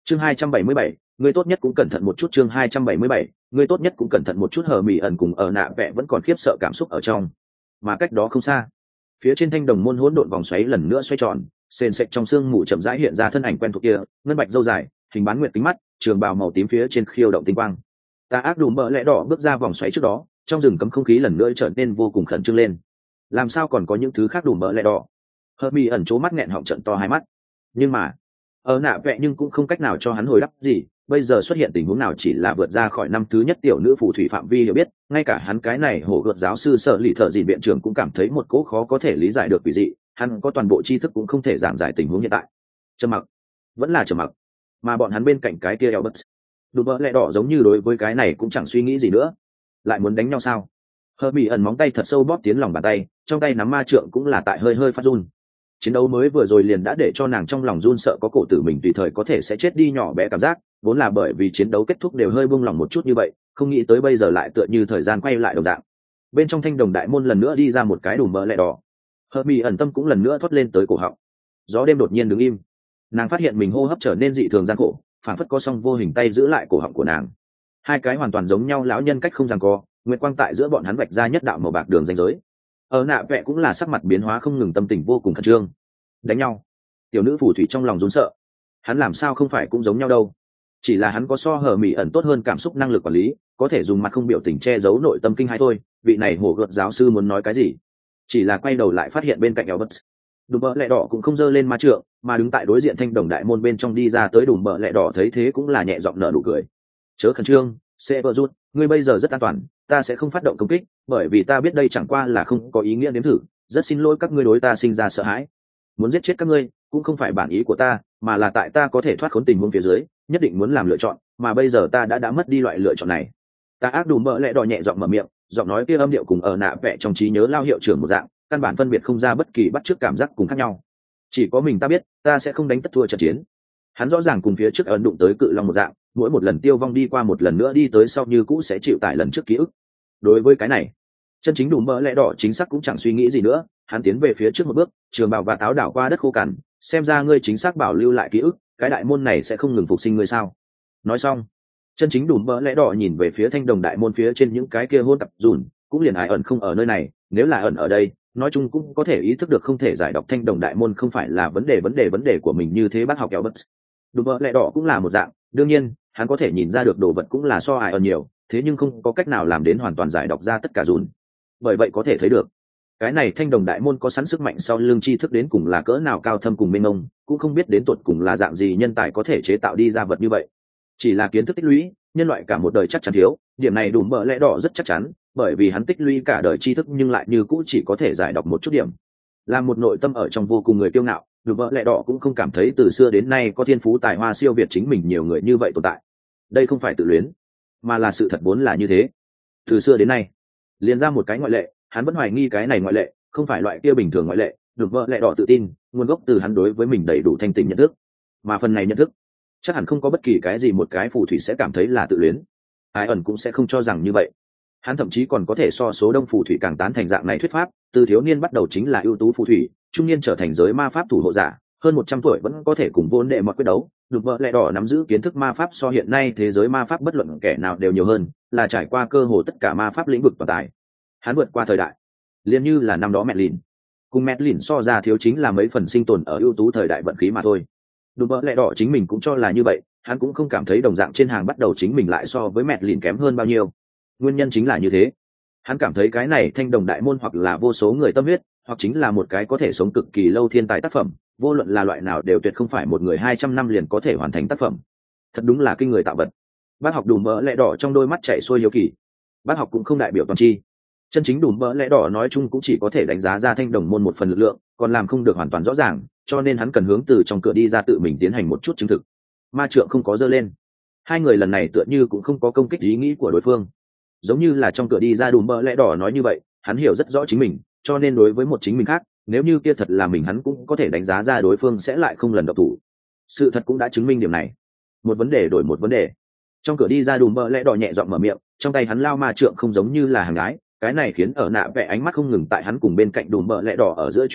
chương 277, ngươi tốt nhất cũng cẩn thận một chút. chương 277, ngươi tốt nhất cũng cẩn thận một chút. Hờ Mỹ ẩn cùng ở nạ vẽ vẫn còn khiếp sợ cảm xúc ở trong, mà cách đó không xa, phía trên thanh đồng môn hỗn độn vòng xoáy lần nữa xoay tròn, sền sệt trong sương mù chậm rãi hiện ra thân ảnh quen thuộc kia, ngân bạch râu dài, hình bán nguyệt kính mắt, trường bào màu tím phía trên khiêu động tinh quang. Tà ác Đùm Bợ Lẽ Đỏ bước ra vòng xoáy trước đó, trong rừng cấm không khí lần nữa trở nên vô cùng khẩn trương lên. Làm sao còn có những thứ khác Đùm Bợ Lẽ Đỏ? Hờ Mỹ ẩn trố mắt nghẹn họng trợn to hai mắt. Nhưng mà ở nạ vẽ nhưng cũng không cách nào cho hắn hồi đáp gì. Bây giờ xuất hiện tình huống nào chỉ là vượt ra khỏi năm thứ nhất tiểu nữ phù thủy phạm vi hiểu biết, ngay cả hắn cái này hổ gợt giáo sư sợ lì thợ dìn viện trưởng cũng cảm thấy một cỗ khó có thể lý giải được quỷ dị. Hắn có toàn bộ tri thức cũng không thể giảng giải tình huống hiện tại. Trầm mặc, vẫn là trầm mặc. Mà bọn hắn bên cạnh cái kia Elbert, Đùm Bợ Lẽ Đỏ giống như đối với cái này cũng chẳng suy nghĩ gì nữa. Lại muốn đánh nhau sao? Hờ Mỹ ẩn móng tay thật sâu bóp tiến lòng bàn tay, trong tay nắm ma trượng cũng là tại hơi hơi phát run. Chiến đấu mới vừa rồi liền đã để cho nàng trong lòng run sợ, có cổ tử mình tùy thời có thể sẽ chết đi nhỏ bé cảm giác, vốn là bởi vì chiến đấu kết thúc đều hơi buông lòng một chút như vậy, không nghĩ tới bây giờ lại tựa như thời gian quay lại đồng dạng. Bên trong thanh đồng đại môn lần nữa đi ra một cái Đùm Bợ Lẽ Đỏ. Hờ Mỹ ẩn tâm cũng lần nữa thoát lên tới cổ họng. Gió đêm đột nhiên đứng im, nàng phát hiện mình hô hấp trở nên dị thường gian khổ, phản phất có song vô hình tay giữ lại cổ họng của nàng. Hai cái hoàn toàn giống nhau lão nhân cách không giằng co, nguyệt quang tại giữa bọn hắn vạch ra nhất đạo màu bạc đường ranh giới. Ở nạ vẽ cũng là sắc mặt biến hóa không ngừng, tâm tình vô cùng khẩn trương. Đánh nhau? Tiểu nữ phù thủy trong lòng run sợ. Hắn làm sao không phải cũng giống nhau đâu, chỉ là hắn có so Hờ Mỹ ẩn tốt hơn cảm xúc năng lực quản lý, có thể dùng mặt không biểu tình che giấu nội tâm kinh hãi thôi. Vị này hổ gợt giáo sư muốn nói cái gì, chỉ là quay đầu lại phát hiện bên cạnh Albert, Đùm Bợ Lẽ Đỏ cũng không giơ lên ma trượng, mà đứng tại đối diện thanh đồng đại môn bên trong đi ra tới. Đùm Bợ Lẽ Đỏ thấy thế cũng là nhẹ giọng nở nụ cười. Chớ khẩn trương, Severus, ngươi bây giờ rất an toàn, ta sẽ không phát động công kích, bởi vì ta biết đây chẳng qua là không có ý nghĩa nếm thử. Rất xin lỗi các ngươi đối ta sinh ra sợ hãi, muốn giết chết các ngươi cũng không phải bản ý của ta, mà là tại ta có thể thoát khốn tình huống phía dưới, nhất định muốn làm lựa chọn, mà bây giờ ta đã mất đi loại lựa chọn này. Ta ác Đùm Bợ Lẽ Đỏ nhẹ giọng mở miệng, giọng nói kia âm điệu cùng ở nạ vẽ trong trí nhớ lao hiệu trưởng một dạng, căn bản phân biệt không ra bất kỳ bắt chước cảm giác cùng khác nhau. Chỉ có mình ta biết, ta sẽ không đánh tất thua trận chiến. Hắn rõ ràng cùng phía trước ấn đụng tới cự long một dạng, mỗi một lần tiêu vong đi qua một lần nữa đi tới sau như cũ sẽ chịu tải lần trước ký ức. Đối với cái này, chân chính Đùm Bợ Lẽ Đỏ chính xác cũng chẳng suy nghĩ gì nữa, hắn tiến về phía trước một bước, trường bào và táo đảo qua đất khô cằn, xem ra ngươi chính xác bảo lưu lại ký ức, cái đại môn này sẽ không ngừng phục sinh ngươi sao? Nói xong, chân chính Đùm Bợ Lẽ Đỏ nhìn về phía thanh đồng đại môn phía trên những cái kia hôn tập dùn, cũng liền ai ẩn không ở nơi này, nếu là ẩn ở đây, nói chung cũng có thể ý thức được không thể giải đọc thanh đồng đại môn không phải là vấn đề của mình như thế. Bác học kéo bất Đùm Bợ Lẽ Đỏ cũng là một dạng, đương nhiên hắn có thể nhìn ra được đồ vật cũng là so ai ẩn nhiều, thế nhưng không có cách nào làm đến hoàn toàn giải đọc ra tất cả dùn. Bởi vậy có thể thấy được cái này thanh đồng đại môn có sẵn sức mạnh sau lưng tri thức đến cùng là cỡ nào cao thâm cùng mênh mông, cũng không biết đến tột cùng là dạng gì nhân tài có thể chế tạo đi ra vật như vậy. Chỉ là kiến thức tích lũy, nhân loại cả một đời chắc chắn thiếu, điểm này Đùm Bợ Lẽ Đỏ rất chắc chắn, bởi vì hắn tích lũy cả đời tri thức nhưng lại như cũ chỉ có thể giải đọc một chút điểm. Là một nội tâm ở trong vô cùng người kiêu ngạo, Đùm Bợ Lẽ Đỏ cũng không cảm thấy từ xưa đến nay có thiên phú tài hoa siêu việt chính mình nhiều người như vậy tồn tại. Đây không phải tự luyến, mà là sự thật vốn là như thế. Từ xưa đến nay, liền ra một cái ngoại lệ, hắn vẫn hoài nghi cái này ngoại lệ không phải loại kia bình thường ngoại lệ. Đùm Bợ Lẽ Đỏ tự tin nguồn gốc từ hắn đối với mình đầy đủ thanh tỉnh nhận thức, mà phần này nhận thức chắc hẳn không có bất kỳ cái gì một cái phù thủy sẽ cảm thấy là tự luyến. Ai ẩn cũng sẽ không cho rằng như vậy. Hắn thậm chí còn có thể so số đông phù thủy càng tán thành dạng này thuyết pháp, từ thiếu niên bắt đầu chính là ưu tú phù thủy, trung niên trở thành giới ma pháp thủ hộ giả, hơn 100 tuổi vẫn có thể cùng vô đệ mọi quyết đấu. Đùm Bợ Lẽ Đỏ nắm giữ kiến thức ma pháp so hiện nay thế giới ma pháp bất luận kẻ nào đều nhiều hơn, là trải qua cơ hồ tất cả ma pháp lĩnh vực toàn tài. Hắn vượt qua thời đại, liền như là năm đó Medlin, cùng Medlin so ra thiếu chính là mấy phần sinh tồn ở ưu tú thời đại vận khí mà thôi. Đùm Bợ Lẽ Đỏ chính mình cũng cho là như vậy, hắn cũng không cảm thấy đồng dạng trên hàng bắt đầu chính mình lại so với Medlin kém hơn bao nhiêu. Nguyên nhân chính là như thế, hắn cảm thấy cái này thanh đồng đại môn hoặc là vô số người tâm huyết, hoặc chính là một cái có thể sống cực kỳ lâu thiên tài tác phẩm, vô luận là loại nào đều tuyệt không phải một người 200 năm liền có thể hoàn thành tác phẩm. Thật đúng là kinh người tạo vật. Bác học Đùm Bợ Lẽ Đỏ trong đôi mắt chảy xuôi hiếu kỳ. Bác học cũng không đại biểu toàn tri, chân chính Đùm Bợ Lẽ Đỏ nói chung cũng chỉ có thể đánh giá ra thanh đồng môn một phần lực lượng, còn làm không được hoàn toàn rõ ràng, cho nên hắn cần hướng từ trong cửa đi ra tự mình tiến hành một chút chứng thực. Ma trượng không có giơ lên, hai người lần này tựa như cũng không có công kích ý nghĩ của đối phương, giống như là trong cửa đi ra. Đùm Bợ Lẽ Đỏ nói như vậy, hắn hiểu rất rõ chính mình, cho nên đối với một chính mình khác, nếu như kia thật là mình, hắn cũng có thể đánh giá ra đối phương sẽ lại không lần độc thủ. Sự thật cũng đã chứng minh điểm này. Một vấn đề đổi một vấn đề. Trong cửa đi ra Đùm Bợ Lẽ Đỏ nhẹ giọng mở miệng, trong tay hắn lao ma trượng không giống như là hàng gái, cái này khiến ở nạ vẽ ánh mắt không ngừng tại hắn cùng bên cạnh Đùm Bợ Lẽ Đỏ ở giữa chuyển động,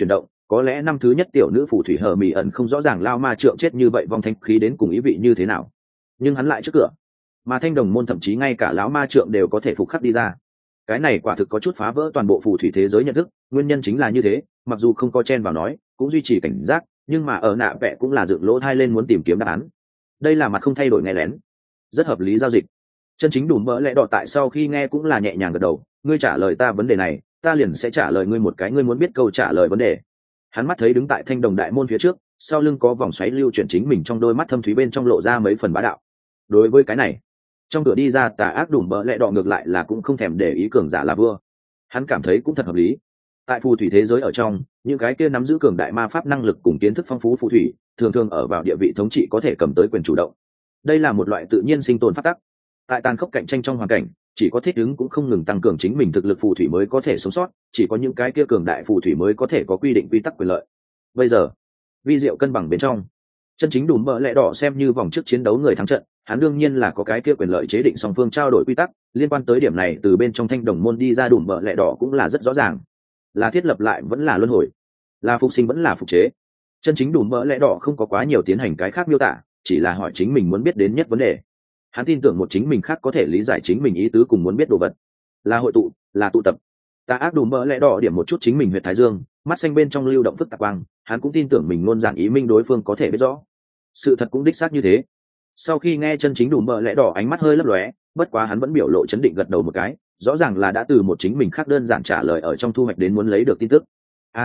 có lẽ năm thứ nhất tiểu nữ phù thủy hờ mỹ ẩn không rõ ràng lao ma trượng chết như vậy vong thanh khí đến cùng ý vị như thế nào, nhưng hắn lại trước cửa, mà thanh đồng môn thậm chí ngay cả lão ma trượng đều có thể phục khắc đi ra. Cái này quả thực có chút phá vỡ toàn bộ phù thủy thế giới nhận thức. Nguyên nhân chính là như thế, mặc dù không có chen vào nói cũng duy trì cảnh giác, nhưng mà ở nạ vẽ cũng là dựng lỗ thai lên muốn tìm kiếm đáp án. Đây là mặt không thay đổi nghe lén, rất hợp lý giao dịch. Chân chính đủ mỡ lẽ đỏ tại sau khi nghe cũng là nhẹ nhàng gật đầu. Ngươi trả lời ta vấn đề này, ta liền sẽ trả lời ngươi một cái ngươi muốn biết câu trả lời vấn đề. Hắn mắt thấy đứng tại thanh đồng đại môn phía trước, sau lưng có vòng xoáy lưu chuyển chính mình trong đôi mắt thâm thúy bên trong lộ ra mấy phần bá đạo. Đối với cái này, trong cửa đi ra tà ác đủ mỡ lẽ đỏ ngược lại là cũng không thèm để ý cường giả là vua. Hắn cảm thấy cũng thật hợp lý. Tại phù thủy thế giới ở trong, những cái kia nắm giữ cường đại ma pháp năng lực cùng kiến thức phong phú phù thủy thường thường ở vào địa vị thống trị có thể cầm tới quyền chủ động. Đây là một loại tự nhiên sinh tồn pháp tắc. Tại tàn khốc cạnh tranh trong hoàn cảnh, chỉ có thích ứng cũng không ngừng tăng cường chính mình thực lực phù thủy mới có thể sống sót, chỉ có những cái kia cường đại phù thủy mới có thể có quy định quy tắc quyền lợi. Bây giờ, vi diệu cân bằng bên trong, chân chính đủ mỡ lẽ đỏ xem như vòng trước chiến đấu người thắng trận, hắn đương nhiên là có cái kia quyền lợi chế định song phương trao đổi quy tắc. Liên quan tới điểm này, từ bên trong thanh đồng môn đi ra đủ mỡ lẽ đỏ cũng là rất rõ ràng, là thiết lập lại vẫn là luân hồi, là phục sinh vẫn là phục chế. Chân chính đủ mỡ lẽ đỏ không có quá nhiều tiến hành cái khác miêu tả, chỉ là hỏi chính mình muốn biết đến nhất vấn đề. Hắn tin tưởng một chính mình khác có thể lý giải chính mình ý tứ cùng muốn biết đồ vật, là hội tụ, là tụ tập. Tà ác đủ mỡ lẽ đỏ điểm một chút chính mình huyệt thái dương, mắt xanh bên trong lưu động phức tạp quang. Hắn cũng tin tưởng mình ngôn giản ý minh đối phương có thể biết rõ. Sự thật cũng đích xác như thế. Sau khi nghe chân chính đủ mỡ lẽ đỏ ánh mắt hơi lấp lóe, bất quá hắn vẫn biểu lộ chấn định gật đầu một cái, rõ ràng là đã từ một chính mình khác đơn giản trả lời ở trong thu hoạch đến muốn lấy được tin tức.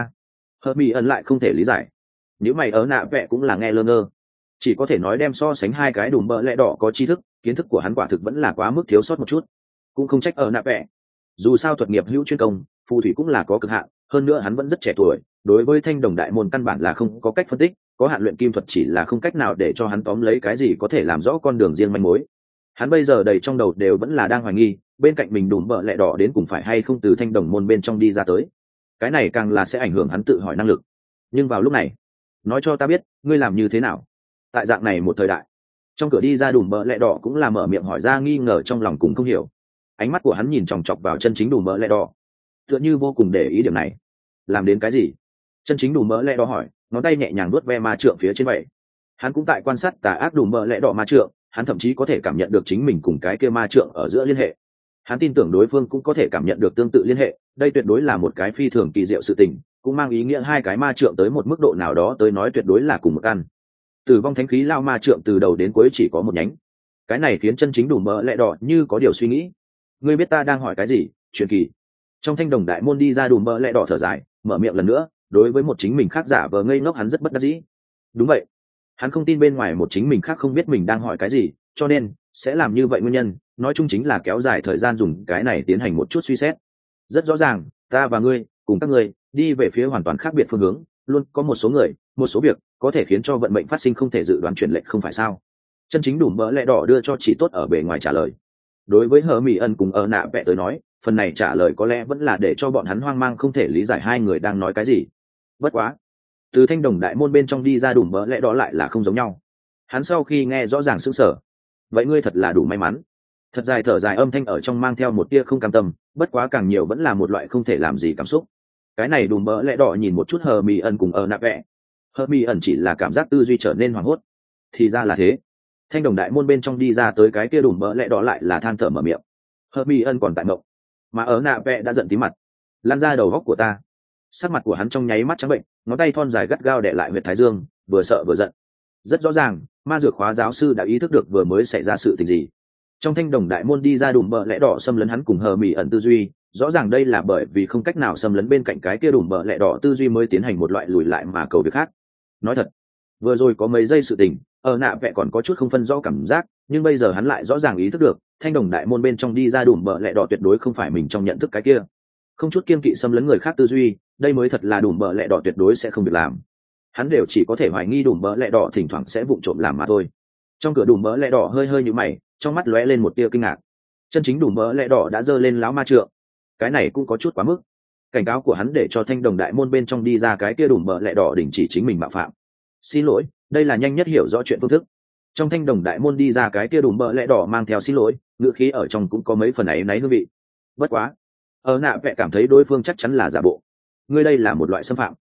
Hermione lại không thể lý giải. Nếu mày ở nạ vẽ cũng là nghe lơ ngơ, chỉ có thể nói đem so sánh hai cái đủ mỡ lẽ đỏ có tri thức, kiến thức của hắn quả thực vẫn là quá mức thiếu sót một chút. Cũng không trách ở nạ vẽ, dù sao thuật nghiệp hữu chuyên công, phù thủy cũng là có cực hạn, hơn nữa hắn vẫn rất trẻ tuổi, đối với thanh đồng đại môn căn bản là không có cách phân tích, có hạn luyện kim thuật chỉ là không cách nào để cho hắn tóm lấy cái gì có thể làm rõ con đường riêng manh mối. Hắn bây giờ đầy trong đầu đều vẫn là đang hoài nghi, bên cạnh mình đủ mỡ lẽ đỏ đến cùng phải hay không từ thanh đồng môn bên trong đi ra tới. Cái này càng là sẽ ảnh hưởng hắn tự hỏi năng lực. Nhưng vào lúc này, nói cho ta biết, ngươi làm như thế nào? Tại dạng này một thời đại, trong cửa đi ra đủ mỡ lẽ đỏ cũng là mở miệng hỏi ra nghi ngờ trong lòng cùng không hiểu. Ánh mắt của hắn nhìn chòng chọc vào chân chính đủ mỡ lẽ đỏ, tựa như vô cùng để ý điểm này. Làm đến cái gì? Chân chính đủ mỡ lẽ đỏ hỏi, ngón tay nhẹ nhàng vuốt ve ma trượng phía trên vậy. Hắn cũng tại quan sát tà ác đủ mỡ lẽ đỏ ma trượng, hắn thậm chí có thể cảm nhận được chính mình cùng cái kia ma trượng ở giữa liên hệ. Hắn tin tưởng đối phương cũng có thể cảm nhận được tương tự liên hệ, đây tuyệt đối là một cái phi thường kỳ diệu sự tình, cũng mang ý nghĩa hai cái ma trượng tới một mức độ nào đó tới nói tuyệt đối là cùng một căn. Tử vong thánh khí lao ma trượng từ đầu đến cuối chỉ có một nhánh. Cái này khiến chân chính đủ mỡ lẽ đỏ như có điều suy nghĩ. Ngươi biết ta đang hỏi cái gì? Truyền kỳ. Trong thanh đồng đại môn đi ra đủ mỡ lẽ đỏ thở dài, mở miệng lần nữa, đối với một chính mình khác giả vờ ngây ngốc hắn rất bất đắc dĩ. Đúng vậy, hắn không tin bên ngoài một chính mình khác không biết mình đang hỏi cái gì, cho nên sẽ làm như vậy. Nguyên nhân nói chung chính là kéo dài thời gian dùng cái này tiến hành một chút suy xét. Rất rõ ràng, ta và ngươi cùng các ngươi đi về phía hoàn toàn khác biệt phương hướng, luôn có một số người, một số việc có thể khiến cho vận mệnh phát sinh không thể dự đoán chuyển lệch, không phải sao? Chân chính đủ mỡ lẽ đỏ đưa cho chỉ tốt ở bề ngoài trả lời. Đối với Hermione cùng ở nạ vẽ tới nói, phần này trả lời có lẽ vẫn là để cho bọn hắn hoang mang không thể lý giải hai người đang nói cái gì. Bất quá, từ thanh đồng đại môn bên trong đi ra đủ mỡ lẽ đó lại là không giống nhau. Hắn sau khi nghe rõ ràng sững sờ. Vậy ngươi thật là đủ may mắn. Thật dài thở dài âm thanh ở trong mang theo một tia không cam tâm, bất quá càng nhiều vẫn là một loại không thể làm gì cảm xúc. Cái này đủ mỡ lẽ đỏ nhìn một chút Hermione cùng ở nạ vẽ. Hermione chỉ là cảm giác tư duy trở nên hoảng hốt. Thì ra là thế. Thanh đồng đại môn bên trong đi ra tới cái kia đủ mỡ lẽ đỏ lại là than thở mở miệng. Hermione còn tại mộng, mà ở nạ vẽ đã giận tí mặt. Lan ra đầu góc của ta. Sắc mặt của hắn trong nháy mắt trắng bệnh, ngón tay thon dài gắt gao đè lại huyệt thái dương, vừa sợ vừa giận. Rất rõ ràng, ma dược khóa giáo sư đã ý thức được vừa mới xảy ra sự tình gì. Trong thanh đồng đại môn đi ra đùm bờ lẽ đỏ xâm lấn hắn cùng Hermione tư duy, rõ ràng đây là bởi vì không cách nào xâm lấn bên cạnh cái kia đùm bờ lẽ đỏ tư duy mới tiến hành một loại lùi lại mà cầu việc khác. Nói thật, vừa rồi có mấy giây sự tình, ở nạ vẽ còn có chút không phân rõ cảm giác, nhưng bây giờ hắn lại rõ ràng ý thức được, thanh đồng đại môn bên trong đi ra đùm bờ lẽ đỏ tuyệt đối không phải mình trong nhận thức cái kia. Không chút kiêng kỵ xâm lấn người khác tư duy, đây mới thật là đùm bờ lẽ đỏ tuyệt đối sẽ không được làm. Hắn đều chỉ có thể hoài nghi đùm bờ lẽ đỏ thỉnh thoảng sẽ vụng trộm làm mà thôi. Trong cửa đùm bờ lẽ đỏ hơi hơi như mày, trong mắt lóe lên một tia kinh ngạc. Chân chính đùm bờ lẽ đỏ đã giơ lên láo ma trượng. Cái này cũng có chút quá mức. Cảnh cáo của hắn để cho thanh đồng đại môn bên trong đi ra cái kia đùm bờ lẽ đỏ đình chỉ chính mình mạo phạm. Xin lỗi, đây là nhanh nhất hiểu rõ chuyện phương thức. Trong thanh đồng đại môn đi ra cái kia đùm bờ lẽ đỏ mang theo xin lỗi, ngữ khí ở trong cũng có mấy phần ấy náy hương vị. Bất quá, ở nạ vẽ cảm thấy đối phương chắc chắn là giả bộ. Ngươi đây là một loại xâm phạm.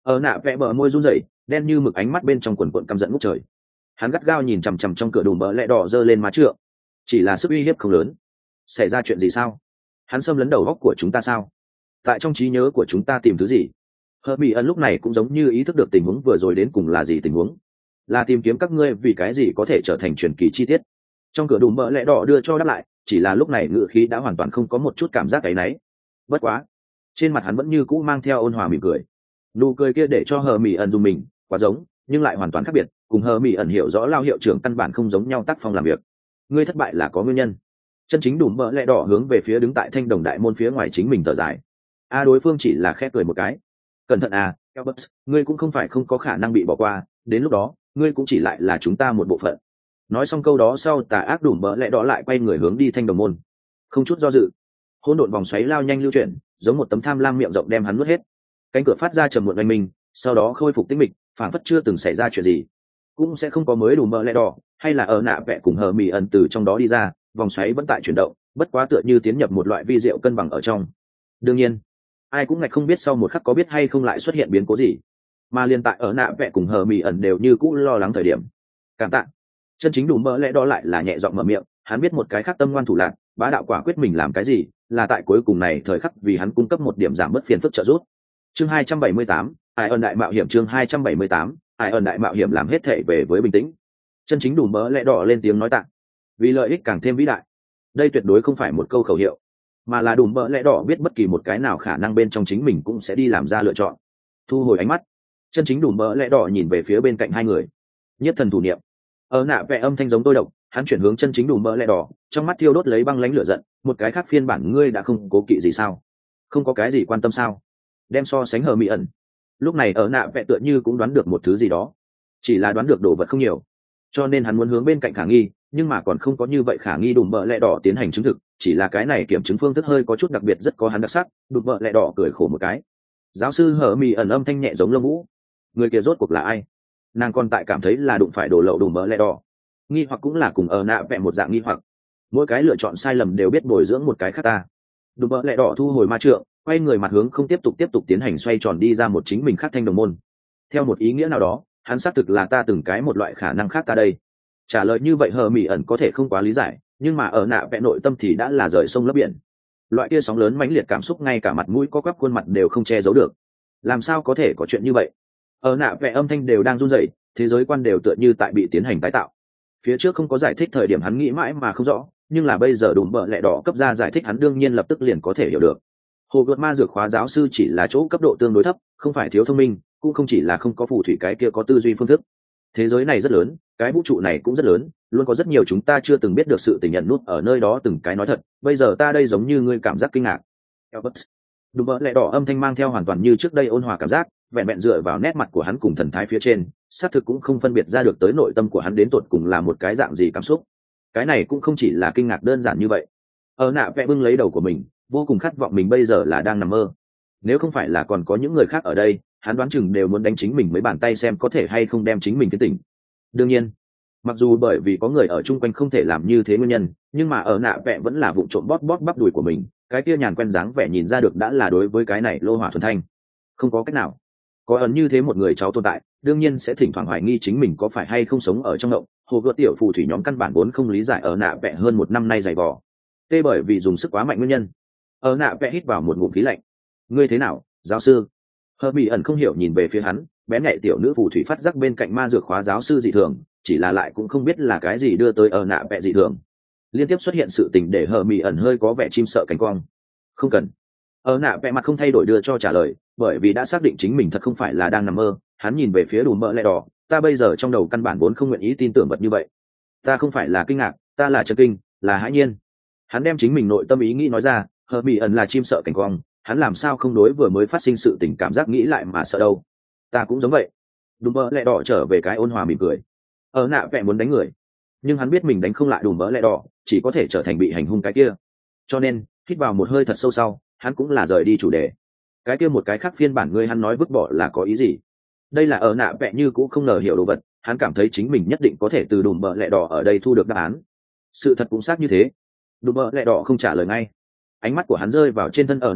Ở nạ vẽ bờ môi run rẩy, đen như mực ánh mắt bên trong quần quần căm giận ngút trời. Hắn gắt gao nhìn chằm chằm trong cửa đùm bờ lẹ đỏ giơ lên má trượng. Chỉ là sức uy hiếp không lớn. Xảy ra chuyện gì sao? Hắn xâm lấn đầu góc của chúng ta sao? Tại trong trí nhớ của chúng ta tìm thứ gì? Hermione lúc này cũng giống như ý thức được tình huống vừa rồi đến cùng là gì tình huống. Là tìm kiếm các ngươi vì cái gì có thể trở thành truyền kỳ chi tiết. Trong cửa đùm bờ lẹ đỏ đưa cho đáp lại, chỉ là lúc này ngữ khí đã hoàn toàn không có một chút cảm giác áy náy. Bất quá, trên mặt hắn vẫn như cũ mang theo ôn hòa mỉm cười. Nụ cười kia để cho Hermione dùng mình, quá giống, nhưng lại hoàn toàn khác biệt, cùng Hermione hiểu rõ lao hiệu trưởng căn bản không giống nhau tác phong làm việc. Ngươi thất bại là có nguyên nhân. Chân chính đùm bờ lẹ đỏ hướng về phía đứng tại thanh đồng đại môn phía ngoài chính mình thở dài. Đối phương chỉ là khẽ cười một cái. Cẩn thận Albert, ngươi cũng không phải không có khả năng bị bỏ qua, đến lúc đó, ngươi cũng chỉ lại là chúng ta một bộ phận. Nói xong câu đó sau, tà ác đùm bờ lẹ đỏ lại quay người hướng đi thanh đồng môn. Không chút do dự, hỗn độn vòng xoáy lao nhanh lưu chuyển, giống một tấm tham lam miệng rộng đem hắn nuốt hết. Cánh cửa phát ra trầm muộn oanh minh, sau đó khôi phục tĩnh mịch, phảng phất chưa từng xảy ra chuyện gì. Cũng sẽ không có mới đùm bờ lẹ đỏ, hay là ở nạ vẽ cùng Hermione từ trong đó đi ra, vòng xoáy vẫn tại chuyển động, bất quá tựa như tiến nhập một loại vi diệu cân bằng ở trong. Đương nhiên, ai cũng ngạch không biết sau một khắc có biết hay không lại xuất hiện biến cố gì, mà liên tại ở nạ vẽ cùng Hermione đều như cũ lo lắng thời điểm. Cảm tạ. Chân chính đùm bờ lẽ đó lại là nhẹ giọng mở miệng, hắn biết một cái khác tâm ngoan thủ lạn, bá đạo quả quyết mình làm cái gì, là tại cuối cùng này thời khắc vì hắn cung cấp một điểm giảm bớt phiền phức trợ giúp. Chương 278, ai ơn đại mạo hiểm. Chương 278, ai ơn đại mạo hiểm làm hết thể về với bình tĩnh. Chân chính đùm bờ lẽ đỏ lên tiếng nói tạ. Vì lợi ích càng thêm vĩ đại. Đây tuyệt đối không phải một câu khẩu hiệu, mà là đùm bờ lẽ đỏ biết bất kỳ một cái nào khả năng bên trong chính mình cũng sẽ đi làm ra lựa chọn. Thu hồi ánh mắt, chân chính đùm bờ lẽ đỏ nhìn về phía bên cạnh hai người. Nhất thần thủ niệm. Ở nạ vẽ âm thanh giống tôi độc, hắn chuyển hướng chân chính đùm bờ lẽ đỏ, trong mắt thiêu đốt lấy băng lãnh lửa giận. Một cái khác phiên bản ngươi đã không cố kỵ gì sao? Không có cái gì quan tâm sao? Đem so sánh Hermione. Lúc này ở nạ vẽ tựa như cũng đoán được một thứ gì đó, chỉ là đoán được đồ vật không nhiều, cho nên hắn muốn hướng bên cạnh khả nghi, nhưng mà còn không có như vậy khả nghi đùm bợ lẹ đỏ tiến hành chứng thực, chỉ là cái này kiểm chứng phương thức hơi có chút đặc biệt, rất có hắn đặc sắc. Đùm bợ lẹ đỏ cười khổ một cái. Giáo sư Hermione âm thanh nhẹ giống lông vũ. Người kia rốt cuộc là ai? Nàng còn tại cảm thấy là đụng phải đổ lậu đùm bợ lẹ đỏ. Nghi hoặc cũng là cùng ở nạ vẽ một dạng nghi hoặc. Mỗi cái lựa chọn sai lầm đều biết bồi dưỡng một cái khác ta. Đùm bợ lẹ đỏ thu hồi ma trượng, quay người mặt hướng không tiếp tục tiến hành xoay tròn đi ra một chính mình khác thanh đồng môn. Theo một ý nghĩa nào đó, hắn xác thực là ta từng cái một loại khả năng khác ta đây. Trả lời như vậy Hermione có thể không quá lý giải, nhưng mà ở nạ vẽ nội tâm thì đã là rời sông lấp biển. Loại kia sóng lớn mãnh liệt cảm xúc ngay cả mặt mũi có quắp khuôn mặt đều không che giấu được. Làm sao có thể có chuyện như vậy? Ở nạ vẽ âm thanh đều đang run rẩy, thế giới quan đều tựa như tại bị tiến hành tái tạo. Phía trước không có giải thích thời điểm hắn nghĩ mãi mà không rõ, nhưng là bây giờ đùm bợ lẹ đỏ cấp ra giải thích hắn đương nhiên lập tức liền có thể hiểu được. Hồ gợt ma dược khóa giáo sư chỉ là chỗ cấp độ tương đối thấp, không phải thiếu thông minh, cũng không chỉ là không có phù thủy cái kia có tư duy phương thức. Thế giới này rất lớn, cái vũ trụ này cũng rất lớn, luôn có rất nhiều chúng ta chưa từng biết được sự tình nhận nút ở nơi đó từng cái nói thật. Bây giờ ta đây giống như ngươi cảm giác kinh ngạc. Albert. Đùm bợ lẹ đỏ âm thanh mang theo hoàn toàn như trước đây ôn hòa cảm giác, vẹn vẹn dựa vào nét mặt của hắn cùng thần thái phía trên, xác thực cũng không phân biệt ra được tới nội tâm của hắn đến tột cùng là một cái dạng gì cảm xúc. Cái này cũng không chỉ là kinh ngạc đơn giản như vậy. Ở nạ vẽ bưng lấy đầu của mình, vô cùng khát vọng mình bây giờ là đang nằm mơ. Nếu không phải là còn có những người khác ở đây, hắn đoán chừng đều muốn đánh chính mình mấy bàn tay xem có thể hay không đem chính mình cái tỉnh. Đương nhiên, mặc dù bởi vì có người ở chung quanh không thể làm như thế nguyên nhân, nhưng mà ở nạ vẽ vẫn là vụng trộm bóp bắp đùi của mình, cái kia nhàn quen dáng vẻ nhìn ra được đã là đối với cái này lô hỏa thuần thanh. Không có cách nào, có ẩn như thế một người cháu tồn tại, đương nhiên sẽ thỉnh thoảng hoài nghi chính mình có phải hay không sống ở trong động. Hồ gợt tiểu phù thủy nhóm căn bản vốn không lý giải ở nạ vẽ hơn một năm nay dày vò, tê bởi vì dùng sức quá mạnh nguyên nhân. Ở nạ vẽ hít vào một ngụm khí lạnh. Ngươi thế nào, giáo sư? Hermione không hiểu nhìn về phía hắn, bé nhạy tiểu nữ phù thủy phát giác bên cạnh ma dược khóa giáo sư dị thường, chỉ là lại cũng không biết là cái gì đưa tới ở nạ vẽ dị thường. Liên tiếp xuất hiện sự tình để Hermione hơi có vẻ chim sợ cánh quang. Không cần. Ở nạ vẽ mặt không thay đổi đưa cho trả lời, bởi vì đã xác định chính mình thật không phải là đang nằm mơ. Hắn nhìn về phía đùm bợ lẹ đỏ, ta bây giờ trong đầu căn bản vốn không nguyện ý tin tưởng vật như vậy. Ta không phải là kinh ngạc, ta là chấn kinh, là hãi nhiên. Hắn đem chính mình nội tâm ý nghĩ nói ra. Hermione là chim sợ cảnh quang, hắn làm sao không đối vừa mới phát sinh sự tình cảm giác nghĩ lại mà sợ đâu. Ta cũng giống vậy. Đùm bợ lẹ đỏ trở về cái ôn hòa mỉm cười. Ở nạ vẽ muốn đánh người, nhưng hắn biết mình đánh không lại đùm bợ lẹ đỏ, chỉ có thể trở thành bị hành hung cái kia. Cho nên hít vào một hơi thật sâu sau, hắn cũng là rời đi chủ đề. Cái kia một cái khác phiên bản ngươi hắn nói vứt bỏ là có ý gì? Đây là ở nạ vẽ như cũng không ngờ hiểu đồ vật, hắn cảm thấy chính mình nhất định có thể từ đùm bợ lẹ đỏ ở đây thu được đáp án. Sự thật cũng xác như thế. Đùm bợ lẹ đỏ không trả lời ngay, ánh mắt của hắn rơi vào trên thân ở nạ vẽ,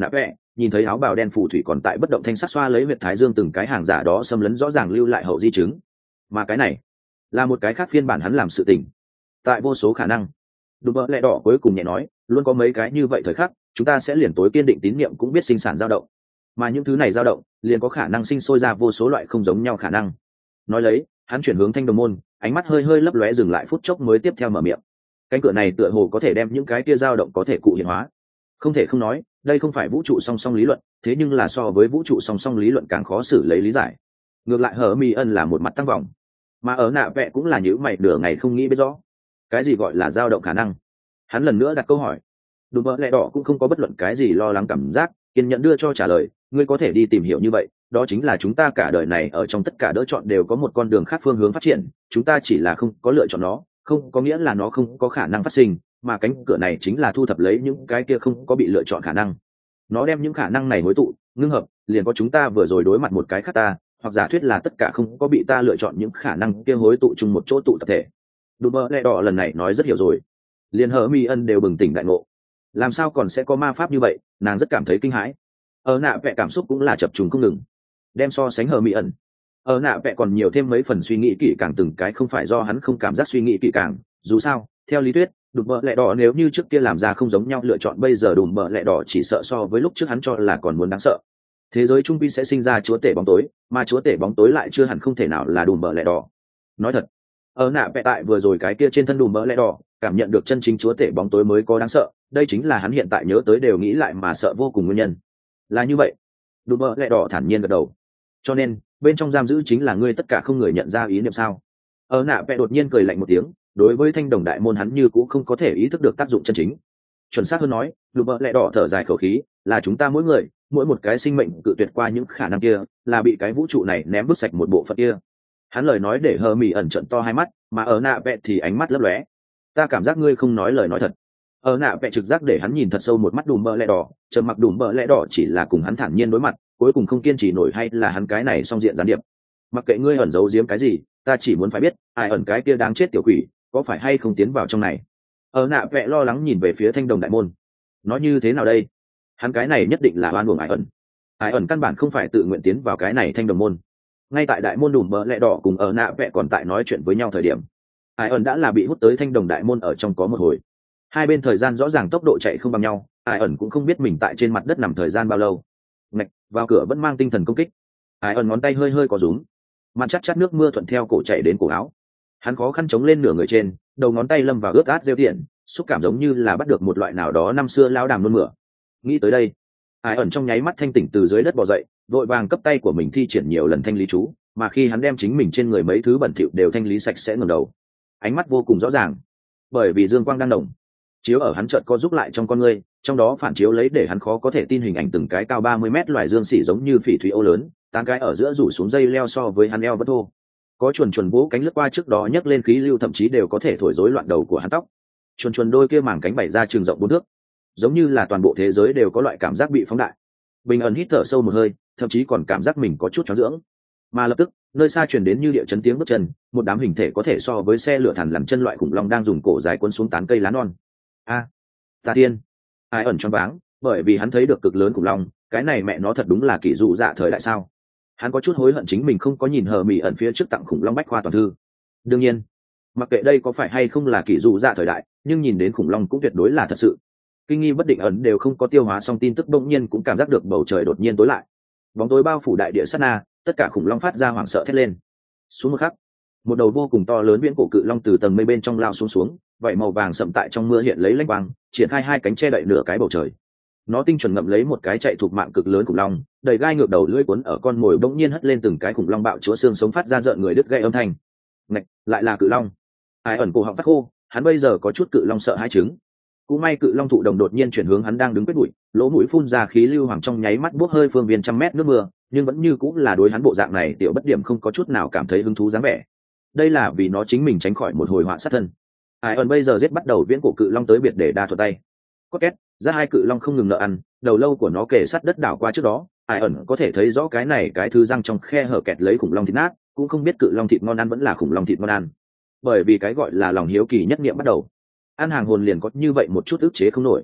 nhìn thấy áo bào đen phù thủy còn tại bất động thanh sắc xoa lấy huyệt thái dương từng cái hàng giả đó xâm lấn rõ ràng lưu lại hậu di chứng, mà cái này là một cái khác phiên bản hắn làm sự tình. Tại vô số khả năng, đùm bợ lẹ đỏ cuối cùng nhẹ nói, luôn có mấy cái như vậy thời khắc chúng ta sẽ liền tối kiên định tín niệm cũng biết sinh sản dao động, mà những thứ này dao động liền có khả năng sinh sôi ra vô số loại không giống nhau khả năng. Nói lấy hắn chuyển hướng thanh đồng môn, ánh mắt hơi hơi lấp lóe dừng lại phút chốc mới tiếp theo mở miệng. Cánh cửa này tựa hồ có thể đem những cái kia dao động có thể cụ hiện hóa. Không thể không nói, đây không phải vũ trụ song song lý luận, thế nhưng là so với vũ trụ song song lý luận càng khó xử lấy lý giải. Ngược lại hở mi ân là một mặt tăng vọng, mà ở nạ vẽ cũng là nhữ mày nửa ngày không nghĩ biết rõ cái gì gọi là dao động khả năng. Hắn lần nữa đặt câu hỏi, đùm bợ lẹ đỏ cũng không có bất luận cái gì lo lắng cảm giác, kiên nhẫn đưa cho trả lời, ngươi có thể đi tìm hiểu như vậy, đó chính là chúng ta cả đời này ở trong tất cả đỡ chọn đều có một con đường khác phương hướng phát triển, chúng ta chỉ là không có lựa chọn nó, không có nghĩa là nó không có khả năng phát sinh, mà cánh cửa này chính là thu thập lấy những cái kia không có bị lựa chọn khả năng, nó đem những khả năng này hối tụ ngưng hợp, liền có chúng ta vừa rồi đối mặt một cái khác ta, hoặc giả thuyết là tất cả không có bị ta lựa chọn những khả năng kia hối tụ chung một chỗ tụ tập thể. Đùm bợ lẹ đỏ lần này nói rất hiểu rồi, liền hờ mi ân đều bừng tỉnh đại ngộ. Làm sao còn sẽ có ma pháp như vậy, nàng rất cảm thấy kinh hãi. Ở nạ vẽ cảm xúc cũng là chập trùng không ngừng, đem so sánh hờ mi ẩn, ở nạ vẽ còn nhiều thêm mấy phần suy nghĩ kỹ càng từng cái, không phải do hắn không cảm giác suy nghĩ kỹ càng, dù sao theo lý thuyết đùm bợ lẹ đỏ nếu như trước kia làm ra không giống nhau lựa chọn, bây giờ đùm bợ lẹ đỏ chỉ sợ so với lúc trước hắn cho là còn muốn đáng sợ. Thế giới trung quy sẽ sinh ra chúa tể bóng tối, mà chúa tể bóng tối lại chưa hẳn không thể nào là đùm bợ lẹ đỏ. Nói thật, ở nạ vẽ tại vừa rồi cái kia trên thân đùm bợ lẹ đỏ cảm nhận được chân chính chúa tể bóng tối mới có đáng sợ, đây chính là hắn hiện tại nhớ tới đều nghĩ lại mà sợ vô cùng nguyên nhân. Là như vậy, đùm bợ lẹ đỏ thản nhiên gật đầu. Cho nên bên trong giam giữ chính là ngươi tất cả không người nhận ra ý niệm sao? Ở nạ vẽ đột nhiên cười lạnh một tiếng, đối với thanh đồng đại môn hắn như cũng không có thể ý thức được tác dụng chân chính. Chuẩn xác hơn nói, đùm bợ lẹ đỏ thở dài khẩu khí, là chúng ta mỗi người, mỗi một cái sinh mệnh cự tuyệt qua những khả năng kia, là bị cái vũ trụ này ném vứt sạch một bộ phận kia. Hắn lời nói để hờ mỉ ẩn trận to hai mắt, mà ở nạ vẽ thì ánh mắt lấp lóe. Ta cảm giác ngươi không nói lời nói thật. Ở nạ vẽ trực giác để hắn nhìn thật sâu một mắt đùm bợ lẹ đỏ, trầm mặc đùm bợ lẹ đỏ chỉ là cùng hắn thản nhiên đối mặt, cuối cùng không kiên trì nổi, hay là hắn cái này song diện gián điệp. Mặc kệ ngươi ẩn giấu giếm cái gì, ta chỉ muốn phải biết ai ẩn cái kia đáng chết tiểu quỷ có phải hay không tiến vào trong này. Ở nạ vẽ lo lắng nhìn về phía thanh đồng đại môn, nói như thế nào đây? Hắn cái này nhất định là oan uổng ai ẩn. Ai ẩn căn bản không phải tự nguyện tiến vào cái này thanh đồng môn. Ngay tại đại môn đùm bợ lẹ đỏ cùng ở nạ vẽ còn tại nói chuyện với nhau thời điểm, ai ẩn đã là bị hút tới thanh đồng đại môn ở trong có một hồi. Hai bên thời gian rõ ràng tốc độ chạy không bằng nhau, ai ẩn cũng không biết mình tại trên mặt đất nằm thời gian bao lâu. Ngạch, vào cửa vẫn mang tinh thần công kích. Ai ẩn ngón tay hơi hơi có rúm, mặt chát chát nước mưa thuận theo cổ chạy đến cổ áo. Hắn khó khăn chống lên nửa người trên, đầu ngón tay lâm vào ướt át rêu tiện, xúc cảm giống như là bắt được một loại nào đó năm xưa lao đàm nôn mửa. Nghĩ tới đây, ai ẩn trong nháy mắt thanh tỉnh từ dưới đất bò dậy, vội vàng cấp tay của mình thi triển nhiều lần thanh lý chú, mà khi hắn đem chính mình trên người mấy thứ bẩn thỉu đều thanh lý sạch sẽ, ngẩng đầu, ánh mắt vô cùng rõ ràng, bởi vì dương quang đang đồng chiếu ở hắn, chợt co giúp lại trong con ngươi, trong đó phản chiếu lấy để hắn khó có thể tin hình ảnh từng cái cao 30 mét loài dương xỉ giống như phỉ thủy ô lớn, tán cái ở giữa rủ xuống dây leo so với hắn eo vẫn thô, có chuồn chuồn vỗ cánh lướt qua trước đó nhấc lên khí lưu, thậm chí đều có thể thổi rối loạn đầu của hắn tóc. Chuồn chuồn đôi kia màng cánh bày ra trường rộng 4 thước, giống như là toàn bộ thế giới đều có loại cảm giác bị phóng đại. Bình ẩn hít thở sâu một hơi, thậm chí còn cảm giác mình có chút choáng dưỡng. Mà lập tức, nơi xa truyền đến như địa chấn tiếng bước chân, một đám hình thể có thể so với xe lửa thằn lằn chân loại khủng long đang dùng cổ dài cuốn xuống tán cây lá non. A, ta tiên! Ai ẩn choáng váng, bởi vì hắn thấy được cực lớn khủng long, cái này mẹ nó thật đúng là kỳ dụ dạ thời đại sao? Hắn có chút hối hận chính mình không có nhìn hờ mỉ ẩn phía trước tặng khủng long bách khoa toàn thư. Đương nhiên, mặc kệ đây có phải hay không là kỳ dụ dạ thời đại, nhưng nhìn đến khủng long cũng tuyệt đối là thật sự. Kinh nghi bất định ẩn đều không có tiêu hóa xong tin tức, bỗng nhiên cũng cảm giác được bầu trời đột nhiên tối lại, bóng tối bao phủ đại địa sát na, tất cả khủng long phát ra hoảng sợ thét lên. Xuống một khắc, một đầu vô cùng to lớn viễn cổ cự long từ tầng mây bên trong lao xuống, vảy màu vàng sậm tại trong mưa hiện lấy lanh quang, triển khai hai cánh che đậy nửa cái bầu trời. Nó tinh chuẩn ngậm lấy một cái chạy thuộc mạng cực lớn khủng long, đầy gai ngược đầu lưỡi cuốn ở con mồi, bỗng nhiên hất lên từng cái khủng long bạo chúa xương sống phát ra rợn người đứt gãy âm thanh. Ngạch, lại là cự long. Ai ẩn cổ họng phát khô, hắn bây giờ có chút cự long sợ hãi chứng. Cũng may cự long thụ đồng đột nhiên chuyển hướng hắn đang đứng quyết bụi, lỗ mũi phun ra khí lưu hoàng trong nháy mắt bốc hơi phương viên trăm mét nước mưa, nhưng vẫn như cũng là đối hắn bộ dạng này tiểu bất điểm không có chút nào cảm thấy hứng thú dáng vẻ. Đây là vì nó chính mình tránh khỏi một hồi họa sát thân. Ai ẩn bây giờ giết bắt đầu viễn cổ cự long tới biệt để đa thuật tay. Có két, ra hai cự long không ngừng nợ ăn, đầu lâu của nó kề sát đất đảo qua trước đó, ai ẩn có thể thấy rõ cái này cái thứ răng trong khe hở kẹt lấy khủng long thịt nát, cũng không biết cự long thịt ngon ăn vẫn là khủng long thịt ngon ăn. Bởi vì cái gọi là lòng hiếu kỳ nhất niệm bắt đầu, ăn hàng hồn liền có như vậy một chút ức chế không nổi.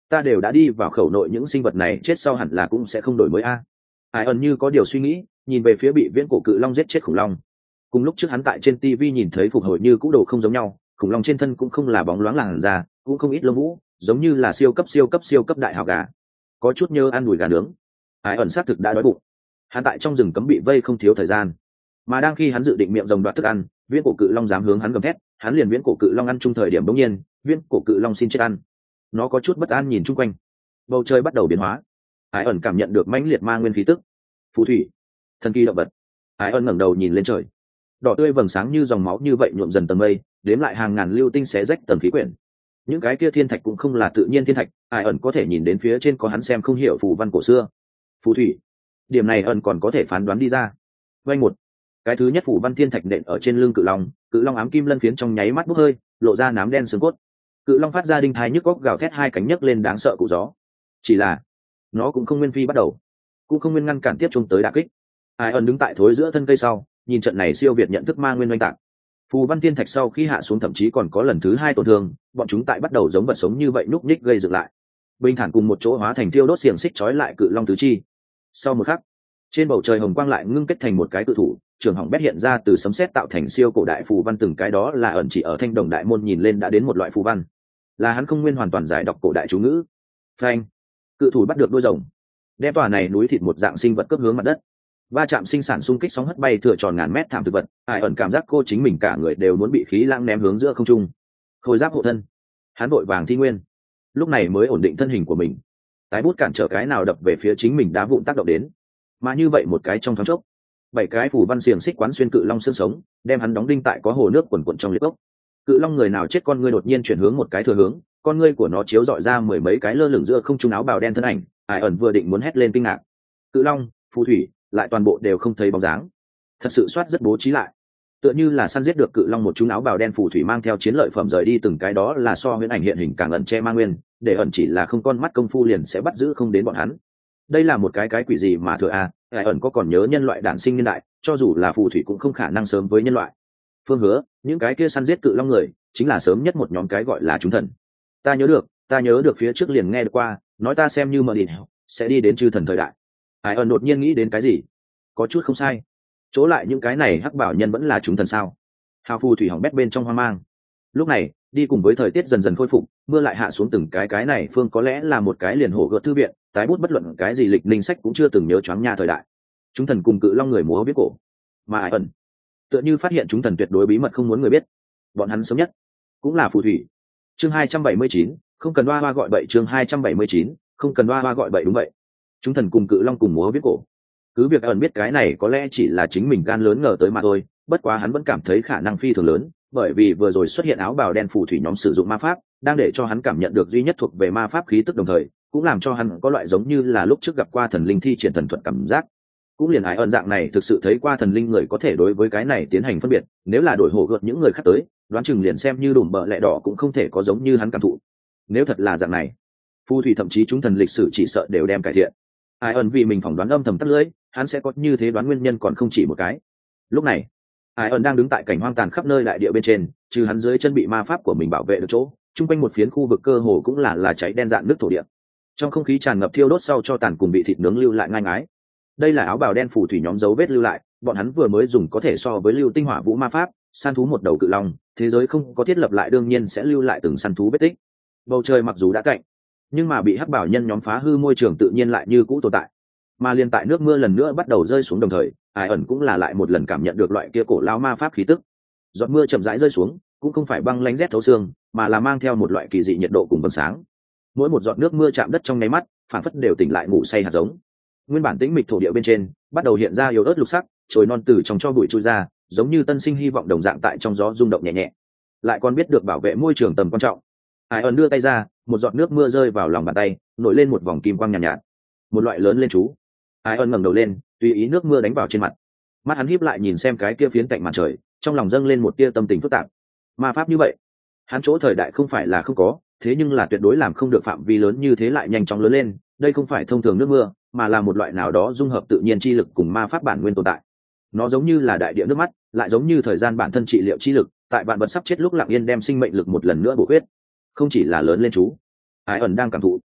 ta đều đã đi vào khẩu nội, những sinh vật này chết sau hẳn là cũng sẽ không đổi mới a. Ai ẩn như có điều suy nghĩ, nhìn về phía bị viễn cổ cự long giết chết khủng long. Cùng lúc trước hắn tại trên TV nhìn thấy phục hồi như cũ đồ không giống nhau, khủng long trên thân cũng không là bóng loáng làn da, cũng không ít lông vũ, giống như là siêu cấp đại hào gà. Có chút nhớ ăn đùi gà nướng. Ai ẩn xác thực đã đói bụng. Hắn tại trong rừng cấm bị vây không thiếu thời gian, mà đang khi hắn dự định miệng rồng đoạt thức ăn, viễn cổ cự long dám hướng hắn gầm thét, hắn liền viễn cổ cự long ăn chung thời điểm bỗng nhiên, viễn cổ cự long xin chết ăn. Nó có chút bất an nhìn chung quanh, bầu trời bắt đầu biến hóa. Ai ẩn cảm nhận được mãnh liệt ma nguyên khí tức. Phù thủy, thần kỳ động vật. Ai ẩn ngẩng đầu nhìn lên trời, đỏ tươi vầng sáng như dòng máu như vậy nhuộm dần tầng mây, đếm lại hàng ngàn lưu tinh xé rách tầng khí quyển. Những cái kia thiên thạch cũng không là tự nhiên thiên thạch, Ai ẩn có thể nhìn đến phía trên có hắn xem không hiểu phù văn cổ xưa. Phù thủy, điểm này ẩn còn có thể phán đoán đi ra. Vây một, cái thứ nhất phù văn thiên thạch nện ở trên lưng cự long ám kim lân phiến trong nháy mắt bốc hơi, lộ ra nám đen xương cốt. Cự long phát ra đinh thai nhức góc gào thét, hai cánh nhấc lên đáng sợ cụ gió. Chỉ là nó cũng không nguyên phi bắt đầu, cũng không nguyên ngăn cản tiếp chung tới đả kích. Ai ẩn đứng tại thối giữa thân cây sau, nhìn trận này siêu việt nhận thức ma nguyên oanh tạc. Phù văn thiên thạch sau khi hạ xuống thậm chí còn có lần thứ hai tổn thương, bọn chúng tại bắt đầu giống vật sống như vậy núp ních gây dựng lại, bình thản cùng một chỗ hóa thành thiêu đốt xiềng xích trói lại cự long tứ chi. Sau một khắc, trên bầu trời hồng quang lại ngưng kết thành một cái cự thủ, trường hỏng bét hiện ra từ sấm sét tạo thành siêu cổ đại phù văn, từng cái đó là ẩn chỉ ở Thanh Đồng đại môn nhìn lên đã đến một loại phù văn, là hắn không nguyên hoàn toàn giải đọc cổ đại chú ngữ. Phanh, cự thủ bắt được đuôi rồng, đem tòa này núi thịt một dạng sinh vật cấp hướng mặt đất. Va chạm sinh sản xung kích sóng hất bay thừa tròn ngàn mét thảm thực vật. Ai ẩn cảm giác cô chính mình cả người đều muốn bị khí lãng ném hướng giữa không trung. Khôi giáp hộ thân, hắn vội vàng thi nguyên, lúc này mới ổn định thân hình của mình. Tái bút cản trở cái nào đập về phía chính mình đá vụn tác động đến, mà như vậy một cái trong thoáng chốc, 7 cái phủ văn xiềng xích quán xuyên cự long xương sống, đem hắn đóng đinh tại có hồ nước quần quần trong liệt ốc. Cự long người nào chết con ngươi đột nhiên chuyển hướng một cái thừa hướng, con ngươi của nó chiếu dọi ra mười mấy cái lơ lửng giữa không trung áo bào đen thân ảnh. Ai ẩn vừa định muốn hét lên kinh ngạc, cự long, phù thủy lại toàn bộ đều không thấy bóng dáng. Thật sự soát rất bố trí lại, tựa như là săn giết được cự long một chúng áo bào đen phù thủy mang theo chiến lợi phẩm rời đi, từng cái đó là so huyễn ảnh hiện hình càng ẩn che ma nguyên, để ẩn chỉ là không con mắt công phu liền sẽ bắt giữ không đến bọn hắn. Đây là một cái quỷ gì mà thừa a? Ai ẩn có còn nhớ nhân loại đản sinh niên đại, cho dù là phù thủy cũng không khả năng sớm với nhân loại. Phương Hứa, những cái kia săn giết cự long người chính là sớm nhất một nhóm cái gọi là chúng thần. Ta nhớ được phía trước liền nghe được qua, nói ta xem như mờ đi sẽ đi đến chư thần thời đại. Ai ẩn đột nhiên nghĩ đến cái gì, có chút không sai, chỗ lại những cái này hắc bảo nhân vẫn là chúng thần sao? Hào phù thủy hỏng bét bên trong hoang mang. Lúc này đi cùng với thời tiết dần dần khôi phục, mưa lại hạ xuống, từng cái này phương có lẽ là một cái liền hổ gợt thư viện, tái bút bất luận cái gì lịch linh sách cũng chưa từng nhớ choáng nha thời đại. Chúng thần cùng cự long người múa biết cổ, mà Ai ẩn tựa như phát hiện chúng thần tuyệt đối bí mật không muốn người biết, bọn hắn sớm nhất cũng là phù thủy. Chương 279, không cần hoa gọi bậy. Chương 279, không cần hoa gọi bậy. Đúng vậy, chúng thần cùng cự long cùng múa biết cổ. Cứ việc ẩn biết cái này có lẽ chỉ là chính mình gan lớn ngờ tới mà thôi, bất quá hắn vẫn cảm thấy khả năng phi thường lớn, bởi vì vừa rồi xuất hiện áo bào đen phù thủy nhóm sử dụng ma pháp, đang để cho hắn cảm nhận được duy nhất thuộc về ma pháp khí tức, đồng thời cũng làm cho hắn có loại giống như là lúc trước gặp qua thần linh thi triển thần thuật cảm giác. Cũng liền Ai ẩn dạng này thực sự thấy qua thần linh người có thể đối với cái này tiến hành phân biệt, nếu là đổi hổ gợt những người khác tới, đoán chừng liền xem như đùm bợ lẹ đỏ cũng không thể có giống như hắn cảm thụ. Nếu thật là dạng này, phù thủy thậm chí chúng thần lịch sử chỉ sợ đều đem cải thiện. Ai ẩn vì mình phỏng đoán âm thầm tắt lưỡi, hắn sẽ có như thế đoán nguyên nhân còn không chỉ một cái. Lúc này Ai ẩn đang đứng tại cảnh hoang tàn khắp nơi đại địa bên trên, trừ hắn dưới chân bị ma pháp của mình bảo vệ được chỗ, chung quanh một phiến khu vực cơ hồ cũng là cháy đen dạn nước thổ địa. Trong không khí tràn ngập thiêu đốt sau cho tàn cùng bị thịt nướng lưu lại ngang ái. Đây là áo bào đen phù thủy nhóm dấu vết lưu lại, bọn hắn vừa mới dùng có thể so với lưu tinh hỏa vũ ma pháp săn thú một đầu cự long, thế giới không có thiết lập lại đương nhiên sẽ lưu lại từng săn thú vết tích. Bầu trời mặc dù đã cạnh, nhưng mà bị hắc bảo nhân nhóm phá hư môi trường tự nhiên lại như cũ tồn tại. Mà liền tại nước mưa lần nữa bắt đầu rơi xuống đồng thời, Ai ẩn cũng là lại một lần cảm nhận được loại kia cổ lao ma pháp khí tức. Giọt mưa chậm rãi rơi xuống, cũng không phải băng lãnh rét thấu xương, mà là mang theo một loại kỳ dị nhiệt độ cùng vầng sáng. Mỗi một giọt nước mưa chạm đất trong nháy mắt, phản phất đều tỉnh lại ngủ say hạt giống. Nguyên bản tĩnh mịch thổ địa bên trên bắt đầu hiện ra yếu ớt lục sắc, chồi non từ trong cho bụi chui ra, giống như tân sinh hy vọng đồng dạng tại trong gió rung động nhẹ nhẹ. Lại còn biết được bảo vệ môi trường tầm quan trọng. Ai ẩn đưa tay ra, một giọt nước mưa rơi vào lòng bàn tay, nổi lên một vòng kim quang nhàn nhạt, một loại lớn lên chú. Ai ẩn ngẩng đầu lên, tùy ý nước mưa đánh vào trên mặt. Mắt hắn híp lại nhìn xem cái kia phiến cạnh mặt trời, trong lòng dâng lên một tia tâm tình phức tạp. Ma pháp như vậy, hắn chỗ thời đại không phải là không có, thế nhưng là tuyệt đối làm không được phạm vi lớn như thế lại nhanh chóng lớn lên. Đây không phải thông thường nước mưa, mà là một loại nào đó dung hợp tự nhiên chi lực cùng ma pháp bản nguyên tồn tại. Nó giống như là đại địa nước mắt, lại giống như thời gian bản thân trị liệu chi lực, tại vạn vật sắp chết lúc lặng yên đem sinh mệnh lực một lần nữa bổ huyết. Không chỉ là lớn lên chú, Ai ẩn đang cảm thụ,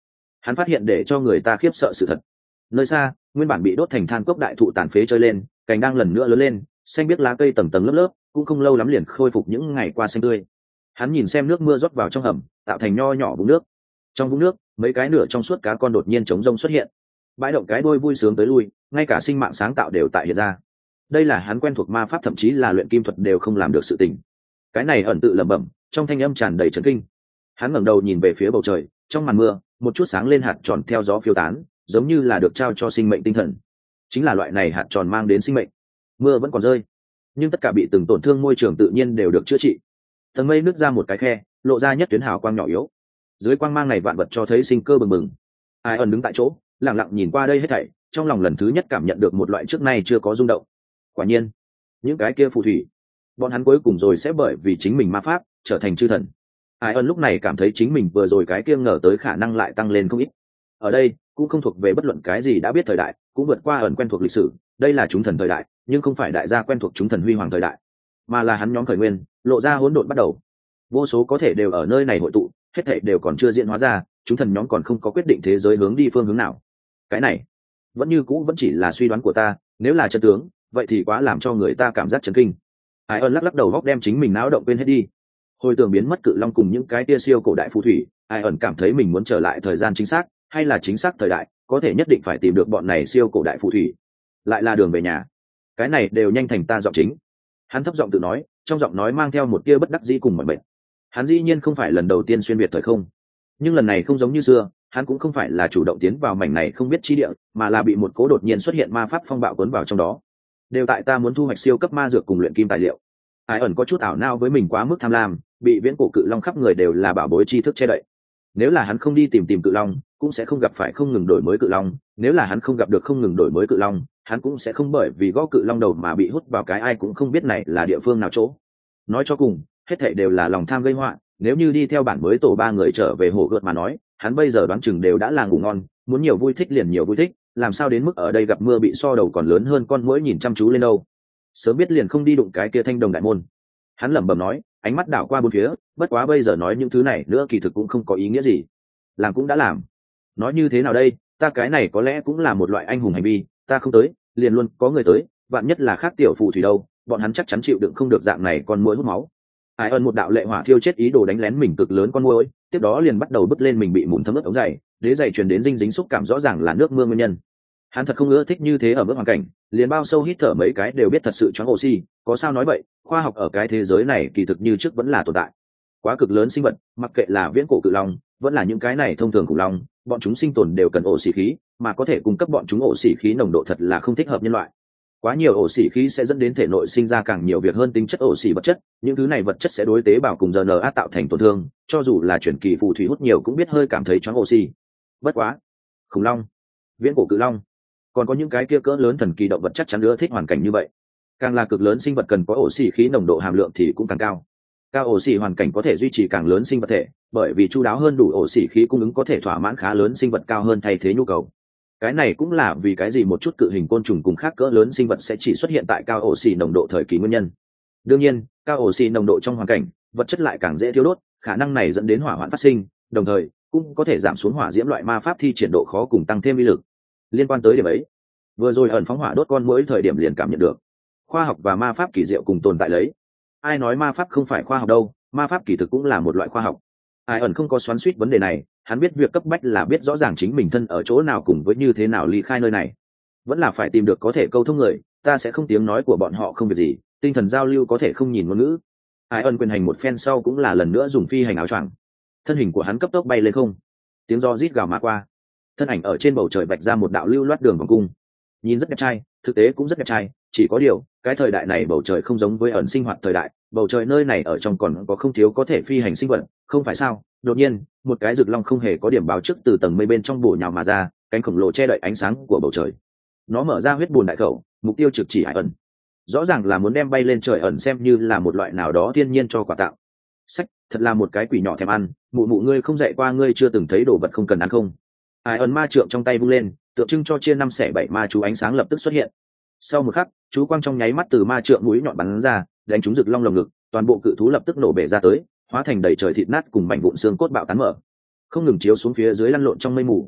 hắn phát hiện để cho người ta khiếp sợ sự thật. Nơi xa, nguyên bản bị đốt thành than cốc đại thụ tàn phế trôi lên, cành đang lần nữa lớn lên, xanh biếc lá cây tầng tầng lớp lớp, cũng không lâu lắm liền khôi phục những ngày qua xanh tươi. Hắn nhìn xem nước mưa rót vào trong hầm, tạo thành nho nhỏ vũng nước. Trong vũng nước, mấy cái nửa trong suốt cá con đột nhiên chống rông xuất hiện. Bãi động cái đôi vui sướng tới lui, ngay cả sinh mạng sáng tạo đều tại hiện ra. Đây là hắn quen thuộc ma pháp, thậm chí là luyện kim thuật đều không làm được sự tình. Cái này ẩn tự lẩm bẩm, trong thanh âm tràn đầy trấn kinh. Hắn ngẩng đầu nhìn về phía bầu trời, trong màn mưa, một chút sáng lên hạt tròn theo gió phiêu tán, giống như là được trao cho sinh mệnh tinh thần. Chính là loại này hạt tròn mang đến sinh mệnh. Mưa vẫn còn rơi, nhưng tất cả bị từng tổn thương môi trường tự nhiên đều được chữa trị. Tầng mây nứt ra một cái khe, lộ ra nhất tuyến hào quang nhỏ yếu. Dưới quang mang này vạn vật cho thấy sinh cơ bừng bừng. Ai ẩn đứng tại chỗ, lặng lặng nhìn qua đây hết thảy, trong lòng lần thứ nhất cảm nhận được một loại trước nay chưa có rung động. Quả nhiên, những cái kia phù thủy, bọn hắn cuối cùng rồi sẽ bởi vì chính mình ma pháp trở thành chư thần. Ai ẩn lúc này cảm thấy chính mình vừa rồi cái kia ngờ tới khả năng lại tăng lên không ít. Ở đây cũng không thuộc về bất luận cái gì đã biết thời đại, cũng vượt qua ẩn quen thuộc lịch sử. Đây là chúng thần thời đại, nhưng không phải đại gia quen thuộc chúng thần huy hoàng thời đại, mà là hắn nhóm khởi nguyên lộ ra hỗn độn bắt đầu. Vô số có thể đều ở nơi này hội tụ, hết thảy đều còn chưa diễn hóa ra, chúng thần nhóm còn không có quyết định thế giới hướng đi phương hướng nào. Cái này vẫn như cũ vẫn chỉ là suy đoán của ta, nếu là chân tướng vậy thì quá làm cho người ta cảm giác chấn kinh. Ai ơn lắc lắc đầu góc đem chính mình náo động quên hết đi. Hồi tưởng biến mất cự long cùng những cái tia siêu cổ đại phù thủy, ai ẩn cảm thấy mình muốn trở lại thời gian chính xác, hay là chính xác thời đại, có thể nhất định phải tìm được bọn này siêu cổ đại phù thủy, lại là đường về nhà. Cái này đều nhanh thành ta giọng chính. Hắn thấp giọng tự nói, trong giọng nói mang theo một tia bất đắc dĩ cùng mọi bệnh. Hắn dĩ nhiên không phải lần đầu tiên xuyên việt thời không, nhưng lần này không giống như xưa, hắn cũng không phải là chủ động tiến vào mảnh này không biết chi địa, mà là bị một cố đột nhiên xuất hiện ma pháp phong bạo cuốn vào trong đó. Đều tại ta muốn thu hoạch siêu cấp ma dược cùng luyện kim tài liệu. Ai ẩn có chút ảo não với mình quá mức tham lam, bị viễn cổ cự long khắp người đều là bảo bối tri thức che đậy. Nếu là hắn không đi tìm cự long, cũng sẽ không gặp phải không ngừng đổi mới cự long. Nếu là hắn không gặp được không ngừng đổi mới cự long, hắn cũng sẽ không bởi vì gõ cự long đầu mà bị hút vào cái ai cũng không biết này là địa phương nào chỗ. Nói cho cùng, hết thảy đều là lòng tham gây họa. Nếu như đi theo bản mới tổ ba người trở về hồ gợt mà nói, hắn bây giờ đoán chừng đều đã là ngủ ngon, muốn nhiều vui thích liền nhiều vui thích, làm sao đến mức ở đây gặp mưa bị so đầu còn lớn hơn con muỗi nhìn chăm chú lên đâu. Sớm biết liền không đi đụng cái kia thanh đồng đại môn. Hắn lẩm bẩm nói, ánh mắt đảo qua bốn phía, bất quá bây giờ nói những thứ này nữa kỳ thực cũng không có ý nghĩa gì. Làm cũng đã làm. Nói như thế nào đây, ta cái này có lẽ cũng là một loại anh hùng hành vi, ta không tới, liền luôn có người tới, vạn nhất là khác tiểu phù thủy đâu, bọn hắn chắc chắn chịu đựng không được dạng này con muỗi hút máu. Ai ơn một đạo lệ hỏa thiêu chết ý đồ đánh lén mình cực lớn con muỗi, tiếp đó liền bắt đầu bứt lên mình bị mụn thấm ướt ống giày, đế giày truyền đến dinh dính xúc cảm rõ ràng là nước mưa nguyên nhân. Hắn thật không ưa thích như thế ở mức hoàn cảnh, liền bao sâu hít thở mấy cái đều biết thật sự choáng oxy. Có sao nói vậy, khoa học ở cái thế giới này kỳ thực như trước vẫn là tồn tại. Quá cực lớn sinh vật, mặc kệ là viễn cổ cự long, vẫn là những cái này thông thường khủng long, bọn chúng sinh tồn đều cần oxy khí, mà có thể cung cấp bọn chúng oxy khí nồng độ thật là không thích hợp nhân loại. Quá nhiều oxy khí sẽ dẫn đến thể nội sinh ra càng nhiều việc hơn tính chất oxy vật chất, những thứ này vật chất sẽ đối tế bào cùng RNA tạo thành tổn thương, cho dù là chuyển kỳ phù thủy hút nhiều cũng biết hơi cảm thấy choáng oxy. Bất quá, khủng long, viễn cổ cự long, còn có những cái kia cỡ lớn thần kỳ động vật chắc chắn nữa thích hoàn cảnh như vậy. Càng là cực lớn sinh vật cần có oxy khí nồng độ hàm lượng thì cũng càng cao. Cao oxy hoàn cảnh có thể duy trì càng lớn sinh vật thể, bởi vì chu đáo hơn đủ oxy khí cung ứng có thể thỏa mãn khá lớn sinh vật cao hơn thay thế nhu cầu. Cái này cũng là vì cái gì một chút cự hình côn trùng cùng khác cỡ lớn sinh vật sẽ chỉ xuất hiện tại cao oxy nồng độ thời kỳ nguyên nhân. Đương nhiên, cao oxy nồng độ trong hoàn cảnh, vật chất lại càng dễ thiêu đốt, khả năng này dẫn đến hỏa hoạn phát sinh, đồng thời cũng có thể giảm xuống hỏa diễm loại ma pháp thi triển độ khó cùng tăng thêm uy lực. Liên quan tới điểm ấy, vừa rồi ẩn phóng hỏa đốt con muỗi thời điểm liền cảm nhận được khoa học và ma pháp kỳ diệu cùng tồn tại lấy. Ai nói ma pháp không phải khoa học đâu, ma pháp kỳ thực cũng là một loại khoa học. Ai ẩn không có xoắn xuýt vấn đề này, hắn biết việc cấp bách là biết rõ ràng chính mình thân ở chỗ nào cùng với như thế nào ly khai nơi này. Vẫn là phải tìm được có thể câu thông người, ta sẽ không tiếng nói của bọn họ không việc gì, tinh thần giao lưu có thể không nhìn ngôn ngữ. Ai ẩn quyền hành một phen sau cũng là lần nữa dùng phi hành áo choàng, thân hình của hắn cấp tốc bay lên không, tiếng gió rít gào mà qua, thân ảnh ở trên bầu trời vạch ra một đạo lưu loát đường vòng cung, nhìn rất đẹp trai, thực tế cũng rất đẹp trai. Chỉ có điều cái thời đại này bầu trời không giống với ẩn sinh hoạt thời đại, bầu trời nơi này ở trong còn có không thiếu có thể phi hành sinh vật, không phải sao? Đột nhiên một cái rực long không hề có điểm báo trước từ tầng mây bên trong bổ nhào mà ra, cánh khổng lồ che đậy ánh sáng của bầu trời. Nó mở ra huyết bùn đại khẩu, mục tiêu trực chỉ Hải ẩn, rõ ràng là muốn đem bay lên trời ẩn xem như là một loại nào đó thiên nhiên cho quà tặng. Sách, thật là một cái quỷ nhỏ thèm ăn, mụ mụ ngươi không dạy qua ngươi chưa từng thấy đồ vật không cần ăn không? Hải ẩn ma trượng trong tay vung lên, tượng trưng cho chia 5 xẻ 7 ma chú ánh sáng lập tức xuất hiện. Sau một khắc, chú quang trong nháy mắt từ ma trượng mũi nhọn bắn ra, đánh trúng rực long lồng ngực, toàn bộ cự thú lập tức nổ bể ra tới, hóa thành đầy trời thịt nát cùng mảnh vụn xương cốt bạo tán mở, không ngừng chiếu xuống phía dưới lăn lộn trong mây mù,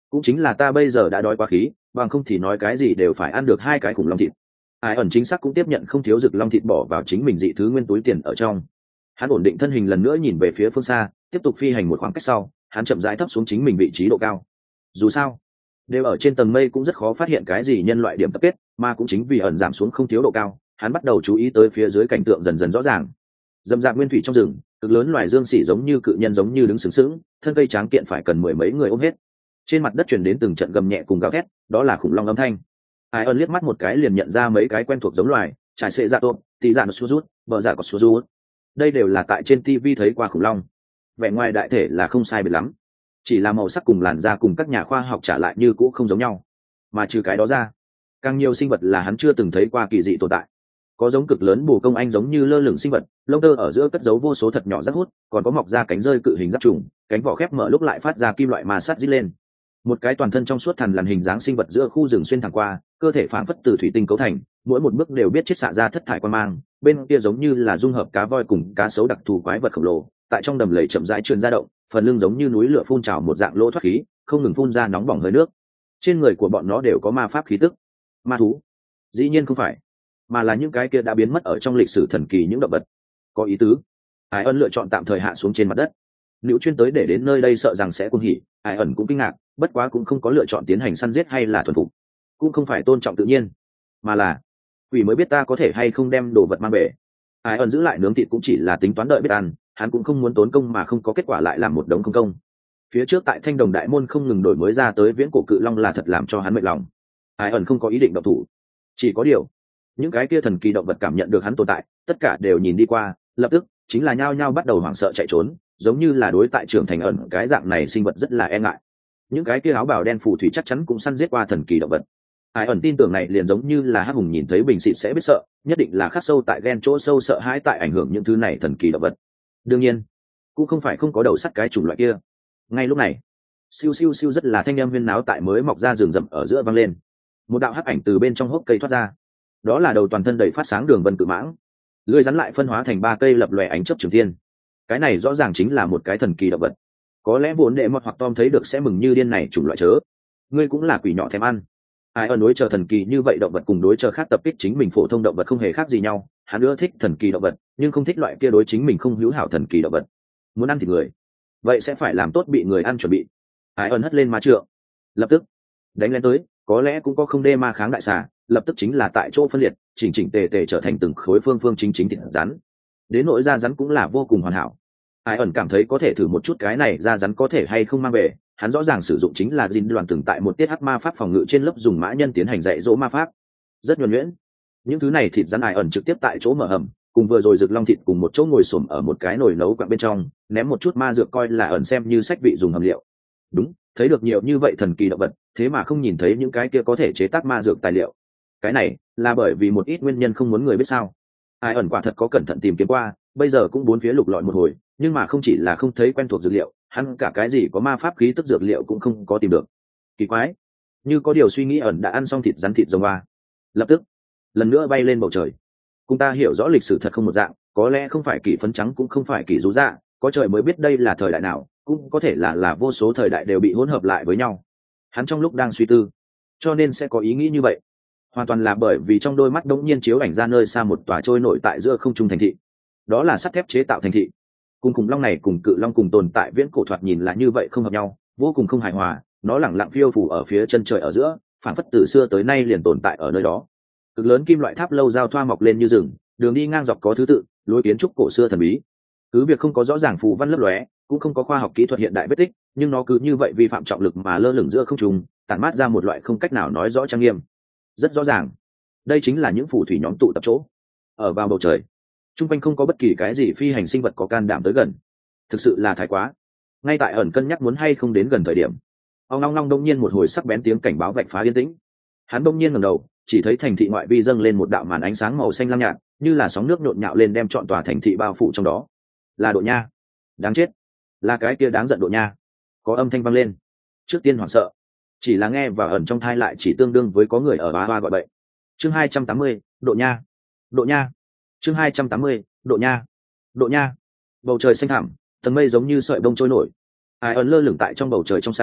cũng chính là ta bây giờ đã đói quá khí, bằng không thì nói cái gì đều phải ăn được 2 cái khủng long thịt. Ai ẩn chính xác cũng tiếp nhận không thiếu rực long thịt bỏ vào chính mình dị thứ nguyên túi tiền ở trong. Hắn ổn định thân hình lần nữa nhìn về phía phương xa, tiếp tục phi hành một khoảng cách sau, hắn chậm rãi thấp xuống chính mình vị trí độ cao. Dù sao, đều ở trên tầng mây cũng rất khó phát hiện cái gì nhân loại điểm tập kết, mà cũng chính vì ẩn giảm xuống không thiếu độ cao, hắn bắt đầu chú ý tới phía dưới cảnh tượng dần dần rõ ràng. Dầm dạp nguyên thủy trong rừng, cực lớn loài dương xỉ giống như cự nhân giống như đứng sừng sững, thân cây tráng kiện phải cần 10 mấy người ôm hết. Trên mặt đất truyền đến từng trận gầm nhẹ cùng gào thét, đó là khủng long âm thanh. Ai ơn liếc mắt một cái liền nhận ra mấy cái quen thuộc giống loài, trải sệ dạ tôm, tì dạ nó su rút, bờ dạ có su rút. Đây đều là tại trên TV thấy qua khủng long. Vẻ ngoài đại thể là không sai biệt lắm, chỉ là màu sắc cùng làn da cùng các nhà khoa học trả lại như cũ không giống nhau. Mà trừ cái đó ra, càng nhiều sinh vật là hắn chưa từng thấy qua kỳ dị tồn tại. Có giống cực lớn bồ công anh giống như lơ lửng sinh vật, lông tơ ở giữa cất giấu vô số thật nhỏ rác hút, còn có mọc ra cánh rơi cự hình giáp trùng, cánh vỏ khép mở lúc lại phát ra kim loại ma sát rít lên. Một cái toàn thân trong suốt thằn lằn hình dáng sinh vật giữa khu rừng xuyên thẳng qua, cơ thể phảng phất từ thủy tinh cấu thành, mỗi một bước đều biết chiết xạ ra thất thải quan mang, bên kia giống như là dung hợp cá voi cùng cá sấu đặc thù quái vật khổng lồ, tại trong đầm lầy chậm rãi trườn ra động, phần lưng giống như núi lửa phun trào một dạng lỗ thoát khí, không ngừng phun ra nóng bỏng hơi nước. Trên người của bọn nó đều có ma pháp khí tức. Ma thú? Dĩ nhiên không phải, mà là những cái kia đã biến mất ở trong lịch sử thần kỳ những động vật. Có ý tứ. Ai ân lựa chọn tạm thời hạ xuống trên mặt đất. Nữ chuyên tới để đến nơi đây sợ rằng sẽ cuồng hỉ, Ai ẩn cũng kinh ngạc, bất quá cũng không có lựa chọn tiến hành săn giết hay là thuần phục, cũng không phải tôn trọng tự nhiên, mà là quỷ mới biết ta có thể hay không đem đồ vật mang về. Ai ẩn giữ lại nướng thịt cũng chỉ là tính toán đợi biết ăn, hắn cũng không muốn tốn công mà không có kết quả lại làm một đống không công. Phía trước tại Thanh Đồng Đại Môn không ngừng đổi mới ra tới viễn cổ cự long là thật làm cho hắn mệt lòng. Ai ẩn không có ý định động thủ, chỉ có điều những cái kia thần kỳ động vật cảm nhận được hắn tồn tại, tất cả đều nhìn đi qua, lập tức chính là nhao nhao bắt đầu hoảng sợ chạy trốn, giống như là đối tại trưởng thành ẩn cái dạng này sinh vật rất là e ngại. Những cái kia áo bào đen phù thủy chắc chắn cũng săn giết qua thần kỳ động vật. Ai ẩn tin tưởng này liền giống như là hắc hùng nhìn thấy bình xịt sẽ biết sợ, nhất định là khắc sâu tại ghen chỗ sâu sợ hãi tại ảnh hưởng những thứ này thần kỳ động vật. Đương nhiên cũng không phải không có đầu sắt cái chủng loại kia. Ngay lúc này, siêu siêu siêu rất là thanh âm huyên náo tại mới mọc ra rừng rậm ở giữa vang lên. Một đạo hắc ảnh từ bên trong hốc cây thoát ra, đó là đầu toàn thân đầy phát sáng đường vân cự mãng, lưỡi rắn lại phân hóa thành 3 cây lập lòe ánh chớp trường thiên. Cái này rõ ràng chính là một cái thần kỳ động vật. Có lẽ vốn đệ mọt hoặc Tom thấy được sẽ mừng như điên này chủng loại chớ. Ngươi cũng là quỷ nhỏ thèm ăn. Ai ẩn đối chờ thần kỳ như vậy động vật cùng đối chờ khác tập kích chính mình phổ thông động vật không hề khác gì nhau. Hắn ưa thích thần kỳ động vật, nhưng không thích loại kia đối chính mình không hữu hảo thần kỳ động vật. Muốn ăn thịt người, vậy sẽ phải làm tốt bị người ăn chuẩn bị. Ai ẩn hất lên ma trượng, lập tức đánh lên tới. Có lẽ cũng có không đê ma kháng đại xà, lập tức chính là tại chỗ phân liệt, chỉnh chỉnh tề tề trở thành từng khối phương phương chính chính thịt rắn. Đến nỗi da rắn cũng là vô cùng hoàn hảo. Ai ẩn cảm thấy có thể thử một chút cái này da rắn có thể hay không mang về. Hắn rõ ràng sử dụng chính là dinh đoàn từng tại một tiết hắc ma pháp phòng ngự trên lớp dùng mã nhân tiến hành dạy dỗ ma pháp, rất nhuần nhuyễn. Những thứ này thịt rắn Ai ẩn trực tiếp tại chỗ mở hầm, cùng vừa rồi rực long thịt cùng một chỗ ngồi xổm ở một cái nồi nấu quặng bên trong, ném một chút ma dược coi là ẩn xem như sách vị dùng hầm liệu. Đúng, thấy được nhiều như vậy thần kỳ động vật, thế mà không nhìn thấy những cái kia có thể chế tác ma dược tài liệu. Cái này là bởi vì một ít nguyên nhân không muốn người biết sao. Ai ẩn quả thật có cẩn thận tìm kiếm qua, bây giờ cũng bốn phía lục lọi một hồi, nhưng mà không chỉ là không thấy quen thuộc dược liệu, hắn cả cái gì có ma pháp khí tức dược liệu cũng không có tìm được. Kỳ quái, như có điều suy nghĩ ẩn đã ăn xong thịt rắn thịt rồng ba, lập tức lần nữa bay lên bầu trời. Cùng ta hiểu rõ lịch sử thật không một dạng, có lẽ không phải kỳ phấn trắng cũng không phải kỳ rú dạ, có trời mới biết đây là thời đại nào, cũng có thể là vô số thời đại đều bị hỗn hợp lại với nhau. Hắn trong lúc đang suy tư, cho nên sẽ có ý nghĩ như vậy, hoàn toàn là bởi vì trong đôi mắt đống nhiên chiếu ảnh ra nơi xa một tòa trôi nổi tại giữa không trung thành thị. Đó là sắt thép chế tạo thành thị. Cùng khủng long này cùng cự long cùng tồn tại viễn cổ thoạt nhìn là như vậy không hợp nhau, vô cùng không hài hòa. Nó lẳng lặng phiêu phù ở phía chân trời ở giữa, phản phất từ xưa tới nay liền tồn tại ở nơi đó. Cực lớn kim loại tháp lâu giao thoa mọc lên như rừng, đường đi ngang dọc có thứ tự, lối kiến trúc cổ xưa thần bí. Cứ việc không có rõ ràng phù văn lấp lóe, cũng không có khoa học kỹ thuật hiện đại vết tích, nhưng nó cứ như vậy vi phạm trọng lực mà lơ lửng giữa không trung, tản mát ra một loại không cách nào nói rõ trang nghiêm. Rất rõ ràng, đây chính là những phù thủy nhóm tụ tập chỗ. Ở vào bầu trời, trung quanh không có bất kỳ cái gì phi hành sinh vật có can đảm tới gần, thực sự là thái quá. Ngay tại ẩn cân nhắc muốn hay không đến gần thời điểm, ông long long đông nhiên một hồi sắc bén tiếng cảnh báo vạch phá yên tĩnh. Hắn đông nhiên ngẩng đầu, chỉ thấy thành thị ngoại vi dâng lên một đạo màn ánh sáng màu xanh lam nhạt, như là sóng nước nhộn nhạo lên đem trọn tòa thành thị bao phủ trong đó. Là Độ Nha. Đáng chết, là cái kia đáng giận Độ Nha. Có âm thanh vang lên. Trước tiên hoảng sợ, chỉ là nghe và ẩn trong thai lại chỉ tương đương với có người ở bá hoa gọi bậy. Chương 280, Độ Nha. Độ Nha. Chương 280, Độ Nha. Độ Nha. Bầu trời xanh thẳm, tầng mây giống như sợi bông trôi nổi. Ai ẩn lơ lửng tại trong bầu trời trong xanh,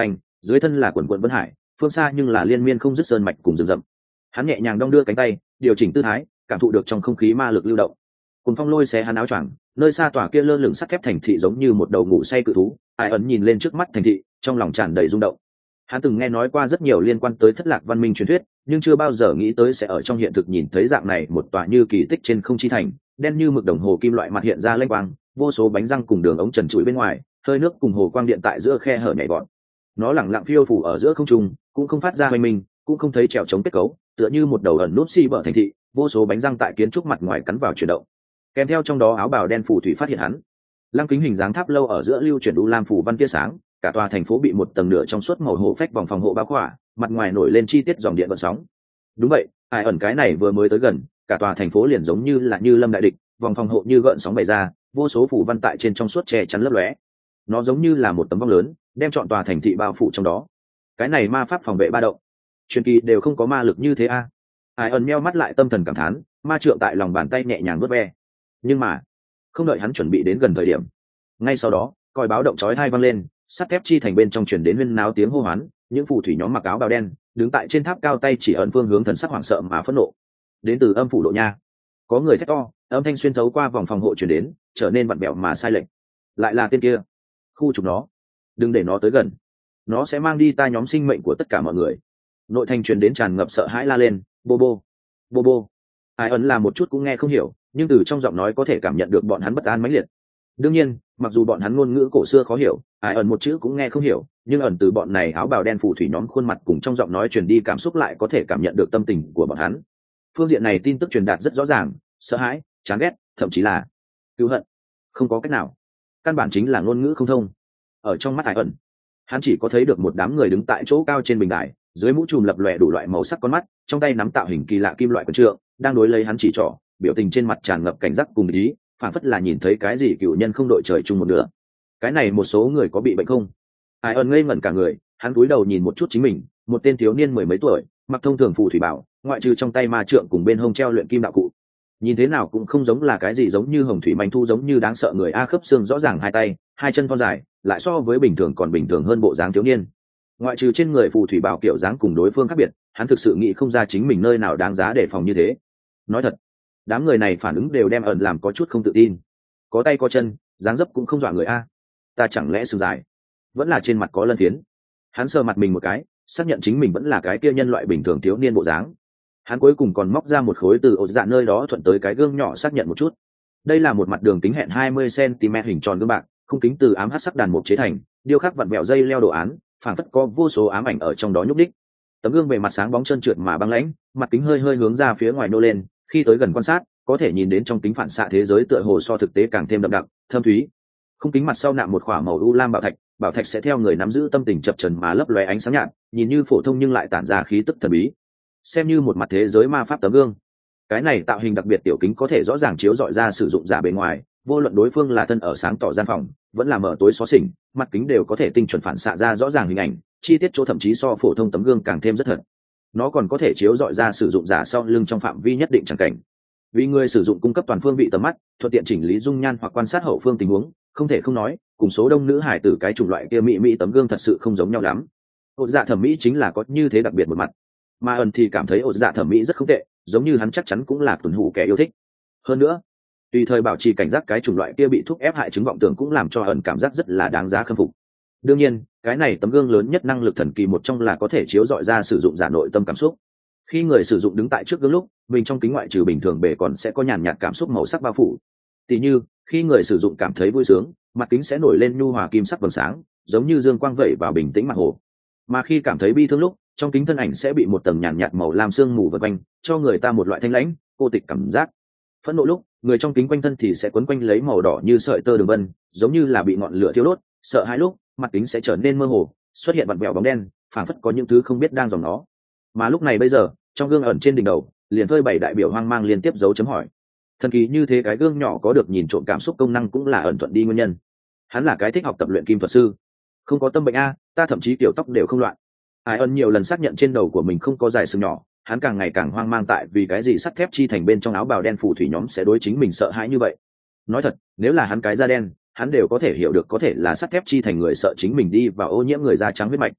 dưới thân là quần quận vân hải, phương xa nhưng là liên miên không dứt sơn mạch cùng rừng rậm. Hắn nhẹ nhàng đong đưa cánh tay, điều chỉnh tư thái, cảm thụ được trong không khí ma lực lưu động. Cùng phong lôi xé hắn áo choàng, nơi xa tòa kia lơ lửng sắt thép thành thị giống như một đầu ngủ say cự thú. Ai ẩn nhìn lên trước mắt thành thị, trong lòng tràn đầy rung động. Hắn từng nghe nói qua rất nhiều liên quan tới thất lạc văn minh truyền thuyết, nhưng chưa bao giờ nghĩ tới sẽ ở trong hiện thực nhìn thấy dạng này một tòa như kỳ tích trên không chi thành, đen như mực đồng hồ kim loại mặt hiện ra lênh quang, vô số bánh răng cùng đường ống trần trụi bên ngoài, hơi nước cùng hồ quang điện tại giữa khe hở nhảy vọt. Nó lẳng lặng phiêu phủ ở giữa không trung, cũng không phát ra hoành minh, cũng không thấy trèo chống kết cấu, tựa như một đầu ẩn nút xi bở thành thị, vô số bánh răng tại kiến trúc mặt ngoài cắn vào chuyển động. Kèm theo trong đó áo bào đen phù thủy phát hiện hắn. Lăng kính hình dáng tháp lâu ở giữa lưu chuyển u lam phủ văn tia sáng, cả tòa thành phố bị một tầng nửa trong suốt màu hồ phách vòng phòng hộ bao khỏa, mặt ngoài nổi lên chi tiết dòng điện gợn sóng. Đúng vậy, Ai ẩn cái này vừa mới tới gần, cả tòa thành phố liền giống như là như lâm đại địch, vòng phòng hộ như gợn sóng bày ra, vô số phủ văn tại trên trong suốt che chắn lấp lóe. Nó giống như là một tấm vong lớn, đem trọn tòa thành thị bao phủ trong đó. Cái này ma pháp phòng vệ ba động, truyền kỳ đều không có ma lực như thế a. Ai ẩn meo mắt lại tâm thần cảm thán, ma trượng tại lòng bàn tay nhẹ nhàng vuốt ve. Nhưng mà, không đợi hắn chuẩn bị đến gần thời điểm, ngay sau đó, còi báo động chói tai vang lên, sắt thép chi thành bên trong truyền đến huyên náo tiếng hô hoán, những phù thủy nhóm mặc áo bào đen đứng tại trên tháp cao, tay chỉ ẩn phương hướng, thần sắc hoảng sợ mà phẫn nộ. Đến từ âm phủ độ nha, có người thét to, âm thanh xuyên thấu qua vòng phòng hộ truyền đến, trở nên vặn bẹo mà sai lệch. Lại là tên kia, khu trục nó, đừng để nó tới gần, nó sẽ mang đi ta nhóm sinh mệnh của tất cả mọi người. Nội thành truyền đến tràn ngập sợ hãi la lên, bô bô, bô bô. Ai ẩn là một chút cũng nghe không hiểu, nhưng từ trong giọng nói có thể cảm nhận được bọn hắn bất an mãnh liệt. Đương nhiên, mặc dù bọn hắn ngôn ngữ cổ xưa khó hiểu, Ai ẩn một chữ cũng nghe không hiểu, nhưng ẩn từ bọn này áo bào đen phù thủy nhóm khuôn mặt cùng trong giọng nói truyền đi cảm xúc lại có thể cảm nhận được tâm tình của bọn hắn. Phương diện này tin tức truyền đạt rất rõ ràng, sợ hãi, chán ghét, thậm chí là cứu hận. Không có cách nào, căn bản chính là ngôn ngữ không thông. Ở trong mắt Ai ẩn, hắn chỉ có thấy được một đám người đứng tại chỗ cao trên bình đài, dưới mũ trùm lập lòe đủ loại màu sắc con mắt, trong tay nắm tạo hình kỳ lạ kim loại quyền trượng, đang đối lấy hắn chỉ trỏ, biểu tình trên mặt tràn ngập cảnh giác cùng ý, phản phất là nhìn thấy cái gì cựu nhân không đội trời chung một nửa. Cái này một số người có bị bệnh không? Ai ẩn ngây ngẩn cả người, hắn cúi đầu nhìn một chút chính mình, một tên thiếu niên mười mấy tuổi, mặc thông thường phù thủy bảo, ngoại trừ trong tay ma trượng cùng bên hông treo luyện kim đạo cụ, nhìn thế nào cũng không giống là cái gì giống như hồng thủy manh thu giống như đáng sợ người a. Khớp xương rõ ràng, hai tay hai chân thon dài, lại so với bình thường còn bình thường hơn bộ dáng thiếu niên. Ngoại trừ trên người phù thủy bảo kiểu dáng cùng đối phương khác biệt, hắn thực sự nghĩ không ra chính mình nơi nào đáng giá để phòng như thế. Nói thật, đám người này phản ứng đều đem ẩn làm có chút không tự tin. Có tay có chân, dáng dấp cũng không dọa người a. Ta chẳng lẽ sừng dài, vẫn là trên mặt có lân phiến? Hắn sờ mặt mình một cái, xác nhận chính mình vẫn là cái kia nhân loại bình thường thiếu niên bộ dáng. Hắn cuối cùng còn móc ra một khối từ ổ dạ nơi đó thuận tới cái gương nhỏ xác nhận một chút. Đây là một mặt đường kính hẹn 20 cm hình tròn gương bạc, khung kính từ ám hắc sắc đàn mục chế thành, điêu khắc vặn vẹo dây leo đồ án, phảng phất có vô số ám ảnh ở trong đó nhúc đích. Tấm gương bề mặt sáng bóng trơn trượt mà băng lãnh, mặt kính hơi hơi hướng ra phía ngoài nô lên, khi tới gần quan sát, có thể nhìn đến trong kính phản xạ thế giới tựa hồ so thực tế càng thêm đậm đặc, thâm thúy. Khung kính mặt sau nạm một khỏa màu u lam bảo thạch sẽ theo người nắm giữ tâm tình chập chờn mà lấp lóe ánh sáng nhạt, nhìn như phổ thông nhưng lại tản ra khí tức thần bí, xem như một mặt thế giới ma pháp tấm gương. Cái này tạo hình đặc biệt tiểu kính có thể rõ ràng chiếu rọi ra sử dụng giả bề ngoài, vô luận đối phương là thân ở sáng tỏ gian phòng, vẫn là mở tối xó xỉnh, mặt kính đều có thể tinh chuẩn phản xạ ra rõ ràng hình ảnh, chi tiết chỗ thậm chí so phổ thông tấm gương càng thêm rất thật. Nó còn có thể chiếu rọi ra sử dụng giả sau lưng trong phạm vi nhất định chẳng cảnh. Vì người sử dụng cung cấp toàn phương vị tầm mắt, thuận tiện chỉnh lý dung nhan hoặc quan sát hậu phương tình huống, không thể không nói, cùng số đông nữ hải tử cái chủng loại kia mỹ tấm gương thật sự không giống nhau lắm. Ột dạ thẩm mỹ chính là có như thế đặc biệt một mặt. Mà ẩn thì cảm thấy ột dạ thẩm mỹ rất không tệ, giống như hắn chắc chắn cũng là tuần hủ kẻ yêu thích. Hơn nữa, tùy thời bảo trì cảnh giác cái chủng loại kia bị thúc ép hại chứng vọng tưởng cũng làm cho ẩn cảm giác rất là đáng giá khâm phục. Đương nhiên, cái này tấm gương lớn nhất năng lực thần kỳ một trong là có thể chiếu rọi ra sử dụng giả nội tâm cảm xúc. Khi người sử dụng đứng tại trước gương lúc, mình trong kính ngoại trừ bình thường bề còn sẽ có nhàn nhạt cảm xúc màu sắc bao phủ. Tỉ như, khi người sử dụng cảm thấy vui sướng, mặt kính sẽ nổi lên nhu hòa kim sắc vầng sáng, giống như dương quang vẩy vào bình tĩnh mặt hồ. Mà khi cảm thấy bi thương lúc, trong kính thân ảnh sẽ bị một tầng nhàn nhạt màu lam sương mù vây quanh, cho người ta một loại thanh lãnh, cô tịch cảm giác. Phẫn nộ lúc, người trong kính quanh thân thì sẽ quấn quanh lấy màu đỏ như sợi tơ đường vân, giống như là bị ngọn lửa thiêu đốt. Sợ hãi lúc, mặt kính sẽ trở nên mơ hồ, xuất hiện vặn vẹo bóng đen, phảng phất có những thứ không biết đang dòng nó. Mà lúc này bây giờ, trong gương ẩn trên đỉnh đầu, liền phơi bảy đại biểu hoang mang liên tiếp dấu chấm hỏi. Thần kỳ như thế cái gương nhỏ có được nhìn trộm cảm xúc công năng cũng là ẩn thuận đi nguyên nhân. Hắn là cái thích học tập luyện kim thuật sư, không có tâm bệnh a, ta thậm chí kiểu tóc đều không loạn. Ai ẩn nhiều lần xác nhận trên đầu của mình không có dài sừng nhỏ, hắn càng ngày càng hoang mang tại vì cái gì sắt thép chi thành bên trong áo bào đen phù thủy nhóm sẽ đối chính mình sợ hãi như vậy. Nói thật, nếu là hắn cái da đen, hắn đều có thể hiểu được có thể là sắt thép chi thành người sợ chính mình đi và ô nhiễm người da trắng huyết mạch.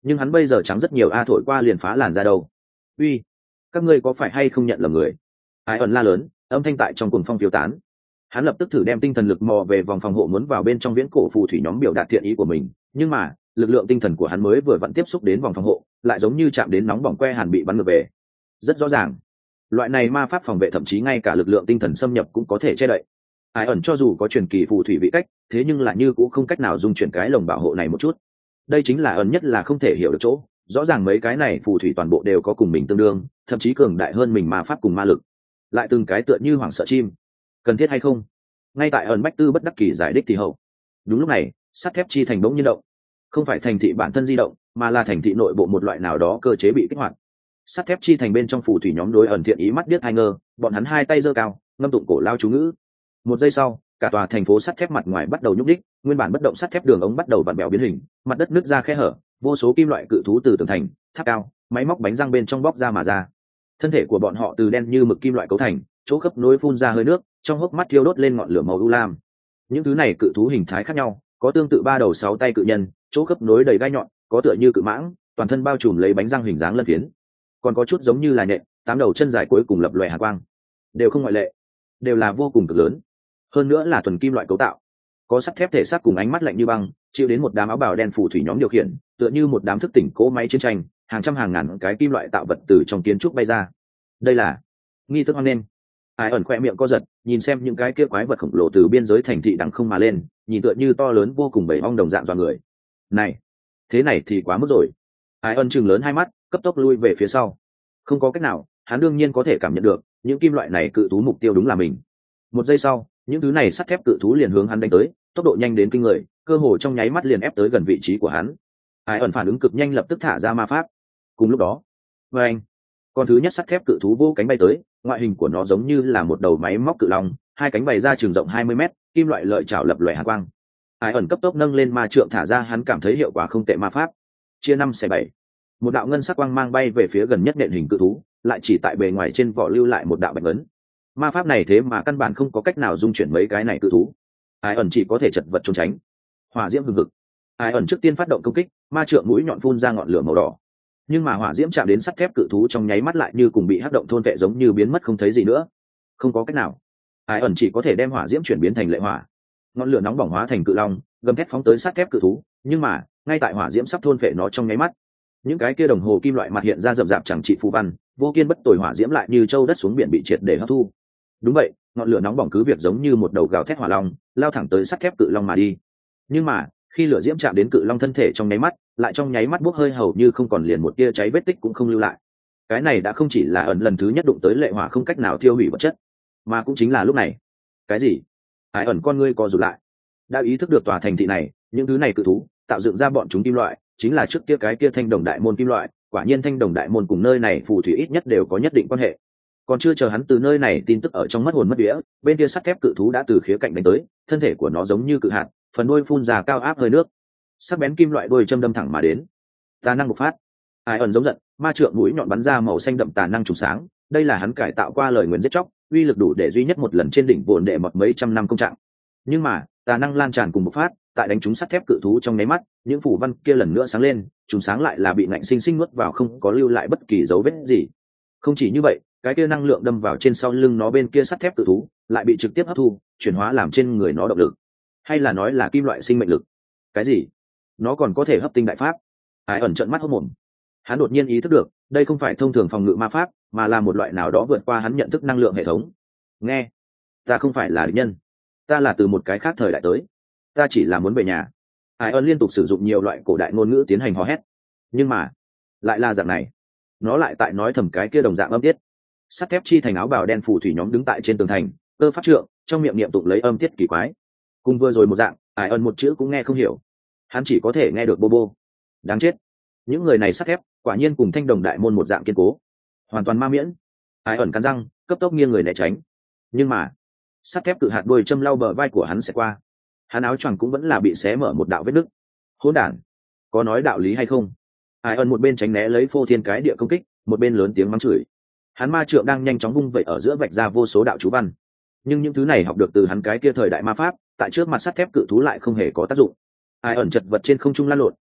nhưng hắn bây giờ trắng rất nhiều thổi qua liền phá làn ra đâu. Uy, các ngươi có phải hay không nhận lầm người? Ai ẩn la lớn, âm thanh tại trong cuồng phong phiêu tán. Hắn lập tức thử đem tinh thần lực mò về vòng phòng hộ muốn vào bên trong viễn cổ phù thủy nhóm biểu đạt thiện ý của mình, nhưng mà lực lượng tinh thần của hắn mới vừa vặn tiếp xúc đến vòng phòng hộ, lại giống như chạm đến nóng bỏng que hàn bị bắn ngược về. Rất rõ ràng, loại này ma pháp phòng vệ thậm chí ngay cả lực lượng tinh thần xâm nhập cũng có thể che đậy. Ai ẩn cho dù có truyền kỳ phù thủy vị cách, thế nhưng là như cũng không cách nào dung chuyển cái lồng bảo hộ này một chút. Đây chính là ẩn nhất là không thể hiểu được chỗ, rõ ràng mấy cái này phù thủy toàn bộ đều có cùng mình tương đương, thậm chí cường đại hơn mình ma pháp cùng ma lực, lại từng cái tựa như hoảng sợ chim. Cần thiết hay không? Ngay tại ẩn bách tư bất đắc kỳ giải đích thì hậu. Đúng lúc này, sắt thép chi thành bỗng nhiên động. Không phải thành thị bản thân di động, mà là thành thị nội bộ một loại nào đó cơ chế bị kích hoạt. Sắt thép chi thành bên trong phù thủy nhóm đối ẩn thiện ý mắt điếc hai ngơ, bọn hắn hai tay giơ cao, ngâm tụng cổ lao chú ngữ. Một giây sau, cả tòa thành phố sắt thép mặt ngoài bắt đầu nhúc đích, nguyên bản bất động sắt thép đường ống bắt đầu vặn vẹo biến hình, mặt đất nứt ra khe hở, vô số kim loại cự thú từ tường thành, tháp cao, máy móc bánh răng bên trong bóc ra mà ra. Thân thể của bọn họ từ đen như mực kim loại cấu thành, chỗ khớp nối phun ra hơi nước, trong hốc mắt thiêu đốt lên ngọn lửa màu u lam. Những thứ này cự thú hình thái khác nhau, có tương tự ba đầu sáu tay cự nhân, chỗ khớp nối đầy gai nhọn, có tựa như cự mãng, toàn thân bao trùm lấy bánh răng hình dáng lân phiến, còn có chút giống như là nhện, tám đầu chân dài cuối cùng lập lòe hàn quang, đều không ngoại lệ, đều là vô cùng cực lớn, hơn nữa là thuần kim loại cấu tạo, có sắt thép thể xác cùng ánh mắt lạnh như băng, chịu đến một đám áo bào đen phù thủy nhóm điều khiển, tựa như một đám thức tỉnh cỗ máy chiến tranh, hàng trăm hàng ngàn cái kim loại tạo vật từ trong kiến trúc bay ra. Đây là nghi thức hoan nghênh. Ai ẩn khoe miệng co giật, nhìn xem những cái kia quái vật khổng lồ từ biên giới thành thị đằng không mà lên, nhìn tựa như to lớn vô cùng bầy ong đồng dạng dọa người. Này, thế này thì quá mức rồi. Ai ẩn chừng lớn hai mắt, cấp tốc lui về phía sau. Không có cách nào, hắn đương nhiên có thể cảm nhận được, những kim loại này cự thú mục tiêu đúng là mình. Một giây sau, những thứ này sắt thép cự thú liền hướng hắn đánh tới, tốc độ nhanh đến kinh người, cơ hồ trong nháy mắt liền ép tới gần vị trí của hắn. Ai ẩn phản ứng cực nhanh lập tức thả ra ma pháp. Cùng lúc đó, anh, con thứ nhất sắt thép cự thú vô cánh bay tới, ngoại hình của nó giống như là một đầu máy móc cự long, hai cánh bày ra trường rộng 20 mét, kim loại lợi chảo lập lòe hàn quang. Ai ẩn cấp tốc nâng lên ma trượng thả ra, hắn cảm thấy hiệu quả không tệ ma pháp. Chia 5/7. Một đạo ngân sắc quang mang bay về phía gần nhất nện hình cự thú, lại chỉ tại bề ngoài trên vỏ lưu lại một đạo bạch ấn. Ma pháp này thế mà căn bản không có cách nào dung chuyển mấy cái này cự thú. Ai ẩn chỉ có thể chật vật trốn tránh. Hỏa diễm hừng hực. Ai ẩn trước tiên phát động công kích, ma trượng mũi nhọn phun ra ngọn lửa màu đỏ. Nhưng mà hỏa diễm chạm đến sắt thép cự thú trong nháy mắt lại như cùng bị hắc động thôn vệ, giống như biến mất không thấy gì nữa. Không có cách nào, Ai ẩn chỉ có thể đem hỏa diễm chuyển biến thành lệ hỏa. Ngọn lửa nóng bỏng hóa thành cự long, gầm thét phóng tới sắt thép cự thú. Nhưng mà ngay tại hỏa diễm sắp thôn vệ nó trong nháy mắt, những cái kia đồng hồ kim loại mặt hiện ra rậm rạp chẳng trị phù văn, vô kiên bất tồi hỏa diễm lại như châu đất xuống biển bị triệt để hấp thu. Đúng vậy, ngọn lửa nóng bỏng cứ việc giống như một đầu gào thét hỏa long, lao thẳng tới sắt thép cự long mà đi. Nhưng mà khi lửa diễm chạm đến cự long thân thể trong nháy mắt, lại trong nháy mắt bốc hơi hầu như không còn, liền một tia cháy vết tích cũng không lưu lại. Cái này đã không chỉ là ẩn lần thứ nhất đụng tới lệ hỏa không cách nào tiêu hủy vật chất, mà cũng chính là lúc này. Cái gì? Ai ẩn con ngươi co rụt lại, đã ý thức được tòa thành thị này, những thứ này cự thú tạo dựng ra bọn chúng kim loại, chính là trước kia cái kia thanh đồng đại môn kim loại. Quả nhiên thanh đồng đại môn cùng nơi này phù thủy ít nhất đều có nhất định quan hệ. Còn chưa chờ hắn từ nơi này tin tức ở trong mất hồn mất vía, bên kia sắt thép cự thú đã từ khía cạnh đánh tới, thân thể của nó giống như cự hạt, phần đuôi phun ra cao áp hơi nước, sắc bén kim loại đuôi châm đâm thẳng mà đến. Tà năng bộc phát. Ai ẩn giống giận, ma trượng mũi nhọn bắn ra màu xanh đậm tà năng trùng sáng, đây là hắn cải tạo qua lời nguyền giết chóc, uy lực đủ để duy nhất một lần trên đỉnh vồn đệ mọt mấy trăm năm công trạng. Nhưng mà tà năng lan tràn cùng bộc phát, tại đánh trúng sắt thép cự thú trong nháy mắt, những phủ văn kia lần nữa sáng lên, trùng sáng lại là bị ngạnh sinh sinh nuốt vào, không có lưu lại bất kỳ dấu vết gì. Không chỉ như vậy, cái kia năng lượng đâm vào trên sau lưng nó bên kia sắt thép cự thú, lại bị trực tiếp hấp thu, chuyển hóa làm trên người nó động lực, hay là nói là kim loại sinh mệnh lực. Cái gì? Nó còn có thể hấp tinh đại pháp? Ai ẩn trợn mắt hốt mồm. Hắn đột nhiên ý thức được, đây không phải thông thường phòng ngự ma pháp, mà là một loại nào đó vượt qua hắn nhận thức năng lượng hệ thống. Nghe, ta không phải là địch nhân, ta là từ một cái khác thời đại tới, ta chỉ là muốn về nhà. Ai ẩn liên tục sử dụng nhiều loại cổ đại ngôn ngữ tiến hành hò hét, nhưng mà lại là dạng này, nó lại tại nói thầm cái kia đồng dạng âm tiết. Sắt thép chi thành áo bào đen phù thủy nhóm đứng tại trên tường thành, cơ pháp trượng trong miệng niệm tụng lấy âm tiết kỳ quái, cùng vừa rồi một dạng. Ai ẩn một chữ cũng nghe không hiểu, hắn chỉ có thể nghe được bô bô. Đáng chết, những người này sắt thép quả nhiên cùng thanh đồng đại môn một dạng kiên cố, hoàn toàn ma miễn. Ai ẩn cắn răng, cấp tốc nghiêng người né tránh. Nhưng mà sắt thép cự hạt đuôi châm lau bờ vai của hắn sẽ qua, hắn áo choàng cũng vẫn là bị xé mở một đạo vết nứt. Hỗn đản, có nói đạo lý hay không? Ai ẩn một bên tránh né lấy phô thiên cái địa công kích, một bên lớn tiếng mắng chửi. Hắn ma trượng đang nhanh chóng vung vẩy ở giữa, vạch ra vô số đạo chú văn, nhưng những thứ này học được từ hắn cái kia thời đại ma pháp, tại trước mặt sắt thép cự thú lại không hề có tác dụng. Ai ẩn chật vật trên không trung lăn lộn,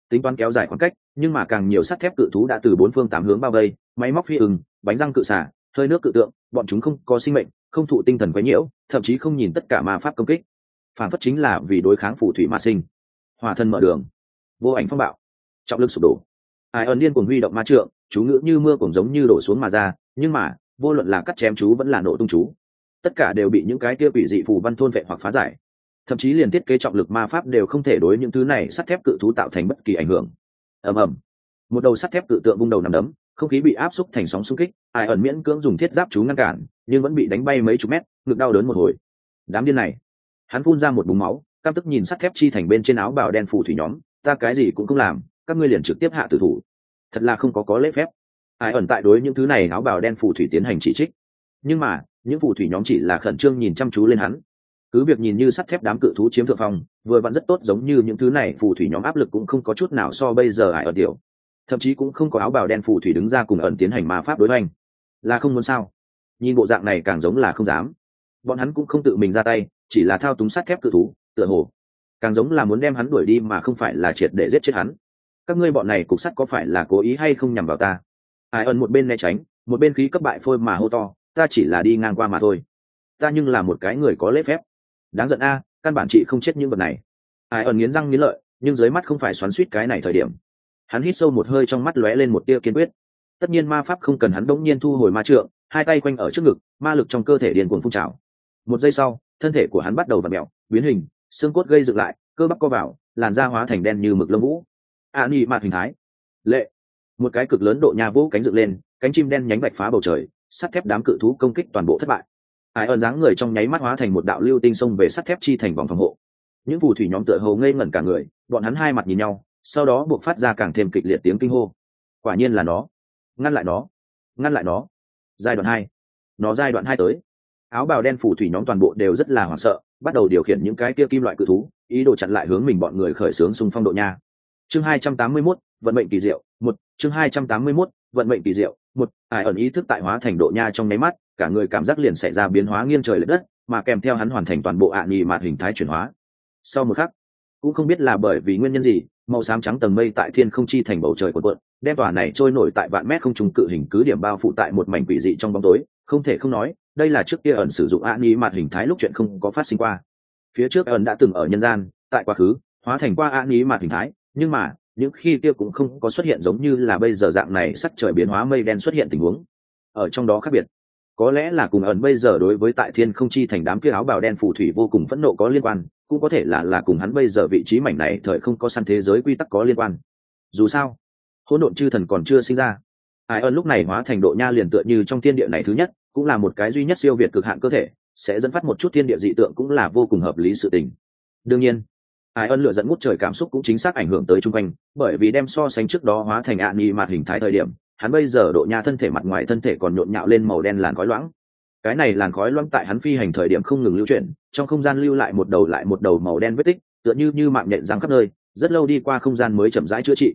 tính toán kéo dài khoảng cách, nhưng mà càng nhiều sắt thép cự thú đã từ bốn phương tám hướng bao vây, máy móc phi ưng, bánh răng cự xả, hơi nước cự tượng, bọn chúng không có sinh mệnh, không thụ tinh thần quấy nhiễu, thậm chí không nhìn tất cả ma pháp công kích, phản phất chính là vì đối kháng phù thủy mà sinh. Hỏa thân mở đường, vô ảnh phong bạo, trọng lực sụp đổ. Ai ẩn điên cuồng huy động ma trượng, chú ngữ như mưa cũng giống như đổ xuống mà ra, nhưng mà vô luận là cắt chém chú vẫn là nổ tung chú, tất cả đều bị những cái kia quỷ dị phù văn thôn vệ hoặc phá giải. Thậm chí liền thiết kế trọng lực ma pháp đều không thể đối những thứ này sắt thép cự thú tạo thành bất kỳ ảnh hưởng. Ầm ầm, một đầu sắt thép cự tượng vung đầu nằm đấm, không khí bị áp xúc thành sóng xung kích. Ai ẩn miễn cưỡng dùng thiết giáp chú ngăn cản, nhưng vẫn bị đánh bay mấy chục mét, ngực đau đớn một hồi. Đám điên này, hắn phun ra một búng máu, căm tức nhìn sắt thép chi thành bên trên áo bào đen phù thủy nhóm, ta cái gì cũng không làm, các ngươi liền trực tiếp hạ tử thủ, thật là không có lễ phép. Ai ẩn tại đối những thứ này áo bào đen phù thủy tiến hành chỉ trích, nhưng mà những phù thủy nhóm chỉ là khẩn trương nhìn chăm chú lên hắn. Cứ việc nhìn như sắt thép đám cự thú chiếm thượng phong, vừa vặn rất tốt, giống như những thứ này phù thủy nhóm áp lực cũng không có chút nào so bây giờ Ai ẩn tiểu, thậm chí cũng không có áo bào đen phù thủy đứng ra cùng ẩn tiến hành ma pháp đối hoành. Là không muốn sao? Nhìn bộ dạng này càng giống là không dám. Bọn hắn cũng không tự mình ra tay, chỉ là thao túng sắt thép cự thú, tựa hồ càng giống là muốn đem hắn đuổi đi mà không phải là triệt để giết chết hắn. Các ngươi bọn này cục sắt có phải là cố ý hay không nhằm vào ta? Ai ẩn một bên né tránh, một bên khí cấp bại phôi mà hô to, ta chỉ là đi ngang qua mà thôi, ta nhưng là một cái người có lễ phép. Đáng giận a, căn bản chị không chết những vật này. Ai ẩn nghiến răng nghiến lợi, nhưng dưới mắt không phải xoắn xuýt cái này thời điểm. Hắn hít sâu một hơi, trong mắt lóe lên một tia kiên quyết. Tất nhiên ma pháp không cần, hắn đống nhiên thu hồi ma trượng, hai tay quanh ở trước ngực, ma lực trong cơ thể điên cuồng phun trào. Một giây sau, thân thể của hắn bắt đầu vặn mèo, biến hình, xương cốt gây dựng lại, cơ bắp co vào, làn da hóa thành đen như mực lông vũ. Ani mạt hình thái. Lệ. Một cái cực lớn độ nha vũ cánh dựng lên, cánh chim đen nhánh bạch phá bầu trời, sắt thép đám cự thú công kích toàn bộ thất bại. Ai ẩn dáng người trong nháy mắt hóa thành một đạo lưu tinh xông về sắt thép chi thành vòng phòng hộ. Những phù thủy nhóm tựa hồ ngây ngẩn cả người, bọn hắn hai mặt nhìn nhau, sau đó buộc phát ra càng thêm kịch liệt tiếng kinh hô. Quả nhiên là nó, ngăn lại nó, ngăn lại nó. Giai đoạn 2, nó giai đoạn 2 tới. Áo bào đen phù thủy nhóm toàn bộ đều rất là hoảng sợ, bắt đầu điều khiển những cái kia kim loại cự thú, ý đồ chặn lại hướng mình bọn người khởi xướng xung phong độ nha. Chương 281, vận mệnh kỳ diệu, 1, chương 281, vận mệnh kỳ diệu, 1. Ai ẩn ý thức tại hóa thành độ nha trong nháy mắt, cả người cảm giác liền xảy ra biến hóa nghiêng trời lệch đất, mà kèm theo hắn hoàn thành toàn bộ nhị mạt hình thái chuyển hóa. Sau một khắc, cũng không biết là bởi vì nguyên nhân gì, màu xám trắng tầng mây tại thiên không chi thành bầu trời cuộn cuộn, đem tòa này trôi nổi tại vạn mét không trung cự hình cứ điểm bao phủ tại một mảnh quỷ dị trong bóng tối. Không thể không nói, đây là trước kia ẩn sử dụng nhị mạt hình thái lúc chuyện không có phát sinh qua. Phía trước ẩn đã từng ở nhân gian, tại quá khứ hóa thành qua nhị mạt hình thái, nhưng mà những khi kia cũng không có xuất hiện giống như là bây giờ dạng này sắc trời biến hóa mây đen xuất hiện tình huống. Ở trong đó khác biệt, có lẽ là cùng ẩn bây giờ đối với tại thiên không chi thành đám kia áo bào đen phù thủy vô cùng phẫn nộ có liên quan, cũng có thể là cùng hắn bây giờ vị trí mảnh này thời không có săn thế giới quy tắc có liên quan. Dù sao, hỗn độn chư thần còn chưa sinh ra, ai ẩn lúc này hóa thành độ nha liền tựa như trong thiên địa này thứ nhất, cũng là một cái duy nhất siêu việt cực hạn cơ thể, sẽ dẫn phát một chút thiên địa dị tượng, cũng là vô cùng hợp lý sự tình. Đương nhiên, ai ân lựa dẫn ngút trời cảm xúc cũng chính xác ảnh hưởng tới chung quanh, bởi vì đem so sánh trước đó hóa thành nhị mạt hình thái thời điểm, hắn bây giờ độ nha thân thể mặt ngoài thân thể còn nhộn nhạo lên màu đen làn khói loãng. Cái này làn khói loãng tại hắn phi hành thời điểm không ngừng lưu chuyển, trong không gian lưu lại một đầu màu đen vết tích, tựa như mạng nhện giăng khắp nơi, rất lâu đi qua không gian mới chậm rãi chữa trị.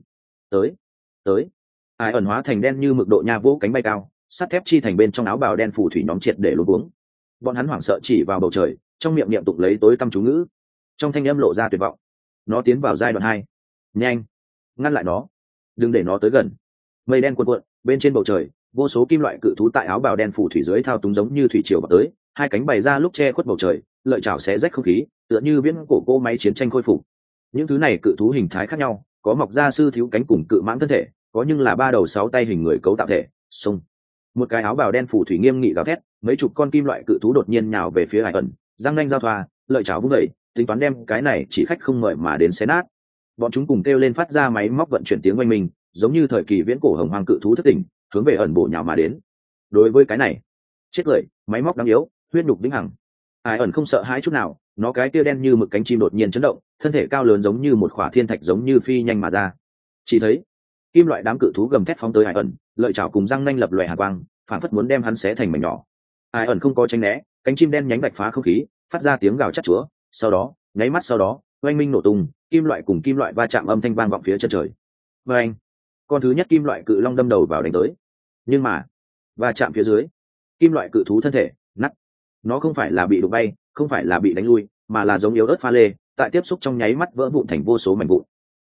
Tới, ai ẩn hóa thành đen như mực độ nha vỗ cánh bay cao, sắt thép chi thành bên trong áo bào đen phù thủy nhóm triệt để luống cuống. Bọn hắn hoảng sợ chỉ vào bầu trời, trong miệng niệm tụng lấy tối tăm chú ngữ, trong thanh âm lộ ra tuyệt vọng. Nó tiến vào giai đoạn 2, nhanh, ngăn lại nó, đừng để nó tới gần. Mây đen cuộn cuộn, bên trên bầu trời vô số kim loại cự thú tại áo bào đen phù thủy dưới thao túng giống như thủy triều vào tới, hai cánh bày ra lúc che khuất bầu trời, lợi chảo xé rách không khí, tựa như viễn cổ cô máy chiến tranh khôi phục. Những thứ này cự thú hình thái khác nhau, có mọc ra sư thiếu cánh cùng cự mãng thân thể, có nhưng là 3 đầu 6 tay hình người cấu tạo thể. Xông, một cái áo bào đen phù thủy nghiêm nghị gào thét, mấy chục con kim loại cự thú đột nhiên nhào về phía Hải ẩn, răng nanh giao thoa, lợi chảo vung dậy, tính toán đem cái này chỉ khách không mời mà đến xé nát. Bọn chúng cùng kêu lên phát ra máy móc vận chuyển tiếng oanh minh, giống như thời kỳ viễn cổ hồng hoang cự thú thất tỉnh, hướng về ẩn bổ nhào mà đến. Đối với cái này, chết lời, máy móc đáng yếu, huyết nhục vĩnh hằng. Ai ẩn không sợ hãi chút nào, nó cái kia đen như mực cánh chim đột nhiên chấn động, thân thể cao lớn giống như một khỏa thiên thạch giống như phi nhanh mà ra. Chỉ thấy kim loại đám cự thú gầm thét phóng tới Ai ẩn, lợi chảo cùng răng nanh lập lòe hàn quang, phản phất muốn đem hắn xé thành mảnh nhỏ. Ai ẩn không có tránh né, cánh chim đen nhánh bạch phá không khí, phát ra tiếng gào chát chúa, sau đó, nháy mắt sau đó, oanh minh nổ tung, kim loại cùng kim loại va chạm âm thanh vang vọng phía chân trời. Và anh, con thứ nhất kim loại cự long đâm đầu vào đánh tới, nhưng mà va chạm phía dưới, kim loại cự thú thân thể nát. Nó không phải là bị đụng bay, không phải là bị đánh lui, mà là giống yếu ớt pha lê, tại tiếp xúc trong nháy mắt vỡ vụn thành vô số mảnh vụn.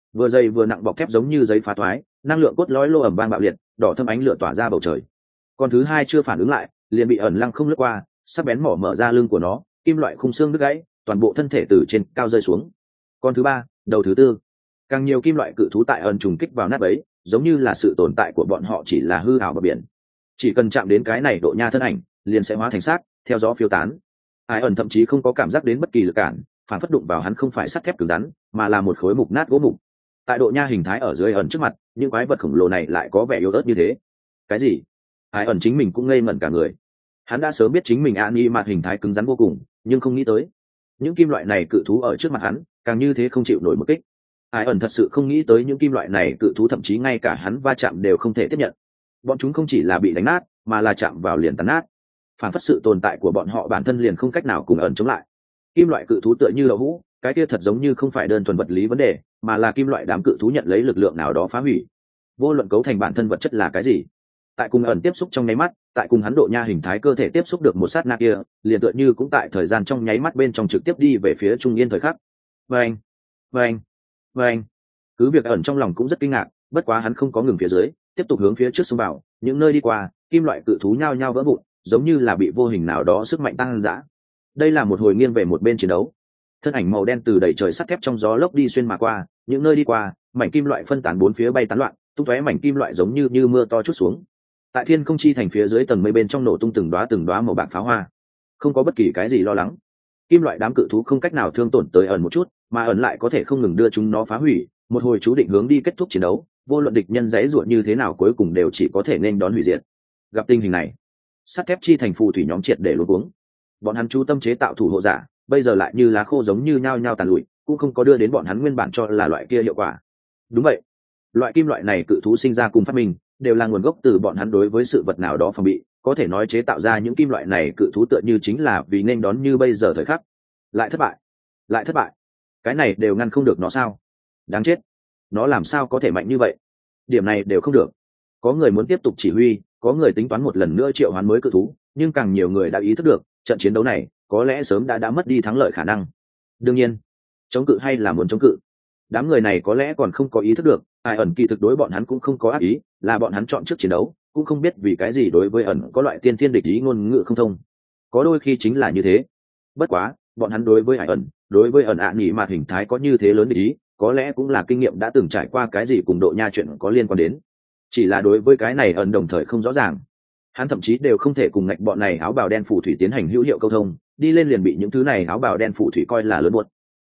vừa dày vừa nặng bọc thép giống như giấy phá thoái, năng lượng cốt lõi lô ẩm vang bạo liệt, đỏ thâm ánh lửa tỏa ra bầu trời. Con thứ hai chưa phản ứng lại, liền bị ẩn lăng không lướt qua, sắc bén mỏ mở ra lưng của nó, kim loại khung xương đứt gãy, toàn bộ thân thể từ trên cao rơi xuống. Con thứ ba, đầu thứ tư, càng nhiều kim loại cự thú tại ẩn trùng kích vào nát ấy, giống như là sự tồn tại của bọn họ chỉ là hư ảo bờ biển. Chỉ cần chạm đến cái này độ nha thân ảnh, liền sẽ hóa thành xác, theo gió phiêu tán. Ai ẩn thậm chí không có cảm giác đến bất kỳ lực cản, phản phất đụng vào hắn không phải sắt thép cứng rắn, mà là một khối mục nát gỗ mục. Tại độ nha hình thái ở dưới ẩn trước mặt, những quái vật khổng lồ này lại có vẻ yếu ớt như thế. Cái gì? Ai ẩn chính mình cũng ngây ngẩn cả người. Hắn đã sớm biết chính mình Ani mặt hình thái cứng rắn vô cùng, nhưng không nghĩ tới những kim loại này cự thú ở trước mặt hắn, càng như thế không chịu nổi một kích. Ai ẩn thật sự không nghĩ tới những kim loại này cự thú thậm chí ngay cả hắn va chạm đều không thể tiếp nhận. Bọn chúng không chỉ là bị đánh nát, mà là chạm vào liền tàn nát. Phản phất sự tồn tại của bọn họ bản thân liền không cách nào cùng ẩn chống lại. Kim loại cự thú tựa như đậu hũ, cái kia thật giống như không phải đơn thuần vật lý vấn đề, mà là kim loại đám cự thú nhận lấy lực lượng nào đó phá hủy. Vô luận cấu thành bản thân vật chất là cái gì, tại cùng ẩn tiếp xúc trong nháy mắt, tại cùng hắn độ nha hình thái cơ thể tiếp xúc được một sát na kia, liền tựa như cũng tại thời gian trong nháy mắt bên trong trực tiếp đi về phía trung yên thời khắc. Vâng, vâng, vâng. Cứ việc ẩn trong lòng cũng rất kinh ngạc, bất quá hắn không có ngừng phía dưới, tiếp tục hướng phía trước xông vào, những nơi đi qua, kim loại cự thú nhao nhao vỡ vụn, giống như là bị vô hình nào đó sức mạnh tăng dã. Đây là một hồi nghiêng về một bên chiến đấu. Thân ảnh màu đen từ đầy trời sắt thép trong gió lốc đi xuyên mà qua, những nơi đi qua, mảnh kim loại phân tán bốn phía bay tán loạn, tung tóe mảnh kim loại giống như mưa to chút xuống. Tại thiên không chi thành phía dưới tầng mây bên trong nổ tung từng đóa màu bạc pháo hoa. Không có bất kỳ cái gì lo lắng. Kim loại đám cự thú không cách nào thương tổn tới ẩn một chút, mà ẩn lại có thể không ngừng đưa chúng nó phá hủy, một hồi chú định hướng đi kết thúc chiến đấu, vô luận địch nhân giãy giụa như thế nào cuối cùng đều chỉ có thể nên đón hủy diệt. Gặp tình hình này, sắt thép chi thành phù thủy nhóm triệt để luống cuống. Bọn hắn chú tâm chế tạo thủ hộ giả, bây giờ lại như lá khô giống như nhao nhao tàn lụi, cũng không có đưa đến bọn hắn nguyên bản cho là loại kia hiệu quả. Đúng vậy, loại kim loại này cự thú sinh ra cùng phát minh, đều là nguồn gốc từ bọn hắn đối với sự vật nào đó phòng bị, có thể nói chế tạo ra những kim loại này cự thú tựa như chính là vì nên đón như bây giờ thời khắc. Lại thất bại, cái này đều ngăn không được nó sao? Đáng chết, nó làm sao có thể mạnh như vậy? Điểm này đều không được. Có người muốn tiếp tục chỉ huy, có người tính toán một lần nữa triệu hoán mới cự thú, nhưng càng nhiều người đã ý thức được trận chiến đấu này có lẽ sớm đã mất đi thắng lợi khả năng. Đương nhiên, chống cự hay là muốn chống cự, đám người này có lẽ còn không có ý thức được ai ẩn kỳ thực đối bọn hắn cũng không có ác ý, là bọn hắn chọn trước chiến đấu, cũng không biết vì cái gì đối với ẩn có loại tiên thiên địch ý ngôn ngữ không thông. Có đôi khi chính là như thế. Bất quá bọn hắn đối với ai ẩn, đối với ẩn ạ nghỉ mặt hình thái có như thế lớn địch ý, có lẽ cũng là kinh nghiệm đã từng trải qua cái gì cùng độ nha chuyện có liên quan đến. Chỉ là đối với cái này ẩn đồng thời không rõ ràng, hắn thậm chí đều không thể cùng ngạch bọn này áo bào đen phù thủy tiến hành hữu hiệu câu thông, đi lên liền bị những thứ này áo bào đen phù thủy coi là lớn buột.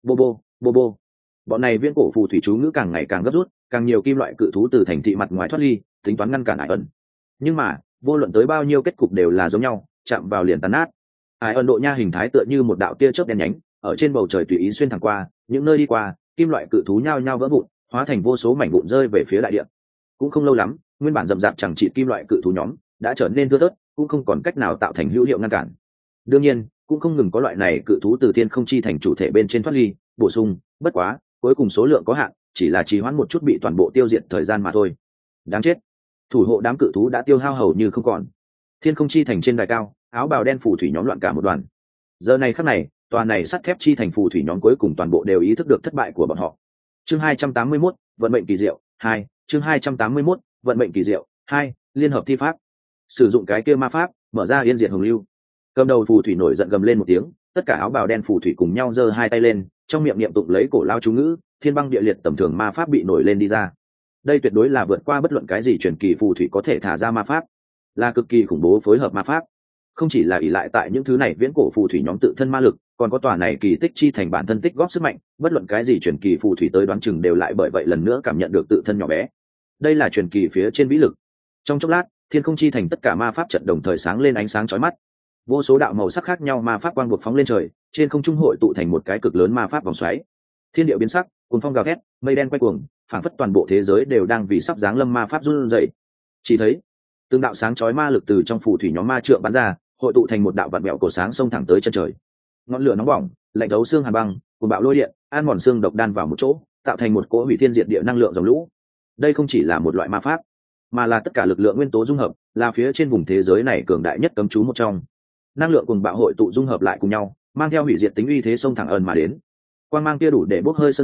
Bobo, bọn này viễn cổ phù thủy chú ngữ càng ngày càng gấp rút, càng nhiều kim loại cự thú từ thành thị mặt ngoài thoát ly, tính toán ngăn cản ai ẩn. Nhưng mà vô luận tới bao nhiêu kết cục đều là giống nhau, chạm vào liền tàn nát. Ai ẩn độ nha hình thái tựa như một đạo tia chớp đen nhánh, ở trên bầu trời tùy ý xuyên thẳng qua, những nơi đi qua, kim loại cự thú nhao nhao vỡ vụn, hóa thành vô số mảnh vụn rơi về phía đại địa. Cũng không lâu lắm, nguyên bản rậm rạp chẳng trị kim loại cự thú nhóm đã trở nên thưa thớt, cũng không còn cách nào tạo thành hữu hiệu ngăn cản. Đương nhiên cũng không ngừng có loại này cự thú từ thiên không chi thành chủ thể bên trên thoát ly bổ sung, bất quá cuối cùng số lượng có hạn, chỉ là trì hoãn một chút bị toàn bộ tiêu diệt thời gian mà thôi. Đáng chết, thủ hộ đám cự thú đã tiêu hao hầu như không còn. Thiên không chi thành trên đài cao, áo bào đen phù thủy nhóm loạn cả một đoàn. Giờ này khắc này, tòa này sắt thép chi thành phù thủy nhóm cuối cùng toàn bộ đều ý thức được thất bại của bọn họ. Chương 281, vận mệnh kỳ diệu 2, chương 281, vận mệnh kỳ diệu 2, liên hợp thi pháp. Sử dụng cái kia ma pháp, mở ra yên diệt hồng lưu. Cầm đầu phù thủy nổi giận gầm lên một tiếng, tất cả áo bào đen phù thủy cùng nhau giơ hai tay lên, trong miệng niệm tụng lấy cổ lao chú ngữ, thiên băng địa liệt tầm thường ma pháp bị nổi lên đi ra. Đây tuyệt đối là vượt qua bất luận cái gì truyền kỳ phù thủy có thể thả ra ma pháp, là cực kỳ khủng bố phối hợp ma pháp. Không chỉ là ỷ lại tại những thứ này viễn cổ phù thủy nhóm tự thân ma lực, còn có tòa này kỳ tích chi thành bản thân tích góp sức mạnh, bất luận cái gì truyền kỳ phù thủy tới đoán chừng đều lại bởi vậy lần nữa cảm nhận được tự thân nhỏ bé. Đây là truyền kỳ phía trên vĩ lực. Trong chốc lát, thiên không chi thành tất cả ma pháp trận đồng thời sáng lên ánh sáng chói mắt. Vô số đạo màu sắc khác nhau ma pháp quang buộc phóng lên trời, trên không trung hội tụ thành một cái cực lớn ma pháp vòng xoáy. Thiên địa biến sắc, cuồng phong gào thét, mây đen quay cuồng, phảng phất toàn bộ thế giới đều đang vì sắp giáng lâm ma pháp run rẩy. Chỉ thấy từng đạo sáng chói ma lực từ trong phù thủy nhóm ma trượng bắn ra, hội tụ thành một đạo vạn mèo cổ sáng xông thẳng tới chân trời. Ngọn lửa nóng bỏng, lạnh thấu xương hàn băng, cùng bạo lôi điện, an mòn xương độc đan vào một chỗ, tạo thành một cỗ hủy thiên diệt địa năng lượng dòng lũ. Đây không chỉ là một loại ma pháp, mà là tất cả lực lượng nguyên tố dung hợp, là phía trên vùng thế giới này cường đại nhất cấm chú một trong. Năng lượng cùng bạo hội tụ dung hợp lại cùng nhau, mang theo hủy diệt tính uy thế xông thẳng ẩn mà đến. Quang mang kia đủ để bốc hơi sơn mạch,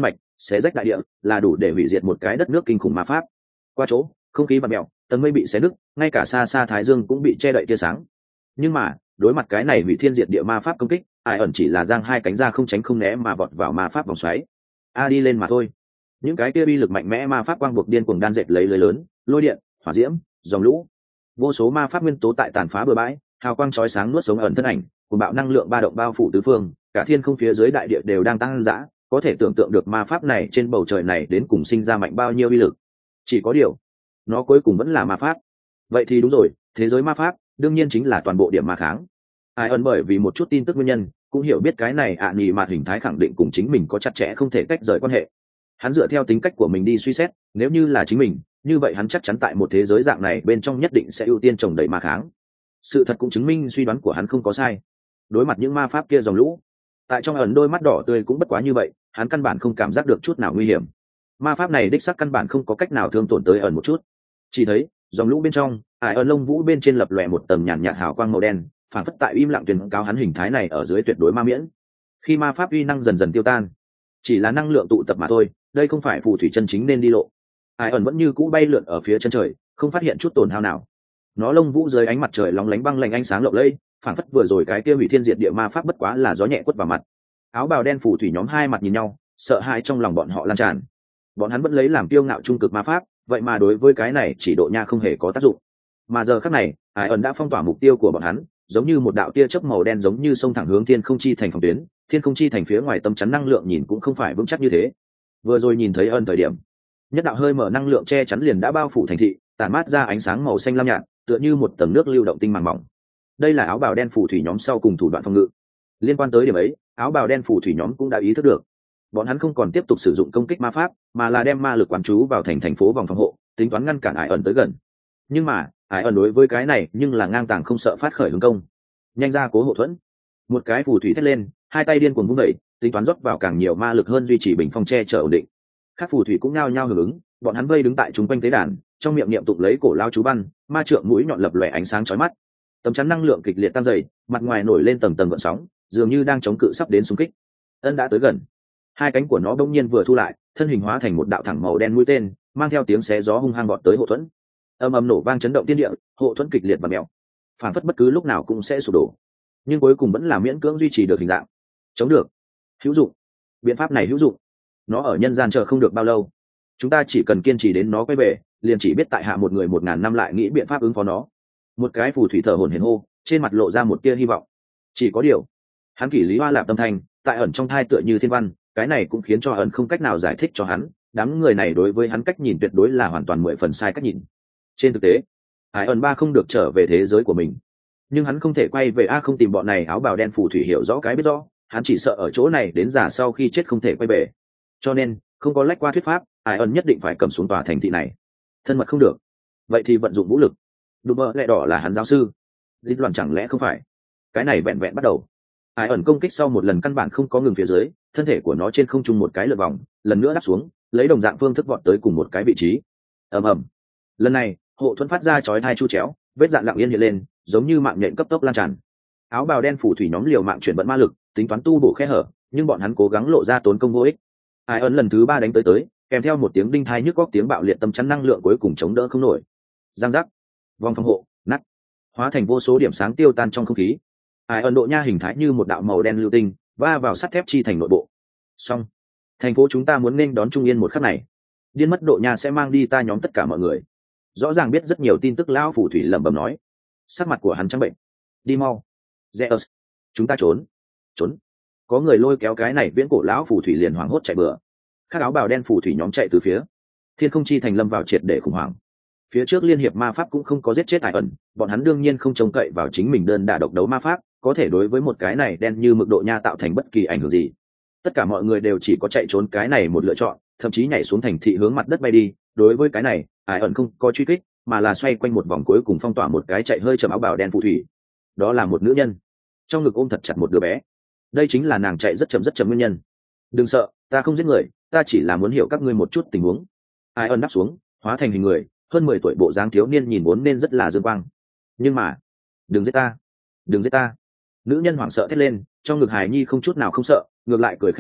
xé rách đại địa, là đủ để hủy diệt một cái đất nước kinh khủng ma pháp. Qua chỗ không khí vặn mèo, tầng mây bị xé nứt, ngay cả xa xa thái dương cũng bị che đậy tia sáng. Nhưng mà đối mặt cái này hủy thiên diệt địa ma pháp công kích, ai ẩn chỉ là giang hai cánh ra không tránh không né mà vọt vào ma pháp vòng xoáy. Đi lên mà thôi. Những cái kia uy lực mạnh mẽ ma pháp quang buộc điên cuồng đan dệt lấy lưới lớn, lôi điện, hỏa diễm, dòng lũ, vô số ma pháp nguyên tố tại tàn phá bừa bãi, hào quang chói sáng nuốt sống ẩn thân ảnh, cùng bạo năng lượng ba động bao phủ tứ phương, cả thiên không phía dưới đại địa đều đang tăng dã, có thể tưởng tượng được ma pháp này trên bầu trời này đến cùng sinh ra mạnh bao nhiêu uy lực. Chỉ có điều, nó cuối cùng vẫn là ma pháp. Vậy thì đúng rồi, thế giới ma pháp đương nhiên chính là toàn bộ điểm ma kháng. Ai ẩn bởi vì một chút tin tức nguyên nhân cũng hiểu biết cái này nhì mạt hình thái khẳng định cùng chính mình có chặt chẽ không thể tách rời quan hệ. Hắn dựa theo tính cách của mình đi suy xét, nếu như là chính mình, như vậy hắn chắc chắn tại một thế giới dạng này bên trong nhất định sẽ ưu tiên trồng đầy ma kháng. Sự thật cũng chứng minh suy đoán của hắn không có sai. Đối mặt những ma pháp kia dòng lũ, tại trong ẩn đôi mắt đỏ tươi cũng bất quá như vậy, hắn căn bản không cảm giác được chút nào nguy hiểm. Ma pháp này đích xác căn bản không có cách nào thương tổn tới ẩn một chút. Chỉ thấy dòng lũ bên trong, ẩn lông vũ bên trên lập lòe một tầng nhàn nhạt hào quang màu đen, phản phất tại im lặng tuyên cáo hắn hình thái này ở dưới tuyệt đối ma miễn. Khi ma pháp uy năng dần dần tiêu tan, chỉ là năng lượng tụ tập mà thôi, đây không phải phù thủy chân chính nên đi lộ. Ẩn vẫn như cũ bay lượn ở phía chân trời, không phát hiện chút tổn hao nào. Nó lông vũ dưới ánh mặt trời lóng lánh băng lạnh ánh sáng lộng lẫy, phản phất vừa rồi cái kia hủy thiên diệt địa ma pháp bất quá là gió nhẹ quất vào mặt. Áo bào đen phù thủy nhóm hai mặt nhìn nhau, sợ hãi trong lòng bọn họ lan tràn. Bọn hắn vẫn lấy làm kiêu ngạo trung cực ma pháp, vậy mà đối với cái này chỉ độ nha không hề có tác dụng. Mà giờ khắc này, Ẩn đã phong tỏa mục tiêu của bọn hắn, giống như một đạo tia chớp màu đen giống như sông thẳng hướng thiên không chi thành phòng tuyến. Thiên không chi thành phía ngoài tấm chắn năng lượng nhìn cũng không phải vững chắc như thế. Vừa rồi nhìn thấy Ẩn thời điểm, nhất đạo hơi mở năng lượng che chắn liền đã bao phủ thành thị, tản mát ra ánh sáng màu xanh lam nhạt, tựa như một tầng nước lưu động tinh màng mỏng. Đây là áo bào đen phù thủy nhóm sau cùng thủ đoạn phòng ngự. Liên quan tới điểm ấy, áo bào đen phù thủy nhóm cũng đã ý thức được. Bọn hắn không còn tiếp tục sử dụng công kích ma pháp, mà là đem ma lực quán chú vào thành phố vòng phòng hộ, tính toán ngăn cản Ẩn tới gần. Nhưng mà Ẩn đối với cái này nhưng là ngang tàng không sợ phát khởi hướng công. Nhanh ra cố hộ thuẫn! Một cái phù thủy thét lên, hai tay điên cuồng vung đẩy, tính toán rót vào càng nhiều ma lực hơn duy trì bình phong che chở ổn định. Các phù thủy cũng nhao nhao hưởng ứng, bọn hắn vây đứng tại chúng quanh tế đàn, trong miệng niệm tụng lấy cổ lao chú văn, ma trượng mũi nhọn lập lòe ánh sáng chói mắt. Tấm chắn năng lượng kịch liệt tăng dày, mặt ngoài nổi lên tầng tầng gợn sóng, dường như đang chống cự sắp đến xung kích. Ân đã tới gần, hai cánh của nó bỗng nhiên vừa thu lại, thân hình hóa thành một đạo thẳng màu đen mũi tên, mang theo tiếng xé gió hung hăng vọt tới hộ thuẫn. Ầm ầm nổ vang chấn động thiên địa, hộ thuẫn kịch liệt và mèo, phản phất bất cứ lúc nào cũng sẽ sụp đổ, nhưng cuối cùng vẫn là miễn cưỡng duy trì được hình dạng. Chống được, hữu dụng. Biện pháp này hữu dụng. Nó ở nhân gian chờ không được bao lâu, chúng ta chỉ cần kiên trì đến nó quay về, liền chỉ biết tại hạ một người 1000 năm lại nghĩ biện pháp ứng phó nó. Một cái phù thủy thở hổn hển hô, trên mặt lộ ra một tia hy vọng. Chỉ có điều, hắn kỷ lý hoa lạp tâm thanh, tại Ẩn trong thai tựa như thiên văn, cái này cũng khiến cho Ẩn không cách nào giải thích cho hắn, đám người này đối với hắn cách nhìn tuyệt đối là hoàn toàn 10 phần sai cách nhìn. Trên thực tế, Ẩn ba không được trở về thế giới của mình, nhưng hắn không thể quay về không tìm bọn này áo bào đen phù thủy hiểu rõ cái biết rõ, hắn chỉ sợ ở chỗ này đến già sau khi chết không thể quay về. Cho nên không có lách qua thuyết pháp, Ẩn nhất định phải cầm xuống tòa thành thị này. Thân mật không được, vậy thì vận dụng vũ lực. Đùm bơ lẹ đỏ là hắn giáo sư, dịch loạn chẳng lẽ không phải? Cái này vẹn vẹn bắt đầu. Ẩn công kích sau một lần căn bản không có ngừng phía dưới, thân thể của nó trên không trung một cái lượt vòng, lần nữa đáp xuống, lấy đồng dạng phương thức vọt tới cùng một cái vị trí. Ầm ầm. Lần này hộ thuẫn phát ra chói tai chu chéo, vết dạn lặng yên hiện lên, giống như mạng nhện cấp tốc lan tràn. Áo bào đen phù thủy nhóm liều mạng chuyển vận ma lực, tính toán tu bổ khe hở, nhưng bọn hắn cố gắng lộ ra tốn công vô ích. Ẩn lần thứ 3 đánh tới, kèm theo một tiếng đinh thai nhức góc tiếng bạo liệt tâm chắn năng lượng cuối cùng chống đỡ không nổi. Giang giác, vòng phòng hộ nát, hóa thành vô số điểm sáng tiêu tan trong không khí. Ẩn độ nha hình thái như một đạo màu đen lưu tinh va vào sắt thép chi thành nội bộ. Xong, thành phố chúng ta muốn nên đón trung yên một khắc này. Điên mất độ nha sẽ mang đi ta nhóm tất cả mọi người. Rõ ràng biết rất nhiều tin tức lão phù thủy lẩm bẩm nói. Sắc mặt của hắn trắng bệnh. Đi mau, Zeus, chúng ta trốn. Có người lôi kéo cái này viễn cổ lão phù thủy liền hoảng hốt chạy bừa. Các áo bào đen phù thủy nhóm chạy từ phía thiên không chi thành lâm vào triệt để khủng hoảng. Phía trước liên hiệp ma pháp cũng không có giết chết Ẩn, bọn hắn đương nhiên không trông cậy vào chính mình đơn đả độc đấu ma pháp có thể đối với một cái này đen như mực độ nha tạo thành bất kỳ ảnh hưởng gì. Tất cả mọi người đều chỉ có chạy trốn cái này một lựa chọn, thậm chí nhảy xuống thành thị hướng mặt đất bay đi. Đối với cái này, Ẩn không có truy kích, mà là xoay quanh một vòng cuối cùng phong tỏa một cái chạy hơi chậm áo bào đen phù thủy. Đó là một nữ nhân, trong ngực ôm thật chặt một đứa bé. Đây chính là nàng chạy rất chậm nguyên nhân. Đừng sợ, ta không giết người, ta chỉ là muốn hiểu các ngươi một chút tình huống. Ẩn đáp xuống, hóa thành hình người, hơn 10 tuổi bộ dáng thiếu niên nhìn vốn nên rất là dương quang. Nhưng mà, đừng giết ta. Nữ nhân hoảng sợ thét lên, trong ngực hài nhi không chút nào không sợ, ngược lại cười khanh khách,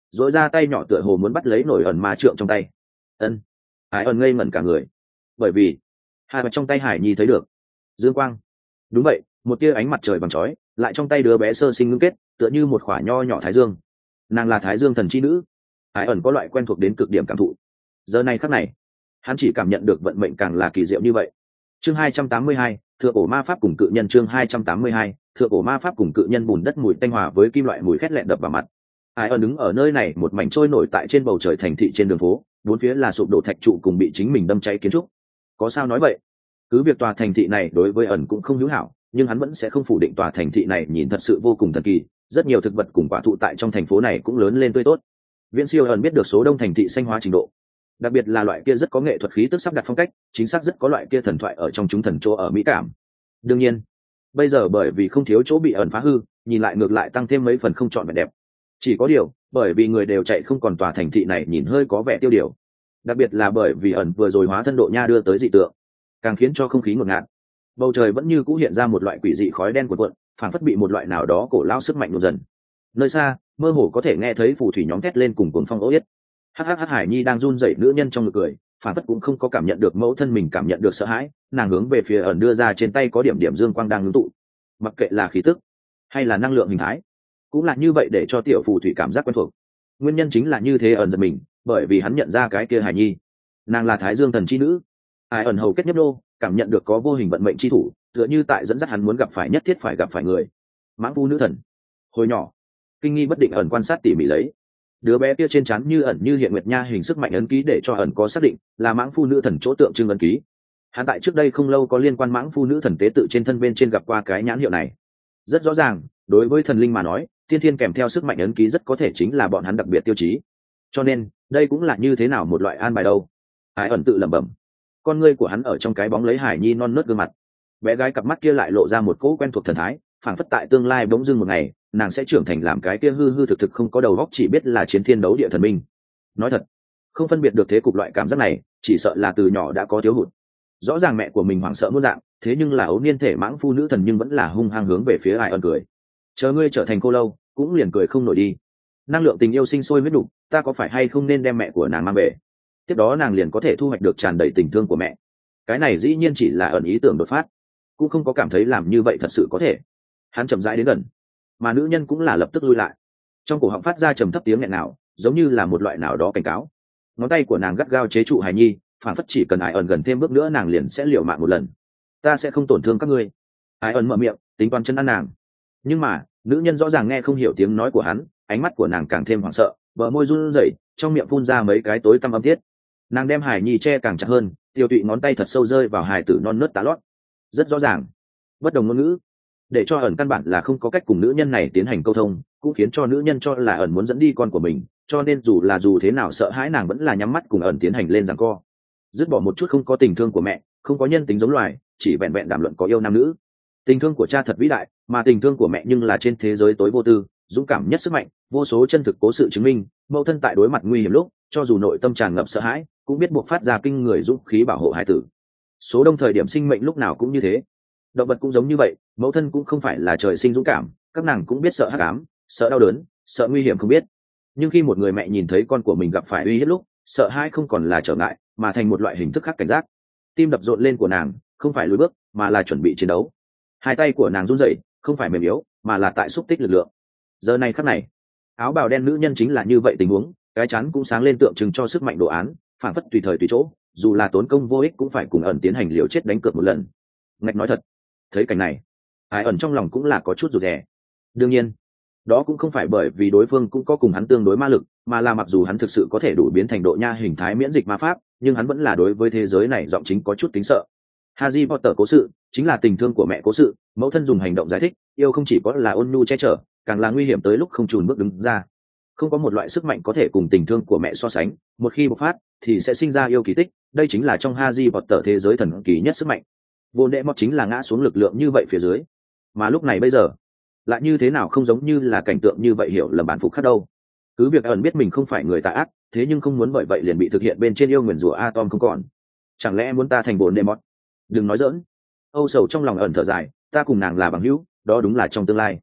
dỗi ra tay nhỏ tựa hồ muốn bắt lấy nổi ẩn ma trượng trong tay. Ân. Hải ẩn ngây ngẩn cả người, bởi vì hai vật trong tay Hải Nhi thấy được dương quang. Đúng vậy, một tia ánh mặt trời bằng chói lại trong tay đứa bé sơ sinh ngưng kết, tựa như một khỏa nho nhỏ thái dương. Nàng là thái dương thần chi nữ. Hải ẩn có loại quen thuộc đến cực điểm cảm thụ. Giờ này khắc này, hắn chỉ cảm nhận được vận mệnh càng là kỳ diệu như vậy. Chương 282, thượng cổ ma pháp cùng cự nhân. Chương 282, thượng cổ ma pháp cùng cự nhân. Bùn đất mùi tanh hòa với kim loại mùi khét lẹn đập vào mặt. Hải ẩn đứng ở nơi này, một mảnh trôi nổi tại trên bầu trời thành thị trên đường phố, bốn phía là sụp đổ thạch trụ cùng bị chính mình đâm cháy kiến trúc. Có sao nói vậy? Cứ việc tòa thành thị này đối với ẩn cũng không hữu hảo, nhưng hắn vẫn sẽ không phủ định tòa thành thị này nhìn thật sự vô cùng thần kỳ. Rất nhiều thực vật cùng quả thụ tại trong thành phố này cũng lớn lên tươi tốt. Viễn siêu ẩn biết được số đông thành thị xanh hóa trình độ, đặc biệt là loại kia rất có nghệ thuật khí tức sắp đặt phong cách, chính xác rất có loại kia thần thoại ở trong chúng thần chỗ ở mỹ cảm. Đương nhiên, bây giờ bởi vì không thiếu chỗ bị ẩn phá hư, nhìn lại ngược lại tăng thêm mấy phần không trọn vẹn đẹp. Chỉ có điều, bởi vì người đều chạy không còn tòa thành thị này nhìn hơi có vẻ tiêu điều. Đặc biệt là bởi vì ẩn vừa rồi hóa thân độ nha đưa tới dị tượng, càng khiến cho không khí ngột ngạt. Bầu trời vẫn như cũ hiện ra một loại quỷ dị khói đen cuộn, phảng phất bị một loại nào đó cổ lao sức mạnh nổ dần. Nơi xa, mơ hồ có thể nghe thấy phù thủy nhóm thét lên cùng cuồng phong ố yết. Hắc Hải Nhi đang run rẩy, nữ nhân trong ngực cười, phảng phất cũng không có cảm nhận được mẫu thân mình cảm nhận được sợ hãi, nàng hướng về phía ẩn đưa ra trên tay có điểm điểm dương quang đang ngưng tụ. Mặc kệ là khí tức hay là năng lượng hình thái, cũng là như vậy để cho tiểu phù thủy cảm giác quen thuộc. Nguyên nhân chính là như thế, ẩn giật mình, bởi vì hắn nhận ra cái kia Hải Nhi, nàng là Thái Dương thần chi nữ. Ai ẩn hầu kết nhấp đô, cảm nhận được có vô hình vận mệnh chi thủ, tựa như tại dẫn dắt hắn muốn gặp phải, nhất thiết phải gặp phải người. Mãng phu nữ thần. Hồi nhỏ, kinh nghi bất định ẩn quan sát tỉ mỉ lấy. Đứa bé kia trên trán như ẩn như hiện nguyệt nha hình sức mạnh ấn ký để cho ẩn có xác định là mãng phu nữ thần chỗ tượng trưng ấn ký. Hắn tại trước đây không lâu có liên quan mãng phu nữ thần tế tự trên thân bên trên gặp qua cái nhãn hiệu này. Rất rõ ràng, đối với thần linh mà nói, tiên thiên kèm theo sức mạnh ấn ký rất có thể chính là bọn hắn đặc biệt tiêu chí. Cho nên, đây cũng là như thế nào một loại an bài đâu. Hải ẩn tự lẩm bẩm. Con ngươi của hắn ở trong cái bóng lấy Hải Nhi non nớt gương mặt. Bé gái cặp mắt kia lại lộ ra một cỗ quen thuộc thần thái, phảng phất tại tương lai bỗng dưng một ngày, nàng sẽ trưởng thành làm cái kia hư hư thực thực không có đầu óc, chỉ biết là chiến thiên đấu địa thần minh. Nói thật, không phân biệt được thế cục loại cảm giác này, chỉ sợ là từ nhỏ đã có thiếu hụt. Rõ ràng mẹ của mình hoảng sợ muôn dạng, thế nhưng là ấu niên thể mãng phu nữ thần nhưng vẫn là hung hăng hướng về phía Hải ẩn cười. Chờ ngươi trở thành cô lâu, cũng liền cười không nổi đi. Năng lượng tình yêu sinh sôi huyết đủ, ta có phải hay không nên đem mẹ của nàng mang về? Tiếp đó nàng liền có thể thu hoạch được tràn đầy tình thương của mẹ. Cái này dĩ nhiên chỉ là ẩn ý tưởng đột phát, cũng không có cảm thấy làm như vậy thật sự có thể. Hắn chậm rãi đến gần, mà nữ nhân cũng là lập tức lui lại, trong cổ họng phát ra trầm thấp tiếng nghẹn nào, giống như là một loại nào đó cảnh cáo. Ngón tay của nàng gắt gao chế trụ Hải Nhi, phản phất chỉ cần Hải ẩn gần thêm bước nữa nàng liền sẽ liều mạng một lần. Ta sẽ không tổn thương các ngươi. Hải ẩn mở miệng tính toán chân ăn nàng, nhưng mà nữ nhân rõ ràng nghe không hiểu tiếng nói của hắn, ánh mắt của nàng càng thêm hoảng sợ, bờ môi run rẩy, trong miệng phun ra mấy cái tối tăm âm tiết. Nàng đem Hải Nhi che càng chặt hơn, tiêu tụy ngón tay thật sâu rơi vào hài tử non nớt tá lót. Rất rõ ràng, bất đồng ngôn ngữ để cho ẩn căn bản là không có cách cùng nữ nhân này tiến hành câu thông, cũng khiến cho nữ nhân cho là ẩn muốn dẫn đi con của mình, cho nên dù thế nào sợ hãi nàng vẫn là nhắm mắt cùng ẩn tiến hành lên giằng co. Dứt bỏ một chút không có tình thương của mẹ, không có nhân tính giống loài, chỉ vẹn vẹn đàm luận có yêu nam nữ. Tình thương của cha thật vĩ đại, mà tình thương của mẹ nhưng là trên thế giới tối vô tư, dũng cảm nhất sức mạnh, vô số chân thực cố sự chứng minh, mẫu thân tại đối mặt nguy hiểm lúc, cho dù nội tâm tràn ngập sợ hãi, cũng biết buộc phát ra kinh người dũng khí bảo hộ hải tử. Số đông thời điểm sinh mệnh lúc nào cũng như thế. Động vật cũng giống như vậy, mẫu thân cũng không phải là trời sinh dũng cảm, các nàng cũng biết sợ hắc ám, sợ đau đớn, sợ nguy hiểm không biết. Nhưng khi một người mẹ nhìn thấy con của mình gặp phải uy hiếp lúc, sợ hãi không còn là trở ngại, mà thành một loại hình thức khác cảnh giác. Tim đập rộn lên của nàng không phải lùi bước, mà là chuẩn bị chiến đấu. Hai tay của nàng run rẩy, không phải mềm yếu, mà là tại xúc tích lực lượng. Giờ này khắc này, áo bào đen nữ nhân chính là như vậy tình huống, cái chắn cũng sáng lên tượng trưng cho sức mạnh đồ án, phản phất tùy thời tùy chỗ, dù là tốn công vô ích cũng phải cùng ẩn tiến hành liều chết đánh cược một lần. Ngạch nói thật, thấy cảnh này, Hải ẩn trong lòng cũng là có chút rụt rè. Đương nhiên, đó cũng không phải bởi vì đối phương cũng có cùng hắn tương đối ma lực, mà là mặc dù hắn thực sự có thể đủ biến thành độ nha hình thái miễn dịch ma pháp, nhưng hắn vẫn là đối với thế giới này giọng chính có chút kính sợ. Harry Potter cố sự chính là tình thương của mẹ cố sự, mẫu thân dùng hành động giải thích, yêu không chỉ có là ôn nhu che chở, càng là nguy hiểm tới lúc không chùn bước đứng ra. Không có một loại sức mạnh có thể cùng tình thương của mẹ so sánh, một khi bộc phát thì sẽ sinh ra yêu kỳ tích, đây chính là trong Harry Potter thế giới thần kỳ nhất sức mạnh. Voldemort chính là ngã xuống lực lượng như vậy phía dưới, mà lúc này bây giờ lại như thế nào không giống như là cảnh tượng như vậy, hiểu lầm bản phục khác đâu. Cứ việc ẩn biết mình không phải người tà ác, thế nhưng không muốn bởi vậy liền bị thực hiện bên trên yêu nguyền rủa Atom không còn. Chẳng lẽ muốn ta thành Voldemort? Đừng nói giỡn. Âu sầu trong lòng ẩn thở dài, ta cùng nàng là bằng hữu, đó đúng là trong tương lai.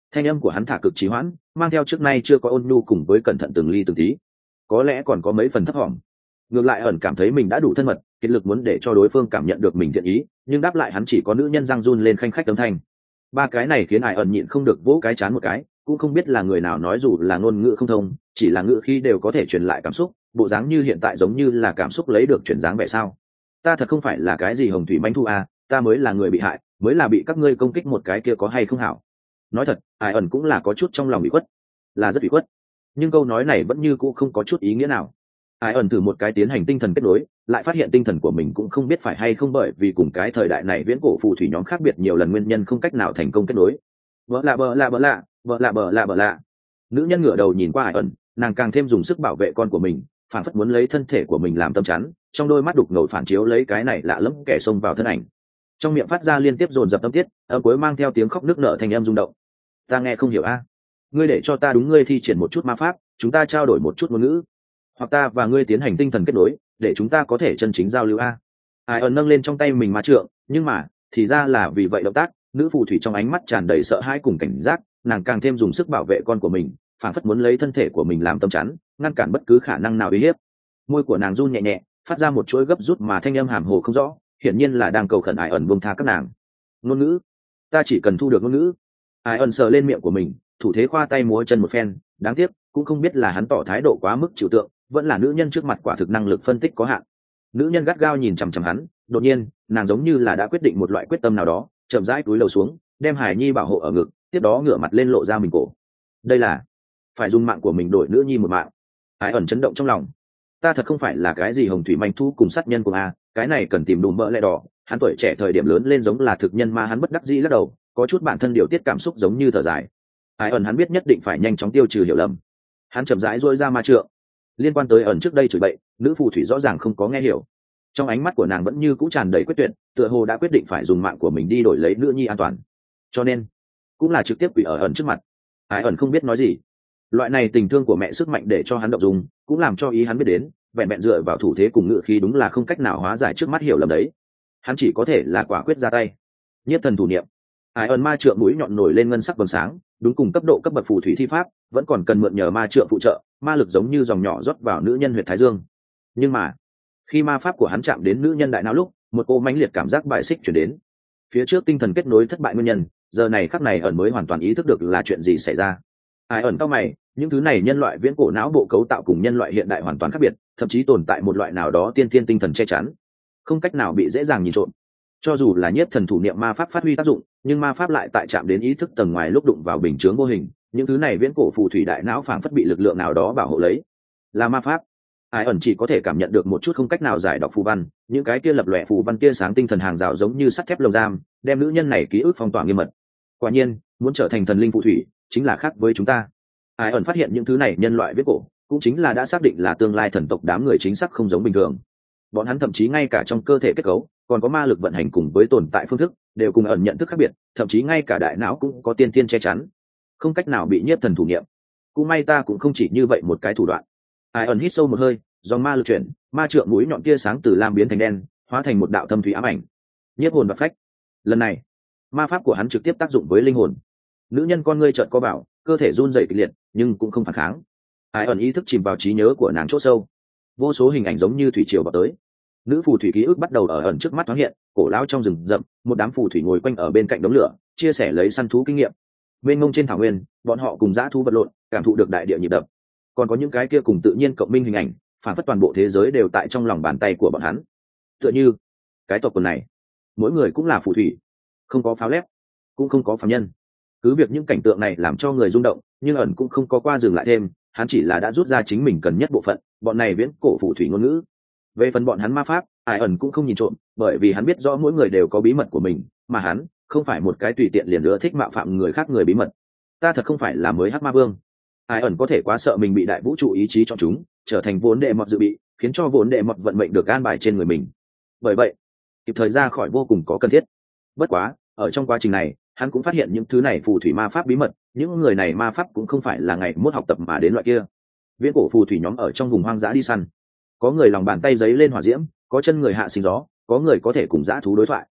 Thanh âm của hắn thả cực trì hoãn, mang theo trước nay chưa có ôn nhu cùng với cẩn thận từng ly từng tí, có lẽ còn có mấy phần thấp thỏm. Ngược lại ẩn cảm thấy mình đã đủ thân mật, kiệt lực muốn để cho đối phương cảm nhận được mình thiện ý, nhưng đáp lại hắn chỉ có nữ nhân răng run lên khanh khách âm thanh. Ba cái này khiến ai ẩn nhịn không được vỗ cái chán một cái, cũng không biết là người nào nói, dù là ngôn ngữ không thông, chỉ là ngữ khi đều có thể truyền lại cảm xúc, bộ dáng như hiện tại giống như là cảm xúc lấy được chuyển dáng vẻ sao. Ta thật không phải là cái gì hồng thủy manh thu à, ta mới là người bị hại, mới là bị các ngươi công kích một cái kia có hay không hảo. Nói thật, ai ẩn cũng là có chút trong lòng bị khuất, là rất bị khuất, nhưng câu nói này vẫn như cũ không có chút ý nghĩa nào. Ai ẩn thử một cái tiến hành tinh thần kết nối, lại phát hiện tinh thần của mình cũng không biết phải hay không, bởi vì cùng cái thời đại này viễn cổ phù thủy nhóm khác biệt nhiều lần nguyên nhân không cách nào thành công kết nối. Bỡ lạ bỡ lạ bỡ lạ bỡ lạ bỡ lạ bỡ lạ. Nữ nhân ngửa đầu nhìn qua Ai ẩn, nàng càng thêm dùng sức bảo vệ con của mình, phản phất muốn lấy thân thể của mình làm tâm chắn, trong đôi mắt đục ngầu phản chiếu lấy cái này lạ lẫm kẻ xông vào thân ảnh, trong miệng phát ra liên tiếp dồn dập âm tiết, âm cuối mang theo tiếng khóc nức nở thành âm rung động. Ta nghe không hiểu a. Ngươi để cho ta đúng ngươi thi triển một chút ma pháp, chúng ta trao đổi một chút ngôn ngữ, hoặc ta và ngươi tiến hành tinh thần kết nối, để chúng ta có thể chân chính giao lưu a. Ai ẩn nâng lên trong tay mình ma trượng, nhưng mà thì ra là vì vậy động tác, nữ phù thủy trong ánh mắt tràn đầy sợ hãi cùng cảnh giác, nàng càng thêm dùng sức bảo vệ con của mình, phản phất muốn lấy thân thể của mình làm tâm chắn, ngăn cản bất cứ khả năng nào uy hiếp. Môi của nàng run nhẹ nhẹ, phát ra một chuỗi gấp rút mà thanh âm hàm hồ không rõ, hiển nhiên là đang cầu khẩn Ai ẩn buông tha các nàng. Ngôn ngữ, ta chỉ cần thu được ngôn ngữ. Ai ẩn sờ lên miệng của mình, thủ thế khoa tay múa chân một phen, đáng tiếc cũng không biết là hắn tỏ thái độ quá mức chịu tượng, vẫn là nữ nhân trước mặt quả thực năng lực phân tích có hạn. Nữ nhân gắt gao nhìn chằm chằm hắn, đột nhiên nàng giống như là đã quyết định một loại quyết tâm nào đó, chậm rãi cúi đầu xuống, đem Hải Nhi bảo hộ ở ngực, tiếp đó ngửa mặt lên lộ ra mình cổ. Đây là phải dùng mạng của mình đổi nữ nhi một mạng. Ai ẩn chấn động trong lòng. Ta thật không phải là cái gì hồng thủy manh thu cùng sát nhân của a, cái này cần tìm đùm mỡ lẽ đỏ. Hắn tuổi trẻ thời điểm lớn lên giống là thực nhân mà hắn bất đắc dĩ lắc đầu, có chút bản thân điều tiết cảm xúc giống như thở dài. Ai ẩn hắn biết nhất định phải nhanh chóng tiêu trừ hiểu lầm. Hắn chậm rãi duỗi ra ma trượng. Liên quan tới ẩn trước đây chửi bậy, nữ phù thủy rõ ràng không có nghe hiểu, trong ánh mắt của nàng vẫn như cũ tràn đầy quyết tuyệt, tựa hồ đã quyết định phải dùng mạng của mình đi đổi lấy nữ nhi an toàn, cho nên cũng là trực tiếp quỷ ở ẩn trước mặt. Ai ẩn không biết nói gì, loại này tình thương của mẹ sức mạnh để cho hắn động dung, cũng làm cho ý hắn biết đến, vẹn vẹn dựa vào thủ thế cùng ngự khí đúng là không cách nào hóa giải trước mắt hiểu lầm đấy, hắn chỉ có thể là quả quyết ra tay. Nhiếp thần thủ niệm. Ai ẩn ma trượng mũi nhọn nổi lên ngân sắc vầng sáng, đúng cùng cấp độ cấp bậc phù thủy thi pháp, vẫn còn cần mượn nhờ ma trượng phụ trợ, ma lực giống như dòng nhỏ rót vào nữ nhân huyệt thái dương. Nhưng mà khi ma pháp của hắn chạm đến nữ nhân đại não lúc, một cô mãnh liệt cảm giác bại xích chuyển đến. Phía trước tinh thần kết nối thất bại nguyên nhân, giờ này khắc này ẩn mới hoàn toàn ý thức được là chuyện gì xảy ra. Ai ẩn cao mày, những thứ này nhân loại viễn cổ não bộ cấu tạo cùng nhân loại hiện đại hoàn toàn khác biệt, thậm chí tồn tại một loại nào đó tiên thiên tinh thần che chắn, không cách nào bị dễ dàng nhìn trộm. Cho dù là nhiếp thần thủ niệm ma pháp phát huy tác dụng, nhưng ma pháp lại tại chạm đến ý thức tầng ngoài lúc đụng vào bình chướng vô hình, những thứ này viễn cổ phù thủy đại não phảng phất bị lực lượng nào đó bảo hộ lấy. Là ma pháp. Ai ẩn chỉ có thể cảm nhận được một chút không cách nào giải đọc phù văn, những cái kia lập lòe phù văn kia sáng tinh thần hàng rào giống như sắt thép lồng giam, đem nữ nhân này ký ức phong tỏa nghiêm mật. Quả nhiên, muốn trở thành thần linh phù thủy, chính là khác với chúng ta. Ai ẩn phát hiện những thứ này nhân loại viễn cổ, cũng chính là đã xác định là tương lai thần tộc đám người chính xác không giống bình thường. Bọn hắn thậm chí ngay cả trong cơ thể kết cấu, còn có ma lực vận hành cùng với tồn tại phương thức, đều cùng ẩn nhận thức khác biệt, thậm chí ngay cả đại não cũng có tiên tiên che chắn, không cách nào bị nhiếp thần thủ niệm. Cũng may ta cũng không chỉ như vậy một cái thủ đoạn. Ai ẩn hít sâu một hơi, dòng ma lực chuyển, ma trượng mũi nhọn tia sáng từ lam biến thành đen, hóa thành một đạo thâm thủy ám ảnh, nhiếp hồn và phách. Lần này ma pháp của hắn trực tiếp tác dụng với linh hồn. Nữ nhân con ngươi trợn co bảo, cơ thể run rẩy kịch liệt, nhưng cũng không phản kháng. Ai ẩn ý thức chìm vào trí nhớ của nàng chỗ sâu, vô số hình ảnh giống như thủy triều vào tới. Nữ phù thủy ký ức bắt đầu ở ẩn trước mắt thoáng hiện, cổ lão trong rừng rậm, một đám phù thủy ngồi quanh ở bên cạnh đống lửa, chia sẻ lấy săn thú kinh nghiệm. Bên ngông trên thảo nguyên, bọn họ cùng dã thú vật lộn, cảm thụ được đại địa nhịp đập. Còn có những cái kia cùng tự nhiên cộng minh hình ảnh, phản phất toàn bộ thế giới đều tại trong lòng bàn tay của bọn hắn. Tựa như cái tộc quần này, mỗi người cũng là phù thủy, không có pháo lép, cũng không có phàm nhân. Cứ việc những cảnh tượng này làm cho người rung động, nhưng ẩn cũng không có qua dừng lại thêm, hắn chỉ là đã rút ra chính mình cần nhất bộ phận, bọn này viễn cổ phù thủy ngôn ngữ. Về phần bọn hắn ma pháp, Ai ẩn cũng không nhìn trộm, bởi vì hắn biết rõ mỗi người đều có bí mật của mình, mà hắn không phải một cái tùy tiện liền nữa thích mạo phạm người khác người bí mật. Ta thật không phải là mới hắc ma vương. Ai ẩn có thể quá sợ mình bị đại vũ trụ ý chí chọn chúng, trở thành vốn đệ mọt dự bị, khiến cho vốn đệ mọt vận mệnh được an bài trên người mình. Bởi vậy kịp thời ra khỏi vô cùng có cần thiết. Bất quá ở trong quá trình này, hắn cũng phát hiện những thứ này phù thủy ma pháp bí mật, những người này ma pháp cũng không phải là ngày mốt học tập mà đến loại kia. Viễn cổ phù thủy nhóm ở trong vùng hoang dã đi săn, có người lòng bàn tay giấy lên hỏa diễm, có chân người hạ sinh gió, có người có thể cùng dã thú đối thoại.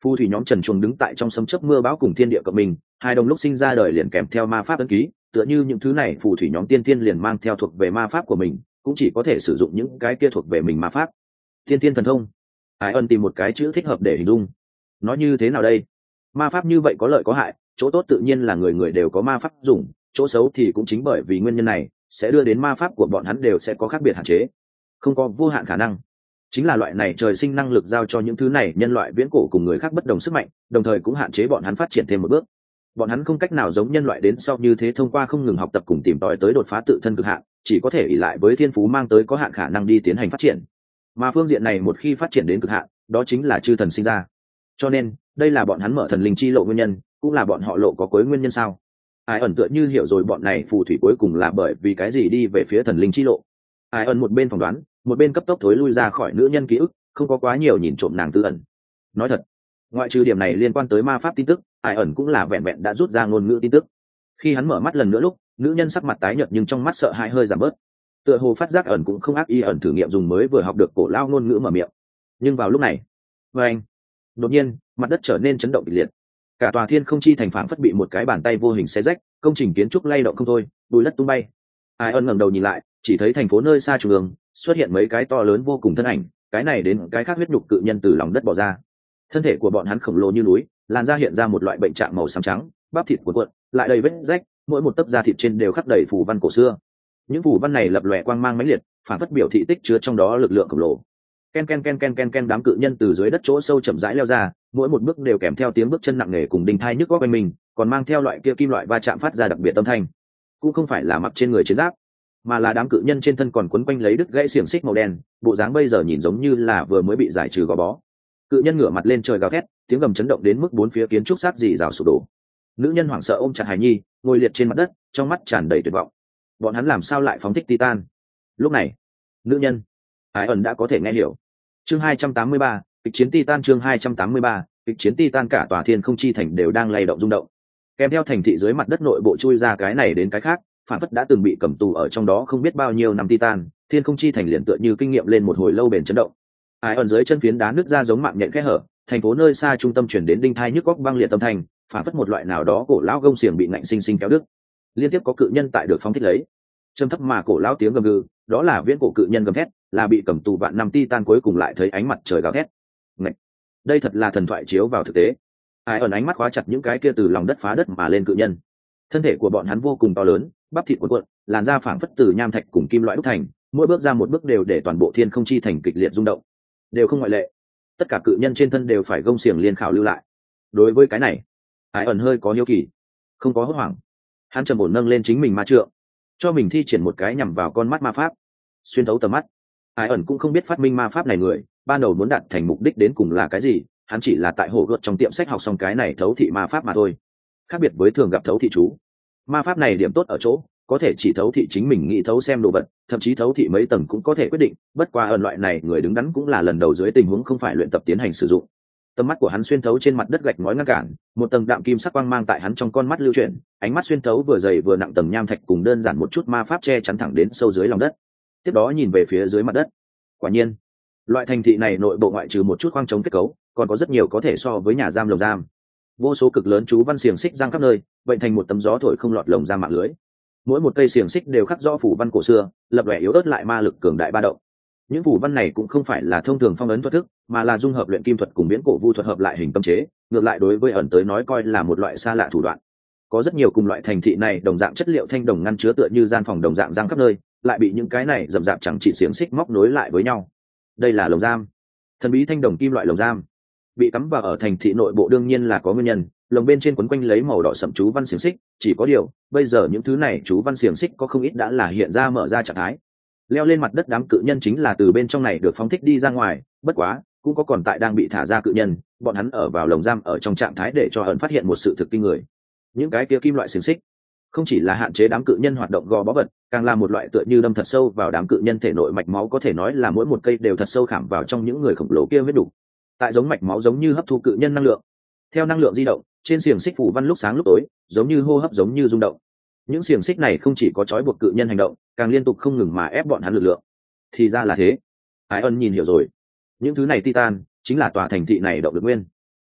phù thủy nhóm trần truồng đứng tại trong sấm chớp mưa bão cùng thiên địa cộng mình, hai đồng lúc sinh ra đời liền kèm theo ma pháp ấn ký, tựa như những thứ này phù thủy nhóm tiên tiên liền mang theo thuộc về ma pháp của mình, cũng chỉ có thể sử dụng những cái kia thuộc về mình ma pháp. Tiên tiên thần thông. Hải ân tìm một cái chữ thích hợp để hình dung. Nó như thế nào đây? Ma pháp như vậy có lợi có hại, chỗ tốt tự nhiên là người người đều có ma pháp dùng, chỗ xấu thì cũng chính bởi vì nguyên nhân này sẽ đưa đến ma pháp của bọn hắn đều sẽ có khác biệt hạn chế, không có vô hạn khả năng. Chính là loại này trời sinh năng lực giao cho những thứ này nhân loại viễn cổ cùng người khác bất đồng sức mạnh, đồng thời cũng hạn chế bọn hắn phát triển thêm một bước. Bọn hắn không cách nào giống nhân loại đến sau như thế thông qua không ngừng học tập cùng tìm tòi tới đột phá tự thân cực hạn, chỉ có thể ỷ lại với thiên phú mang tới có hạn khả năng đi tiến hành phát triển. Mà phương diện này một khi phát triển đến cực hạn, đó chính là chư thần sinh ra. Cho nên đây là bọn hắn mở thần linh chi lộ nguyên nhân, cũng là bọn họ lộ có cuối nguyên nhân sao. Ai ẩn tựa như hiểu rồi bọn này phù thủy cuối cùng là bởi vì cái gì đi về phía thần linh chi lộ. Ai ẩn một bên phỏng đoán, một bên cấp tốc thối lui ra khỏi nữ nhân ký ức, không có quá nhiều nhìn trộm nàng tư ẩn. Nói thật, ngoại trừ điểm này liên quan tới ma pháp tin tức, Ai ẩn cũng là vẹn vẹn đã rút ra ngôn ngữ tin tức. Khi hắn mở mắt lần nữa lúc, nữ nhân sắc mặt tái nhợt nhưng trong mắt sợ hãi hơi giảm bớt. Tựa hồ phát giác ẩn cũng không ác ý ẩn thử nghiệm dùng mới vừa học được cổ lao ngôn ngữ mở miệng. Nhưng vào lúc này, anh, đột nhiên mặt đất trở nên chấn động kịch liệt, cả tòa thiên không chi thành phảng phất bị một cái bàn tay vô hình xé rách, công trình kiến trúc lay động không thôi, bùi đất tung bay. Ai ẩn ngẩng đầu nhìn lại, chỉ thấy thành phố nơi xa trung ương xuất hiện mấy cái to lớn vô cùng thân ảnh, cái này đến cái khác huyết nhục cự nhân từ lòng đất bò ra. Thân thể của bọn hắn khổng lồ như núi, làn da hiện ra một loại bệnh trạng màu xám trắng, bắp thịt cuộn cuộn, lại đầy vết rách, mỗi một tấc da thịt trên đều khắc đầy phù văn cổ xưa. Những phù văn này lập lòe quang mang mãnh liệt, phản phất biểu thị tích chứa trong đó lực lượng khổng lồ. Ken ken ken ken ken ken, đám cự nhân từ dưới đất chỗ sâu chậm rãi leo ra, mỗi một bước đều kèm theo tiếng bước chân nặng nề cùng đinh thai nhức óc quanh mình, còn mang theo loại kia kim loại va chạm phát ra đặc biệt âm thanh. Cũng không phải là mặc trên người chiến giáp, mà là đám cự nhân trên thân còn quấn quanh lấy đứt gãy xiềng xích màu đen, bộ dáng bây giờ nhìn giống như là vừa mới bị giải trừ gò bó. Cự nhân ngửa mặt lên trời gào thét, tiếng gầm chấn động đến mức bốn phía kiến trúc sát dị rào sụp đổ. Nữ nhân hoảng sợ ôm chặt hài nhi, ngồi liệt trên mặt đất, trong mắt tràn đầy tuyệt vọng. Bọn hắn làm sao lại phóng thích titan? Lúc này, nữ nhân Ái ẩn đã có thể nghe hiểu. Chương 283, kịch chiến titan. Chương 283, kịch chiến titan. Cả tòa thiên không chi thành đều đang lay động rung động, kèm theo thành thị dưới mặt đất nội bộ chui ra cái này đến cái khác, phản phất đã từng bị cầm tù ở trong đó không biết bao nhiêu năm titan, thiên không chi thành liền tựa như kinh nghiệm lên một hồi lâu bền chấn động. Ái ẩn dưới chân phiến đá nứt ra giống mạng nhện kẽ hở, thành phố nơi xa trung tâm chuyển đến đinh thai nhức góc băng liệt tâm thành, phản phất một loại nào đó cổ lão gông xiềng bị ngạnh sinh sinh kéo đứt. Liên tiếp có cự nhân tại được phóng thích lấy trầm thấp mà cổ lão tiếng gầm gừ, đó là viễn cổ cự nhân gầm thét, là bị cầm tù vạn năm titan cuối cùng lại thấy ánh mặt trời gào thét. Ngậy! Đây thật là thần thoại chiếu vào thực tế. Ai ẩn ánh mắt khóa chặt những cái kia từ lòng đất phá đất mà lên cự nhân. Thân thể của bọn hắn vô cùng to lớn, bắp thịt cuộn cuộn, làn da phảng phất từ nham thạch cùng kim loại đúc thành, mỗi bước ra một bước đều để toàn bộ thiên không chi thành kịch liệt rung động. Đều không ngoại lệ. Tất cả cự nhân trên thân đều phải gông xiềng liên khảo lưu lại. Đối với cái này, Ai ẩn hơi có hiếu kỳ, không có hốt hoảng. Hắn trầm ổn nâng lên chính mình ma trượng, cho mình thi triển một cái nhằm vào con mắt ma pháp, xuyên thấu tầm mắt. Ai ẩn cũng không biết phát minh ma pháp này người ban đầu muốn đạt thành mục đích đến cùng là cái gì, hắn chỉ là tại hồ gợt trong tiệm sách học xong cái này thấu thị ma pháp mà thôi. Khác biệt với thường gặp thấu thị chú, ma pháp này điểm tốt ở chỗ có thể chỉ thấu thị chính mình nghĩ thấu xem đồ vật, thậm chí thấu thị mấy tầng cũng có thể quyết định. Bất qua ẩn loại này người đứng đắn cũng là lần đầu dưới tình huống không phải luyện tập tiến hành sử dụng. Tầm mắt của hắn xuyên thấu trên mặt đất gạch ngói ngăn cản, một tầng đạm kim sắc quang mang tại hắn trong con mắt lưu chuyển, ánh mắt xuyên thấu vừa dày vừa nặng tầng nham thạch cùng đơn giản một chút ma pháp che chắn thẳng đến sâu dưới lòng đất. Tiếp đó nhìn về phía dưới mặt đất. Quả nhiên, loại thành thị này nội bộ ngoại trừ một chút khoang trống kết cấu, còn có rất nhiều có thể so với nhà giam lồng giam. Vô số cực lớn chú văn xiềng xích giăng khắp nơi, vậy thành một tấm gió thổi không lọt lồng giam mạng lưới. Mỗi một cây xiềng xích đều khắc rõ phủ văn cổ xưa, lập lòe yếu ớt lại ma lực cường đại ba động. Những phủ văn này cũng không phải là thông thường phong ấn thuật thức, mà là dung hợp luyện kim thuật cùng viễn cổ vu thuật hợp lại hình tâm chế, ngược lại đối với ẩn tới nói coi là một loại xa lạ thủ đoạn. Có rất nhiều cùng loại thành thị này đồng dạng chất liệu thanh đồng ngăn chứa tựa như gian phòng đồng dạng giăng khắp nơi, lại bị những cái này rậm rạp chẳng trị xiềng xích móc nối lại với nhau. Đây là lồng giam, thần bí thanh đồng kim loại lồng giam, bị cắm vào ở thành thị nội bộ đương nhiên là có nguyên nhân. Lồng bên trên quấn quanh lấy màu đỏ sẫm chú văn xiềng xích, chỉ có điều bây giờ những thứ này chú văn xiềng xích có không ít đã là hiện ra mở ra trạng thái. Leo lên mặt đất đám cự nhân chính là từ bên trong này được phóng thích đi ra ngoài, bất quá cũng có còn tại đang bị thả ra cự nhân, bọn hắn ở vào lồng giam ở trong trạng thái để cho ẩn phát hiện một sự thực kinh người. Những cái kia kim loại xiềng xích không chỉ là hạn chế đám cự nhân hoạt động gò bó vật, càng là một loại tựa như đâm thật sâu vào đám cự nhân thể nội mạch máu, có thể nói là mỗi một cây đều thật sâu khảm vào trong những người khổng lồ kia huyết đủ. Tại giống mạch máu giống như hấp thu cự nhân năng lượng, theo năng lượng di động trên xiềng xích phủ văn lúc sáng lúc tối, giống như hô hấp giống như rung động. Những xiềng xích này không chỉ có trói buộc cự nhân hành động, càng liên tục không ngừng mà ép bọn hắn lực lượng. Thì ra là thế, Ái ân nhìn hiểu rồi, những thứ này titan chính là tòa thành thị này động lực nguyên.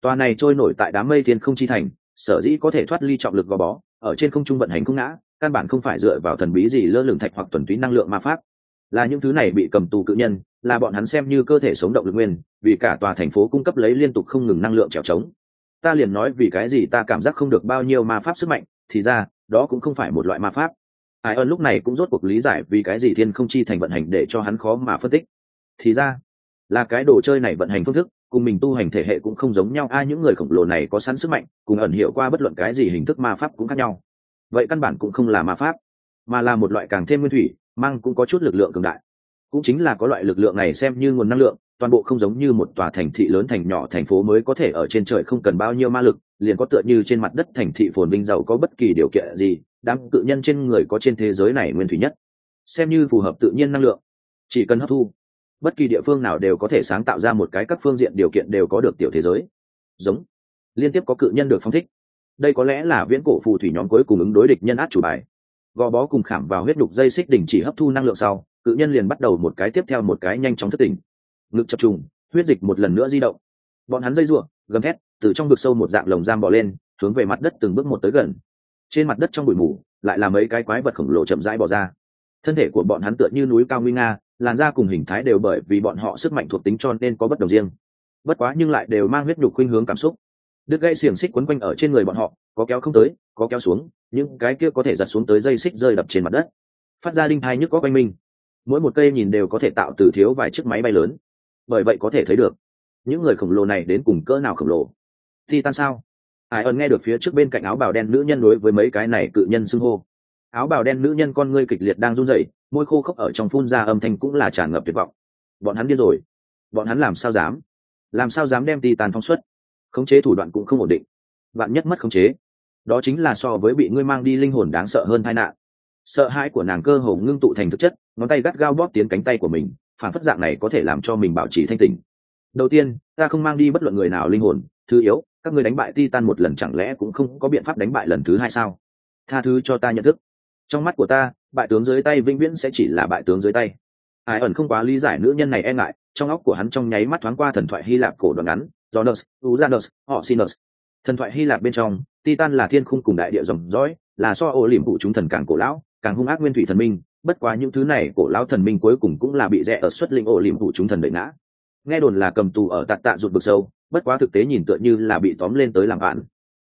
Tòa này trôi nổi tại đám mây thiên không chi thành, sở dĩ có thể thoát ly trọng lực gò bó, ở trên không trung vận hành không ngã, căn bản không phải dựa vào thần bí gì lơ lửng thạch hoặc thuần túy năng lượng ma pháp, là những thứ này bị cầm tù cự nhân, là bọn hắn xem như cơ thể sống động lực nguyên, vì cả tòa thành phố cung cấp lấy liên tục không ngừng năng lượng trèo trống. Ta liền nói vì cái gì ta cảm giác không được bao nhiêu ma pháp sức mạnh, thì ra đó cũng không phải một loại ma pháp. Ai ơn lúc này cũng rốt cuộc lý giải vì cái gì thiên không chi thành vận hành để cho hắn khó mà phân tích. Thì ra là cái đồ chơi này vận hành phương thức cùng mình tu hành thể hệ cũng không giống nhau. Những người khổng lồ này có sẵn sức mạnh, cùng ẩn hiểu qua bất luận cái gì hình thức ma pháp cũng khác nhau. Vậy căn bản cũng không là ma pháp, mà là một loại càng thêm nguyên thủy, mang cũng có chút lực lượng cường đại. Cũng chính là có loại lực lượng này xem như nguồn năng lượng, toàn bộ không giống như một tòa thành thị lớn thành nhỏ thành phố mới có thể ở trên trời không cần bao nhiêu ma lực, liền có tựa như trên mặt đất thành thị phồn vinh giàu có bất kỳ điều kiện gì, đám cự nhân trên người có trên thế giới này nguyên thủy nhất, xem như phù hợp tự nhiên năng lượng, chỉ cần hấp thu, bất kỳ địa phương nào đều có thể sáng tạo ra một cái các phương diện điều kiện đều có được tiểu thế giới. Giống liên tiếp có cự nhân được phong thích, đây có lẽ là viễn cổ phù thủy nhóm cuối cùng ứng đối địch nhân át chủ bài. Gò bó cùng khảm vào huyết đục dây xích đỉnh chỉ hấp thu năng lượng sau, cự nhân liền bắt đầu một cái tiếp theo một cái nhanh chóng thức tỉnh, ngực chập trùng, huyết dịch một lần nữa di động. Bọn hắn dây rủa, gầm thét, từ trong vực sâu một dạng lồng giam bò lên, hướng về mặt đất từng bước một tới gần. Trên mặt đất trong bụi mù, lại là mấy cái quái vật khổng lồ chậm rãi bò ra. Thân thể của bọn hắn tựa như núi cao nguy nga, làn da cùng hình thái đều bởi vì bọn họ sức mạnh thuộc tính cho nên có bất đồng riêng. Bất quá nhưng lại đều mang huyết nhục khuynh hướng cảm xúc. Đứt gãy xiềng xích quấn quanh ở trên người bọn họ, có kéo không tới, có kéo xuống, những cái kia có thể giật xuống tới dây xích rơi đập trên mặt đất, phát ra đinh thai nhức có quanh mình. Mỗi một cây nhìn đều có thể tạo từ thiếu vài chiếc máy bay lớn. Bởi vậy có thể thấy được những người khổng lồ này đến cùng cỡ nào khổng lồ. Titan sao? Ai ơn nghe được phía trước bên cạnh áo bào đen nữ nhân đối với mấy cái này cự nhân xưng hô. Áo bào đen nữ nhân con ngươi kịch liệt đang run rẩy, môi khô khốc ở trong phun ra âm thanh cũng là tràn ngập tuyệt vọng. Bọn hắn điên rồi, bọn hắn làm sao dám đem Titan phóng xuất? Khống chế thủ đoạn cũng không ổn định, bạn nhất mất khống chế, đó chính là so với bị ngươi mang đi linh hồn đáng sợ hơn tai nạn. Sợ hãi của nàng cơ hồ ngưng tụ thành thực chất, ngón tay gắt gao bóp tiến cánh tay của mình, phản phất dạng này có thể làm cho mình bảo trì thanh tỉnh. Đầu tiên, ta không mang đi bất luận người nào linh hồn. Thứ yếu, các ngươi đánh bại Titan một lần chẳng lẽ cũng không có biện pháp đánh bại lần thứ hai sao? Tha thứ cho ta nhận thức. Trong mắt của ta, bại tướng dưới tay vĩnh viễn sẽ chỉ là bại tướng dưới tay. Ai ẩn không quá lý giải nữ nhân này e ngại, trong óc của hắn trong nháy mắt thoáng qua thần thoại Hy Lạp cổ đoạn ngắn, Jonas, Uranus, Oxynus. Thần thoại Hy Lạp bên trong, Titan là thiên khung cùng đại địa dòng dõi, là so ô liềm phụ chúng thần càng cổ lão, càng hung ác nguyên thủy thần minh. Bất quá những thứ này cổ lão thần minh cuối cùng cũng là bị rẽ ở xuất linh ổ liềm phụ chúng thần đẩy ngã. Nghe đồn là cầm tù ở tạt tạ rụt vực sâu, bất quá thực tế nhìn tựa như là bị tóm lên tới làm bạn.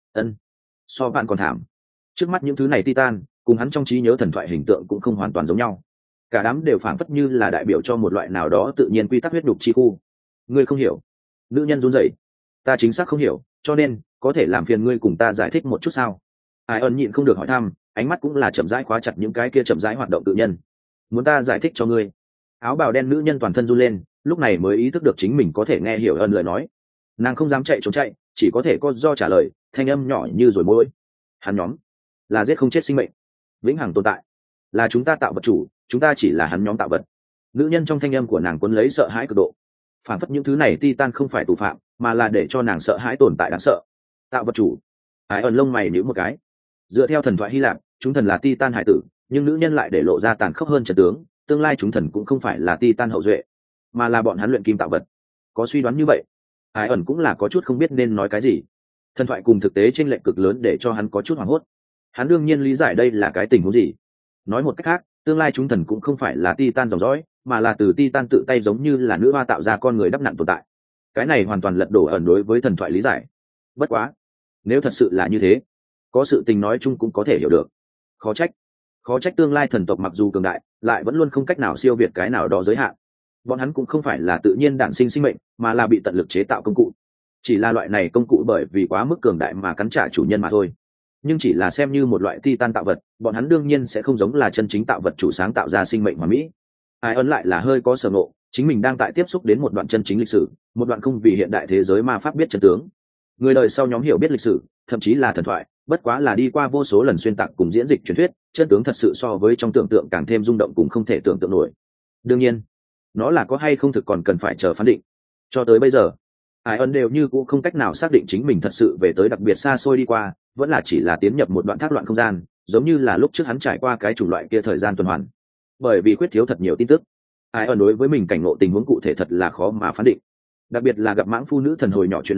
So bạn còn thảm. Trước mắt những thứ này Titan, cùng hắn trong trí nhớ thần thoại hình tượng cũng không hoàn toàn giống nhau. Cả đám đều phảng phất như là đại biểu cho một loại nào đó tự nhiên quy tắc huyết đục chi khu. Ngươi không hiểu. Nữ nhân run rẩy. Ta chính xác không hiểu, cho nên có thể làm phiền ngươi cùng ta giải thích một chút sao? Ai ẩn nhịn không được hỏi thăm, ánh mắt cũng là chậm rãi khóa chặt những cái kia chậm rãi hoạt động tự nhân. Muốn ta giải thích cho ngươi? Áo bào đen nữ nhân toàn thân run lên, lúc này mới ý thức được chính mình có thể nghe hiểu ẩn lời nói. Nàng không dám chạy trốn chạy, chỉ có thể có do trả lời, thanh âm nhỏ như rồi môi. Hắn nhóm là giết không chết sinh mệnh, vĩnh hằng tồn tại, là chúng ta tạo vật chủ, chúng ta chỉ là hắn nhóm tạo vật. Nữ nhân trong thanh âm của nàng cuốn lấy sợ hãi cực độ, phản phất những thứ này Titan không phải tù phạm, mà là để cho nàng sợ hãi tồn tại đáng sợ. Tạo vật chủ? Ai ẩn lông mày nhíu một cái. Dựa theo thần thoại Hy Lạp, chúng thần là Titan hải tử, nhưng nữ nhân lại để lộ ra tàn khốc hơn trận tướng, tương lai chúng thần cũng không phải là Titan hậu duệ, mà là bọn hắn luyện kim tạo vật. Có suy đoán như vậy, Ai ẩn cũng là có chút không biết nên nói cái gì. Thần thoại cùng thực tế chênh lệch cực lớn để cho hắn có chút hoảng hốt. Hắn đương nhiên lý giải đây là cái tình huống gì. Nói một cách khác, tương lai chúng thần cũng không phải là Titan dòng dõi, mà là từ Titan tự tay giống như là nữ hoa tạo ra con người đắp nặn tồn tại. Cái này hoàn toàn lật đổ ẩn đối với thần thoại lý giải. Bất quá, nếu thật sự là như thế, có sự tình nói chung cũng có thể hiểu được. Khó trách tương lai thần tộc mặc dù cường đại, lại vẫn luôn không cách nào siêu việt cái nào đó giới hạn. Bọn hắn cũng không phải là tự nhiên đản sinh sinh mệnh, mà là bị tận lực chế tạo công cụ. Chỉ là loại này công cụ bởi vì quá mức cường đại mà cắn trả chủ nhân mà thôi. Nhưng chỉ là xem như một loại Titan tạo vật, bọn hắn đương nhiên sẽ không giống là chân chính tạo vật chủ sáng tạo ra sinh mệnh hoàn mỹ. Ai ấn lại là hơi có sở ngộ, chính mình đang tại tiếp xúc đến một đoạn chân chính lịch sử, một đoạn không vì hiện đại thế giới ma pháp biết chân tướng. Người đời sau nhóm hiểu biết lịch sử, thậm chí là thần thoại, bất quá là đi qua vô số lần xuyên tạc cùng diễn dịch truyền thuyết, chân tướng thật sự so với trong tưởng tượng càng thêm rung động cùng không thể tưởng tượng nổi. Đương nhiên, nó là có hay không thực còn cần phải chờ phán định. Cho tới bây giờ, ai ấn đều như cũng không cách nào xác định chính mình thật sự về tới đặc biệt xa xôi đi qua, vẫn là chỉ là tiến nhập một đoạn thác loạn không gian, giống như là lúc trước hắn trải qua cái chủng loại kia thời gian tuần hoàn. Bởi vì khuyết thiếu thật nhiều tin tức, ai ấn đối với mình cảnh ngộ tình huống cụ thể thật là khó mà phán định. Đặc biệt là gặp mãng phu nữ thần hồi nhỏ chuyện này,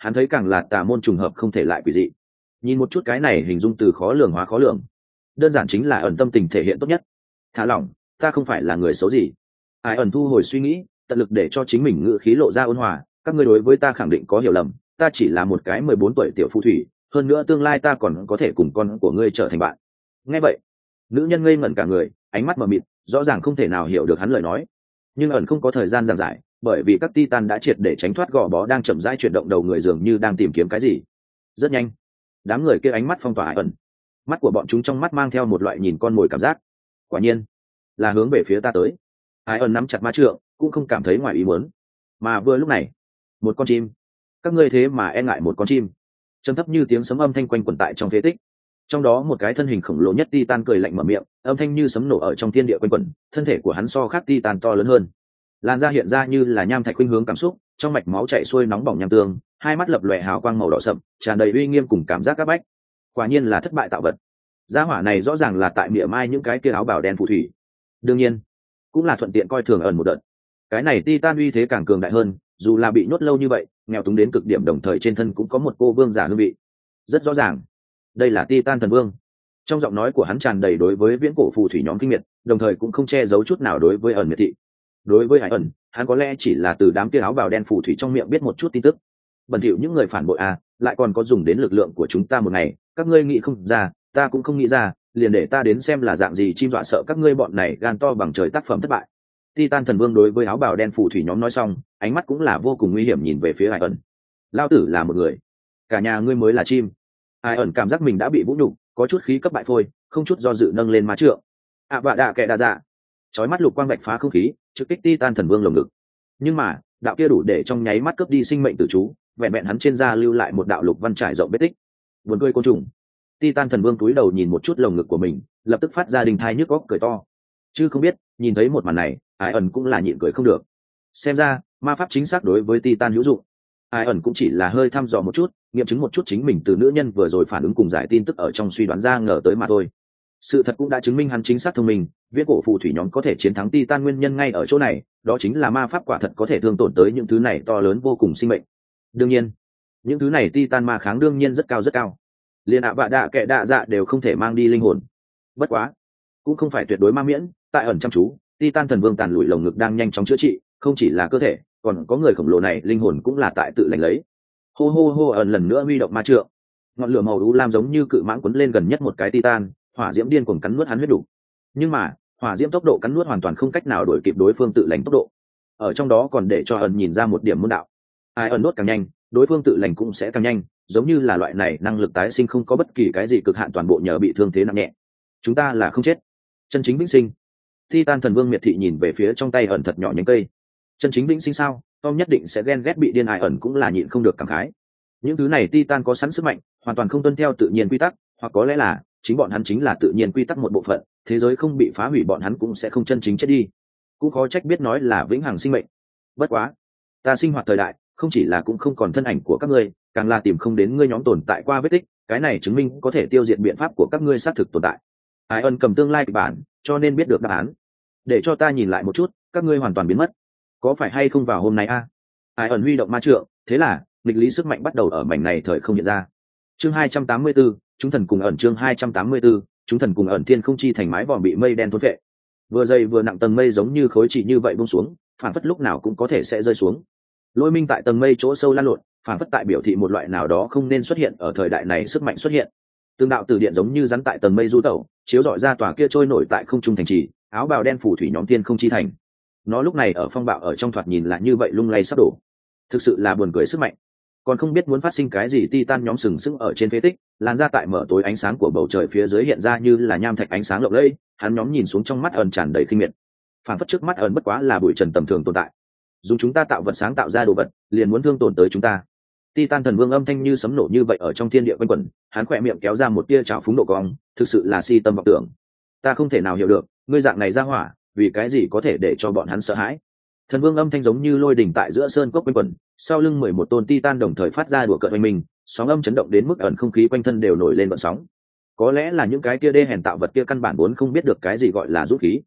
hắn thấy càng là tà môn trùng hợp không thể lại quỷ dị. Nhìn một chút cái này hình dung từ khó lường hóa khó lường, đơn giản chính là ẩn tâm tình thể hiện tốt nhất. Thả lỏng, ta không phải là người xấu gì. Ai ẩn thu hồi suy nghĩ, tận lực để cho chính mình ngữ khí lộ ra ôn hòa. Các ngươi đối với ta khẳng định có hiểu lầm, ta chỉ là một cái 14 tuổi tiểu phù thủy, hơn nữa tương lai ta còn có thể cùng con của ngươi trở thành bạn. Nghe vậy, nữ nhân ngây ngẩn cả người, ánh mắt mờ mịt, rõ ràng không thể nào hiểu được hắn lời nói. Nhưng ẩn không có thời gian giảng giải, bởi vì các titan đã triệt để tránh thoát gò bó đang chậm rãi chuyển động đầu người, dường như đang tìm kiếm cái gì. Rất nhanh, đám người kia ánh mắt phong tỏa Ai ẩn, mắt của bọn chúng trong mắt mang theo một loại nhìn con mồi cảm giác. Quả nhiên là hướng về phía ta tới. Ai ẩn nắm chặt ma trượng, cũng không cảm thấy ngoài ý muốn. Mà vừa lúc này, một con chim, các ngươi thế mà e ngại một con chim? Trầm thấp như tiếng sấm âm thanh quanh quẩn tại trong phế tích. Trong đó một cái thân hình khổng lồ nhất titan cười lạnh mở miệng, âm thanh như sấm nổ ở trong thiên địa quanh quẩn. Thân thể của hắn so khác titan to lớn hơn, làn da hiện ra như là nham thạch khuynh hướng cảm xúc, trong mạch máu chảy xuôi nóng bỏng nham tương, hai mắt lập lòe hào quang màu đỏ sậm, tràn đầy uy nghiêm cùng cảm giác các bách. Quả nhiên là thất bại tạo vật. Gia hỏa này rõ ràng là tại mỉa mai những cái kia áo bào đen phù thủy, đương nhiên cũng là thuận tiện coi thường ẩn một đợt. Cái này titan uy thế càng cường đại hơn, dù là bị nhốt lâu như vậy, nghèo túng đến cực điểm, đồng thời trên thân cũng có một cô vương giả hương vị. Rất rõ ràng, đây là titan thần vương. Trong giọng nói của hắn tràn đầy đối với viễn cổ phù thủy nhóm kinh miệt, đồng thời cũng không che giấu chút nào đối với ẩn miệt thị. Đối với Hải ẩn, hắn có lẽ chỉ là từ đám kia áo bào đen phù thủy trong miệng biết một chút tin tức. Bẩn thỉu những người phản bội à, lại còn có dùng đến lực lượng của chúng ta một ngày, các ngươi nghĩ không ra, ta cũng không nghĩ ra, liền để ta đến xem là dạng gì chim dọa sợ các ngươi bọn này gan to bằng trời tác phẩm thất bại. Titan thần vương đối với áo bào đen phù thủy nhóm nói xong, ánh mắt cũng là vô cùng nguy hiểm nhìn về phía Hải ẩn. Lao tử là một người, cả nhà ngươi mới là chim. Hải ẩn cảm giác mình đã bị vũ nhục, có chút khí cấp bại phôi, không chút do dự nâng lên má trượng. Vạ đạ kệ đa dạ. Chói mắt lục quang vạch phá không khí, trực kích Titan thần vương lồng ngực. Nhưng mà, đạo kia đủ để trong nháy mắt cướp đi sinh mệnh tử chú, vẹn vẹn hắn trên da lưu lại một đạo lục văn trải rộng vết tích. Buồn cười côn trùng. Titan thần vương cúi đầu nhìn một chút lồng ngực của mình, lập tức phát ra đình thai nhức óc cười to. Chứ không biết, nhìn thấy một màn này, Ai ẩn cũng là nhịn cười không được. Xem ra, ma pháp chính xác đối với Titan hữu dụng. Ai ẩn cũng chỉ là hơi thăm dò một chút, nghiệm chứng một chút chính mình từ nữ nhân vừa rồi phản ứng cùng giải tin tức ở trong suy đoán ra ngờ tới mà thôi. Sự thật cũng đã chứng minh hắn chính xác thông minh, viễn cổ phù thủy nhóm có thể chiến thắng Titan nguyên nhân ngay ở chỗ này, đó chính là ma pháp quả thật có thể thương tổn tới những thứ này to lớn vô cùng sinh mệnh. Đương nhiên, những thứ này Titan ma kháng đương nhiên rất cao rất cao. Liên vạ đạ kệ đạ dạ đều không thể mang đi linh hồn. Bất quá, cũng không phải tuyệt đối ma miễn, tại ẩn chăm chú, Titan thần vương tàn lụi lồng ngực đang nhanh chóng chữa trị, không chỉ là cơ thể, còn có người khổng lồ này linh hồn cũng là tại tự lành lấy. Hô hô hô, ẩn lần nữa huy động ma trượng. Ngọn lửa màu u lam giống như cự mãng quấn lên gần nhất một cái Titan, hỏa diễm điên cuồng cắn nuốt hắn huyết đủ. Nhưng mà, hỏa diễm tốc độ cắn nuốt hoàn toàn không cách nào đuổi kịp đối phương tự lành tốc độ. Ở trong đó còn để cho ẩn nhìn ra một điểm môn đạo. Ai ẩn nuốt càng nhanh, đối phương tự lành cũng sẽ càng nhanh, giống như là loại này năng lực tái sinh không có bất kỳ cái gì cực hạn, toàn bộ nhờ bị thương thế nặng nhẹ. Chúng ta là không chết, chân chính vĩnh sinh. Titan thần vương miệt thị nhìn về phía trong tay ẩn thật nhỏ nhánh cây. Chân chính vĩnh sinh sao? Tom nhất định sẽ ghen ghét bị điên. Ai ẩn cũng là nhịn không được cảm khái. Những thứ này Titan có sẵn sức mạnh, hoàn toàn không tuân theo tự nhiên quy tắc, hoặc có lẽ là chính bọn hắn chính là tự nhiên quy tắc một bộ phận, thế giới không bị phá hủy bọn hắn cũng sẽ không chân chính chết đi. Cũng khó trách biết nói là vĩnh hằng sinh mệnh. Bất quá, ta sinh hoạt thời đại, không chỉ là cũng không còn thân ảnh của các ngươi, càng là tìm không đến ngươi nhóm tồn tại qua vết tích, cái này chứng minh có thể tiêu diệt biện pháp của các ngươi xác thực tồn tại. Ai ân cầm tương lai kịch bản, cho nên biết được đáp án. Để cho ta nhìn lại một chút, các ngươi hoàn toàn biến mất, có phải hay không vào hôm nay a? Ai ẩn huy động ma trượng, thế là nghịch lý sức mạnh bắt đầu ở mảnh này thời không hiện ra. Chương 284, chúng thần cùng ẩn. Chương 284, chúng thần cùng ẩn. Thiên không chi thành mái vòm bị mây đen thôn vệ, vừa dày vừa nặng tầng mây giống như khối chỉ như vậy buông xuống, phản phất lúc nào cũng có thể sẽ rơi xuống. Lôi minh tại tầng mây chỗ sâu lan lộn, phản phất tại biểu thị một loại nào đó không nên xuất hiện ở thời đại này sức mạnh xuất hiện. Tương đạo từ điện giống như rắn tại tầng mây du tẩu, chiếu rọi ra tòa kia trôi nổi tại không trung thành trì, áo bào đen phủ thủy nhóm thiên không chi thành. Nó lúc này ở phong bạo ở trong thoạt nhìn lại như vậy lung lay sắp đổ, thực sự là buồn cười sức mạnh. Còn không biết muốn phát sinh cái gì, Titan nhóm sừng sững ở trên phế tích, làn ra tại mở tối ánh sáng của bầu trời phía dưới hiện ra như là nham thạch ánh sáng lộng lẫy. Hắn nhóm nhìn xuống, trong mắt ẩn tràn đầy khinh miệt, phản phất trước mắt ẩn bất quá là bụi trần tầm thường tồn tại, dùng chúng ta tạo vật sáng tạo ra đồ vật, liền muốn thương tổn tới chúng ta. Titan thần vương âm thanh như sấm nổ như vậy ở trong thiên địa quanh quẩn, hắn khỏe miệng kéo ra một tia trào phúng độ cong, thực sự là si tâm vọng tưởng. Ta không thể nào hiểu được, ngươi dạng này ra hỏa, vì cái gì có thể để cho bọn hắn sợ hãi. Thần vương âm thanh giống như lôi đỉnh tại giữa sơn cốc quanh quẩn, sau lưng 11 tôn Titan đồng thời phát ra đùa cợt oanh mình, sóng âm chấn động đến mức ẩn không khí quanh thân đều nổi lên gợn sóng. Có lẽ là những cái kia đê hèn tạo vật kia căn bản vốn không biết được cái gì gọi là dũng khí.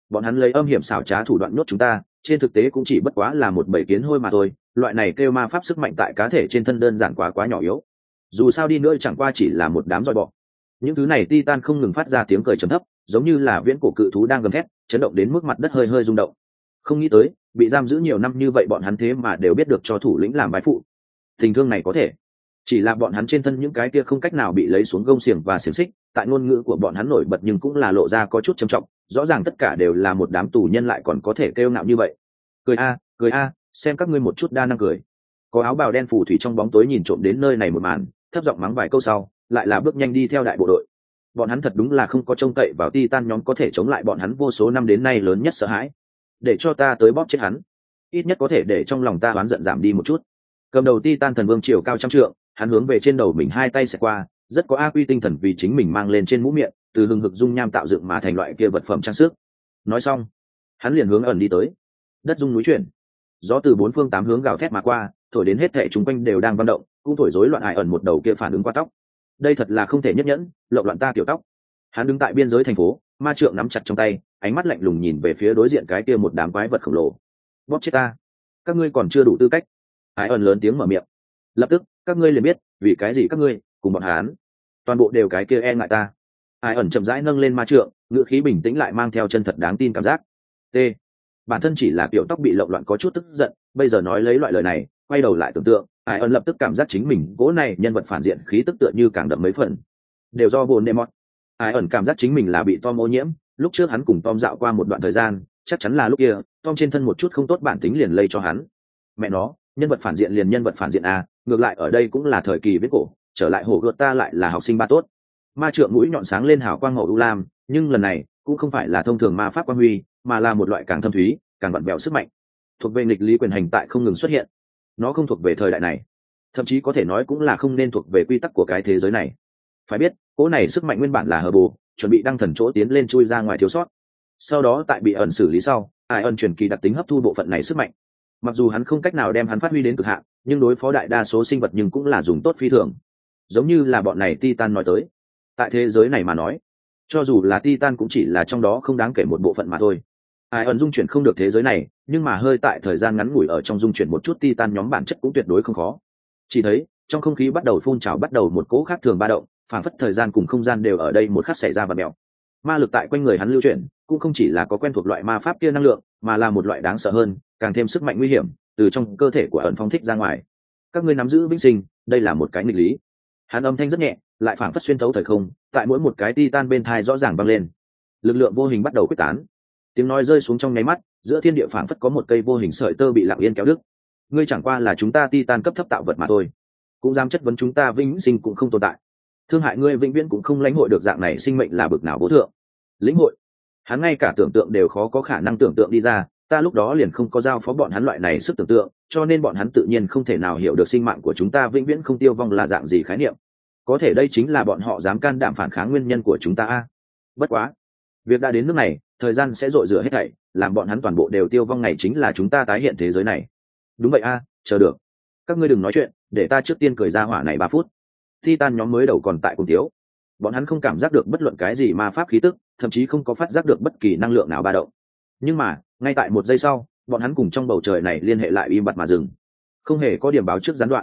bọn hắn lấy âm hiểm xảo trá thủ đoạn nhốt chúng ta, trên thực tế cũng chỉ bất quá là một bầy kiến hôi mà thôi. Loại này kêu ma pháp sức mạnh tại cá thể trên thân đơn giản quá nhỏ yếu, dù sao đi nữa chẳng qua chỉ là một đám roi bọ. Những thứ này Titan không ngừng phát ra tiếng cười trầm thấp, giống như là viễn cổ cự thú đang gầm thét, chấn động đến mức mặt đất hơi hơi rung động. Không nghĩ tới bị giam giữ nhiều năm như vậy bọn hắn thế mà đều biết được cho thủ lĩnh làm vai phụ. Tình thương này có thể chỉ là bọn hắn trên thân những cái kia không cách nào bị lấy xuống gông xiềng và xiềng xích, tại ngôn ngữ của bọn hắn nổi bật nhưng cũng là lộ ra có chút trầm trọng, rõ ràng tất cả đều là một đám tù nhân lại còn có thể kêu ngạo như vậy. Cười a, xem các ngươi một chút đa năng cười. Có áo bào đen phù thủy trong bóng tối nhìn trộm đến nơi này một màn, thấp giọng mắng vài câu sau lại là bước nhanh đi theo đại bộ đội. Bọn hắn thật đúng là không có trông cậy vào Titan nhóm có thể chống lại bọn hắn vô số năm đến nay lớn nhất sợ hãi. Để cho ta tới bóp chết hắn, ít nhất có thể để trong lòng ta oán giận giảm đi một chút. Cầm đầu Titan thần vương chiều cao trăm trượng, hắn hướng về trên đầu mình hai tay xẹt qua, rất có A Quy tinh thần vì chính mình mang lên trên mũ miệng, từ hừng hực dung nham tạo dựng mà thành loại kia vật phẩm trang sức. Nói xong, hắn liền hướng ẩn đi tới. Đất rung núi chuyển, gió từ bốn phương tám hướng gào thét mà qua, thổi đến hết thảy chúng quanh đều đang vận động, cũng thổi rối loạn Ai ẩn một đầu kia phản ứng qua tóc. Đây thật là không thể nhất nhẫn, lộn loạn ta tiểu tóc. Hắn đứng tại biên giới thành phố, ma trượng nắm chặt trong tay, ánh mắt lạnh lùng nhìn về phía đối diện cái kia một đám quái vật khổng lồ. Bóp chết ta, các ngươi còn chưa đủ tư cách. Ai ẩn lớn tiếng mở miệng. Lập tức các ngươi liền biết vì cái gì các ngươi cùng bọn hắn toàn bộ đều cái kia e ngại ta. Ai ẩn chậm rãi nâng lên ma trượng, ngữ khí bình tĩnh lại mang theo chân thật đáng tin cảm giác. T. Bản thân chỉ là kiểu tóc bị lộn loạn có chút tức giận, bây giờ nói lấy loại lời này, quay đầu lại tưởng tượng, Ai ẩn lập tức cảm giác chính mình cố này nhân vật phản diện khí tức tựa như càng đậm mấy phần. Đều do Voldemort. Ai ẩn cảm giác chính mình là bị Tom ô nhiễm, lúc trước hắn cùng Tom dạo qua một đoạn thời gian, chắc chắn là lúc kia, Tom trên thân một chút không tốt bản tính liền lây cho hắn. Mẹ nó, nhân vật phản diện liền nhân vật phản diện à, ngược lại ở đây cũng là thời kỳ viết cổ, trở lại hổ gợt ta lại là học sinh ba tốt. Ma trượng mũi nhọn sáng lên hào quang màu u lam, nhưng lần này cũng không phải là thông thường ma pháp quang huy, mà là một loại càng thâm thúy, càng vặn vẹo sức mạnh, thuộc về nghịch lý quyền hành tại không ngừng xuất hiện. Nó không thuộc về thời đại này, thậm chí có thể nói cũng là không nên thuộc về quy tắc của cái thế giới này. Phải biết, cỗ này sức mạnh nguyên bản là hờ bồ, chuẩn bị đăng thần chỗ tiến lên chui ra ngoài thiếu sót. Sau đó tại bị ẩn xử lý sau, Ai ẩn truyền kỳ đặc tính hấp thu bộ phận này sức mạnh. Mặc dù hắn không cách nào đem hắn phát huy đến cực hạn, nhưng đối phó đại đa số sinh vật nhưng cũng là dùng tốt phi thường. Giống như là bọn này Titan nói tới, tại thế giới này mà nói, cho dù là Titan cũng chỉ là trong đó không đáng kể một bộ phận mà thôi. Ai ẩn dung chuyển không được thế giới này, nhưng mà hơi tại thời gian ngắn ngủi ở trong dung chuyển một chút Titan nhóm bản chất cũng tuyệt đối không khó. Chỉ thấy trong không khí bắt đầu phun trào, bắt đầu một cỗ khác thường ba động, phản phất thời gian cùng không gian đều ở đây một khắc xảy ra và mèo. Ma lực tại quanh người hắn lưu chuyển, cũng không chỉ là có quen thuộc loại ma pháp kia năng lượng, mà là một loại đáng sợ hơn, càng thêm sức mạnh nguy hiểm từ trong cơ thể của ẩn phong thích ra ngoài. Các ngươi nắm giữ vĩnh sinh, đây là một cái nghịch lý. Hắn âm thanh rất nhẹ, lại phảng phất xuyên thấu thời không, tại mỗi một cái Titan bên thai rõ ràng vang lên. Lực lượng vô hình bắt đầu quyết tán. Tiếng nói rơi xuống trong nháy mắt, giữa thiên địa phảng phất có một cây vô hình sợi tơ bị lặng yên kéo đứt. Ngươi chẳng qua là chúng ta Titan cấp thấp tạo vật mà thôi, cũng dám chất vấn chúng ta vĩnh sinh cũng không tồn tại. Thương hại ngươi vĩnh viễn cũng không lãnh hội được dạng này sinh mệnh là bực nào vô thượng. Lĩnh hội? Hắn ngay cả tưởng tượng đều khó có khả năng tưởng tượng đi ra, ta lúc đó liền không có giao phó bọn hắn loại này sức tưởng tượng, cho nên bọn hắn tự nhiên không thể nào hiểu được sinh mạng của chúng ta vĩnh viễn không tiêu vong là dạng gì khái niệm. Có thể đây chính là bọn họ dám can đảm phản kháng nguyên nhân của chúng ta a. Bất quá, việc đã đến nước này, thời gian sẽ dội rửa hết thảy, làm bọn hắn toàn bộ đều tiêu vong ngày chính là chúng ta tái hiện thế giới này. Đúng vậy a, chờ được. Các ngươi đừng nói chuyện, để ta trước tiên cười ra hỏa này 3 phút. Titan nhóm mới đầu còn tại cùng thiếu, bọn hắn không cảm giác được bất luận cái gì ma pháp khí tức, thậm chí không có phát giác được bất kỳ năng lượng nào ba động. Nhưng mà ngay tại một giây sau, bọn hắn cùng trong bầu trời này liên hệ lại im bặt mà dừng, không hề có điểm báo trước gián đoạn.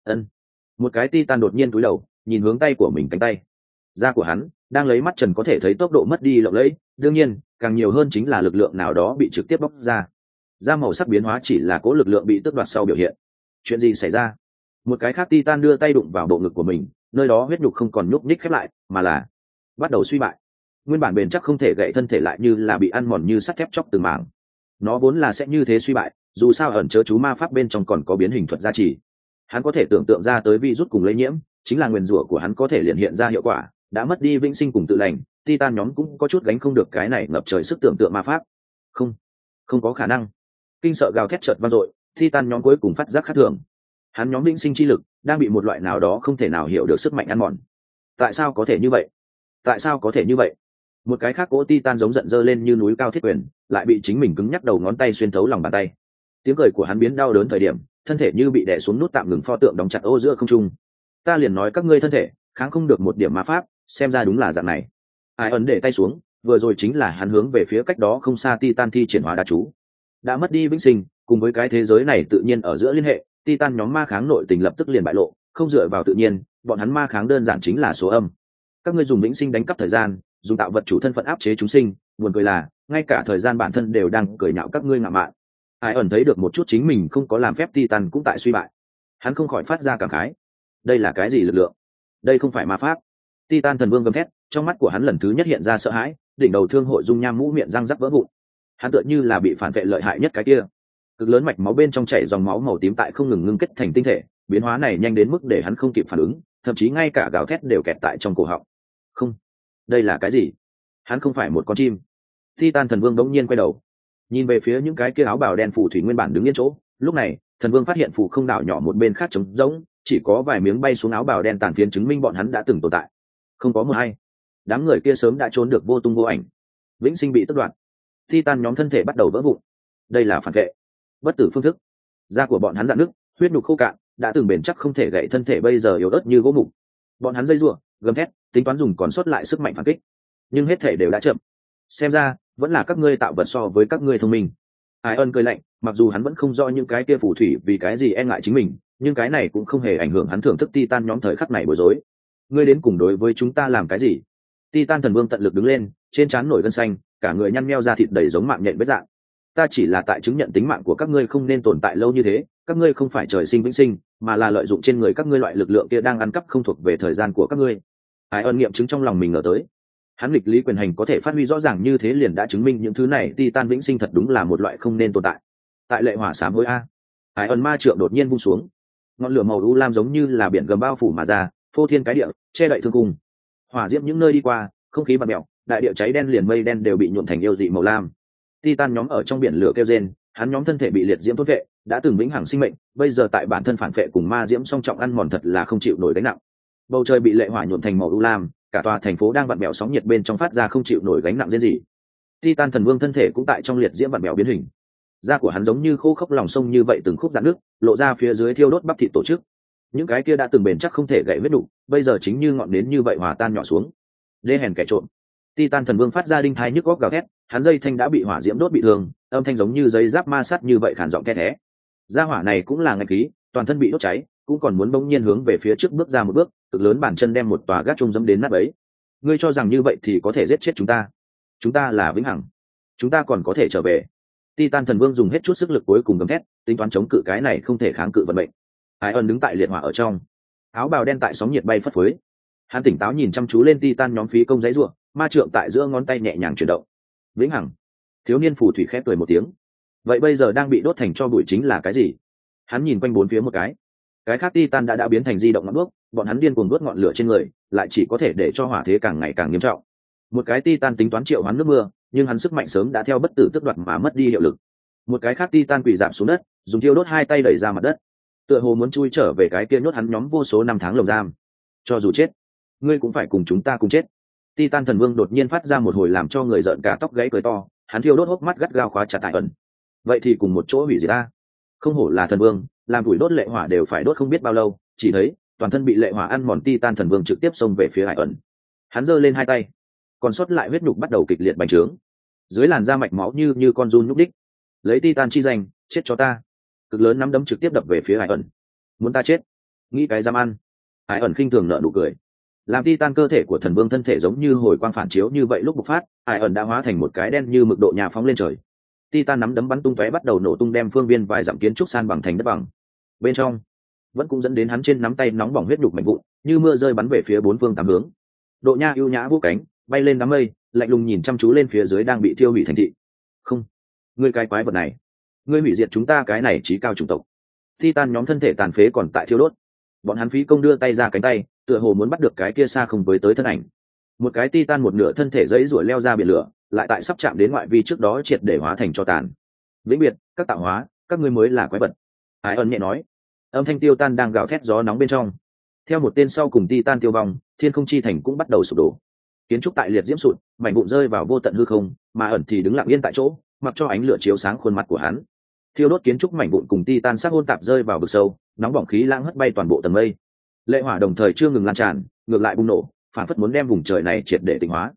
Một cái Titan đột nhiên cúi đầu nhìn hướng tay của mình, cánh tay da của hắn đang lấy mắt trần có thể thấy tốc độ mất đi lộng lẫy, đương nhiên càng nhiều hơn chính là lực lượng nào đó bị trực tiếp bóc ra. Da màu sắc biến hóa chỉ là cố lực lượng bị tước đoạt sau biểu hiện. Chuyện gì xảy ra? Một cái khác Titan đưa tay đụng vào bộ ngực của mình, nơi đó huyết nhục không còn nhúc nhích khép lại, mà là bắt đầu suy bại. Nguyên bản bền chắc không thể gãy thân thể lại như là bị ăn mòn như sắt thép chóc từng mảng. Nó vốn là sẽ như thế suy bại, dù sao ẩn chứa chú ma pháp bên trong còn có biến hình thuật gia trì. Hắn có thể tưởng tượng ra tới virus cùng lây nhiễm, chính là nguyền rủa của hắn có thể liền hiện ra hiệu quả, đã mất đi vĩnh sinh cùng tự lành, Titan nhóm cũng có chút gánh không được cái này ngập trời sức tưởng tượng ma pháp. Không có khả năng. Kinh sợ gào thét chợt vang dội, Titan nhóm cuối cùng phát giác khác thường. Hắn nhóm vĩnh sinh chi lực đang bị một loại nào đó không thể nào hiểu được sức mạnh ăn mòn. Tại sao có thể như vậy? Tại sao có thể như vậy? Một cái khác cỗ Titan giống giận dơ lên như núi cao thiết quyền, lại bị chính mình cứng nhắc đầu ngón tay xuyên thấu lòng bàn tay. Tiếng cười của hắn biến đau đớn thời điểm, thân thể như bị đè xuống nút tạm ngừng pho tượng đóng chặt ô giữa không trung. Ta liền nói các ngươi thân thể kháng không được một điểm ma pháp, xem ra đúng là dạng này. Ai ẩn để tay xuống, vừa rồi chính là hắn hướng về phía cách đó không xa Titan thi triển hóa đá chú. Đã mất đi vĩnh sinh, cùng với cái thế giới này tự nhiên ở giữa liên hệ, Titan nhóm ma kháng nội tình lập tức liền bại lộ, không dựa vào tự nhiên, bọn hắn ma kháng đơn giản chính là số âm. Các ngươi dùng vĩnh sinh đánh cắp thời gian, dùng tạo vật chủ thân phận áp chế chúng sinh, buồn cười là, ngay cả thời gian bản thân đều đang cười nhạo các ngươi ngạo mạn. Ai ẩn thấy được một chút chính mình không có làm phép Titan cũng tại suy bại. Hắn không khỏi phát ra cảm khái. Đây là cái gì lực lượng? Đây không phải ma pháp. Titan thần vương gầm thét, trong mắt của hắn lần thứ nhất hiện ra sợ hãi, đỉnh đầu thương hội dung nham mũ miệng răng rắc vỡ vụn. Hắn tựa như là bị phản vệ lợi hại nhất cái kia. Cực lớn mạch máu bên trong chảy dòng máu màu tím tại không ngừng ngưng kết thành tinh thể, biến hóa này nhanh đến mức để hắn không kịp phản ứng, thậm chí ngay cả gào thét đều kẹt tại trong cổ họng. Không, đây là cái gì? Hắn không phải một con chim. Titan thần vương đống nhiên quay đầu, nhìn về phía những cái kia áo bào đen phù thủy nguyên bản đứng yên chỗ. Lúc này, thần vương phát hiện phù không đảo nhỏ một bên khác trống rỗng, chỉ có vài miếng bay xuống áo bào đen tàn phiến chứng minh bọn hắn đã từng tồn tại. Không có một ai. Đám người kia sớm đã trốn được vô tung vô ảnh. Vĩnh sinh bị tước đoạt. Titan nhóm thân thể bắt đầu vỡ vụn. Đây là phản vệ, bất tử phương thức. Da của bọn hắn rạn nứt, huyết nhục khô cạn, đã từng bền chắc không thể gãy, thân thể bây giờ yếu ớt như gỗ mục. Bọn hắn dây rủa, gầm thét, tính toán dùng còn sót lại sức mạnh phản kích, nhưng hết thể đều đã chậm. Xem ra vẫn là các ngươi tạo vật so với các ngươi thông minh. Ai ân cười lạnh, mặc dù hắn vẫn không rõ những cái kia phù thủy vì cái gì e ngại chính mình, nhưng cái này cũng không hề ảnh hưởng hắn thưởng thức Titan nhóm thời khắc này bối rối. Ngươi đến cùng đối với chúng ta làm cái gì? Titan thần vương tận lực đứng lên, trên trán nổi gân xanh, cả người nhăn nheo ra thịt đầy giống mạng nhện vết dạng. Ta chỉ là tại chứng nhận tính mạng của các ngươi không nên tồn tại lâu như thế, các ngươi không phải trời sinh vĩnh sinh, mà là lợi dụng trên người các ngươi loại lực lượng kia đang ăn cắp không thuộc về thời gian của các ngươi. Ai ân nghiệm chứng trong lòng mình ngờ tới. Hắn nghịch lý quyền hành có thể phát huy rõ ràng như thế liền đã chứng minh những thứ này Titan vĩnh sinh thật đúng là một loại không nên tồn tại. Tại lệ hỏa sám hối a. Ai ân ma trượng đột nhiên vung xuống, ngọn lửa màu u lam giống như là biển gầm bao phủ mà ra, phô thiên cái địa, che đậy thương cung. Hỏa diễm những nơi đi qua, không khí bạt mèo, đại địa cháy đen liền mây đen đều bị nhuộm thành yêu dị màu lam. Titan nhóm ở trong biển lửa kêu rên, hắn nhóm thân thể bị liệt diễm thôn vệ, đã từng vĩnh hằng sinh mệnh, bây giờ tại bản thân phản vệ cùng ma diễm song trọng ăn mòn thật là không chịu nổi gánh nặng. Bầu trời bị lệ hỏa nhuộm thành màu u lam, cả tòa thành phố đang vặn bèo sóng nhiệt bên trong phát ra không chịu nổi gánh nặng riêng gì. Titan thần vương thân thể cũng tại trong liệt diễm vặn bèo biến hình. Da của hắn giống như khô khốc lòng sông như vậy từng khúc rạn nước, lộ ra phía dưới thiêu đốt bắp thịt tổ chức. Những cái kia đã từng bền chắc không thể gãy vết đủ, bây giờ chính như ngọn nến như vậy hòa tan nhỏ xuống. Đê hèn kẻ trộm. Titan thần vương phát ra đinh thai nhức góc gào thét, hắn dây thanh đã bị hỏa diễm đốt bị thương, âm thanh giống như giấy giáp ma sát như vậy khàn giọng the thé. Gia hỏa này cũng là ngạch khí, toàn thân bị đốt cháy, cũng còn muốn bỗng nhiên hướng về phía trước bước ra một bước, cực lớn bàn chân đem một tòa gác trung dẫm đến nát bấy. Ngươi cho rằng như vậy thì có thể giết chết chúng ta? Chúng ta là vĩnh hằng, chúng ta còn có thể trở về. Titan thần vương dùng hết chút sức lực cuối cùng gầm thét, tính toán chống cự cái này không thể kháng cự vận mệnh. Ai ân đứng tại liệt hỏa ở trong, áo bào đen tại sóng nhiệt bay phất phới. Hắn tỉnh táo nhìn chăm chú lên Titan nhóm phí công giấy ruộng, ma trượng tại giữa ngón tay nhẹ nhàng chuyển động. Vĩnh hằng. Thiếu niên phù thủy khép cười một tiếng. Vậy bây giờ đang bị đốt thành tro bụi chính là cái gì? Hắn nhìn quanh bốn phía một cái khác Titan đã biến thành di động ngọn đuốc, bọn hắn điên cuồng đốt ngọn lửa trên người, lại chỉ có thể để cho hỏa thế càng ngày càng nghiêm trọng. Một cái Titan tính toán triệu hoán nước mưa, nhưng hắn sức mạnh sớm đã theo bất tử tước đoạt mà mất đi hiệu lực. Một cái khác Titan quỳ rạp xuống đất, dùng thiêu đốt hai tay đẩy ra mặt đất, tựa hồ muốn chui trở về cái kia nhốt hắn nhóm vô số năm tháng lồng giam. Cho dù chết, ngươi cũng phải cùng chúng ta cùng chết. Titan thần vương đột nhiên phát ra một hồi làm cho người giận cả tóc gáy cười to, hắn thiêu đốt hốc mắt gắt gao khóa chặt tại ẩn. Vậy thì cùng một chỗ hủy diệt ta. Không hổ là thần vương, làm củi đốt lệ hỏa đều phải đốt không biết bao lâu, chỉ thấy toàn thân bị lệ hỏa ăn mòn Titan thần vương trực tiếp xông về phía hải ẩn. Hắn giơ lên hai tay, còn sót lại huyết nhục bắt đầu kịch liệt bành trướng, dưới làn da mạch máu như con giun nhúc đích. Lấy Titan chi danh, chết cho ta. Cực lớn nắm đấm trực tiếp đập về phía hải ẩn. Muốn ta chết? Nghĩ cái dám ăn. Hải ẩn khinh thường nở nụ cười. Làm Titan cơ thể của thần vương thân thể giống như hồi quang phản chiếu như vậy lúc bộc phát, Hải ẩn đã hóa thành một cái đen như mực độ nhà phóng lên trời. Titan nắm đấm bắn tung tóe bắt đầu nổ tung đem phương viên vài dặm kiến trúc san bằng thành đất bằng. Bên trong vẫn cũng dẫn đến hắn trên nắm tay nóng bỏng huyết nhục mạnh vụn, như mưa rơi bắn về phía bốn phương tám hướng. Độ nha ưu nhã vũ cánh, bay lên đám mây, lạnh lùng nhìn chăm chú lên phía dưới đang bị thiêu hủy thành thị. Không, ngươi cái quái vật này, ngươi hủy diệt chúng ta cái này chí cao chủng tộc. Titan nhóm thân thể tàn phế còn tại thiêu đốt, bọn hắn phí công đưa tay ra cánh tay, tựa hồ muốn bắt được cái kia xa không với tới thân ảnh. Một cái Titan một nửa thân thể giãy giụa leo ra biển lửa, lại tại sắp chạm đến ngoại vi trước đó triệt để hóa thành tro tàn. Vĩnh biệt, các tạo hóa, các ngươi mới là quái vật. Ai ân nhẹ nói. Âm thanh tiêu tan đang gào thét gió nóng bên trong. Theo một tên sau cùng Titan tiêu vong, thiên không chi thành cũng bắt đầu sụp đổ. Kiến trúc tại liệt diễm sụt, mảnh vụn rơi vào vô tận hư không, mà ẩn thì đứng lặng yên tại chỗ, mặc cho ánh lửa chiếu sáng khuôn mặt của hắn. Thiêu đốt kiến trúc mảnh vụn cùng Titan sắc hôn tạp rơi vào vực sâu, nóng bỏng khí lãng hất bay toàn bộ tầng mây. Lệ hỏa đồng thời chưa ngừng lan tràn, ngược lại bùng nổ, phản phất muốn đem vùng trời này triệt để tịnh hóa.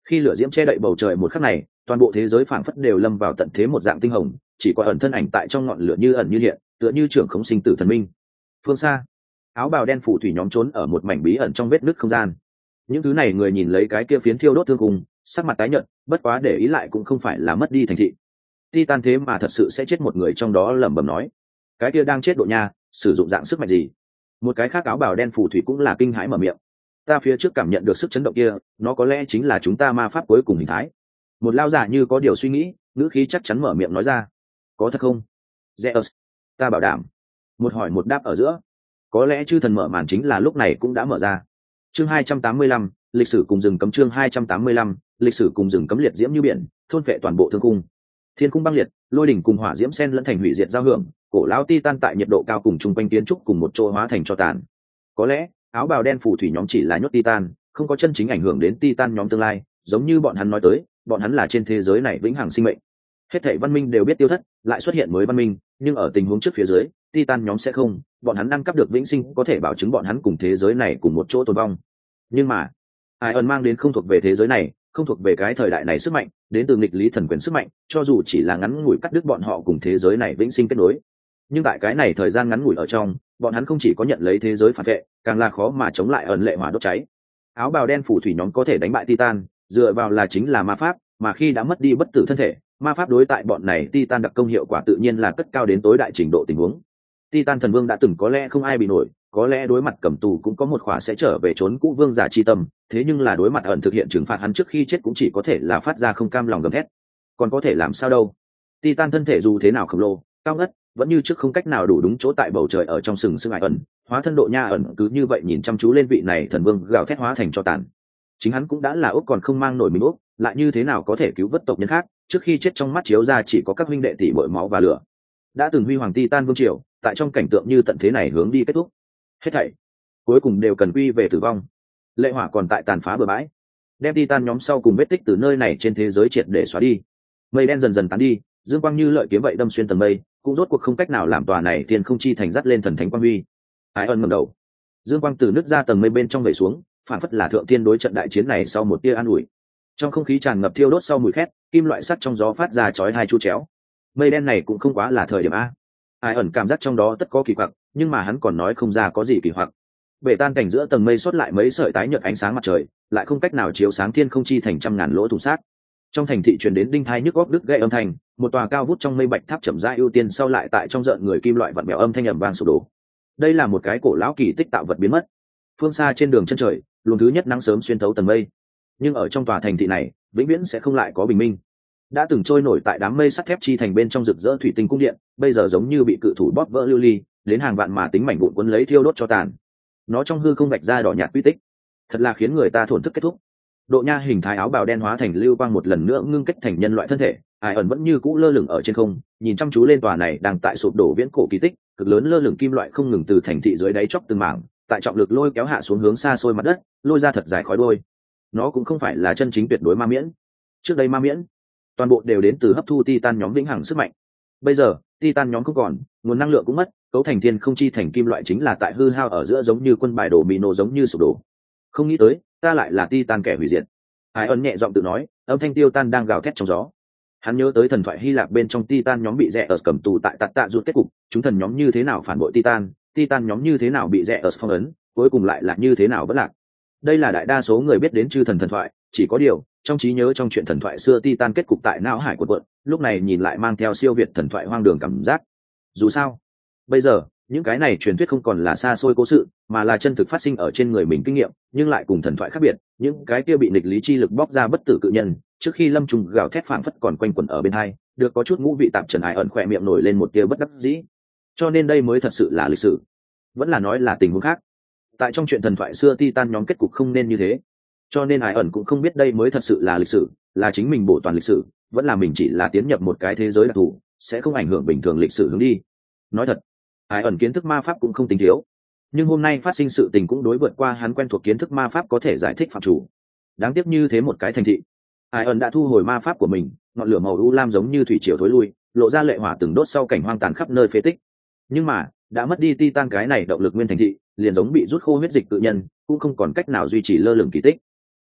Khi lửa diễm che đậy bầu trời một khắc này, toàn bộ thế giới phảng phất đều lâm vào tận thế một dạng tinh hồng, chỉ có ẩn thân ảnh tại trong ngọn lửa như ẩn như hiện, tựa như trưởng khống sinh tử thần minh. Phương xa, áo bào đen phù thủy nhóm trốn ở một mảnh bí ẩn trong vết nứt không gian. Những thứ này người nhìn lấy cái kia phiến thiêu đốt thương cùng, sắc mặt tái nhợt, bất quá để ý lại cũng không phải là mất đi thành thị. Titan thế mà thật sự sẽ chết một người trong đó, lẩm bẩm nói, cái kia đang chết độ nha, sử dụng dạng sức mạnh gì? Một cái khác áo bào đen phù thủy cũng là kinh hãi mở miệng. Ta phía trước cảm nhận được sức chấn động kia, nó có lẽ chính là chúng ta ma pháp cuối cùng hình thái. Một lao giả như có điều suy nghĩ, ngữ khí chắc chắn mở miệng nói ra. Có thật không? Zeus, ta bảo đảm. Một hỏi một đáp ở giữa, có lẽ chư thần mở màn chính là lúc này cũng đã mở ra. Chương 285, lịch sử cùng rừng cấm. Chương 285, lịch sử cùng rừng cấm. Liệt diễm như biển, thôn phệ toàn bộ thương cung. Thiên cung băng liệt, lôi đỉnh cùng hỏa diễm xen lẫn thành hủy diệt giao hưởng, cổ lão Titan tại nhiệt độ cao cùng chung quanh kiến trúc cùng một chỗ hóa thành tro tàn. Có lẽ áo bào đen phù thủy nhóm chỉ là nhốt Titan, không có chân chính ảnh hưởng đến Titan nhóm tương lai, giống như bọn hắn nói tới, bọn hắn là trên thế giới này vĩnh hằng sinh mệnh. Hết thảy văn minh đều biết tiêu thất, lại xuất hiện mới văn minh, nhưng ở tình huống trước phía dưới, Titan nhóm sẽ không, bọn hắn ăn cắp được vĩnh sinh, có thể bảo chứng bọn hắn cùng thế giới này cùng một chỗ tồn vong. Nhưng mà, Iron mang đến không thuộc về thế giới này, không thuộc về cái thời đại này sức mạnh, đến từ nghịch lý thần quyền sức mạnh, cho dù chỉ là ngắn ngủi cắt đứt bọn họ cùng thế giới này vĩnh sinh kết nối. Nhưng tại cái này thời gian ngắn ngủi ở trong, bọn hắn không chỉ có nhận lấy thế giới phản vệ, càng là khó mà chống lại ẩn lệ hỏa đốt cháy. Áo bào đen phù thủy nhóm có thể đánh bại Titan, dựa vào là chính là ma pháp, mà khi đã mất đi bất tử thân thể, ma pháp đối tại bọn này Titan đặc công hiệu quả tự nhiên là cất cao đến tối đại trình độ tình huống. Titan thần vương đã từng có lẽ không ai bị nổi, có lẽ đối mặt cầm tù cũng có một khỏa sẽ trở về trốn cũ vương giả chi tâm, thế nhưng là đối mặt ẩn thực hiện trừng phạt hắn trước khi chết cũng chỉ có thể là phát ra không cam lòng gầm thét. Còn có thể làm sao đâu? Titan thân thể dù thế nào khổng lồ, cao ngất, vẫn như trước không cách nào đủ đúng chỗ tại bầu trời ở trong sừng sững ẩn, hóa thân độ nha ẩn cứ như vậy nhìn chăm chú lên vị này thần vương gào thét hóa thành cho tàn. Chính hắn cũng đã là ốc còn không mang nổi mình ốc, lại như thế nào có thể cứu vớt tộc nhân khác, trước khi chết trong mắt chiếu ra chỉ có các huynh đệ tỷ muội máu và lửa. Đã từng huy hoàng Titan vương triều, tại trong cảnh tượng như tận thế này hướng đi kết thúc. Hết thảy cuối cùng đều cần quy về tử vong. Lệ hỏa còn tại tàn phá bừa bãi, đem Titan nhóm sau cùng vết tích từ nơi này trên thế giới triệt để xóa đi. Mây đen dần dần tán đi, dương quang như lợi kiếm vậy đâm xuyên tầng mây, cũng rốt cuộc không cách nào làm tòa này thiên không chi thành dắt lên thần thánh quang huy. Ái ân ngẩng đầu, dương quang từ nứt ra tầng mây bên trong vẩy xuống, phản phất là thượng tiên đối trận đại chiến này sau một tia an ủi. Trong không khí tràn ngập thiêu đốt sau mùi khét, kim loại sắt trong gió phát ra chói tai chu chéo. Mây đen này cũng không quá là thời điểm a. Ai ẩn cảm giác trong đó tất có kỳ quặc, nhưng mà hắn còn nói không ra có gì kỳ quặc. Bể tan cảnh giữa tầng mây xuất lại mấy sợi tái nhợt ánh sáng mặt trời, lại không cách nào chiếu sáng thiên không chi thành trăm ngàn lỗ thủng sát. Trong thành thị truyền đến đinh thai nhức óc đứt gãy âm thanh, một tòa cao vút trong mây bạch tháp chậm rãi ưu tiên sau lại tại trong rợn người kim loại vặn vẹo âm thanh ầm vang sụp đổ. Đây là một cái cổ lão kỳ tích tạo vật biến mất. Phương xa trên đường chân trời, luồng thứ nhất nắng sớm xuyên thấu tầng mây. Nhưng ở trong tòa thành thị này, vĩnh viễn sẽ không lại có bình minh. Đã từng trôi nổi tại đám mây sắt thép chi thành bên trong rực rỡ thủy tinh cung điện, bây giờ giống như bị cự thủ bóp vỡ lưu ly, đến hàng vạn mà tính mảnh vụn cuốn lấy thiêu đốt cho tàn. Nó trong hư không vạch ra đỏ nhạt quy tích, thật là khiến người ta thổn thức kết thúc. Độ nha hình thái áo bào đen hóa thành lưu quang một lần nữa ngưng kết thành nhân loại thân thể, Ai ẩn vẫn như cũ lơ lửng ở trên không, nhìn chăm chú lên tòa này đang tại sụp đổ viễn cổ kỳ tích, cực lớn lơ lửng kim loại không ngừng từ thành thị dưới đáy chóc từng mảng, tại trọng lực lôi kéo hạ xuống hướng xa xôi mặt đất, lôi ra thật dài khói đuôi. Nó cũng không phải là chân chính tuyệt đối ma miễn. Trước đây ma miễn, toàn bộ đều đến từ hấp thu Titan nhóm vĩnh hằng sức mạnh. Bây giờ, Titan nhóm không còn, nguồn năng lượng cũng mất, cấu thành thiên không chi thành kim loại chính là tại hư hao ở giữa giống như quân bài đổ mì nổ giống như sụp đổ. Không nghĩ tới, ta lại là Titan kẻ hủy diệt. Ai ẩn nhẹ giọng tự nói, âm thanh tiêu tan đang gào thét trong gió. Hắn nhớ tới thần thoại Hy Lạp bên trong Titan nhóm bị rẽ ở cầm tù tại Tạt Tạ Rụt kết cục, chúng thần nhóm như thế nào phản bội Titan, Titan nhóm như thế nào bị rẽ ở phong ấn, cuối cùng lại là như thế nào bất lạc. Đây là đại đa số người biết đến chư thần thần thoại, chỉ có điều, trong trí nhớ trong chuyện thần thoại xưa Titan kết cục tại não hải của quận, lúc này nhìn lại mang theo siêu việt thần thoại hoang đường cảm giác. Dù sao, bây giờ, những cái này truyền thuyết không còn là xa xôi cố sự, mà là chân thực phát sinh ở trên người mình kinh nghiệm, nhưng lại cùng thần thoại khác biệt, những cái kia bị nghịch lý chi lực bóc ra bất tử cự nhân, trước khi lâm trùng gào thét phảng phất còn quanh quẩn ở bên hai, được có chút ngũ vị tạp trần. Ai ẩn khỏe miệng nổi lên một tia bất đắc dĩ. Cho nên đây mới thật sự là lịch sử, vẫn là nói là tình huống khác. Tại trong chuyện thần thoại xưa Titan nhóm kết cục không nên như thế, cho nên Ai ẩn cũng không biết đây mới thật sự là lịch sử, là chính mình bổ toàn lịch sử, vẫn là mình chỉ là tiến nhập một cái thế giới đặc thù, sẽ không ảnh hưởng bình thường lịch sử hướng đi. Nói thật, Ai ẩn kiến thức ma pháp cũng không tính thiếu, nhưng hôm nay phát sinh sự tình cũng đối vượt qua hắn quen thuộc kiến thức ma pháp có thể giải thích phạm chủ. Đáng tiếc như thế một cái thành thị, Ai ẩn đã thu hồi ma pháp của mình, ngọn lửa màu u lam giống như thủy triều thối lui, lộ ra lệ hỏa từng đốt sau cảnh hoang tàn khắp nơi phế tích. Nhưng mà đã mất đi Titan cái này động lực nguyên thành thị, liền giống bị rút khô huyết dịch tự nhân, cũng không còn cách nào duy trì lơ lửng kỳ tích.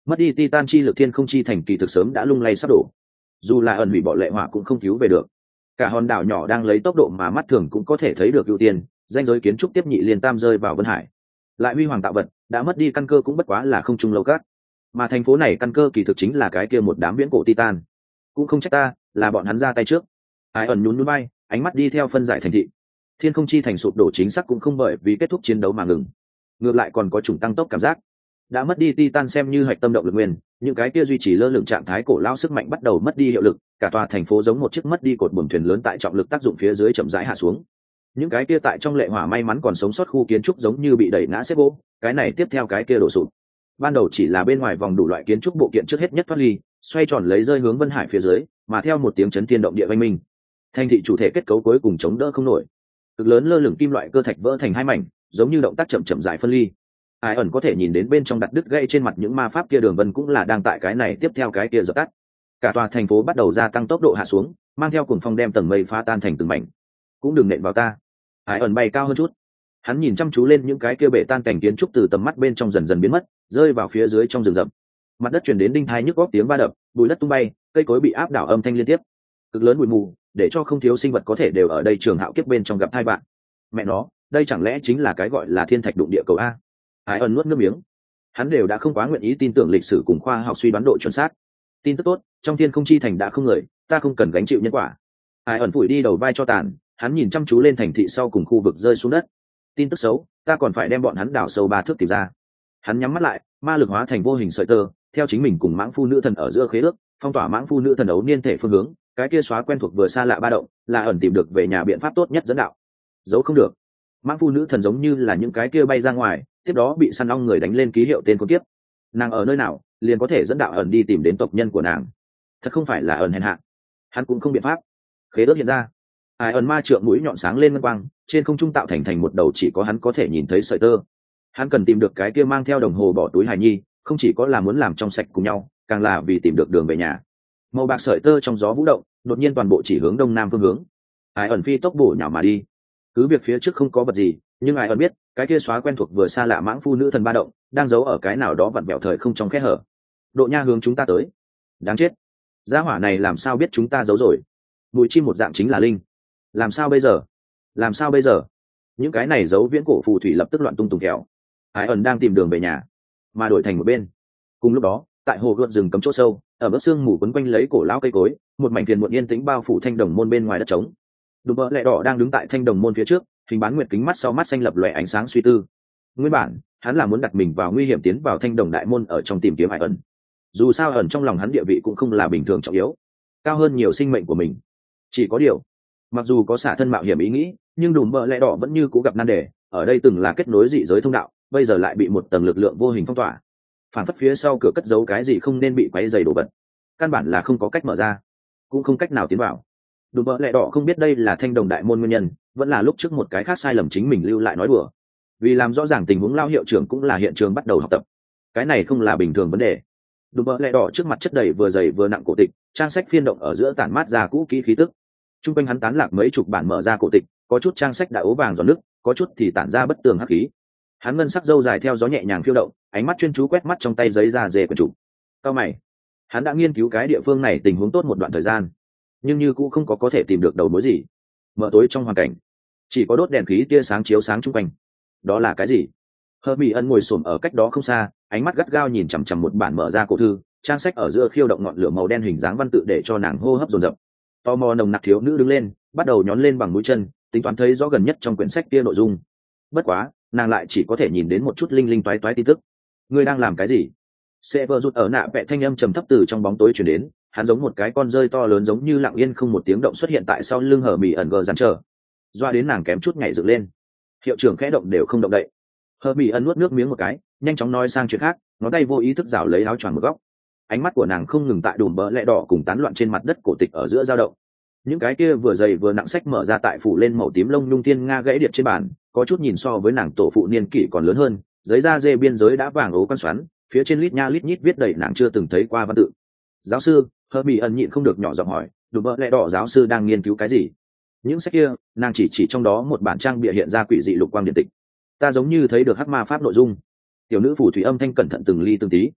mất đi titan chi lực thiên không chi thành kỳ thực sớm đã lung lay sắp đổ. Dù là ẩn hủy bỏ lệ hỏa cũng không cứu về được. Cả hòn đảo nhỏ đang lấy tốc độ mà mắt thường cũng có thể thấy được ưu tiên, danh giới kiến trúc tiếp nhị liên tam rơi vào Vân Hải. Lại huy hoàng tạo vật, đã mất đi căn cơ cũng bất quá là không trung lâu cát. Mà thành phố này căn cơ kỳ thực chính là cái kia một đám viễn cổ titan. Cũng không trách ta, là bọn hắn ra tay trước. Ai ẩn nhún nhún bay, ánh mắt đi theo phân giải thành thị. Thiên không chi thành sụp đổ chính xác cũng không bởi vì kết thúc chiến đấu mà ngừng, ngược lại còn có chủng tăng tốc cảm giác. Đã mất đi titan xem như hạch tâm động lực nguyên, những cái kia duy trì lơ lửng trạng thái cổ lao sức mạnh bắt đầu mất đi hiệu lực, cả tòa thành phố giống một chiếc mất đi cột buồm thuyền lớn tại trọng lực tác dụng phía dưới chậm rãi hạ xuống. Những cái kia tại trong lệ hỏa may mắn còn sống sót khu kiến trúc giống như bị đẩy ngã xếp gỗ, cái này tiếp theo cái kia đổ sụp. Ban đầu chỉ là bên ngoài vòng đủ loại kiến trúc bộ kiện trước hết nhất thoát ly, xoay tròn lấy rơi hướng Vân Hải phía dưới, mà theo một tiếng chấn thiên động địa vang minh, thành thị chủ thể kết cấu cuối cùng chống đỡ không nổi. Cực lớn lơ lửng kim loại cơ thạch vỡ thành hai mảnh, giống như động tác chậm chậm rãi phân ly. Ai ẩn có thể nhìn đến bên trong đặt đứt gãy trên mặt những ma pháp kia đường vân cũng là đang tại cái này tiếp theo cái kia dập tắt. Cả tòa thành phố bắt đầu gia tăng tốc độ hạ xuống, mang theo cuồng phong đem tầng mây phá tan thành từng mảnh. Cũng đừng nện vào ta. Ai ẩn bay cao hơn chút. Hắn nhìn chăm chú lên những cái kia bể tan cảnh kiến trúc từ tầm mắt bên trong dần dần biến mất, rơi vào phía dưới trong rừng rậm. Mặt đất truyền đến đinh thai nhức góc tiếng va đập, bụi đất tung bay, cây cối bị áp đảo âm thanh liên tiếp. Cực lớn bụi mù, để cho không thiếu sinh vật có thể đều ở đây trường hạo kiếp bên trong gặp thai bạn. Mẹ nó, đây chẳng lẽ chính là cái gọi là thiên thạch đụng địa cầu a? Ai ẩn nuốt nước miếng. Hắn đều đã không quá nguyện ý tin tưởng lịch sử cùng khoa học suy đoán độ chuẩn xác. Tin tức tốt, trong thiên không chi thành đã không người, ta không cần gánh chịu nhân quả. Ai ẩn phủi đi đầu vai cho tàn, hắn nhìn chăm chú lên thành thị sau cùng khu vực rơi xuống đất. Tin tức xấu, ta còn phải đem bọn hắn đào sâu 3 thước tìm ra. Hắn nhắm mắt lại, ma lực hóa thành vô hình sợi tơ, theo chính mình cùng mãng phu nữ thần ở giữa khế ước, phong tỏa mãng phu nữ thần ấu niên thể phương hướng, cái kia xóa quen thuộc vừa xa lạ ba động, là ẩn tìm được về nhà biện pháp tốt nhất dẫn đạo. Giấu không được. Mãng phu nữ thần giống như là những cái kia bay ra ngoài, tiếp đó bị săn ong người đánh lên ký hiệu tên con tiếp. Nàng ở nơi nào, liền có thể dẫn đạo ẩn đi tìm đến tộc nhân của nàng. Thật không phải là ẩn hèn hạ. Hắn cũng không biện pháp. Khế ước hiện ra. Ai ẩn ma trượng mũi nhọn sáng lên ngân quang, trên không trung tạo thành một đầu chỉ có hắn có thể nhìn thấy sợi tơ. Hắn cần tìm được cái kia mang theo đồng hồ bỏ túi hài nhi, không chỉ có là muốn làm trong sạch cùng nhau, càng là vì tìm được đường về nhà. Màu bạc sợi tơ trong gió vũ động, đột nhiên toàn bộ chỉ hướng đông nam phương hướng. Ai ẩn phi tốc bổ nhào mà đi. Cứ việc phía trước không có vật gì, nhưng ai ẩn biết cái kia xóa quen thuộc vừa xa lạ mãng phu nữ thần ba động đang giấu ở cái nào đó vặn vẹo thời không trong kẽ hở. Độ nha hướng chúng ta tới. Đáng chết, gia hỏa này làm sao biết chúng ta giấu rồi? Mùi chim một dạng chính là linh. Làm sao bây giờ? Làm sao bây giờ? Những cái này giấu viễn cổ phù thủy lập tức loạn tung tùng kẹo. Ai ẩn đang tìm đường về nhà, mà đổi thành một bên. Cùng lúc đó, tại hồ gợn rừng cấm chỗ sâu, ở bức xương mù quấn quanh lấy cổ lão cây cối, một mảnh phiền muộn yên tĩnh bao phủ thanh đồng môn bên ngoài đất trống. Đùm bợ lẹ đỏ đang đứng tại thanh đồng môn phía trước, hình bán nguyệt kính mắt sau mắt xanh lập lòe ánh sáng suy tư. Nguyên bản hắn là muốn đặt mình vào nguy hiểm tiến vào thanh đồng đại môn ở trong tìm kiếm Ai ẩn. Dù sao ẩn trong lòng hắn địa vị cũng không là bình thường trọng yếu, cao hơn nhiều sinh mệnh của mình. Chỉ có điều, mặc dù có xả thân mạo hiểm ý nghĩ, nhưng đùm bợ lẹ đỏ vẫn như cố gặp nan đề. Ở đây từng là kết nối dị giới thông đạo, bây giờ lại bị một tầng lực lượng vô hình phong tỏa, phản phất phía sau cửa cất giấu cái gì không nên bị quấy dày đổ vật, căn bản là không có cách mở ra, cũng không cách nào tiến vào. Đùm bợ lẹ đỏ không biết đây là thanh đồng đại môn nguyên nhân, vẫn là lúc trước một cái khác sai lầm chính mình lưu lại nói đùa. Vì làm rõ ràng tình huống, lao hiệu trưởng cũng là hiện trường bắt đầu học tập. Cái này không là bình thường vấn đề. Đùm bợ lẹ đỏ trước mặt chất đầy vừa dày vừa nặng cổ tịch, trang sách phiên động ở giữa tản mát ra cũ kỹ khí tức. Trung quanh hắn tán lạc mấy chục bản mở ra cổ tịch, có chút trang sách đã ố vàng giọt nước, có chút thì tản ra bất tường hắc khí. Hắn ngân sắc râu dài theo gió nhẹ nhàng phiêu động, ánh mắt chuyên chú quét mắt trong tay giấy da dê của chủ. Cao mày, hắn đã nghiên cứu cái địa phương này tình huống tốt một đoạn thời gian, nhưng như cũng không có thể tìm được đầu mối gì. Mở tối trong hoàn cảnh, chỉ có đốt đèn khí tia sáng chiếu sáng chung quanh. Đó là cái gì? Hermione ngồi xổm ở cách đó không xa, ánh mắt gắt gao nhìn chằm chằm một bản mở ra cổ thư, trang sách ở giữa khiêu động ngọn lửa màu đen hình dáng văn tự để cho nàng hô hấp dồn dập. Tò mò nồng nặc thiếu nữ đứng lên, bắt đầu nhón lên bằng mũi chân, tính toán thấy rõ gần nhất trong quyển sách kia nội dung. Bất quá, nàng lại chỉ có thể nhìn đến một chút linh linh toái toái tin tức. Ngươi đang làm cái gì? Sever rụt ở nạ vẽ thanh âm trầm thấp từ trong bóng tối truyền đến, hắn giống một cái con rơi to lớn giống như lặng yên không một tiếng động xuất hiện tại sau lưng Hermione dàn chờ. Doa đến nàng kém chút nhảy dựng lên. Hiệu trưởng khẽ động đều không động đậy. Hermione nuốt nước miếng một cái, nhanh chóng nói sang chuyện khác, ngón tay vô ý thức rảo lấy áo choàng một góc. Ánh mắt của nàng không ngừng tại đùm bỡ lẹ đỏ cùng tán loạn trên mặt đất cổ tịch ở giữa dao động. Những cái kia vừa dày vừa nặng sách mở ra tại phủ lên màu tím lông nhung thiên nga gãy điệp trên bàn, có chút nhìn so với nàng tổ phụ niên kỷ còn lớn hơn, giấy da dê biên giới đã vàng ố quan xoắn, phía trên lít nha lít nhít viết đầy nàng chưa từng thấy qua văn tự. Giáo sư, Hermione nhịn không được nhỏ giọng hỏi, đùm bỡ lẹ đỏ giáo sư đang nghiên cứu cái gì? Những sách kia, nàng chỉ trong đó một bản trang bìa hiện ra quỷ dị lục quang điện tịch. Ta giống như thấy được hắc ma pháp nội dung. Tiểu nữ phù thủy âm thanh cẩn thận từng ly từng tí.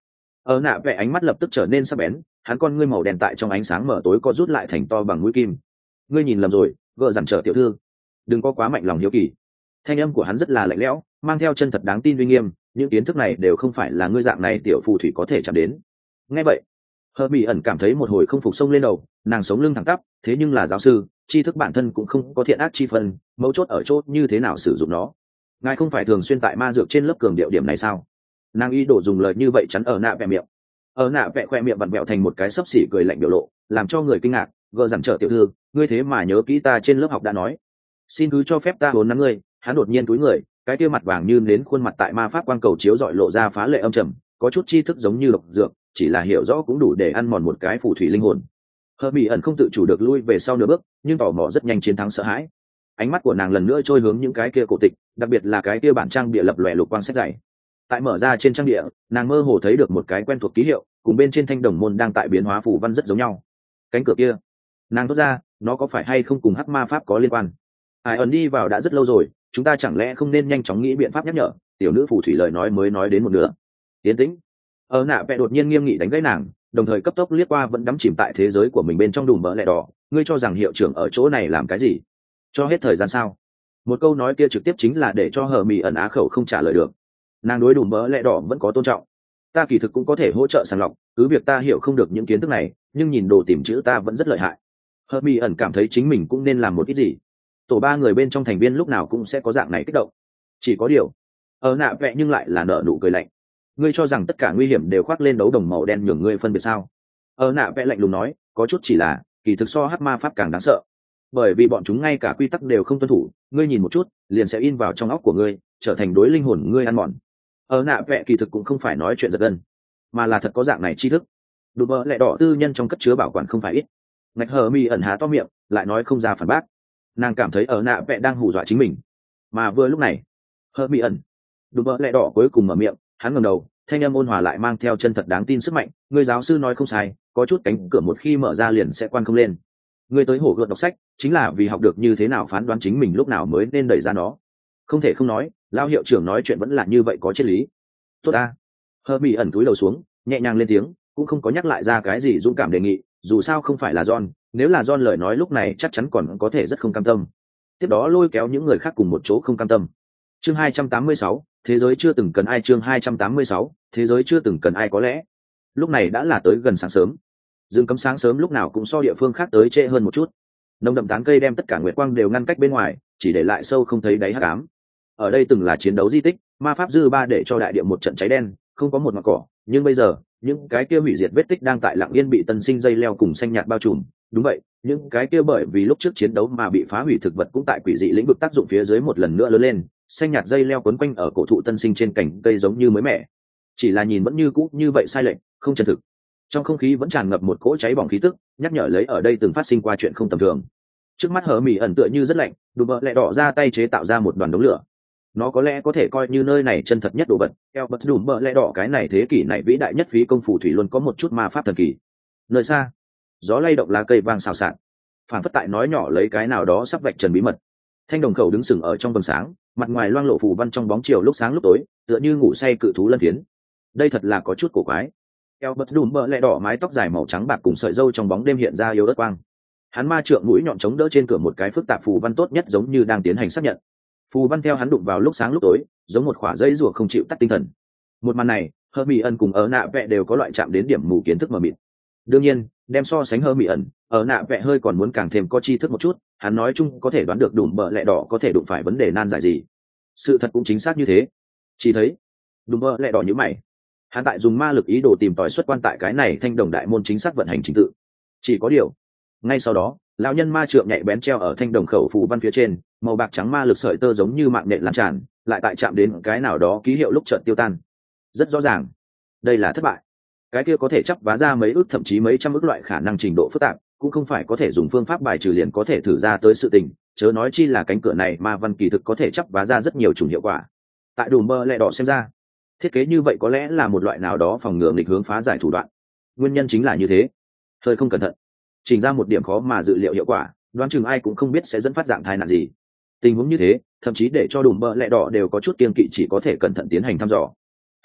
Ở nạ vẽ ánh mắt lập tức trở nên sắc bén, hắn con ngươi màu đen tại trong ánh sáng mở tối có rút lại thành to bằng mũi kim. Ngươi nhìn lầm rồi, gợ dằn trở tiểu thư, đừng có quá mạnh lòng hiếu kỳ. Thanh âm của hắn rất là lạnh lẽo, mang theo chân thật đáng tin uy nghiêm, những kiến thức này đều không phải là ngươi dạng này tiểu phù thủy có thể chạm đến. Nghe vậy, Hờ Mỹ ẩn cảm thấy một hồi không phục sông lên đầu, nàng sống lưng thẳng tắp, thế nhưng là giáo sư, tri thức bản thân cũng không có thiện ác chi phần, mấu chốt ở chỗ như thế nào sử dụng nó. Ngài không phải thường xuyên tại ma dược trên lớp cường điệu điểm này sao? Nàng ý đồ dùng lời như vậy chắn ở nạ vẽ miệng. Ở nạ vẽ khoe miệng vặn vẹo thành một cái xấp xỉ cười lạnh biểu lộ, làm cho người kinh ngạc. Gờ dằn trở tiểu thư, ngươi thế mà nhớ kỹ ta trên lớp học đã nói, xin cứ cho phép ta vốn nắm ngươi. Hắn đột nhiên túi người, cái kia mặt vàng như nến khuôn mặt tại ma pháp quang cầu chiếu dọi lộ ra phá lệ âm trầm, có chút tri thức giống như độc dược, chỉ là hiểu rõ cũng đủ để ăn mòn một cái phù thủy linh hồn. Hờ Mỹ ẩn không tự chủ được lui về sau nửa bước, nhưng tò mò rất nhanh chiến thắng sợ hãi. Ánh mắt của nàng lần nữa trôi hướng những cái kia cổ tịch, đặc biệt là cái kia bản trang bìa lập lòe lục quang sách dày. Tại mở ra trên trang địa, nàng mơ hồ thấy được một cái quen thuộc ký hiệu, cùng bên trên thanh đồng môn đang tại biến hóa phù văn rất giống nhau. Cánh cửa kia, nàng thốt ra, nó có phải hay không cùng hắc ma pháp có liên quan? Ai ẩn đi vào đã rất lâu rồi, chúng ta chẳng lẽ không nên nhanh chóng nghĩ biện pháp nhắc nhở? Tiểu nữ phù thủy lời nói mới nói đến một nửa. Tiến tĩnh. Ở nạ vẽ đột nhiên nghiêm nghị đánh gãy nàng, đồng thời cấp tốc liếc qua vẫn đắm chìm tại thế giới của mình bên trong đùm bỡ lẹ đỏ. Ngươi cho rằng hiệu trưởng ở chỗ này làm cái gì? Cho hết thời gian sao? Một câu nói kia trực tiếp chính là để cho Hờ Mỹ ẩn á khẩu không trả lời được. Nàng đối đùm bỡ lẹ đỏ vẫn có tôn trọng. Ta kỳ thực cũng có thể hỗ trợ sàng lọc, cứ việc ta hiểu không được những kiến thức này, nhưng nhìn đồ tìm chữ ta vẫn rất lợi hại. Hờ Mỹ ẩn cảm thấy chính mình cũng nên làm một ít gì. Tổ ba người bên trong thành viên lúc nào cũng sẽ có dạng này kích động. Chỉ có điều, ở nạ vẽ nhưng lại là nở nụ cười lạnh. Ngươi cho rằng tất cả nguy hiểm đều khoác lên đấu đồng màu đen nhường ngươi phân biệt sao? Ở nạ vẽ lạnh lùng nói, có chút chỉ là kỳ thực so hắc ma pháp càng đáng sợ, bởi vì bọn chúng ngay cả quy tắc đều không tuân thủ. Ngươi nhìn một chút liền sẽ in vào trong óc của ngươi, trở thành đối linh hồn ngươi ăn mòn. Ở nạ vẽ kỳ thực cũng không phải nói chuyện giật gân, mà là thật có dạng này tri thức. Đùm bỡ lẹ đỏ tư nhân trong cất chứa bảo quản không phải ít. Ngạch Hờ Mi ẩn há to miệng, lại nói không ra phản bác. Nàng cảm thấy ở nạ vẽ đang hù dọa chính mình. Mà vừa lúc này, Hờ Mi ẩn, đùm bỡ lẹ đỏ cuối cùng mở miệng, hắn ngẩng đầu, thanh âm ôn hòa lại mang theo chân thật đáng tin sức mạnh. Người giáo sư nói không sai, có chút cánh cửa một khi mở ra liền sẽ quan không lên. Người tới hổ gợt đọc sách chính là vì học được như thế nào phán đoán chính mình lúc nào mới nên đẩy ra nó. Không thể không nói, lao hiệu trưởng nói chuyện vẫn là như vậy có triết lý. Tốt ta. Hờ Mỹ ẩn cúi đầu xuống, nhẹ nhàng lên tiếng, cũng không có nhắc lại ra cái gì dũng cảm đề nghị, dù sao không phải là John, nếu là John lời nói lúc này chắc chắn còn có thể rất không cam tâm. Tiếp đó lôi kéo những người khác cùng một chỗ không cam tâm. Chương 286, thế giới chưa từng cần ai. Chương 286, thế giới chưa từng cần ai. Có lẽ lúc này đã là tới gần sáng sớm. Dương cấm sáng sớm lúc nào cũng so địa phương khác tới trễ hơn một chút. Nồng đậm tán cây đem tất cả nguyệt quang đều ngăn cách bên ngoài, chỉ để lại sâu không thấy đáy hắc ám. Ở đây từng là chiến đấu di tích, ma pháp dư ba để cho đại địa một trận cháy đen, không có một ngọn cỏ, nhưng bây giờ những cái kia hủy diệt vết tích đang tại lặng yên bị tân sinh dây leo cùng xanh nhạt bao trùm. Đúng vậy, những cái kia bởi vì lúc trước chiến đấu mà bị phá hủy thực vật cũng tại quỷ dị lĩnh vực tác dụng phía dưới một lần nữa lớn lên, xanh nhạt dây leo quấn quanh ở cổ thụ tân sinh trên cành cây giống như mới mẻ, chỉ là nhìn vẫn như cũ như vậy sai lệch, không chân thực. Trong không khí vẫn tràn ngập một cỗ cháy bỏng khí tức, nhắc nhở lấy ở đây từng phát sinh qua chuyện không tầm thường. Trước mắt Hờ Mỹ ẩn tựa như rất lạnh, đùm bợ lẹ đỏ ra tay chế tạo ra một đoàn đống lửa. Nó có lẽ có thể coi như nơi này chân thật nhất đồ vật. Albert đùm bợ lẹ đỏ cái này thế kỷ này vĩ đại nhất phí công phù thủy luôn có một chút ma pháp thần kỳ. Nơi xa, gió lay động lá cây vang xào xạc, phản phất tại nói nhỏ lấy cái nào đó sắp vạch trần bí mật. Thanh đồng khẩu đứng sừng ở trong vầng sáng, mặt ngoài loang lộ phù văn trong bóng chiều lúc sáng lúc tối, tựa như ngủ say cự thú lân phiến. Đây thật là có chút cổ quái. Albert đùm bợ lẹ đỏ mái tóc dài màu trắng bạc cùng sợi râu trong bóng đêm hiện ra yếu ớt quang. Hắn ma trượng mũi nhọn chống đỡ trên cửa một cái phức tạp phù văn tốt nhất giống như đang tiến hành xác nhận. Phù văn theo hắn đụng vào lúc sáng lúc tối, giống một khỏa dây rùa không chịu tắt tinh thần. Một màn này, Hơ Mỹ ẩn cùng ở nạ vẽ đều có loại chạm đến điểm mù kiến thức mờ mịt. Đương nhiên, đem so sánh Hơ Mỹ ẩn, ở nạ vẽ hơi còn muốn càng thêm có tri thức một chút. Hắn nói chung có thể đoán được đùm bợ lẹ đỏ có thể đụng phải vấn đề nan giải gì. Sự thật cũng chính xác như thế. Chỉ thấy đùm bợ lẹ đỏ như mày. Hắn tại dùng ma lực ý đồ tìm tòi xuất quan tại cái này thanh đồng đại môn chính xác vận hành trình tự. Chỉ có điều, ngay sau đó, lão nhân ma trượng nhạy bén treo ở thanh đồng khẩu phù văn phía trên, màu bạc trắng ma lực sợi tơ giống như mạng nện lan tràn, lại tại chạm đến cái nào đó ký hiệu lúc chợt tiêu tan. Rất rõ ràng, đây là thất bại. Cái kia có thể chắp vá ra mấy ước thậm chí mấy trăm ước loại khả năng trình độ phức tạp, cũng không phải có thể dùng phương pháp bài trừ liền có thể thử ra tới sự tình, chớ nói chi là cánh cửa này ma văn kỳ thực có thể chắp vá ra rất nhiều chủng hiệu quả. Tại đùm bơ lẹ đỏ xem ra, thiết kế như vậy có lẽ là một loại nào đó phòng ngừa nghịch hướng phá giải thủ đoạn. Nguyên nhân chính là như thế. Hơi không cẩn thận, trình ra một điểm khó mà dự liệu hiệu quả, đoán chừng ai cũng không biết sẽ dẫn phát dạng tai nạn gì. Tình huống như thế, thậm chí để cho đùm bợ lẹ đỏ đều có chút kiêng kỵ, chỉ có thể cẩn thận tiến hành thăm dò.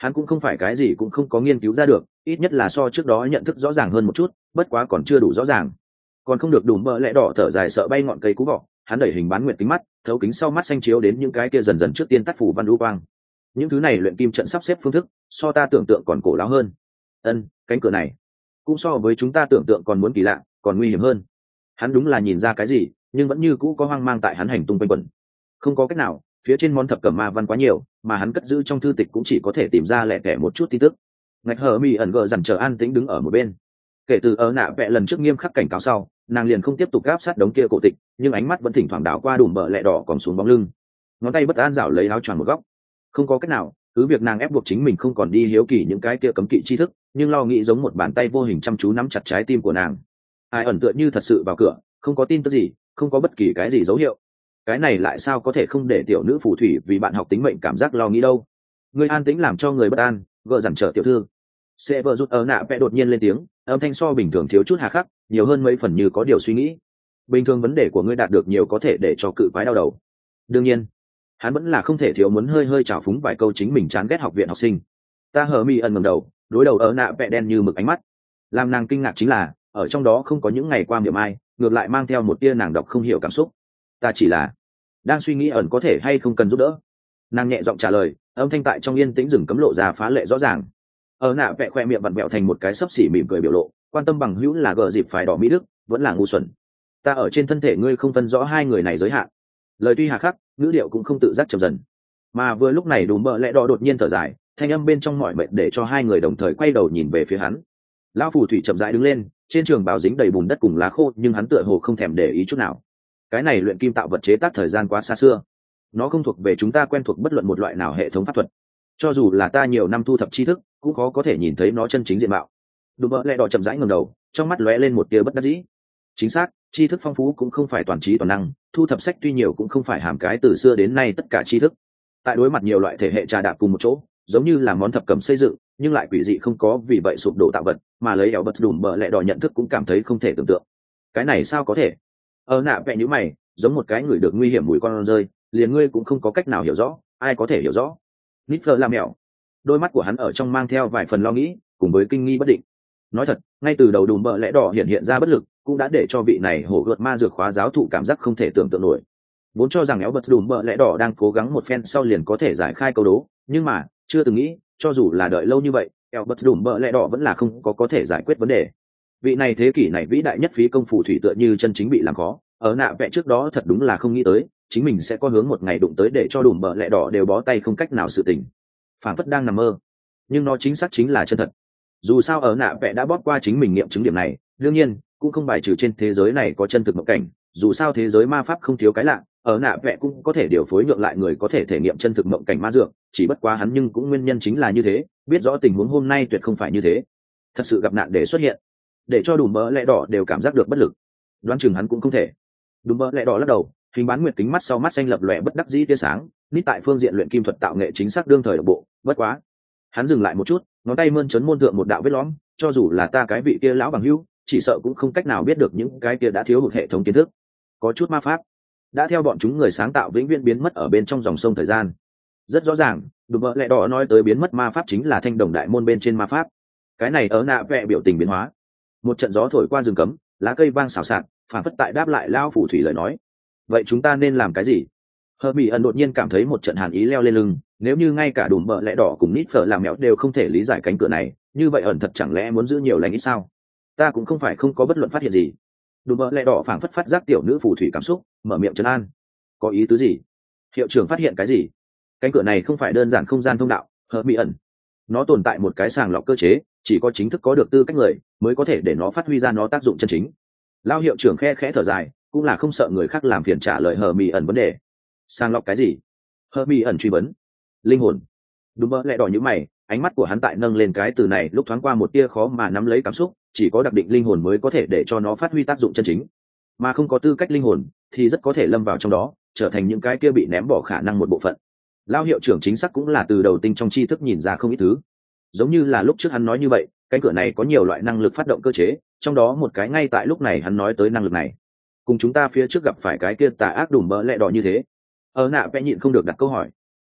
Hắn cũng không phải cái gì cũng không có nghiên cứu ra được, ít nhất là so trước đó nhận thức rõ ràng hơn một chút, bất quá còn chưa đủ rõ ràng. Còn không được đùm bợ lẽ đỏ thở dài sợ bay ngọn cây cú vọ, hắn đẩy hình bán nguyệt kính mắt, thấu kính sau mắt xanh chiếu đến những cái kia dần dần trước tiên tắt phủ văn đu quang. Những thứ này luyện kim trận sắp xếp phương thức, so ta tưởng tượng còn cổ láo hơn. Cánh cửa này cũng so với chúng ta tưởng tượng còn muốn kỳ lạ, còn nguy hiểm hơn. Hắn đúng là nhìn ra cái gì, nhưng vẫn như cũ có hoang mang tại hắn hành tung quanh quẩn. Không có cách nào, phía trên món thập cẩm ma văn quá nhiều, mà hắn cất giữ trong thư tịch cũng chỉ có thể tìm ra lẻ tẻ một chút tin tức. Ngạch hở mì ẩn gờ dằn chờ an tĩnh đứng ở một bên. Kể từ ở nạ vẽ lần trước nghiêm khắc cảnh cáo sau, nàng liền không tiếp tục gáp sát đống kia cổ tịch, nhưng ánh mắt vẫn thỉnh thoảng đảo qua đùm bờ lẹ đỏ còn xuống bóng lưng. Ngón tay bất an rảo lấy áo choàng một góc. Không có cách nào, cứ việc nàng ép buộc chính mình không còn đi hiếu kỳ những cái kia cấm kỵ tri thức, nhưng lo nghĩ giống một bàn tay vô hình chăm chú nắm chặt trái tim của nàng. Ai ẩn tựa như thật sự vào cửa, không có tin tức gì, không có bất kỳ cái gì dấu hiệu. Cái này lại sao có thể không để tiểu nữ phù thủy vì bạn học tính mệnh cảm giác lo nghĩ đâu. Người an tĩnh làm cho người bất an, gợ dằn trở tiểu thư. Sẽ vợ rút ở nạ vẽ đột nhiên lên tiếng, âm thanh so bình thường thiếu chút hà khắc, nhiều hơn mấy phần như có điều suy nghĩ. Bình thường vấn đề của ngươi đạt được nhiều có thể để cho cự quái đau đầu. Đương nhiên, hắn vẫn là không thể thiếu muốn hơi hơi trào phúng vài câu chính mình chán ghét học viện học sinh. Ta hờ mi ẩn ngẩng đầu, đối đầu ở nạ vẽ đen như mực ánh mắt. Làm nàng kinh ngạc chính là, ở trong đó không có những ngày qua miệng ai, ngược lại mang theo một tia nàng đọc không hiểu cảm xúc. Ta chỉ là đang suy nghĩ ẩn có thể hay không cần giúp đỡ. Nàng nhẹ giọng trả lời, âm thanh tại trong yên tĩnh rừng cấm lộ ra phá lệ rõ ràng. Ở nạ vẽ khoe miệng vặn vẹo thành một cái xấp xỉ mỉm cười biểu lộ, quan tâm bằng hữu là gờ dịp phải đỏ mỹ đức, vẫn là ngu xuẩn. Ta ở trên thân thể ngươi không phân rõ hai người này giới hạn. Lời tuy hà khắc, ngữ điệu cũng không tự giác chậm dần. Mà vừa lúc này đùm bợ lẽ đỏ đột nhiên thở dài, thanh âm bên trong mọi mệt để cho hai người đồng thời quay đầu nhìn về phía hắn. Lão phù thủy chậm rãi đứng lên, trên trường bào dính đầy bùn đất cùng lá khô, nhưng hắn tựa hồ không thèm để ý chút nào. Cái này luyện kim tạo vật chế tác thời gian quá xa xưa, nó không thuộc về chúng ta quen thuộc bất luận một loại nào hệ thống pháp thuật. Cho dù là ta nhiều năm thu thập tri thức, cũng khó có thể nhìn thấy nó chân chính diện mạo. Đùm bợ lẽ đỏ chậm rãi ngẩng đầu, trong mắt lóe lên một tia bất đắc dĩ. Chính xác, tri thức phong phú cũng không phải toàn trí toàn năng, thu thập sách tuy nhiều cũng không phải hàm cái từ xưa đến nay tất cả tri thức. Tại đối mặt nhiều loại thể hệ trà đạp cùng một chỗ, giống như là món thập cẩm xây dựng, nhưng lại quỷ dị không có vì vậy sụp đổ tạo vật, mà lấy ẻo bật đùm bợ lẽ đỏ nhận thức cũng cảm thấy không thể tưởng tượng. Cái này sao có thể? Nạ vẽ nhíu mày, giống một cái người được nguy hiểm mùi con rơi, liền ngươi cũng không có cách nào hiểu rõ, ai có thể hiểu rõ? Nitfer làm mèo. Đôi mắt của hắn ở trong mang theo vài phần lo nghĩ, cùng với kinh nghi bất định. Nói thật, ngay từ đầu đùm bợ lẽ đỏ hiện ra bất lực, cũng đã để cho vị này hổ gợt ma dược khóa giáo thụ cảm giác không thể tưởng tượng nổi. Vốn cho rằng éo bật đùm bợ lẽ đỏ đang cố gắng một phen sau liền có thể giải khai câu đố, nhưng mà chưa từng nghĩ, cho dù là đợi lâu như vậy, éo bật đùm bợ lẽ đỏ vẫn là không có thể giải quyết vấn đề. Vị này thế kỷ này vĩ đại nhất phí công phù thủy tựa như chân chính bị làm khó. Ở nạ vẽ trước đó thật đúng là không nghĩ tới, chính mình sẽ có hướng một ngày đụng tới để cho đùm bợ lẽ đỏ đều bó tay không cách nào sự tình. Phản phất đang nằm mơ, nhưng nó chính xác chính là chân thật. Dù sao ở nạ vẽ đã bóp qua chính mình nghiệm chứng điểm này, đương nhiên cũng không bài trừ trên thế giới này có chân thực mộng cảnh. Dù sao thế giới ma pháp không thiếu cái lạ, ở nạ vẽ cũng có thể điều phối nhượng lại người có thể thể nghiệm chân thực mộng cảnh ma dược, chỉ bất quá hắn nhưng cũng nguyên nhân chính là như thế, biết rõ tình huống hôm nay tuyệt không phải như thế. Thật sự gặp nạn để xuất hiện, để cho đùm bợ lẽ đỏ đều cảm giác được bất lực. Đoán chừng hắn cũng không thể. Đùm bợ lẽ đỏ lắc đầu, hình bán nguyệt kính mắt sau mắt xanh lập lòe bất đắc dĩ tia sáng, nít tại phương diện luyện kim thuật tạo nghệ chính xác đương thời độc bộ, bất quá. Hắn dừng lại một chút, ngón tay mơn trớn môn thượng một đạo vết lõm, cho dù là ta cái vị kia lão bằng hữu, chỉ sợ cũng không cách nào biết được những cái kia đã thiếu hụt hệ thống kiến thức. Có chút ma pháp đã theo bọn chúng người sáng tạo vĩnh viễn biến mất ở bên trong dòng sông thời gian. Rất rõ ràng, đùm bợ lẽ đỏ nói tới biến mất ma pháp chính là thanh đồng đại môn bên trên ma pháp. Cái này ở nạ vẽ biểu tình biến hóa. Một trận gió thổi qua rừng cấm, lá cây vang xào xạc, phản phất tại đáp lại lao phù thủy lời nói. Vậy chúng ta nên làm cái gì? Hờ Mỹ ẩn đột nhiên cảm thấy một trận hàn ý leo lên lưng. Nếu như ngay cả đùm bợ lẽ đỏ cùng nít phở làm mẹo đều không thể lý giải cánh cửa này, như vậy ẩn thật chẳng lẽ muốn giữ nhiều lành ít sao? Ta cũng không phải không có bất luận phát hiện gì. Đùm bợ lẽ đỏ phảng phất phát giác tiểu nữ phù thủy cảm xúc, mở miệng trấn an. Có ý tứ gì? Hiệu trưởng phát hiện cái gì? Cánh cửa này không phải đơn giản không gian thông đạo, Hờ Mỹ ẩn. Nó tồn tại một cái sàng lọc cơ chế, chỉ có chính thức có được tư cách người mới có thể để nó phát huy ra nó tác dụng chân chính. Lao hiệu trưởng khe khẽ thở dài, cũng là không sợ người khác làm phiền trả lời Hờ Mỹ ẩn vấn đề. Sàng lọc cái gì? Hờ Mỹ ẩn truy vấn. Linh hồn. Đúng mơ lẹ đỏ như mày, ánh mắt của hắn tại nâng lên cái từ này lúc thoáng qua một tia khó mà nắm lấy cảm xúc, chỉ có đặc định linh hồn mới có thể để cho nó phát huy tác dụng chân chính, mà không có tư cách linh hồn thì rất có thể lâm vào trong đó, trở thành những cái kia bị ném bỏ khả năng một bộ phận. Lao hiệu trưởng chính xác cũng là từ đầu tinh trong tri thức nhìn ra không ít thứ, giống như là lúc trước hắn nói như vậy, cánh cửa này có nhiều loại năng lực phát động cơ chế, trong đó một cái ngay tại lúc này hắn nói tới năng lực này cùng chúng ta phía trước gặp phải cái kia tà ác đùm bỡ lẹ đỏ như thế. Ở nạ vẽ nhịn không được đặt câu hỏi.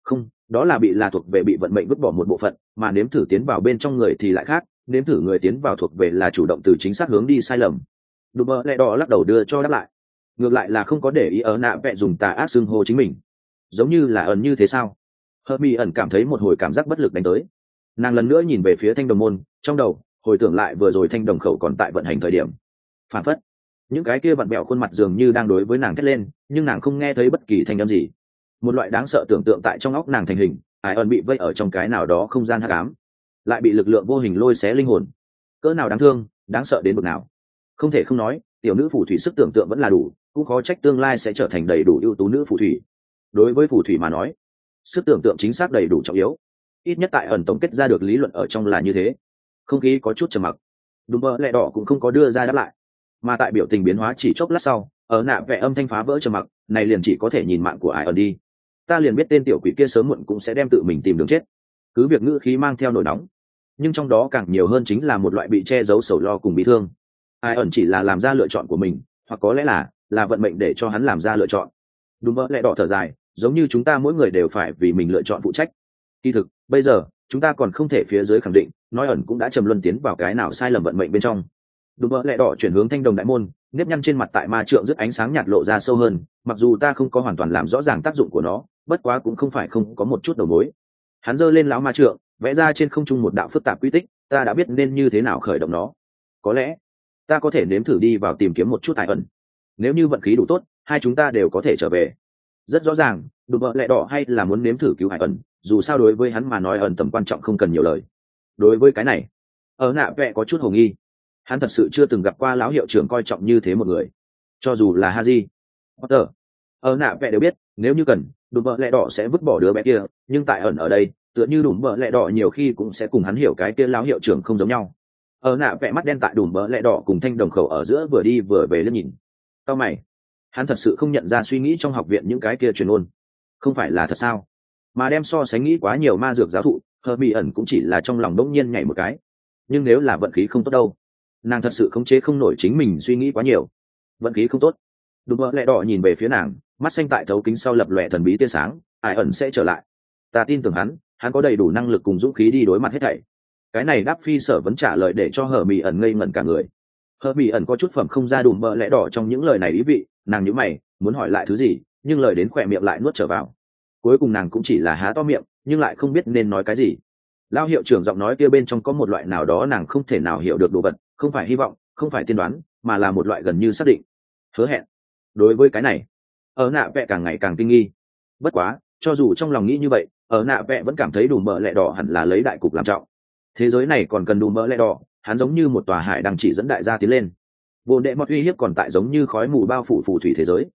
Không, đó là bị thuộc về bị vận mệnh vứt bỏ một bộ phận, mà nếm thử tiến vào bên trong người thì lại khác, nếm thử người tiến vào thuộc về là chủ động từ chính xác hướng đi sai lầm. Đùm bơ lẹ đỏ lắc đầu đưa cho đáp lại, ngược lại là không có để ý ở nạ vẽ dùng tà ác xưng hô chính mình, giống như là ẩn như thế sao. Hermione ẩn cảm thấy một hồi cảm giác bất lực đánh tới, nàng lần nữa nhìn về phía thanh đồng môn, trong đầu hồi tưởng lại vừa rồi thanh đồng khẩu còn tại vận hành thời điểm, phản phất những cái kia vặn bẹo khuôn mặt dường như đang đối với nàng thét lên, nhưng nàng không nghe thấy bất kỳ thanh âm gì. Một loại đáng sợ tưởng tượng tại trong óc nàng thành hình, ai ẩn bị vây ở trong cái nào đó không gian hắc ám, lại bị lực lượng vô hình lôi xé linh hồn, cỡ nào đáng thương, đáng sợ đến mức nào. Không thể không nói, tiểu nữ phù thủy sức tưởng tượng vẫn là đủ, cũng khó trách tương lai sẽ trở thành đầy đủ ưu tú nữ phù thủy. Đối với phù thủy mà nói, sức tưởng tượng chính xác đầy đủ trọng yếu, ít nhất tại ẩn tổng kết ra được lý luận ở trong là như thế. Không khí có chút trầm mặc, đùm bơ lẹ đỏ cũng không có đưa ra đáp lại, mà tại biểu tình biến hóa chỉ chốc lát sau, ở nạ vẽ âm thanh phá vỡ trầm mặc, này liền chỉ có thể nhìn mạng của ai ẩn đi. Ta liền biết tên tiểu quỷ kia sớm muộn cũng sẽ đem tự mình tìm đường chết. Cứ việc ngữ khí mang theo nỗi nóng, nhưng trong đó càng nhiều hơn chính là một loại bị che giấu sầu lo cùng bị thương. Ai ẩn chỉ là làm ra lựa chọn của mình, hoặc có lẽ là vận mệnh để cho hắn làm ra lựa chọn. Đùm bơ lẹ đỏ thở dài, giống như chúng ta mỗi người đều phải vì mình lựa chọn phụ trách. Kỳ thực bây giờ chúng ta còn không thể phía dưới khẳng định nói ẩn cũng đã trầm luân tiến vào cái nào sai lầm vận mệnh bên trong. Đùm bơ lẹ đỏ chuyển hướng thanh đồng đại môn, nếp nhăn trên mặt tại ma trượng rất ánh sáng nhạt lộ ra sâu hơn, mặc dù ta không có hoàn toàn làm rõ ràng tác dụng của nó, bất quá cũng không phải không có một chút đầu mối. Hắn giơ lên lão ma trượng, vẽ ra trên không trung một đạo phức tạp quy tích, ta đã biết nên như thế nào khởi động nó. Có lẽ ta có thể nếm thử đi vào tìm kiếm một chút tài ẩn, nếu như vận khí đủ tốt, hai chúng ta đều có thể trở về. Rất rõ ràng, đùm bơ lẹ đỏ hay là muốn nếm thử cứu hải ẩn, dù sao đối với hắn mà nói ẩn tầm quan trọng không cần nhiều lời. Đối với cái này, ở nạ vẽ có chút hồ nghi, hắn thật sự chưa từng gặp qua lão hiệu trưởng coi trọng như thế một người. Cho dù là Haji Potter, ở nạ vẽ đều biết nếu như cần, đùm bơ lẹ đỏ sẽ vứt bỏ đứa bé kia, nhưng tại ẩn ở đây tựa như đùm bơ lẹ đỏ nhiều khi cũng sẽ cùng hắn hiểu cái kia lão hiệu trưởng không giống nhau. Ở nạ vẽ mắt đen tại đùm bơ lẹ đỏ cùng thanh đồng khẩu ở giữa vừa đi vừa về liếc nhìn. Cao mày, hắn thật sự không nhận ra suy nghĩ trong học viện những cái kia truyền ôn không phải là thật sao, mà đem so sánh nghĩ quá nhiều ma dược giáo thụ. Hermione ẩn cũng chỉ là trong lòng đống nhiên nhảy một cái, nhưng nếu là vận khí không tốt đâu, nàng thật sự khống chế không nổi chính mình suy nghĩ quá nhiều. Vận khí không tốt. Đùm bơ lẹ đỏ nhìn về phía nàng, mắt xanh tại thấu kính sau lập lòe thần bí tia sáng, ai ẩn sẽ trở lại, ta tin tưởng hắn có đầy đủ năng lực cùng dũng khí đi đối mặt hết thảy. Cái này đáp phi sở vẫn trả lời để cho Hermione ẩn ngây ngẩn cả người. Hermione ẩn có chút phẩm không ra đùm bơ lẹ đỏ trong những lời này ý vị, nàng nhíu mày muốn hỏi lại thứ gì, nhưng lời đến khỏe miệng lại nuốt trở vào. Cuối cùng nàng cũng chỉ là há to miệng, nhưng lại không biết nên nói cái gì. Lao hiệu trưởng giọng nói kia bên trong có một loại nào đó nàng không thể nào hiểu được đồ vật, không phải hy vọng, không phải tiên đoán, mà là một loại gần như xác định, hứa hẹn. Đối với cái này, ở nạ vẽ càng ngày càng kinh nghi. Bất quá cho dù trong lòng nghĩ như vậy, ở nạ vẽ vẫn cảm thấy đùm bơ lẹ đỏ hẳn là lấy đại cục làm trọng. Thế giới này còn cần đùm bơ lẹ đỏ, hắn giống như một tòa hải đang chỉ dẫn đại gia tiến lên. Vô đệ mọt uy hiếp còn tại giống như khói mù bao phủ phù thủy thế giới.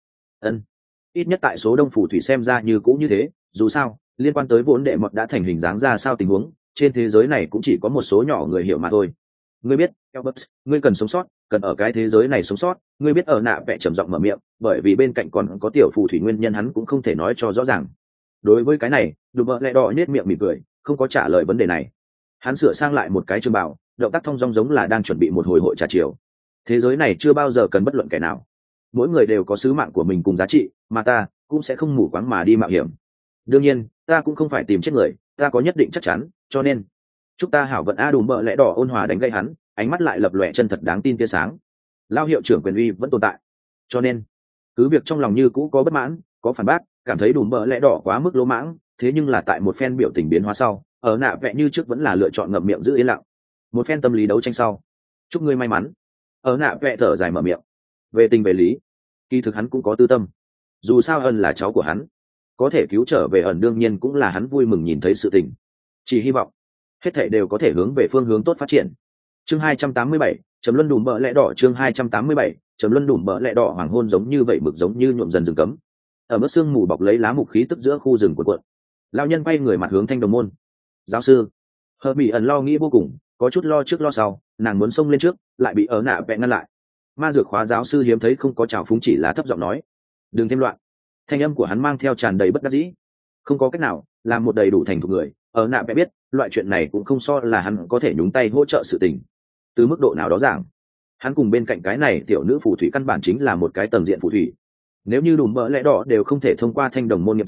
Ít nhất tại số đông phù thủy xem ra như cũ như thế, dù sao liên quan tới vốn đệ mọt đã thành hình dáng ra sao tình huống, trên thế giới này cũng chỉ có một số nhỏ người hiểu mà thôi. Ngươi biết, Albert, ngươi cần sống sót, cần ở cái thế giới này sống sót. Ngươi biết, ở nạ vẽ trầm giọng mở miệng, bởi vì bên cạnh còn có tiểu phù thủy nguyên nhân hắn cũng không thể nói cho rõ ràng. Đối với cái này, đùm bơ lẹ đỏ nhếch miệng mỉm cười, không có trả lời vấn đề này. Hắn sửa sang lại một cái trường bào, động tác thong dong giống là đang chuẩn bị một hồi hội trà chiều. Thế giới này chưa bao giờ cần bất luận kẻ nào, mỗi người đều có sứ mạng của mình cùng giá trị, mà ta cũng sẽ không mù quáng mà đi mạo hiểm. Đương nhiên ta cũng không phải tìm chết người, ta có nhất định chắc chắn, cho nên chúc ta hảo vận. Đùm bợ lẽ đỏ ôn hòa đánh gây hắn, ánh mắt lại lập lòe chân thật đáng tin tia sáng. Lao hiệu trưởng quyền uy vẫn tồn tại, cho nên cứ việc trong lòng như cũ có bất mãn, có phản bác, cảm thấy đùm bợ lẽ đỏ quá mức lỗ mãng, thế nhưng là tại một phen biểu tình biến hóa sau, ở nạ vẽ như trước vẫn là lựa chọn ngậm miệng giữ yên lặng. Một phen tâm lý đấu tranh sau, chúc ngươi may mắn. Ở nạ vẽ thở dài mở miệng. Về tình về lý, kỳ thực hắn cũng có tư tâm. Dù sao ân là cháu của hắn, có thể cứu trở về ẩn đương nhiên cũng là hắn vui mừng nhìn thấy sự tình. Chỉ hy vọng hết thảy đều có thể hướng về phương hướng tốt phát triển. Chương 287, chấm luân đùm bợ lẽ đỏ. Chương 287, chấm luân đùm bợ lẽ đỏ. Hoàng hôn giống như vậy mực giống như nhuộm dần rừng cấm. Ở mức sương mù bọc lấy lá mục khí tức giữa khu rừng cuộn cuộn. Lão nhân quay người mặt hướng thanh đồng môn. Giáo sư. Hermione ẩn lo nghĩ vô cùng, có chút lo trước lo sau, nàng muốn xông lên trước, lại bị ở nạ vẽ ngăn lại. Ma dược khóa giáo sư hiếm thấy không có trào phúng, chỉ là thấp giọng nói, đừng thêm loạn. Thanh âm của hắn mang theo tràn đầy bất đắc dĩ. Không có cách nào, làm một đầy đủ thành thục người, ở nạ vẽ biết loại chuyện này cũng không so là hắn có thể nhúng tay hỗ trợ sự tình. Từ mức độ nào đó giảng, hắn cùng bên cạnh cái này tiểu nữ phù thủy căn bản chính là một cái tầng diện phù thủy. Nếu như đùm bợ lẽ đỏ đều không thể thông qua thanh đồng môn nghiệm chứng,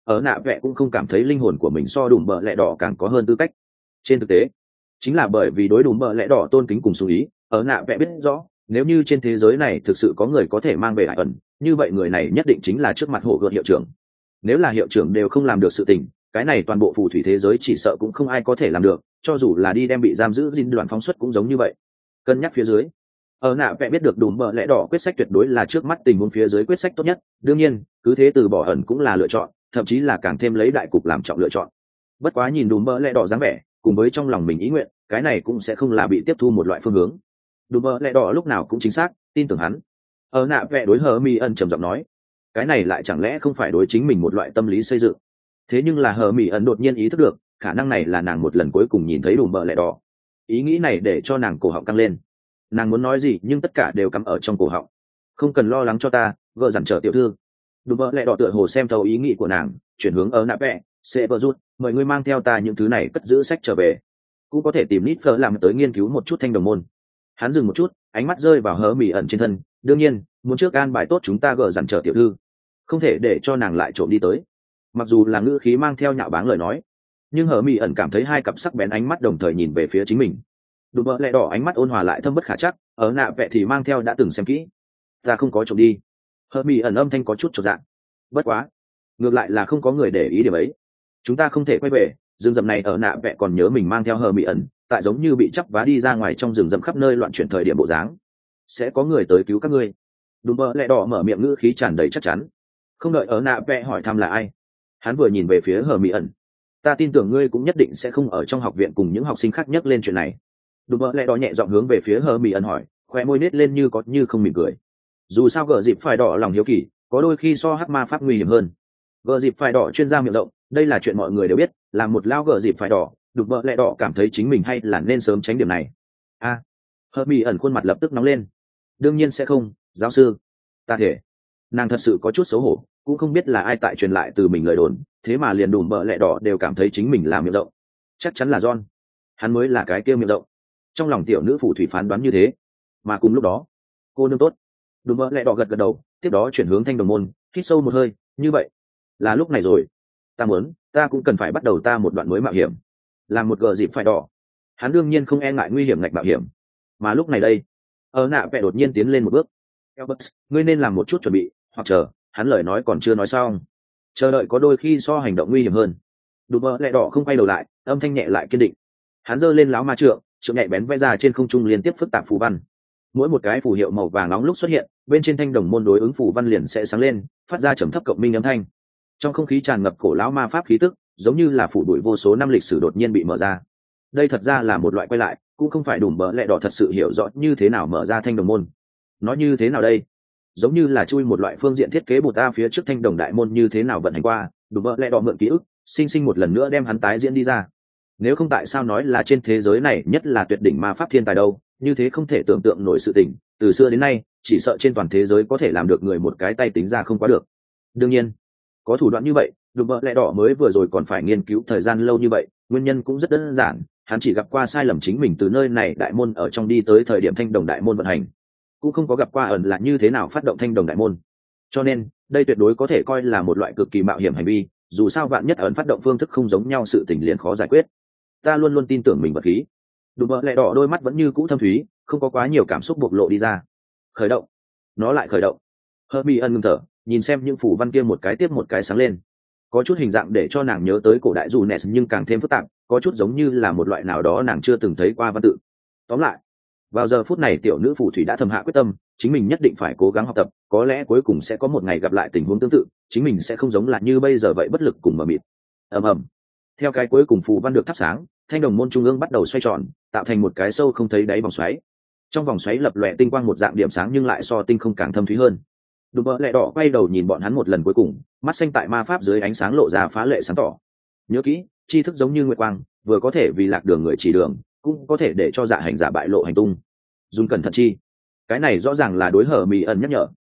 ở nạ vẽ cũng không cảm thấy linh hồn của mình so đùm bợ lẹ đỏ càng có hơn tư cách. Trên thực tế chính là bởi vì đối đùm bợ lẹ đỏ tôn kính cùng chú ý, ở nạ vẽ biết rõ nếu như trên thế giới này thực sự có người có thể mang về hải ẩn, như vậy người này nhất định chính là trước mặt hộ gợt hiệu trưởng. Nếu là hiệu trưởng đều không làm được sự tình, cái này toàn bộ phù thủy thế giới chỉ sợ cũng không ai có thể làm được, cho dù là đi đem bị giam giữ dinh đoàn phóng xuất cũng giống như vậy. Cân nhắc phía dưới, ở nạ vẽ biết được đùm bợ lẽ đỏ quyết sách tuyệt đối là trước mắt tình huống phía dưới quyết sách tốt nhất. Đương nhiên cứ thế từ bỏ ẩn cũng là lựa chọn, thậm chí là càng thêm lấy đại cục làm trọng lựa chọn. Bất quá nhìn đùm bợ lẽ đỏ dáng vẻ cùng với trong lòng mình ý nguyện, cái này cũng sẽ không là bị tiếp thu một loại phương hướng. Đùm bợ lẽ đỏ lúc nào cũng chính xác tin tưởng hắn. Ở nạ vẽ đối hờ mi ẩn trầm giọng nói, cái này lại chẳng lẽ không phải đối chính mình một loại tâm lý xây dựng. Thế nhưng là hờ mi ẩn đột nhiên ý thức được khả năng này là nàng một lần cuối cùng nhìn thấy đùm bợ lẽ đỏ. Ý nghĩ này để cho nàng cổ họng căng lên, nàng muốn nói gì nhưng tất cả đều cắm ở trong cổ họng. Không cần lo lắng cho ta, vợ dặn trở tiểu thư. Đùm bợ lẽ đỏ tựa hồ xem thấu ý nghĩ của nàng, chuyển hướng ở nạ vẽ, sẽ vợ rút, mời ngươi mang theo ta những thứ này cất giữ sách trở về, cũng có thể tìm nít phở làm tới nghiên cứu một chút thanh đồng môn. Hắn dừng một chút, ánh mắt rơi vào hờ mỉ ẩn trên thân. Đương nhiên muốn trước an bài tốt chúng ta gỡ dặn trở tiểu thư, không thể để cho nàng lại trộm đi tới. Mặc dù là ngữ khí mang theo nhạo báng lời nói, nhưng hờ mỉ ẩn cảm thấy hai cặp sắc bén ánh mắt đồng thời nhìn về phía chính mình. Đùm bợ lẽ đỏ ánh mắt ôn hòa lại thâm bất khả chắc, ở nạ vẽ thì mang theo đã từng xem kỹ. Ta không có trộm đi. Hờ mỉ ẩn âm thanh có chút chột dạ. Bất quá ngược lại là không có người để ý điểm ấy. Chúng ta không thể quay về rừng rậm này. Ở nạ vẽ còn nhớ mình mang theo hờ mỉ ẩn tại giống như bị chắp vá đi ra ngoài trong rừng rậm khắp nơi loạn chuyển thời điểm bộ dáng. Sẽ có người tới cứu các ngươi. Đùm bợ lẽ đỏ mở miệng ngữ khí tràn đầy chắc chắn. Không đợi ở nạ vẽ hỏi thăm là ai, hắn vừa nhìn về phía hờ mỉ ẩn. Ta tin tưởng ngươi cũng nhất định sẽ không ở trong học viện cùng những học sinh khác nhắc lên chuyện này. Đùm bợ lẽ đỏ nhẹ giọng hướng về phía hờ mỉ ẩn hỏi, khoe môi nết lên như có như không mỉm cười. Dù sao gờ dịp phải đỏ lòng hiếu kỳ có đôi khi so hắc ma pháp nguy hiểm hơn. Gờ dịp phải đỏ chuyên gia miệng rộng, đây là chuyện mọi người đều biết. Là một lao gờ dịp phải đỏ, đùm bợ lẽ đỏ cảm thấy chính mình hay là nên sớm tránh điểm này. Hờ mỉ ẩn khuôn mặt lập tức nóng lên. Đương nhiên sẽ không, giáo sư. Ta thể. Nàng thật sự có chút xấu hổ, cũng không biết là ai tại truyền lại từ mình lời đồn, thế mà liền đùm bợ lẽ đỏ đều cảm thấy chính mình làm miệng rộng. Chắc chắn là John, hắn mới là cái kia miệng rộng. Trong lòng tiểu nữ phù thủy phán đoán như thế. Mà cùng lúc đó, cô nương tốt. Đùm bợ lẽ đỏ gật gật đầu, tiếp đó chuyển hướng thanh đồng môn, hít sâu một hơi. Như vậy là lúc này rồi. Ta cũng cần phải bắt đầu ta một đoạn mới mạo hiểm. Làm một gờ dịp phải đỏ, hắn đương nhiên không e ngại nguy hiểm ngạch mạo hiểm. Mà lúc này đây, ở nạ vẽ đột nhiên tiến lên một bước. Albert, ngươi nên làm một chút chuẩn bị, hoặc chờ. Hắn lời nói còn chưa nói xong, chờ đợi có đôi khi so hành động nguy hiểm hơn. Đùm bợ lẽ đỏ không quay đầu lại, âm thanh nhẹ lại kiên định. Hắn giơ lên láo ma trượng nhạy bén vẽ ra trên không trung liên tiếp phức tạp phù văn. Mỗi một cái phù hiệu màu vàng nóng lúc xuất hiện, bên trên thanh đồng môn đối ứng phù văn liền sẽ sáng lên, phát ra trầm thấp cộng minh âm thanh. Trong không khí tràn ngập cổ lão ma pháp khí tức, giống như là phủ bụi vô số năm lịch sử đột nhiên bị mở ra. Đây thật ra là một loại quay lại, cũng không phải đùm bợ lẽ đỏ thật sự hiểu rõ như thế nào mở ra thanh đồng môn. Nói như thế nào đây? Giống như là chui một loại phương diện thiết kế bột ta phía trước thanh đồng đại môn như thế nào vận hành qua, đùm bợ lẽ đỏ mượn ký ức, sinh một lần nữa đem hắn tái diễn đi ra. Nếu không tại sao nói là trên thế giới này nhất là tuyệt đỉnh ma pháp thiên tài đâu, như thế không thể tưởng tượng nổi sự tình, từ xưa đến nay, chỉ sợ trên toàn thế giới có thể làm được người một cái tay tính ra không quá được. Đương nhiên, có thủ đoạn như vậy, đùm bợ lẽ đỏ mới vừa rồi còn phải nghiên cứu thời gian lâu như vậy, nguyên nhân cũng rất đơn giản, hắn chỉ gặp qua sai lầm chính mình từ nơi này đại môn ở trong đi tới thời điểm thanh đồng đại môn vận hành, cũng không có gặp qua ẩn là như thế nào phát động thanh đồng đại môn. Cho nên đây tuyệt đối có thể coi là một loại cực kỳ mạo hiểm hành vi, dù sao vạn nhất ẩn phát động phương thức không giống nhau sự tình liền khó giải quyết. Ta luôn luôn tin tưởng mình vật khí. Đùm bợ lẽ đỏ đôi mắt vẫn như cũ thâm thúy, không có quá nhiều cảm xúc bộc lộ đi ra. Khởi động. Nó lại khởi động. Hermione ngưng thở, nhìn xem những phù văn kia một cái tiếp một cái sáng lên. Có chút hình dạng để cho nàng nhớ tới cổ đại dù Ness nhưng càng thêm phức tạp, có chút giống như là một loại nào đó nàng chưa từng thấy qua văn tự. Tóm lại, vào giờ phút này tiểu nữ phù thủy đã thầm hạ quyết tâm, chính mình nhất định phải cố gắng học tập, có lẽ cuối cùng sẽ có một ngày gặp lại tình huống tương tự, chính mình sẽ không giống là như bây giờ vậy bất lực cùng mờ mịt. Ầm ầm. Theo cái cuối cùng phù văn được thắp sáng, thanh đồng môn trung ương bắt đầu xoay tròn, tạo thành một cái sâu không thấy đáy vòng xoáy. Trong vòng xoáy lập lòe tinh quang một dạng điểm sáng nhưng lại so tinh không càng thâm thúy hơn. Đùm bợ lẽ đỏ quay đầu nhìn bọn hắn một lần cuối cùng, mắt xanh tại ma pháp dưới ánh sáng lộ ra phá lệ sáng tỏ. Nhớ kỹ, tri thức giống như nguyệt quang, vừa có thể vì lạc đường người chỉ đường, cũng có thể để cho dạ hành giả bại lộ hành tung. Dùng cẩn thận chi. Cái này rõ ràng là đối Hermione nhắc nhở.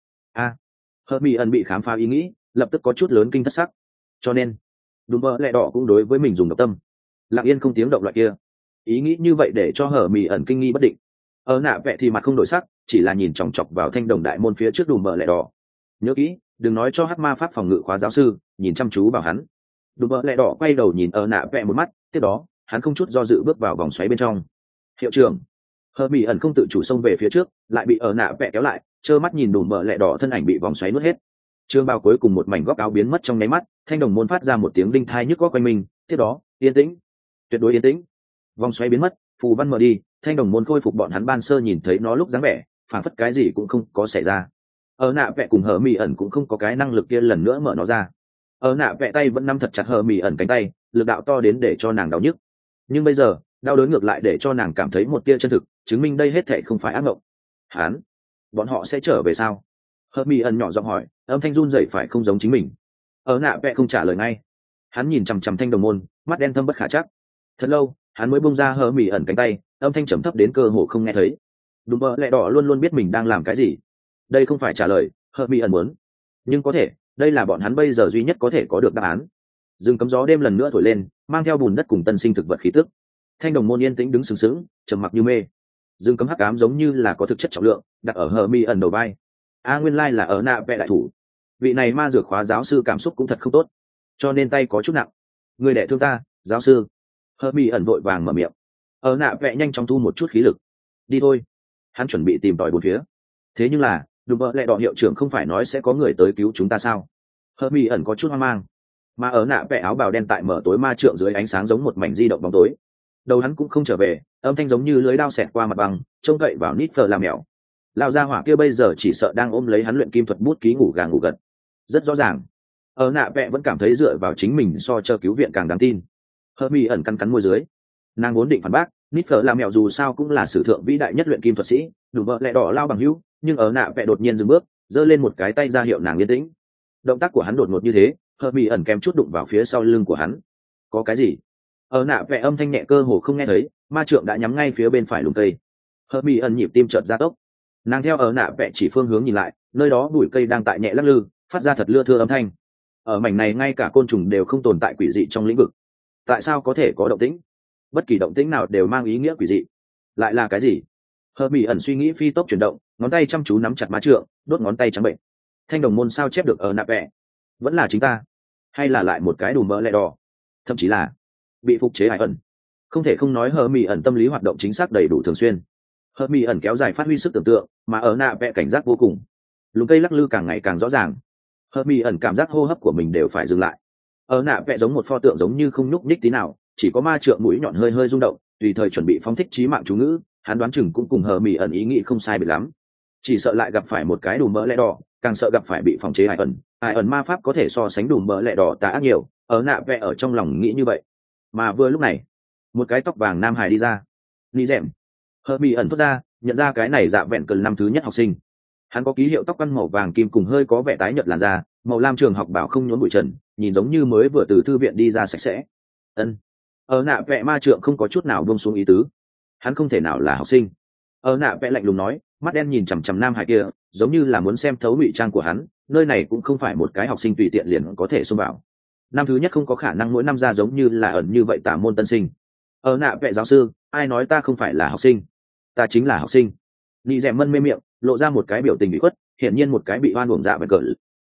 Hermione bị khám phá ý nghĩ, lập tức có chút lớn kinh thất sắc. Cho nên, đùm bợ lẽ đỏ cũng đối với mình dùng độc tâm. Lặng yên không tiếng động loại kia. Ý nghĩ như vậy để cho Hermione kinh nghi bất định. Ở nạ vẽ thì mặt không đổi sắc, chỉ là nhìn chòng chọc vào thanh đồng đại môn phía trước đùm bợ lẽ đỏ. Nhớ kỹ, đừng nói cho hắc ma pháp phòng ngự khóa giáo sư nhìn chăm chú vào hắn. Đùm bợ lẹ đỏ quay đầu nhìn ở nạ vẽ một mắt, tiếp đó hắn không chút do dự bước vào vòng xoáy bên trong. Hiệu trưởng. Hờ mỹ ẩn không tự chủ xông về phía trước, lại bị ở nạ vẽ kéo lại, trơ mắt nhìn đùm bợ lẹ đỏ thân ảnh bị vòng xoáy nuốt hết. Trường bao cuối cùng một mảnh góc áo biến mất trong nháy mắt, thanh đồng môn phát ra một tiếng đinh thai nhức góc quanh mình, tiếp đó yên tĩnh, tuyệt đối yên tĩnh. Vòng xoáy biến mất, phù văn mở đi, thanh đồng môn khôi phục bọn hắn ban sơ nhìn thấy nó lúc dáng vẻ, phản phất cái gì cũng không có xảy ra. Ở nạ vẽ cùng hờ mỹ ẩn cũng không có cái năng lực kia lần nữa mở nó ra. Ở nạ vẽ tay vẫn nắm thật chặt hờ mỹ ẩn cánh tay, lực đạo to đến để cho nàng đau nhức, nhưng bây giờ đau đớn ngược lại để cho nàng cảm thấy một tia chân thực, chứng minh đây hết thảy không phải ác mộng. Bọn họ sẽ trở về sao? Hờ mỹ ẩn nhỏ giọng hỏi, âm thanh run rẩy phải không giống chính mình. Ở nạ vẽ không trả lời ngay, hắn nhìn chằm chằm thanh đồng môn, mắt đen thâm bất khả chắc. Thật lâu hắn mới bung ra hờ mỹ ẩn cánh tay, âm thanh trầm thấp đến cơ hồ không nghe thấy. Đùm bợ lẹ đỏ luôn luôn biết mình đang làm cái gì. Đây không phải trả lời hờ mỹ ẩn muốn, nhưng có thể đây là bọn hắn bây giờ duy nhất có thể có được đáp án. Rừng cấm gió đêm lần nữa thổi lên, mang theo bùn đất cùng tân sinh thực vật khí tức. Thanh đồng môn yên tĩnh đứng sừng sững, trầm mặc như mê. Rừng cấm hắc ám giống như là có thực chất trọng lượng đặt ở hờ mi ẩn đầu vai. Nguyên lai là ở nạ vẽ đại thủ. Vị này ma dược khóa giáo sư cảm xúc cũng thật không tốt, cho nên tay có chút nặng. Người đẻ thương ta, giáo sư. Hờ mi ẩn vội vàng mở miệng. Ở nạ vẽ nhanh chóng thu một chút khí lực. Đi thôi. Hắn chuẩn bị tìm tòi bốn phía. Thế nhưng là đùm bợ lẹ đỏ hiệu trưởng không phải nói sẽ có người tới cứu chúng ta sao? Hờ mi ẩn có chút hoang mang, mà ở nạ vẽ áo bào đen tại mở tối ma trượng dưới ánh sáng giống một mảnh di động bóng tối. Đầu hắn cũng không trở về, âm thanh giống như lưới đao xẹt qua mặt bằng, trông cậy vào nít phờ làm mèo. Lao ra hỏa kia bây giờ chỉ sợ đang ôm lấy hắn luyện kim thuật bút ký ngủ gà ngủ gật. Rất rõ ràng ở nạ vẽ vẫn cảm thấy dựa vào chính mình so cho cứu viện càng đáng tin. Hờ mi ẩn cắn cắn môi dưới, nàng vốn định phản bác, nít phờ làm mèo dù sao cũng là sử thượng vĩ đại nhất luyện kim thuật sĩ, đủ vợ lẹ đỏ lao bằng hữu, nhưng ở nạ vẽ đột nhiên dừng bước, giơ lên một cái tay ra hiệu nàng yên tĩnh. Động tác của hắn đột ngột như thế, hờ mỹ ẩn kém chút đụng vào phía sau lưng của hắn. Có cái gì? Ở nạ vẽ âm thanh nhẹ cơ hồ không nghe thấy, ma trượng đã nhắm ngay phía bên phải lùm cây. Hờ mỹ ẩn nhịp tim chợt gia tốc, nàng theo ở nạ vẽ chỉ phương hướng nhìn lại, nơi đó bụi cây đang tại nhẹ lắc lư, phát ra thật lưa thưa âm thanh. Ở mảnh này ngay cả côn trùng đều không tồn tại quỷ dị trong lĩnh vực. Tại sao có thể có động tĩnh? Bất kỳ động tĩnh nào đều mang ý nghĩa quỷ dị. Lại là cái gì? Hờ mỹ ẩn suy nghĩ phi tốc chuyển động, ngón tay chăm chú nắm chặt ma trượng, đốt ngón tay trắng bệnh. Thanh đồng môn sao chép được ở nạ vẽ? Vẫn là chính ta, hay là lại một cái đùm mỡ lẹ đỏ, thậm chí là bị phục chế hải ẩn? Không thể không nói hờ mỹ ẩn tâm lý hoạt động chính xác đầy đủ thường xuyên. Hờ mỹ ẩn kéo dài phát huy sức tưởng tượng, mà ở nạ vẽ cảnh giác vô cùng. Lùm cây lắc lư càng ngày càng rõ ràng, hờ mỹ ẩn cảm giác hô hấp của mình đều phải dừng lại. Ở nạ vẽ giống một pho tượng giống như không nhúc nhích tí nào, chỉ có ma trượng mũi nhọn hơi hơi rung động, tùy thời chuẩn bị phóng thích chí mạng chú ngữ. Hắn đoán chừng cũng cùng hờ mỹ ẩn ý nghĩ không sai biệt lắm, chỉ sợ lại gặp phải một cái đùm mỡ lẹ đỏ, càng sợ gặp phải bị phòng chế hải ẩn ma pháp có thể so sánh đùm mỡ lẹ đỏ tà ác nhiều. Ở nạ vẽ ở trong lòng nghĩ như vậy, mà vừa lúc này một cái tóc vàng nam hài đi ra. Ni dẻm. Hờ mỹ ẩn thốt ra, nhận ra cái này dạ vẹn cần năm thứ nhất học sinh. Hắn có ký hiệu tóc căn màu vàng kim cùng hơi có vẻ tái nhợt làn da, màu lam trường học bảo không nhốn bụi trần, nhìn giống như mới vừa từ thư viện đi ra sạch sẽ. Ở nạ vẽ ma trượng không có chút nào buông xuống ý tứ. Hắn không thể nào là học sinh. Ở nạ vẽ lạnh lùng nói, mắt đen nhìn chằm chằm nam hải kia, giống như là muốn xem thấu ngụy trang của hắn. Nơi này cũng không phải một cái học sinh tùy tiện liền có thể xông vào. Năm thứ nhất không có khả năng mỗi năm ra giống như là ẩn như vậy tả môn tân sinh. Ở nạ vẽ giáo sư, ai nói ta không phải là học sinh? Ta chính là học sinh. Nị dẻm mân mê miệng, lộ ra một cái biểu tình bị khuất, hiển nhiên một cái bị oan uổng dạ về cỡ.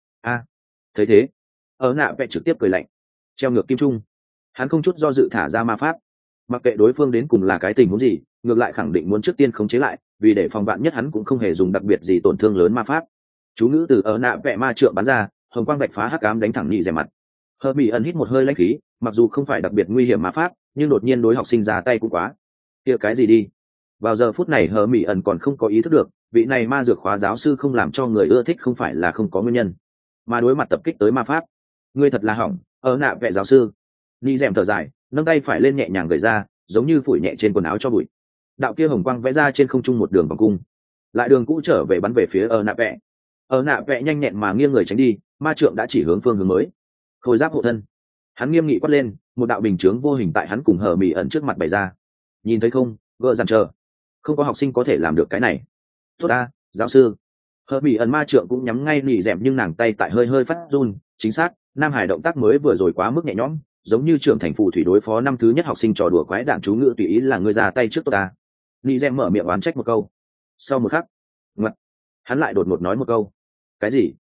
Thấy thế, ở nạ vẽ trực tiếp cười lạnh, treo ngược kim trung. Hắn không chút do dự thả ra ma pháp, mặc kệ đối phương đến cùng là cái tình huống gì, ngược lại khẳng định muốn trước tiên khống chế lại, vì để phòng vạn nhất hắn cũng không hề dùng đặc biệt gì tổn thương lớn ma pháp. Chú ngữ từ ở nạ vẽ ma trượng bắn ra, hồng quang vạch phá hắc ám đánh thẳng nhị rẻ mặt. Hờ mỹ ẩn hít một hơi lãnh khí, mặc dù không phải đặc biệt nguy hiểm ma pháp, nhưng đột nhiên đối học sinh ra tay cũng quá. Kia cái gì đi? Vào giờ phút này hờ mỹ ẩn còn không có ý thức được, vị này ma dược khóa giáo sư không làm cho người ưa thích không phải là không có nguyên nhân, mà đối mặt tập kích tới ma pháp. Ngươi thật là hỏng, ở nạ vẽ giáo sư. Ni dẻm thở dài, nâng tay phải lên nhẹ nhàng gầy ra, giống như phủi nhẹ trên quần áo cho bụi. Đạo kia hồng quang vẽ ra trên không trung một đường vòng cung, lại đường cũ trở về bắn về phía ở nạ vẽ. Ở nạ vẽ nhanh nhẹn mà nghiêng người tránh đi, ma trượng đã chỉ hướng phương hướng mới. Khôi giáp hộ thân. Hắn nghiêm nghị quát lên, một đạo bình chướng vô hình tại hắn cùng hờ mỹ ẩn trước mặt bày ra. Nhìn thấy không, gỡ dàn chờ. Không có học sinh có thể làm được cái này. Tốt a, giáo sư. Hờ mỹ ẩn ma trượng cũng nhắm ngay nỉ dẻm, nhưng nàng tay tại hơi hơi phát run. Chính xác, nam hải động tác mới vừa rồi quá mức nhẹ nhõm, giống như trưởng thành phù thủy đối phó năm thứ nhất học sinh trò đùa quái đản chú ngữ tùy ý là người ra tay trước tôi ta. Nỉ dẻm mở miệng oán trách một câu. Sau một khắc, ngoặt, hắn lại đột ngột nói một câu. Cái gì?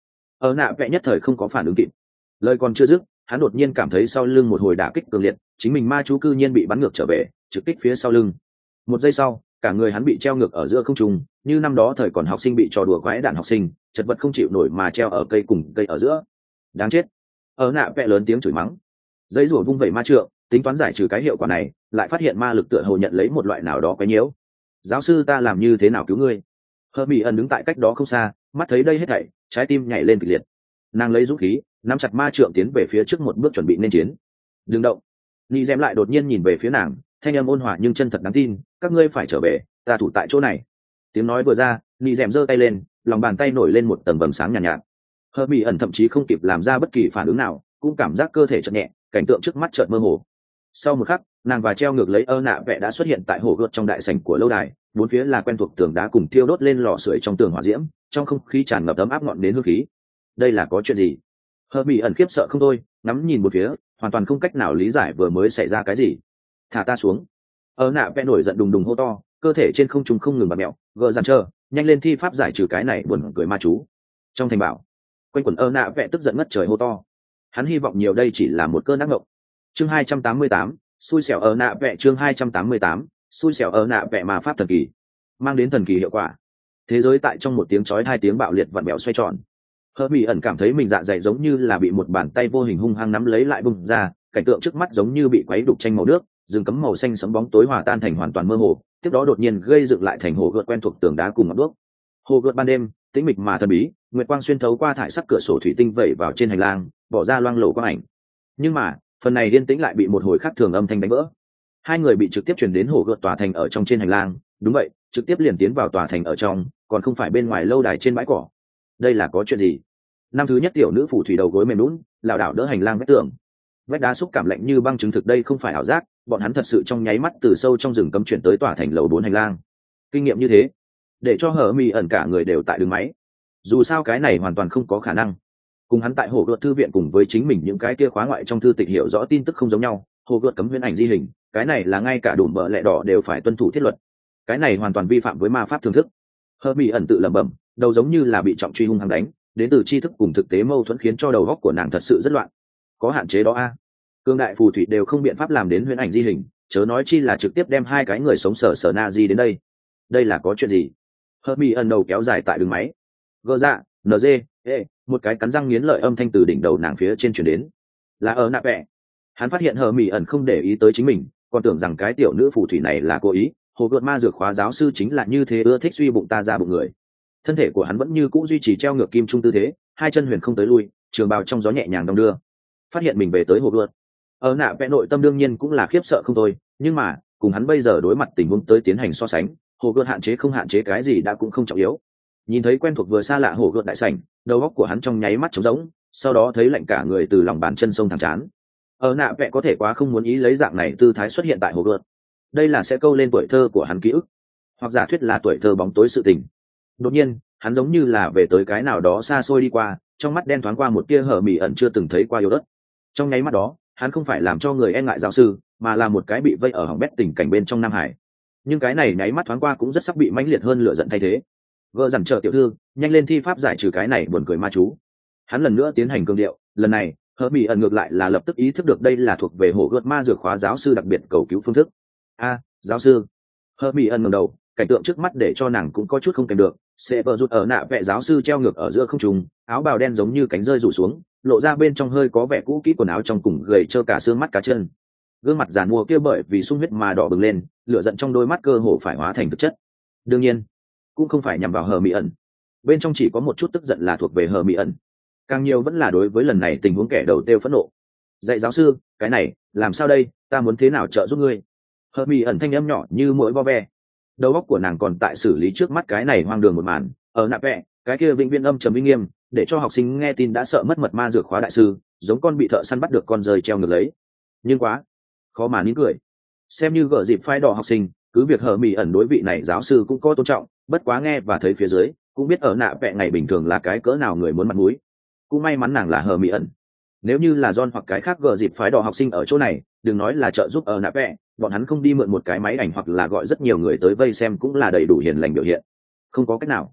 Ở nạ vẽ nhất thời không có phản ứng kịp, lời còn chưa dứt, hắn đột nhiên cảm thấy sau lưng một hồi đả kích cường liệt, chính mình ma chú cư nhiên bị bắn ngược trở về, trực kích phía sau lưng. Một giây sau, cả người hắn bị treo ngược ở giữa không trung, như năm đó thời còn học sinh bị trò đùa quái đản học sinh, chật vật không chịu nổi mà treo ở cây cùng cây ở giữa. Đáng chết! Ở nạ vẽ lớn tiếng chửi mắng, giấy rủa vung vẩy ma trượng, tính toán giải trừ cái hiệu quả này, lại phát hiện ma lực tựa hồ nhận lấy một loại nào đó quấy nhiễu. Giáo sư, ta làm như thế nào cứu ngươi? Hermione đứng tại cách đó không xa, mắt thấy đây hết thảy, trái tim nhảy lên kịch liệt. Nàng lấy dũng khí, nắm chặt ma trượng tiến về phía trước một bước chuẩn bị nên chiến. Đừng động! Nị Dẹm lại đột nhiên nhìn về phía nàng, thanh âm ôn hòa nhưng chân thật đáng tin, các ngươi phải trở về, ta thủ tại chỗ này. Tiếng nói vừa ra, Nị Dẹm giơ tay lên, lòng bàn tay nổi lên một tầng vầng sáng nhàn nhạt. Hermione thậm chí không kịp làm ra bất kỳ phản ứng nào, cũng cảm giác cơ thể chợt nhẹ, cảnh tượng trước mắt chợt mơ hồ. Sau một khắc, nàng và treo ngược lấy ơ nạ vẽ đã xuất hiện tại hồ gợt trong đại sảnh của lâu đài, bốn phía là quen thuộc tường đá cùng thiêu đốt lên lò sưởi trong tường hỏa diễm, trong không khí tràn ngập ấm áp ngọn đến hương khí. Đây là có chuyện gì? Hermione khiếp sợ không thôi, ngắm nhìn một phía, hoàn toàn không cách nào lý giải vừa mới xảy ra cái gì. Thả ta xuống! Ơ nạ vẽ nổi giận đùng đùng hô to, cơ thể trên không trung không ngừng bật mẹo, gờ dằn trơ, nhanh lên thi pháp giải trừ cái này buồn cười ma chú. Trong thành bảo, quanh quẩn ơ nạ vẽ tức giận ngất trời hô to. Hắn hy vọng nhiều đây chỉ là một cơn ác mộng. Chương 288, xui xẻo ở nạ vẽ. Chương 288, xui xẻo ở nạ vẽ mà pháp thần kỳ, mang đến thần kỳ hiệu quả. Thế giới tại trong một tiếng chói hai tiếng bạo liệt vặn vẹo xoay tròn. Hermione cảm thấy mình dạ dày giống như là bị một bàn tay vô hình hung hăng nắm lấy lại bung ra, cảnh tượng trước mắt giống như bị quấy đục tranh màu nước, rừng cấm màu xanh sẫm bóng tối hòa tan thành hoàn toàn mơ hồ, tiếp đó đột nhiên gây dựng lại thành hồ gợt quen thuộc tường đá cùng ngọn đuốc. Hồ gợt ban đêm, tĩnh mịch mà thần bí, nguyệt quang xuyên thấu qua thải sắc cửa sổ thủy tinh vẩy vào trên hành lang, bỏ ra loang lổ quang ảnh. Nhưng mà, phần này yên tĩnh lại bị một hồi khác thường âm thanh đánh vỡ. Hai người bị trực tiếp chuyển đến hồ gợt tòa thành ở trong trên hành lang, đúng vậy, trực tiếp liền tiến vào tòa thành ở trong, còn không phải bên ngoài lâu đài trên bãi cỏ. Đây là có chuyện gì? Năm thứ nhất tiểu nữ phù thủy đầu gối mềm lún, lảo đảo đỡ hành lang vách tường. Vách đá xúc cảm lạnh như băng chứng thực đây không phải ảo giác, bọn hắn thật sự trong nháy mắt từ sâu trong rừng cấm chuyển tới tòa thành lầu 4 hành lang. Kinh nghiệm như thế, để cho Hermione cả người đều tại đường máy. Dù sao cái này hoàn toàn không có khả năng. Cùng hắn tại hồ gợt thư viện cùng với chính mình những cái kia khóa ngoại trong thư tịch hiểu rõ tin tức không giống nhau, hồ gợt cấm huyễn ảnh di hình, cái này là ngay cả đùm bợ lẹ đỏ đều phải tuân thủ thiết luật. Cái này hoàn toàn vi phạm với ma pháp thưởng thức. Hermione tự lẩm bẩm, đầu giống như là bị trọng truy hung hăng đánh, đến từ tri thức cùng thực tế mâu thuẫn khiến cho đầu óc của nàng thật sự rất loạn. Có hạn chế đó a. Cương đại phù thủy đều không biện pháp làm đến huyễn ảnh di hình, chớ nói chi là trực tiếp đem hai cái người sống sờ na di đến đây. Đây là có chuyện gì? Hermione đầu kéo dài tại đường máy. Gơ dạ, NG, một cái cắn răng nghiến lợi âm thanh từ đỉnh đầu nàng phía trên truyền đến. Là ở nạ vẽ. Hắn phát hiện Hermione không để ý tới chính mình, còn tưởng rằng cái tiểu nữ phù thủy này là cố ý. Hồ gợt ma dược khóa giáo sư chính là như thế, ưa thích suy bụng ta ra bụng người. Thân thể của hắn vẫn như cũ duy trì treo ngược kim trung tư thế, hai chân huyền không tới lui, trường bào trong gió nhẹ nhàng đong đưa. Phát hiện mình về tới hồ gợt, ở nạ vẽ nội tâm đương nhiên cũng là khiếp sợ không thôi, nhưng mà cùng hắn bây giờ đối mặt tình huống tới tiến hành so sánh, hồ gợt hạn chế không hạn chế cái gì đã cũng không trọng yếu. Nhìn thấy quen thuộc vừa xa lạ hồ gợt đại sảnh, đầu óc của hắn trong nháy mắt trống rỗng, sau đó thấy lạnh cả người từ lòng bàn chân sông thẳng chán. Ở nạ vẽ có thể quá không muốn ý lấy dạng này tư thái xuất hiện tại hồ gợt. Đây là sẽ câu lên tuổi thơ của hắn ký ức, hoặc giả thuyết là tuổi thơ bóng tối sự tình. Đột nhiên hắn giống như là về tới cái nào đó xa xôi đi qua, trong mắt đen thoáng qua một tia hở mỉ ẩn chưa từng thấy qua yêu đất. Trong nháy mắt đó hắn không phải làm cho người e ngại giáo sư, mà là một cái bị vây ở hỏng bét tình cảnh bên trong Nam Hải. Nhưng cái này nháy mắt thoáng qua cũng rất sắp bị mãnh liệt hơn lửa giận thay thế. Gỡ dằn chờ tiểu thư, nhanh lên thi pháp giải trừ cái này buồn cười ma chú. Hắn lần nữa tiến hành cương điệu, lần này hở mỉ ẩn ngược lại là lập tức ý thức được đây là thuộc về hổ gợt ma dược khóa giáo sư đặc biệt cầu cứu phương thức. Giáo sư. Hermione ngẩng đầu, cảnh tượng trước mắt để cho nàng cũng có chút không kèm được. Sẽ vợ rụt ở nạ vẽ giáo sư treo ngược ở giữa không trung, áo bào đen giống như cánh rơi rủ xuống, lộ ra bên trong hơi có vẻ cũ kỹ quần áo trong cùng gầy trơ cả xương mắt cá chân. Gương mặt giàn mua kia bởi vì sung huyết mà đỏ bừng lên, lửa giận trong đôi mắt cơ hồ phải hóa thành thực chất. Đương nhiên, cũng không phải nhằm vào Hermione. Bên trong chỉ có một chút tức giận là thuộc về Hermione. Càng nhiều vẫn là đối với lần này tình huống kẻ đầu tiêu phẫn nộ. Dạy giáo sư, cái này, làm sao đây, ta muốn thế nào trợ giúp ngươi? Hermione thanh âm nhỏ như mũi vo ve. Đầu óc của nàng còn tại xử lý trước mắt cái này hoang đường một màn, ở nạ vẽ, cái kia vĩnh viễn âm trầm uy nghiêm, để cho học sinh nghe tin đã sợ mất mật ma dược khóa đại sư, giống con bị thợ săn bắt được con rơi treo ngược lấy. Nhưng quá khó mà nín cười. Xem như gỡ dịp phái đỏ học sinh, cứ việc Hermione đối vị này giáo sư cũng có tôn trọng, bất quá nghe và thấy phía dưới, cũng biết ở nạ vẽ ngày bình thường là cái cỡ nào người muốn mặt mũi. Cũng may mắn nàng là Hermione. Nếu như là John hoặc cái khác gỡ dịp phái đỏ học sinh ở chỗ này, đừng nói là trợ giúp ở nạ vẽ, bọn hắn không đi mượn một cái máy ảnh hoặc là gọi rất nhiều người tới vây xem cũng là đầy đủ hiền lành biểu hiện. Không có cách nào.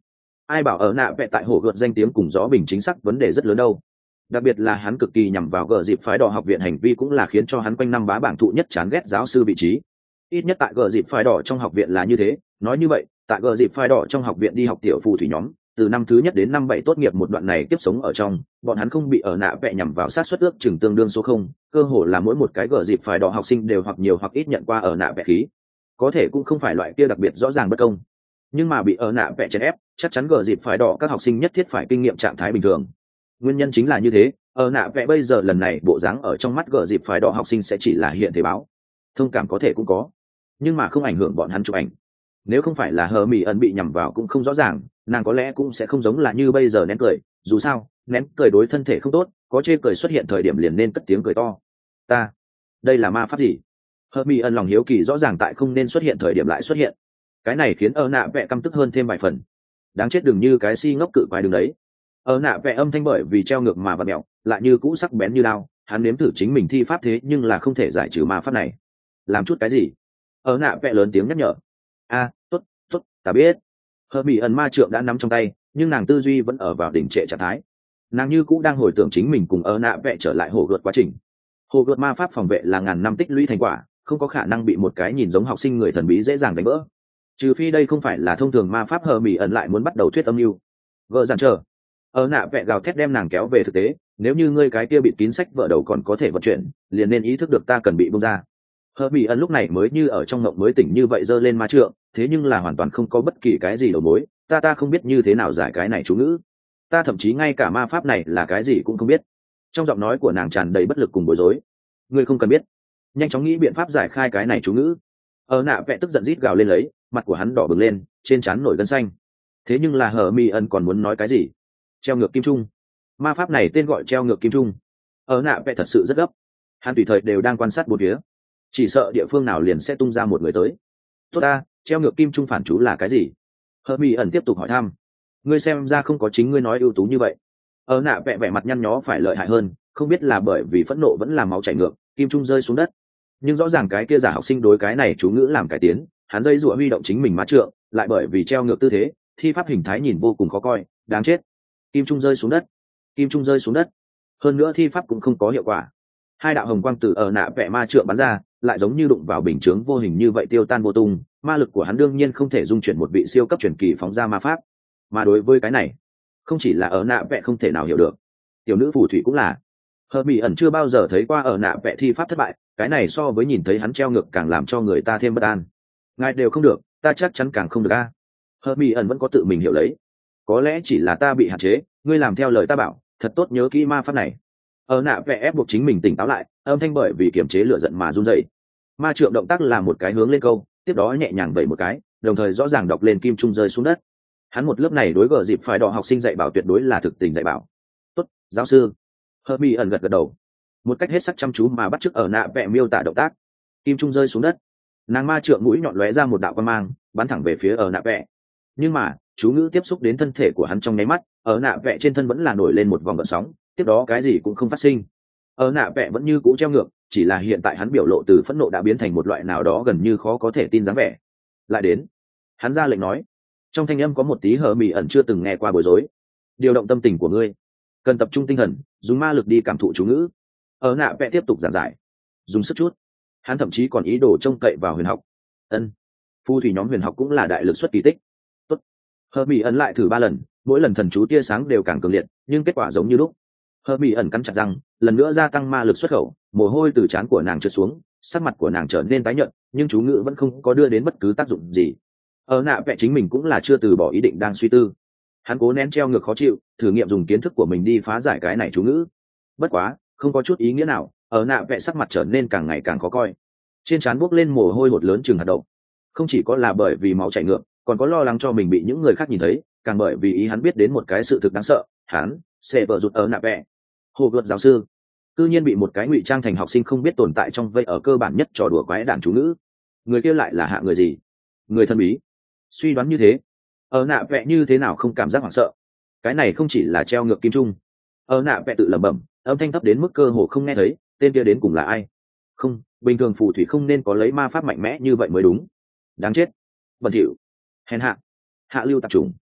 ai bảo ở nạ vẽ tại hồ gợt danh tiếng cùng gió bình chính xác vấn đề rất lớn đâu. Đặc biệt là hắn cực kỳ nhằm vào gờ dịp phái đỏ học viện hành vi cũng là khiến cho hắn quanh năm bá bảng thụ nhất chán ghét giáo sư vị trí. Ít nhất tại gờ dịp phái đỏ trong học viện là như thế. Nói như vậy, tại gờ dịp phái đỏ trong học viện đi học tiểu phù thủy nhóm, từ năm thứ nhất đến năm 7 tốt nghiệp một đoạn này tiếp sống ở trong, bọn hắn không bị ở nạ vẽ nhằm vào sát suất ước chừng tương đương số 0, cơ hồ là mỗi một cái gờ dịp phái đỏ học sinh đều hoặc nhiều hoặc ít nhận qua ở nạ vẽ khí. Có thể cũng không phải loại kia đặc biệt rõ ràng bất công, nhưng mà bị ở nạ vẽ chèn ép, chắc chắn gờ dịp phái đỏ các học sinh nhất thiết phải kinh nghiệm trạng thái bình thường. Nguyên nhân chính là như thế, ở nạ vẽ bây giờ lần này bộ dáng ở trong mắt gờ dịp phái đỏ học sinh sẽ chỉ là hiện thế báo. Thông cảm có thể cũng có, nhưng mà không ảnh hưởng bọn hắn chụp ảnh. Nếu không phải là hờ mỹ ẩn bị nhằm vào cũng không rõ ràng, nàng có lẽ cũng sẽ không giống là như bây giờ nén cười. Dù sao nén cười đối thân thể không tốt, có chê cười xuất hiện thời điểm liền nên cất tiếng cười to. Ta, đây là ma pháp gì? Hờ mỹ ẩn lòng hiếu kỳ rõ ràng tại không nên xuất hiện thời điểm lại xuất hiện. Cái này khiến ở nạ vẽ căm tức hơn thêm vài phần. Đáng chết, đừng như cái si ngốc cự quái đứng đấy. Ở nạ vẽ âm thanh bởi vì treo ngược mà vặn mẹo, lại như cũ sắc bén như đao. Hắn nếm thử chính mình thi pháp thế nhưng là không thể giải trừ ma pháp này. Làm chút cái gì? Ở nạ vẽ lớn tiếng nhắc nhở. Tốt, ta biết. Hờ mỹ ẩn ma trượng đã nắm trong tay, nhưng nàng tư duy vẫn ở vào đỉnh trệ trạng thái. Nàng như cũ đang hồi tưởng chính mình cùng ở nạ vẽ trở lại hồ gợt quá trình. Hồ gợt ma pháp phòng vệ là ngàn năm tích lũy thành quả, không có khả năng bị một cái nhìn giống học sinh người thần bí dễ dàng đánh vỡ. Trừ phi đây không phải là thông thường ma pháp. Hờ mỹ ẩn lại muốn bắt đầu thuyết âm mưu. Vợ giàn chờ. Ở nạ vẽ gào thét đem nàng kéo về thực tế. Nếu như ngươi cái kia bịt kín sách vợ đầu còn có thể vận chuyển, liền nên ý thức được ta cần bị bung ra. Hờ mỹ ẩn lúc này mới như ở trong mộng mới tỉnh như vậy giơ lên ma trượng, thế nhưng là hoàn toàn không có bất kỳ cái gì đầu mối. Ta không biết như thế nào giải cái này chú ngữ. Ta thậm chí ngay cả ma pháp này là cái gì cũng không biết. Trong giọng nói của nàng tràn đầy bất lực cùng bối rối. Ngươi không cần biết, nhanh chóng nghĩ biện pháp giải khai cái này chú ngữ. Ở nạ vẽ tức giận rít gào lên lấy, mặt của hắn đỏ bừng lên, trên trán nổi gân xanh. Thế nhưng là hờ mỹ ẩn còn muốn nói cái gì? Treo ngược kim trung. Ma pháp này tên gọi treo ngược kim trung. Ở nạ vẽ thật sự rất gấp. Hắn tùy thời đều đang quan sát bốn phía, chỉ sợ địa phương nào liền sẽ tung ra một người tới. Tốt ta, treo ngược kim trung phản chú là cái gì? Hờ mỹ ẩn tiếp tục hỏi thăm. Ngươi xem ra không có chính ngươi nói ưu tú như vậy. Ở nạ vẽ vẻ mặt nhăn nhó phải lợi hại hơn, không biết là bởi vì phẫn nộ vẫn là máu chảy ngược, kim trung rơi xuống đất. Nhưng rõ ràng cái kia giả học sinh đối cái này chú ngữ làm cải tiến, hắn dây dụa huy động chính mình ma trượng, lại bởi vì treo ngược tư thế, thi pháp hình thái nhìn vô cùng khó coi. Đáng chết. Kim trung rơi xuống đất, kim trung rơi xuống đất. Hơn nữa thi pháp cũng không có hiệu quả. Hai đạo hồng quang từ ở nạ vẽ ma trượng bắn ra, lại giống như đụng vào bình chướng vô hình như vậy tiêu tan vô tung. Ma lực của hắn đương nhiên không thể dung chuyển một vị siêu cấp truyền kỳ phóng ra ma pháp. Mà đối với cái này, không chỉ là ở nạ vẽ không thể nào hiểu được, tiểu nữ phù thủy cũng là. Hờ mỹ ẩn chưa bao giờ thấy qua ở nạ vẽ thi pháp thất bại, cái này so với nhìn thấy hắn treo ngược càng làm cho người ta thêm bất an. Ngài đều không được, ta chắc chắn càng không được a. Hờ mỹ ẩn vẫn có tự mình hiểu lấy. Có lẽ chỉ là ta bị hạn chế, ngươi làm theo lời ta bảo, thật tốt nhớ kỹ ma pháp này. Ở nạ vẽ ép buộc chính mình tỉnh táo lại, âm thanh bởi vì kiềm chế lửa giận mà run rẩy. Ma trượng động tác là một cái hướng lên câu, tiếp đó nhẹ nhàng vẩy một cái, đồng thời rõ ràng đọc lên kim trung rơi xuống đất. Hắn một lớp này đối gở dịp phải đỏ học sinh dạy bảo tuyệt đối là thực tình dạy bảo. Tốt, giáo sư. Herbie ẩn gật gật đầu, một cách hết sắc chăm chú mà bắt chước ở nạ vẽ miêu tả động tác. Kim trung rơi xuống đất, nàng ma trượng mũi nhọn lóe ra một đạo quang mang, bắn thẳng về phía ở nạ vẽ. Nhưng mà chú ngữ tiếp xúc đến thân thể của hắn trong nháy mắt, ở nạ vẽ trên thân vẫn là nổi lên một vòng gợn sóng, tiếp đó cái gì cũng không phát sinh. Ở nạ vẽ vẫn như cũ treo ngược, chỉ là hiện tại hắn biểu lộ từ phẫn nộ đã biến thành một loại nào đó gần như khó có thể tin dáng vẻ. Lại đến, hắn ra lệnh nói, trong thanh âm có một tí hờ mị ẩn chưa từng nghe qua bối rối. Điều động tâm tình của ngươi, cần tập trung tinh thần, dùng ma lực đi cảm thụ chú ngữ. Ở nạ vẽ tiếp tục giảng giải, dùng sức chút. Hắn thậm chí còn ý đồ trông cậy vào huyền học. Phù thủy nhóm huyền học cũng là đại lực xuất kỳ tích. Tốt. Hờ mị ẩn lại thử 3 lần, mỗi lần thần chú tia sáng đều càng cường liệt, nhưng kết quả giống như lúc. Hờ mị ẩn cắn chặt răng, lần nữa gia tăng ma lực xuất khẩu, mồ hôi từ trán của nàng trượt xuống, sắc mặt của nàng trở nên tái nhợt, nhưng chú ngữ vẫn không có đưa đến bất cứ tác dụng gì. Ở nạ vẽ chính mình cũng là chưa từ bỏ ý định đang suy tư. Hắn cố nén treo ngược khó chịu, thử nghiệm dùng kiến thức của mình đi phá giải cái này chú ngữ. Bất quá, không có chút ý nghĩa nào. Ở nạ vẽ sắc mặt trở nên càng ngày càng khó coi, trên trán buốc lên mồ hôi hột lớn chừng hạt đậu. Không chỉ có là bởi vì máu chảy ngược, còn có lo lắng cho mình bị những người khác nhìn thấy, càng bởi vì ý hắn biết đến một cái sự thực đáng sợ. Hắn sẽ vợ rụt ở nạ vẽ. Hồ gợt giáo sư cư nhiên bị một cái ngụy trang thành học sinh không biết tồn tại trong vây ở cơ bản nhất trò đùa quái đản chú ngữ. Người kia lại là hạ người gì? Người thân bí? Suy đoán như thế, ở nạ vẽ như thế nào không cảm giác hoảng sợ? Cái này không chỉ là treo ngược kim trung. Ở nạ vẽ tự lẩm bẩm, âm thanh thấp đến mức cơ hồ không nghe thấy. Tên kia đến cùng là ai? Không, bình thường phù thủy không nên có lấy ma pháp mạnh mẽ như vậy mới đúng. Đáng chết, bẩn thỉu, hèn hạ, hạ lưu tạp chủng.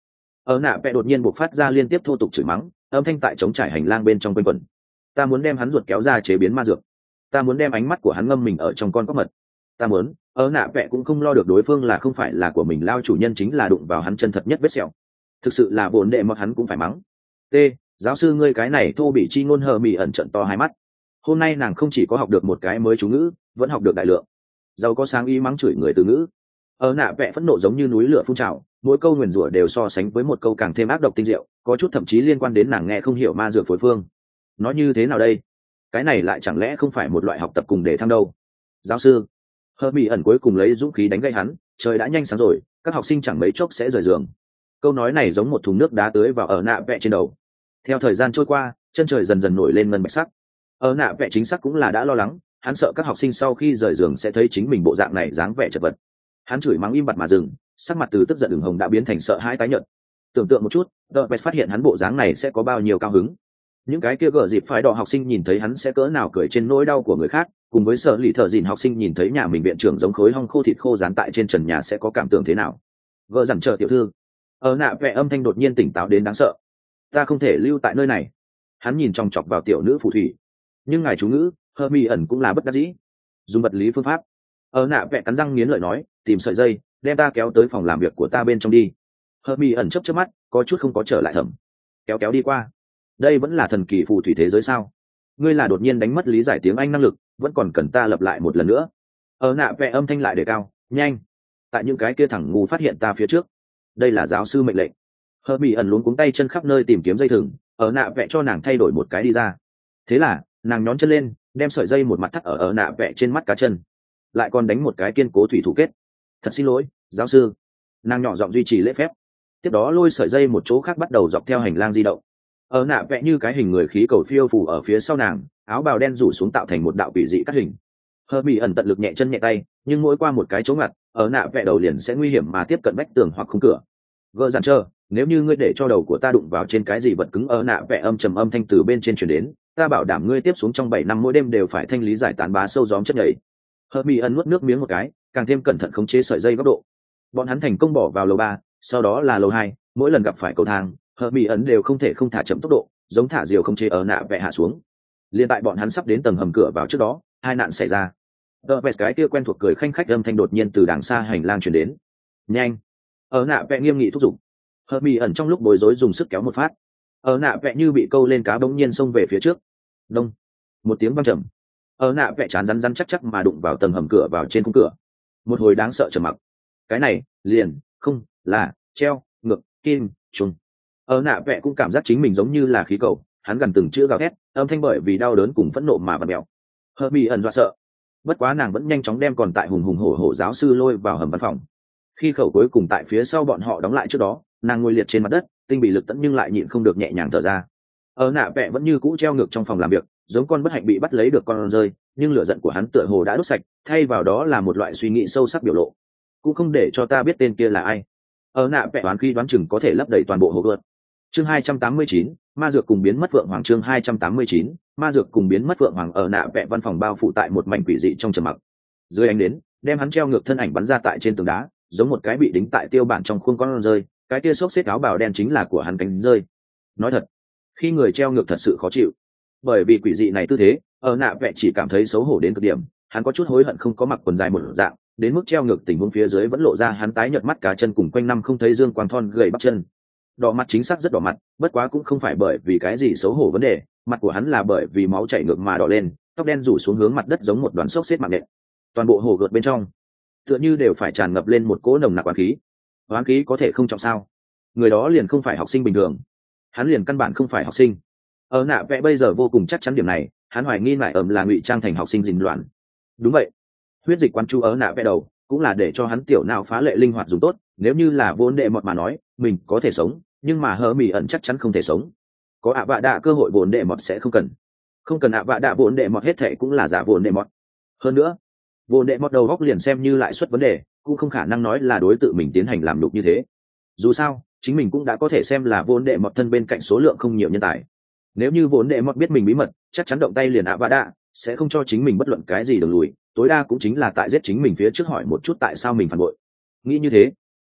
Ở nạ vẽ đột nhiên buộc phát ra liên tiếp thô tục chửi mắng, âm thanh tại trống trải hành lang bên trong quanh quẩn. Ta muốn đem hắn ruột kéo ra chế biến ma dược, ta muốn đem ánh mắt của hắn ngâm mình ở trong con cóc mật, ta muốn. Ở nạ vẽ cũng không lo được đối phương là không phải là của mình, lao chủ nhân chính là đụng vào hắn chân thật nhất vết sẹo. Thực sự là vốn đệ mọt hắn cũng phải mắng. T, giáo sư ngươi cái này thô bị chi ngôn hờ mỉ ẩn trận to hai mắt. Hôm nay nàng không chỉ có học được một cái mới chú ngữ, vẫn học được đại lượng giàu có sáng ý mắng chửi người từ ngữ. Ở nạ vẽ phẫn nộ giống như núi lửa phun trào, mỗi câu nguyền rủa đều so sánh với một câu càng thêm ác độc tinh diệu, có chút thậm chí liên quan đến nàng nghe không hiểu ma dược phối phương. Nói như thế nào đây? Cái này lại chẳng lẽ không phải một loại học tập cùng để thăng đâu? Giáo sư, hờ mỹ ẩn cuối cùng lấy dũng khí đánh gây hắn. Trời đã nhanh sáng rồi, các học sinh chẳng mấy chốc sẽ rời giường. Câu nói này giống một thùng nước đá tưới vào ở nạ vẽ trên đầu. Theo thời gian trôi qua, chân trời dần dần nổi lên ngân bạch sắc. Ở nạ vẽ chính xác cũng là đã lo lắng, hắn sợ các học sinh sau khi rời giường sẽ thấy chính mình bộ dạng này dáng vẻ chật vật. Hắn chửi mắng im bặt mà dừng, sắc mặt từ tức giận ửng hồng đã biến thành sợ hãi tái nhợt. Tưởng tượng một chút, The Best phát hiện hắn bộ dáng này sẽ có bao nhiêu cao hứng. Những cái kia gở dịp phải đỏ học sinh nhìn thấy hắn sẽ cỡ nào cười trên nỗi đau của người khác, cùng với sợ lì thợ dìn học sinh nhìn thấy nhà mình viện trưởng giống khối hong khô thịt khô dán tại trên trần nhà sẽ có cảm tưởng thế nào. Gỡ dằn chờ tiểu thư. Ở nạ vẽ âm thanh đột nhiên tỉnh táo đến đáng sợ. Ta không thể lưu tại nơi này. Hắn nhìn chòng chọc vào tiểu nữ phù thủy. Nhưng ngài chú ngữ, Hermione cũng là bất đắc dĩ. Dùng vật lý phương pháp. Ở nạ vẽ cắn răng nghiến lợi nói, tìm sợi dây, đem ta kéo tới phòng làm việc của ta bên trong đi. Hermione chớp chớp mắt, có chút không có trở lại thầm. Kéo kéo đi qua. Đây vẫn là thần kỳ phù thủy thế giới sao? Ngươi là đột nhiên đánh mất lý giải tiếng Anh năng lực, vẫn còn cần ta lặp lại một lần nữa. Ở nạ vẽ âm thanh lại đề cao, nhanh. Tại những cái kia thẳng ngu phát hiện ta phía trước. Đây là giáo sư mệnh lệnh. Hermione luống cuống tay chân khắp nơi tìm kiếm dây thừng, ở nạ vẽ cho nàng thay đổi một cái đi ra. Thế là nàng nhón chân lên, đem sợi dây một mặt thắt ở nạ vẽ trên mắt cá chân, lại còn đánh một cái kiên cố thủy thủ kết. Thật xin lỗi, giáo sư. Nàng nhỏ giọng duy trì lễ phép. Tiếp đó lôi sợi dây một chỗ khác bắt đầu dọc theo hành lang di động. Ở nạ vẽ như cái hình người khí cầu phiêu phù ở phía sau nàng, áo bào đen rủ xuống tạo thành một đạo quỷ dị cắt hình. Hermione tận lực nhẹ chân nhẹ tay, nhưng mỗi qua một cái chỗ ngặt, ở nạ vẽ đầu liền sẽ nguy hiểm mà tiếp cận vách tường hoặc khung cửa. Gỡ dàn chờ, nếu như ngươi để cho đầu của ta đụng vào trên cái gì vật cứng, ở nạ vẽ âm trầm âm thanh từ bên trên truyền đến, ta bảo đảm ngươi tiếp xuống trong 7 năm mỗi đêm đều phải thanh lý giải tán bá sâu gióm chất nhảy. Hermione nuốt nước miếng một cái, càng thêm cẩn thận khống chế sợi dây góc độ. Bọn hắn thành công bỏ vào lầu 3, sau đó là lầu 2, mỗi lần gặp phải cầu thang, Hermione đều không thể không thả chậm tốc độ, giống thả diều không chế ở nạ vẽ hạ xuống. Liên tại bọn hắn sắp đến tầng hầm cửa vào trước đó, hai nạn xảy ra. Cái kia quen thuộc cười khanh khách âm thanh đột nhiên từ đằng xa hành lang truyền đến. Nhanh! Ở nạ vẽ nghiêm nghị thúc giục. Hermione trong lúc bối rối dùng sức kéo một phát. Ở nạ vẽ như bị câu lên cá bỗng nhiên xông về phía trước. Đông! Một tiếng vang trầm. Ở nạ vẽ chán rắn rắn chắc chắc mà đụng vào tầng hầm cửa vào trên khung cửa. Một hồi đáng sợ trầm mặc. Cái này liền không là treo ngược kim trùng. Ở nạ vẽ cũng cảm giác chính mình giống như là khí cầu, hắn gần từng chữ gào thét, âm thanh bởi vì đau đớn cùng phẫn nộ mà vặn mèo. Hermione dọa sợ. Bất quá nàng vẫn nhanh chóng đem còn tại hùng hùng hổ hổ giáo sư lôi vào hầm văn phòng. Khi khẩu cuối cùng tại phía sau bọn họ đóng lại trước đó, nàng ngồi liệt trên mặt đất, tinh bị lực tận nhưng lại nhịn không được nhẹ nhàng thở ra. Ở nạ vẽ vẫn như cũ treo ngược trong phòng làm việc, giống con bất hạnh bị bắt lấy được con rơi, nhưng lửa giận của hắn tựa hồ đã đốt sạch, thay vào đó là một loại suy nghĩ sâu sắc biểu lộ. Cũng không để cho ta biết tên kia là ai. Ở nạ vẽ đoán khi đoán chừng có thể lấp đầy toàn bộ hồ gợt. Chương 289, ma dược cùng biến mất vượng hoàng. Chương 289, ma dược cùng biến mất vượng hoàng. Ở nạ vẽ văn phòng bao phủ tại một mảnh quỷ dị trong trầm mặc. Dưới ánh đến, đem hắn treo ngược thân ảnh bắn ra tại trên tường đá, giống một cái bị đính tại tiêu bản trong khuôn con rơi, cái kia xốc xếp áo bào đen chính là của hắn cánh rơi. Nói thật, khi người treo ngược thật sự khó chịu. Bởi vì quỷ dị này tư thế, ở nạ vẽ chỉ cảm thấy xấu hổ đến cực điểm, hắn có chút hối hận không có mặc quần dài một dạng, đến mức treo ngược tình huống phía dưới vẫn lộ ra hắn tái nhợt mắt cá chân cùng quanh năm không thấy dương quang thon gầy bắp chân. Đỏ mặt chính xác rất đỏ mặt, bất quá cũng không phải bởi vì cái gì xấu hổ vấn đề, mặt của hắn là bởi vì máu chảy ngược mà đỏ lên, tóc đen rủ xuống hướng mặt đất giống một đoàn xốc xếp mạng nện. Toàn bộ hồ gợt bên trong tựa như đều phải tràn ngập lên một cỗ nồng nặc oán khí. Oán khí có thể không trọng sao? Người đó liền không phải học sinh bình thường, hắn liền căn bản không phải học sinh. Ở nạ vẽ bây giờ vô cùng chắc chắn điểm này, hắn hoài nghi lại ẩm là ngụy trang thành học sinh dình loạn. Đúng vậy, huyết dịch quán chú ở nạ vẽ đầu cũng là để cho hắn tiểu não phá lệ linh hoạt dùng tốt. Nếu như là vốn đệ mọt mà nói, mình có thể sống, nhưng mà Hermione chắc chắn không thể sống. Có ạ vạ đạ cơ hội vốn đệ mọt sẽ không cần ạ vạ đạ vốn đệ mọt hết thệ cũng là giả vốn đệ mọt. Hơn nữa, vốn đệ mọt đầu góc liền xem như lại xuất vấn đề, cũng không khả năng nói là đối tự mình tiến hành làm nhục như thế. Dù sao, chính mình cũng đã có thể xem là vốn đệ mọt thân bên cạnh số lượng không nhiều nhân tài. Nếu như vốn đệ mọt biết mình bí mật, chắc chắn động tay liền ạ vạ đạ, sẽ không cho chính mình bất luận cái gì đường lùi, tối đa cũng chính là tại giết chính mình phía trước hỏi một chút tại sao mình phản bội. Nghĩ như thế,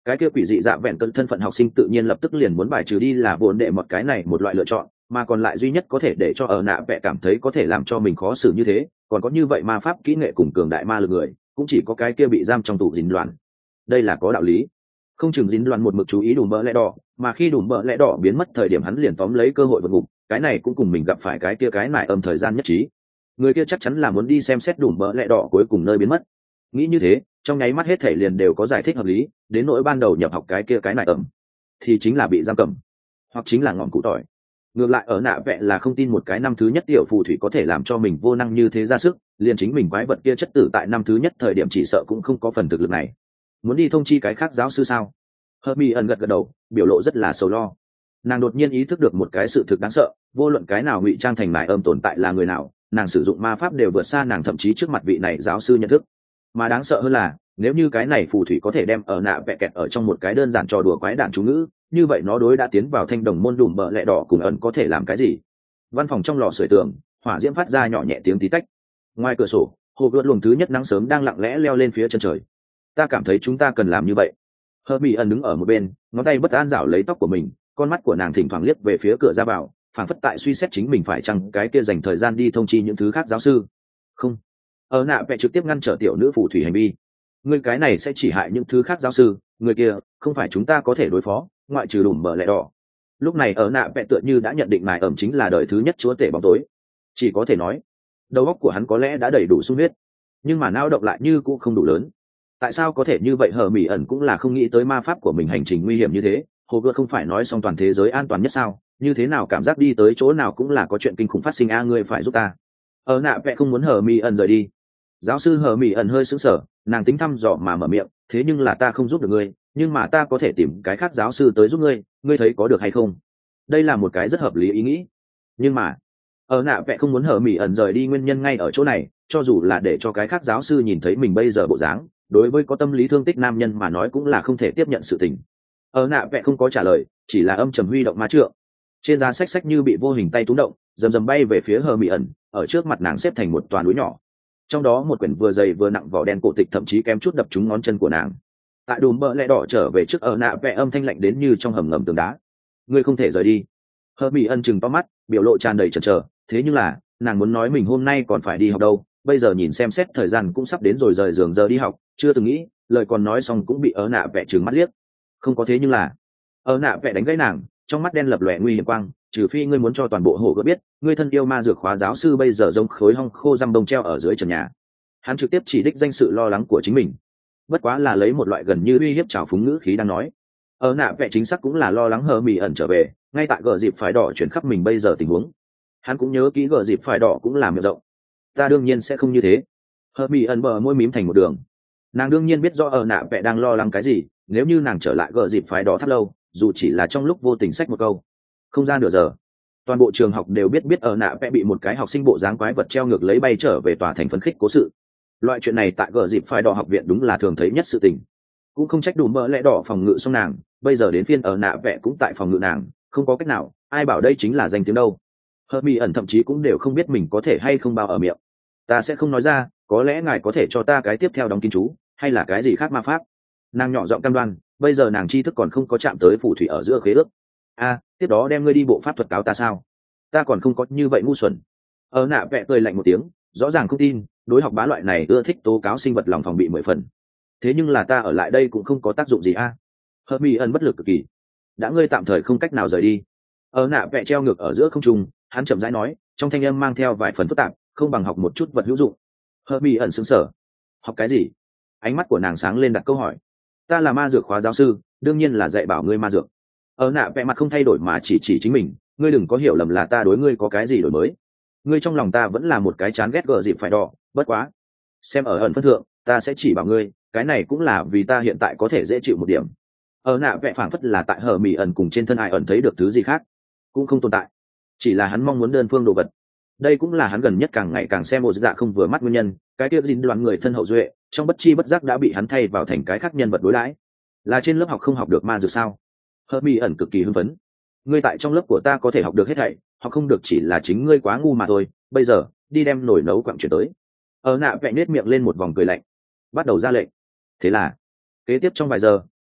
cái kia quỷ dị dạ vẹn cơn thân phận học sinh tự nhiên lập tức liền muốn bài trừ đi là vốn đệ một cái này một loại lựa chọn, mà còn lại duy nhất có thể để cho ở nạ vẽ cảm thấy có thể làm cho mình khó xử như thế, còn có như vậy ma pháp kỹ nghệ cùng cường đại ma lực người, cũng chỉ có cái kia bị giam trong tủ dính loạn. Đây là có đạo lý. Không chừng dính loạn một mực chú ý đùm bỡ lẽ đỏ, mà khi đùm bỡ lẽ đỏ biến mất thời điểm hắn liền tóm lấy cơ hội vượt ngục, cái này cũng cùng mình gặp phải cái kia cái nại âm thời gian nhất trí. Người kia chắc chắn là muốn đi xem xét đùm bỡ lẽ đỏ cuối cùng nơi biến mất. Nghĩ như thế, trong nháy mắt hết thể liền đều có giải thích hợp lý, đến nỗi ban đầu nhập học cái kia cái nại ẩm thì chính là bị giam cầm, hoặc chính là ngọn cụ tỏi. Ngược lại ở nạ vẽ là không tin một cái năm thứ nhất tiểu phù thủy có thể làm cho mình vô năng như thế ra sức, liền chính mình quái vật kia chất tử tại năm thứ nhất thời điểm chỉ sợ cũng không có phần thực lực này. Muốn đi thông chi cái khác giáo sư sao? Hermione gật gật đầu, biểu lộ rất là sầu lo. Nàng đột nhiên ý thức được một cái sự thực đáng sợ, vô luận cái nào ngụy trang thành nại âm tồn tại là người nào, nàng sử dụng ma pháp đều vượt xa nàng thậm chí trước mặt vị này giáo sư nhận thức. Mà đáng sợ hơn là, nếu như cái này phù thủy có thể đem ở nạ vẽ kẹt ở trong một cái đơn giản trò đùa quái đản chú ngữ, như vậy nó đối đã tiến vào thanh đồng môn đùm bợ lẹ đỏ cùng ẩn có thể làm cái gì? Văn phòng trong lò sưởi tường, hỏa diễm phát ra nhỏ nhẹ tiếng tí tách. Ngoài cửa sổ, hồ gợt luồng thứ nhất nắng sớm đang lặng lẽ leo lên phía chân trời. Ta cảm thấy chúng ta cần làm như vậy. Hermione đứng ở một bên, ngón tay bất an rảo lấy tóc của mình, con mắt của nàng thỉnh thoảng liếc về phía cửa ra vào, phảng phất tại suy xét chính mình phải chăng cái kia dành thời gian đi thông chi những thứ khác giáo sư. Không. Ở nạ vẽ trực tiếp ngăn trở tiểu nữ phù thủy hành vi. Người cái này sẽ chỉ hại những thứ khác giáo sư, người kia không phải chúng ta có thể đối phó, ngoại trừ đùm bờ lẹ đỏ. Lúc này ở nạ vẽ tựa như đã nhận định mài ẩm chính là đời thứ nhất chúa tể bóng tối. Chỉ có thể nói, đầu óc của hắn có lẽ đã đầy đủ sung huyết, nhưng mà não động lại như cũng không đủ lớn. Tại sao có thể như vậy? Hermione cũng là không nghĩ tới ma pháp của mình hành trình nguy hiểm như thế. Hồ gợt không phải nói xong toàn thế giới an toàn nhất sao? Như thế nào cảm giác đi tới chỗ nào cũng là có chuyện kinh khủng phát sinh a, ngươi phải giúp ta. Ở nạ vẽ không muốn Hermione rời đi. Giáo sư Hermione hơi sững sờ, nàng tính thăm dò mà mở miệng, thế nhưng là ta không giúp được ngươi, nhưng mà ta có thể tìm cái khác giáo sư tới giúp ngươi, ngươi thấy có được hay không? Đây là một cái rất hợp lý ý nghĩ. Nhưng mà, ở nạ vẽ không muốn Hermione rời đi nguyên nhân ngay ở chỗ này, cho dù là để cho cái khác giáo sư nhìn thấy mình bây giờ bộ dáng, đối với có tâm lý thương tích nam nhân mà nói cũng là không thể tiếp nhận sự tình. Ở nạ vẽ không có trả lời, chỉ là âm trầm huy động ma trượng. Trên giá sách như bị vô hình tay túm động, rầm rầm bay về phía Hermione, ở trước mặt nàng xếp thành một toàn núi nhỏ. Trong đó một quyển vừa dày vừa nặng vỏ đen cổ tịch thậm chí kém chút đập trúng ngón chân của nàng. Tại đùm bợ lẽ đỏ trở về trước ở nạ vẽ âm thanh lạnh đến như trong hầm ngầm tường đá. Ngươi không thể rời đi. Hermione chừng to mắt, biểu lộ tràn đầy chần chờ, thế nhưng là, nàng muốn nói mình hôm nay còn phải đi học đâu, bây giờ nhìn xem xét thời gian cũng sắp đến rồi, rời giường giờ đi học, chưa từng nghĩ, lời còn nói xong cũng bị ở nạ vẽ trừng mắt liếc. Không có thế nhưng là, ở nạ vẽ đánh gãy nàng, trong mắt đen lập lòe nguy hiểm quang, trừ phi ngươi muốn cho toàn bộ hồ gợt biết, ngươi thân yêu ma dược khóa giáo sư bây giờ giống khối hong khô răm bông treo ở dưới trần nhà. Hắn trực tiếp chỉ đích danh sự lo lắng của chính mình, bất quá là lấy một loại gần như uy hiếp trào phúng ngữ khí đang nói. Ở nạ vẽ chính xác cũng là lo lắng Hermione trở về, ngay tại gờ dịp phải đỏ chuyển khắp mình bây giờ tình huống. Hắn cũng nhớ kỹ gờ dịp phải đỏ cũng làm miệng rộng. Ta đương nhiên sẽ không như thế. Hermione bờ môi mím thành một đường. Nàng đương nhiên biết rõ ở nạ vẽ đang lo lắng cái gì, nếu như nàng trở lại gờ dịp phải đỏ thắt lâu, dù chỉ là trong lúc vô tình xách một câu, không ra nửa giờ, toàn bộ trường học đều biết ở nạ vẽ bị một cái học sinh bộ dáng quái vật treo ngược lấy bay trở về tòa thành phấn khích cố sự. Loại chuyện này tại gờ dịp phải đỏ học viện đúng là thường thấy nhất sự tình. Cũng không trách đùm bợ lẽ đỏ phòng ngự xong nàng, bây giờ đến phiên ở nạ vẽ cũng tại phòng ngự nàng, không có cách nào, ai bảo đây chính là danh tiếng đâu. Hermione thậm chí cũng đều không biết mình có thể hay không bao ở miệng. Ta sẽ không nói ra, có lẽ ngài có thể cho ta cái tiếp theo đóng kín chú, hay là cái gì khác ma pháp. Nàng nhỏ giọng cam đoan, bây giờ nàng tri thức còn không có chạm tới phù thủy ở giữa khế ước. Tiếp đó đem ngươi đi bộ pháp thuật cáo ta sao? Ta còn không có như vậy ngu xuẩn. Ở nạ vẽ cười lạnh một tiếng, rõ ràng không tin, đối học bá loại này ưa thích tố cáo sinh vật lòng phòng bị 10 phần. Thế nhưng là ta ở lại đây cũng không có tác dụng gì a. Hermione bất lực cực kỳ. Đã ngươi tạm thời không cách nào rời đi. Ở nạ vẽ treo ngược ở giữa không trung, hắn chậm rãi nói, trong thanh âm mang theo vài phần phức tạp, không bằng học một chút vật hữu dụng. Hermione sững sờ. Học cái gì? Ánh mắt của nàng sáng lên đặt câu hỏi. Ta là ma dược khóa giáo sư, đương nhiên là dạy bảo ngươi ma dược. Ở nạ vẽ mặt không thay đổi mà chỉ chính mình, ngươi đừng có hiểu lầm là ta đối ngươi có cái gì đổi mới. Ngươi trong lòng ta vẫn là một cái chán ghét gờ dịp phải đỏ, bất quá. Xem ở ẩn phân thượng, ta sẽ chỉ bảo ngươi, cái này cũng là vì ta hiện tại có thể dễ chịu một điểm. Ở nạ vẽ phảng phất là tại Hermione cùng trên thân ai ẩn thấy được thứ gì khác, cũng không tồn tại. Chỉ là hắn mong muốn đơn phương đồ vật. Đây cũng là hắn gần nhất càng ngày càng xem một dạ không vừa mắt nguyên nhân, cái kia dính đoàn người thân hậu duệ, trong bất chi bất giác đã bị hắn thay vào thành cái khác nhân vật đối đãi. Là trên lớp học không học được ma dược sao? Hermione cực kỳ hưng phấn. Ngươi tại trong lớp của ta có thể học được hết thảy, học không được chỉ là chính ngươi quá ngu mà thôi. Bây giờ, đi đem nồi nấu quặng chuyển tới. Ở nạ vẽ nết miệng lên một vòng cười lạnh, bắt đầu ra lệnh. Thế là, kế tiếp trong vài giờ,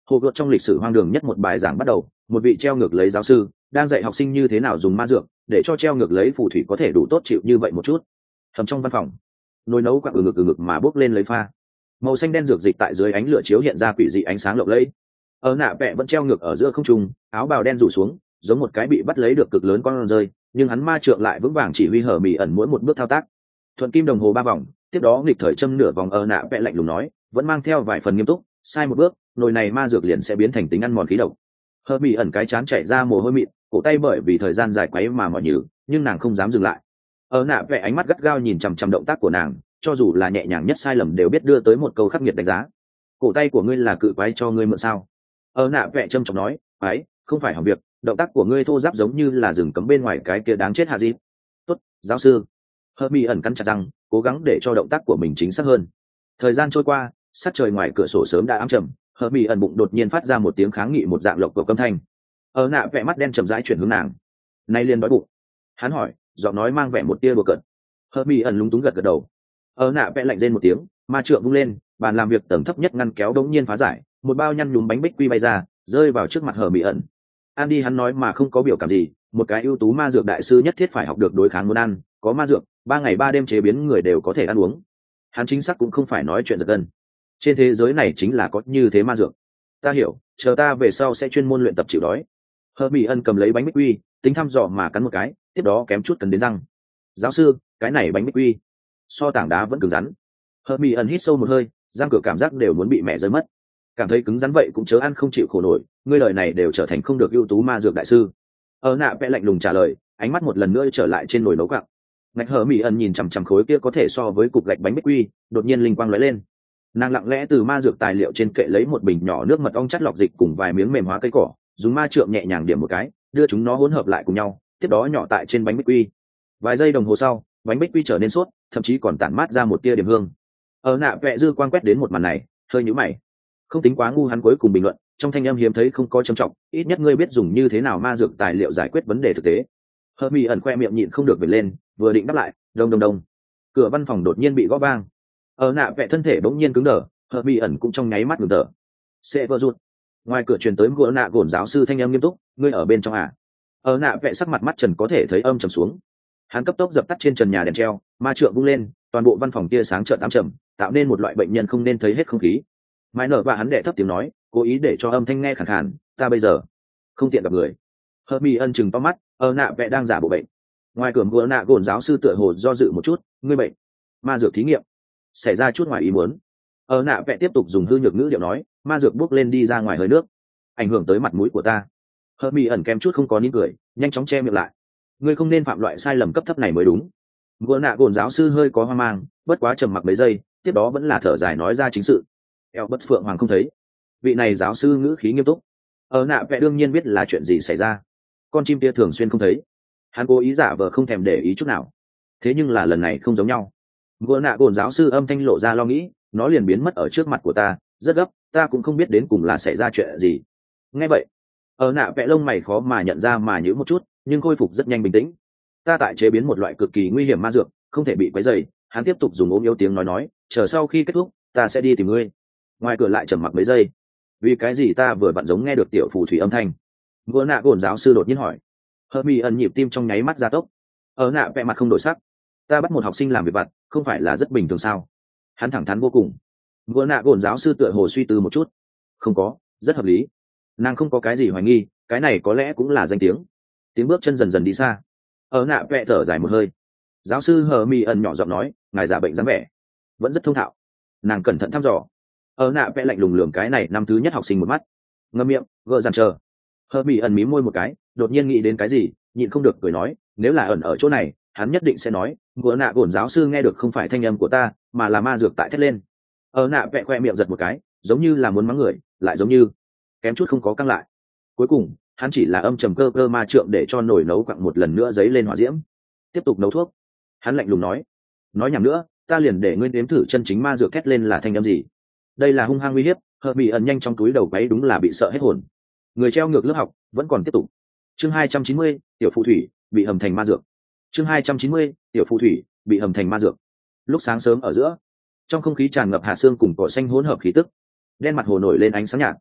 hồ gợt trong lịch sử hoang đường nhất một bài giảng bắt đầu, một vị treo ngược lấy giáo sư đang dạy học sinh như thế nào dùng ma dược để cho treo ngược lấy phù thủy có thể đủ tốt chịu như vậy một chút. Hầm trong văn phòng, nồi nấu quặng ừ ngực mà bốc lên lấy pha, màu xanh đen dược dịch tại dưới ánh lửa chiếu hiện ra quỷ dị ánh sáng lộng lẫy. Ở nạ vẽ vẫn treo ngược ở giữa không trung, áo bào đen rủ xuống giống một cái bị bắt lấy được cực lớn con rơi, nhưng hắn ma trượng lại vững vàng chỉ huy hở mỉ ẩn mỗi một bước thao tác. Thuận kim đồng hồ 3 vòng, tiếp đó nghịch thời châm nửa vòng. Ở nạ vẽ lạnh lùng nói, vẫn mang theo vài phần nghiêm túc, sai một bước nồi này ma dược liền sẽ biến thành tính ăn mòn khí độc. Hở mỉ ẩn cái chán chảy ra mồ hôi mịn, cổ tay bởi vì thời gian dài quấy mà mỏi nhừ, nhưng nàng không dám dừng lại. Ở nạ vẽ ánh mắt gắt gao nhìn chằm chằm động tác của nàng, cho dù là nhẹ nhàng nhất sai lầm đều biết đưa tới một câu khắc nghiệt đánh giá. Cổ tay của ngươi là cự quái cho ngươi mượn sao? Ở nạ vẽ trầm trọng nói, ấy không phải hỏng việc, động tác của ngươi thô ráp giống như là rừng cấm bên ngoài cái kia đáng chết hạ gì. Tốt, giáo sư. Hermi ẩn cắn chặt răng, cố gắng để cho động tác của mình chính xác hơn. Thời gian trôi qua, sắc trời ngoài cửa sổ sớm đã ám trầm. Hermi ẩn bụng đột nhiên phát ra một tiếng kháng nghị, một dạng lộc cộc âm thanh. Ở nạ vẽ mắt đen chậm rãi chuyển hướng nàng. Nay liền đói bụng. Hắn hỏi, giọng nói mang vẻ một tia đùa cợt. Hermi ẩn lúng túng gật gật đầu. Ở nạ vẽ lạnh rên một tiếng, ma trượng vung lên, bàn làm việc tầng thấp nhất ngăn kéo đống nhiên phá giải, một bao nhăn nhúm bánh bích quy bay ra, rơi vào trước mặt Hermi ẩn. Ăn đi, hắn nói mà không có biểu cảm gì, một cái ưu tú ma dược đại sư nhất thiết phải học được đối kháng muốn ăn, có ma dược, 3 ngày 3 đêm chế biến người đều có thể ăn uống. Hắn chính xác cũng không phải nói chuyện giật gân. Trên thế giới này chính là có như thế ma dược. Ta hiểu, chờ ta về sau sẽ chuyên môn luyện tập chịu đói. Hermi ẩn cầm lấy bánh bích quy, tính thăm dò mà cắn một cái, tiếp đó kém chút cắn đến răng. Giáo sư, cái này bánh bích quy so tảng đá vẫn cứng rắn. Hermi ẩn hít sâu một hơi, răng cửa cảm giác đều muốn bị mẹ rơi mất. Cảm thấy cứng rắn vậy cũng chớ ăn không chịu khổ nổi, ngươi lời này đều trở thành không được ưu tú ma dược đại sư. Ở nạ vẽ lạnh lùng trả lời, ánh mắt một lần nữa trở lại trên nồi nấu quặng. Ngạch Hermi ẩn nhìn chằm chằm khối kia có thể so với cục gạch bánh bích quy, đột nhiên linh quang lóe lên. Nàng lặng lẽ từ ma dược tài liệu trên kệ lấy một bình nhỏ nước mật ong chất lọc dịch cùng vài miếng mềm hóa cây cỏ, dùng ma trượng nhẹ nhàng điểm một cái, đưa chúng nó hỗn hợp lại cùng nhau, tiếp đó nhỏ tại trên bánh bích quy. Vài giây đồng hồ sau, bánh bích quy trở nên sốt, thậm chí còn tản mát ra một tia điểm hương. Ở nạ vẽ dư quang quét đến một màn này, hơi nhíu mày. Không tính quá ngu, hắn cuối cùng bình luận, trong thanh âm hiếm thấy không có trầm trọng, ít nhất ngươi biết dùng như thế nào ma dược tài liệu giải quyết vấn đề thực tế. Hermi ẩn khoe miệng nhịn không được vểnh lên, vừa định đáp lại, đông đông đông. Cửa văn phòng đột nhiên bị gõ vang. Ở nạ vẽ thân thể bỗng nhiên cứng đờ, Hermi ẩn cũng trong nháy mắt ngừng thở. Sẽ vỡ rụt. Ngoài cửa truyền tới gỗ nạ gồn giáo sư thanh âm nghiêm túc, ngươi ở bên trong à? Ở nạ vẽ sắc mặt mắt trần có thể thấy âm trầm xuống. Hắn cấp tốc dập tắt trên trần nhà đèn treo, ma trượng vung lên, toàn bộ văn phòng tia sáng chợt ám trầm, tạo nên một loại bệnh nhân không nên thấy hết không khí. Mãi nở và hắn đệ thấp tiếng nói, cố ý để cho âm thanh nghe khàn khàn, ta bây giờ không tiện gặp người. Hermi ẩn chừng to mắt, ở nạ vẽ đang giả bộ bệnh. Ngoài cửa gỗ nạ gồn giáo sư tựa hồ do dự một chút, ngươi bệnh? Ma dược thí nghiệm xảy ra chút ngoài ý muốn. Ở nạ vẽ tiếp tục dùng hư nhược ngữ điệu nói, ma dược bốc lên đi ra ngoài hơi nước, ảnh hưởng tới mặt mũi của ta. Hermi ẩn kém chút không có nín cười, nhanh chóng che miệng lại. Ngươi không nên phạm loại sai lầm cấp thấp này mới đúng. Gỗ nạ gồn giáo sư hơi có hoang mang, bất quá trầm mặc mấy giây, tiếp đó vẫn là thở dài nói ra chính sự. Albert Phượng Hoàng không thấy. Vị này giáo sư ngữ khí nghiêm túc. Ở nạ vẽ đương nhiên biết là chuyện gì xảy ra. Con chim kia thường xuyên không thấy. Hắn cố ý giả vờ không thèm để ý chút nào. Thế nhưng là lần này không giống nhau. Gỗ nạ gồn giáo sư âm thanh lộ ra lo nghĩ, nó liền biến mất ở trước mặt của ta, rất gấp, ta cũng không biết đến cùng là xảy ra chuyện gì. Nghe vậy, ở nạ vẽ lông mày khó mà nhận ra mà nhíu một chút, nhưng khôi phục rất nhanh bình tĩnh. Ta tại chế biến một loại cực kỳ nguy hiểm ma dược, không thể bị quấy rầy. Hắn tiếp tục dùng ốm yếu tiếng nói, chờ sau khi kết thúc, ta sẽ đi tìm ngươi. Ngoài cửa lại trầm mặc mấy giây. Vì cái gì ta vừa vặn giống nghe được tiểu phù thủy âm thanh? Gỗ nạ gồn giáo sư đột nhiên hỏi. Hermi ẩn nhịp tim trong nháy mắt gia tốc. Ở nạ vẽ mặt không đổi sắc. Ta bắt một học sinh làm việc vặt, không phải là rất bình thường sao? Hắn thẳng thắn vô cùng. Gỗ nạ gồn giáo sư tựa hồ suy tư một chút. Không có, rất hợp lý. Nàng không có cái gì hoài nghi, cái này có lẽ cũng là danh tiếng. Tiếng bước chân dần dần đi xa. Ở nạ vẽ thở dài một hơi. Giáo sư Hermi ẩn nhỏ giọng nói, ngài giả bệnh dáng vẻ vẫn rất thông thạo. Nàng cẩn thận thăm dò. Ở nạ vẽ lạnh lùng lườm cái này năm thứ nhất học sinh một mắt, ngậm miệng gỡ dàn chờ. Hermi ẩn mím môi một cái, đột nhiên nghĩ đến cái gì, nhịn không được cười nói, nếu là ẩn ở chỗ này, hắn nhất định sẽ nói, gỡ nạ gồn giáo sư nghe được không phải thanh âm của ta, mà là ma dược tại thét lên. Ở nạ vẽ khoe miệng giật một cái, giống như là muốn mắng người, lại giống như kém chút không có căng lại. Cuối cùng hắn chỉ là âm trầm cơ cơ ma trượng để cho nồi nấu quặng một lần nữa dấy lên hỏa diễm, tiếp tục nấu thuốc. Hắn lạnh lùng nói nhảm nữa, ta liền để ngươi đếm thử chân chính ma dược thét lên là thanh âm gì. Đây là hung hăng uy hiếp. Hermi ẩn nhanh trong túi đầu váy đúng là bị sợ hết hồn. Người treo ngược lớp học vẫn còn tiếp tục. Chương 290, tiểu phù thủy bị hầm thành ma dược. Chương 290, tiểu phù thủy bị hầm thành ma dược. Lúc sáng sớm ở giữa, trong không khí tràn ngập hạt sương cùng cỏ xanh hỗn hợp khí tức. Đen mặt hồ nổi lên ánh sáng nhạt.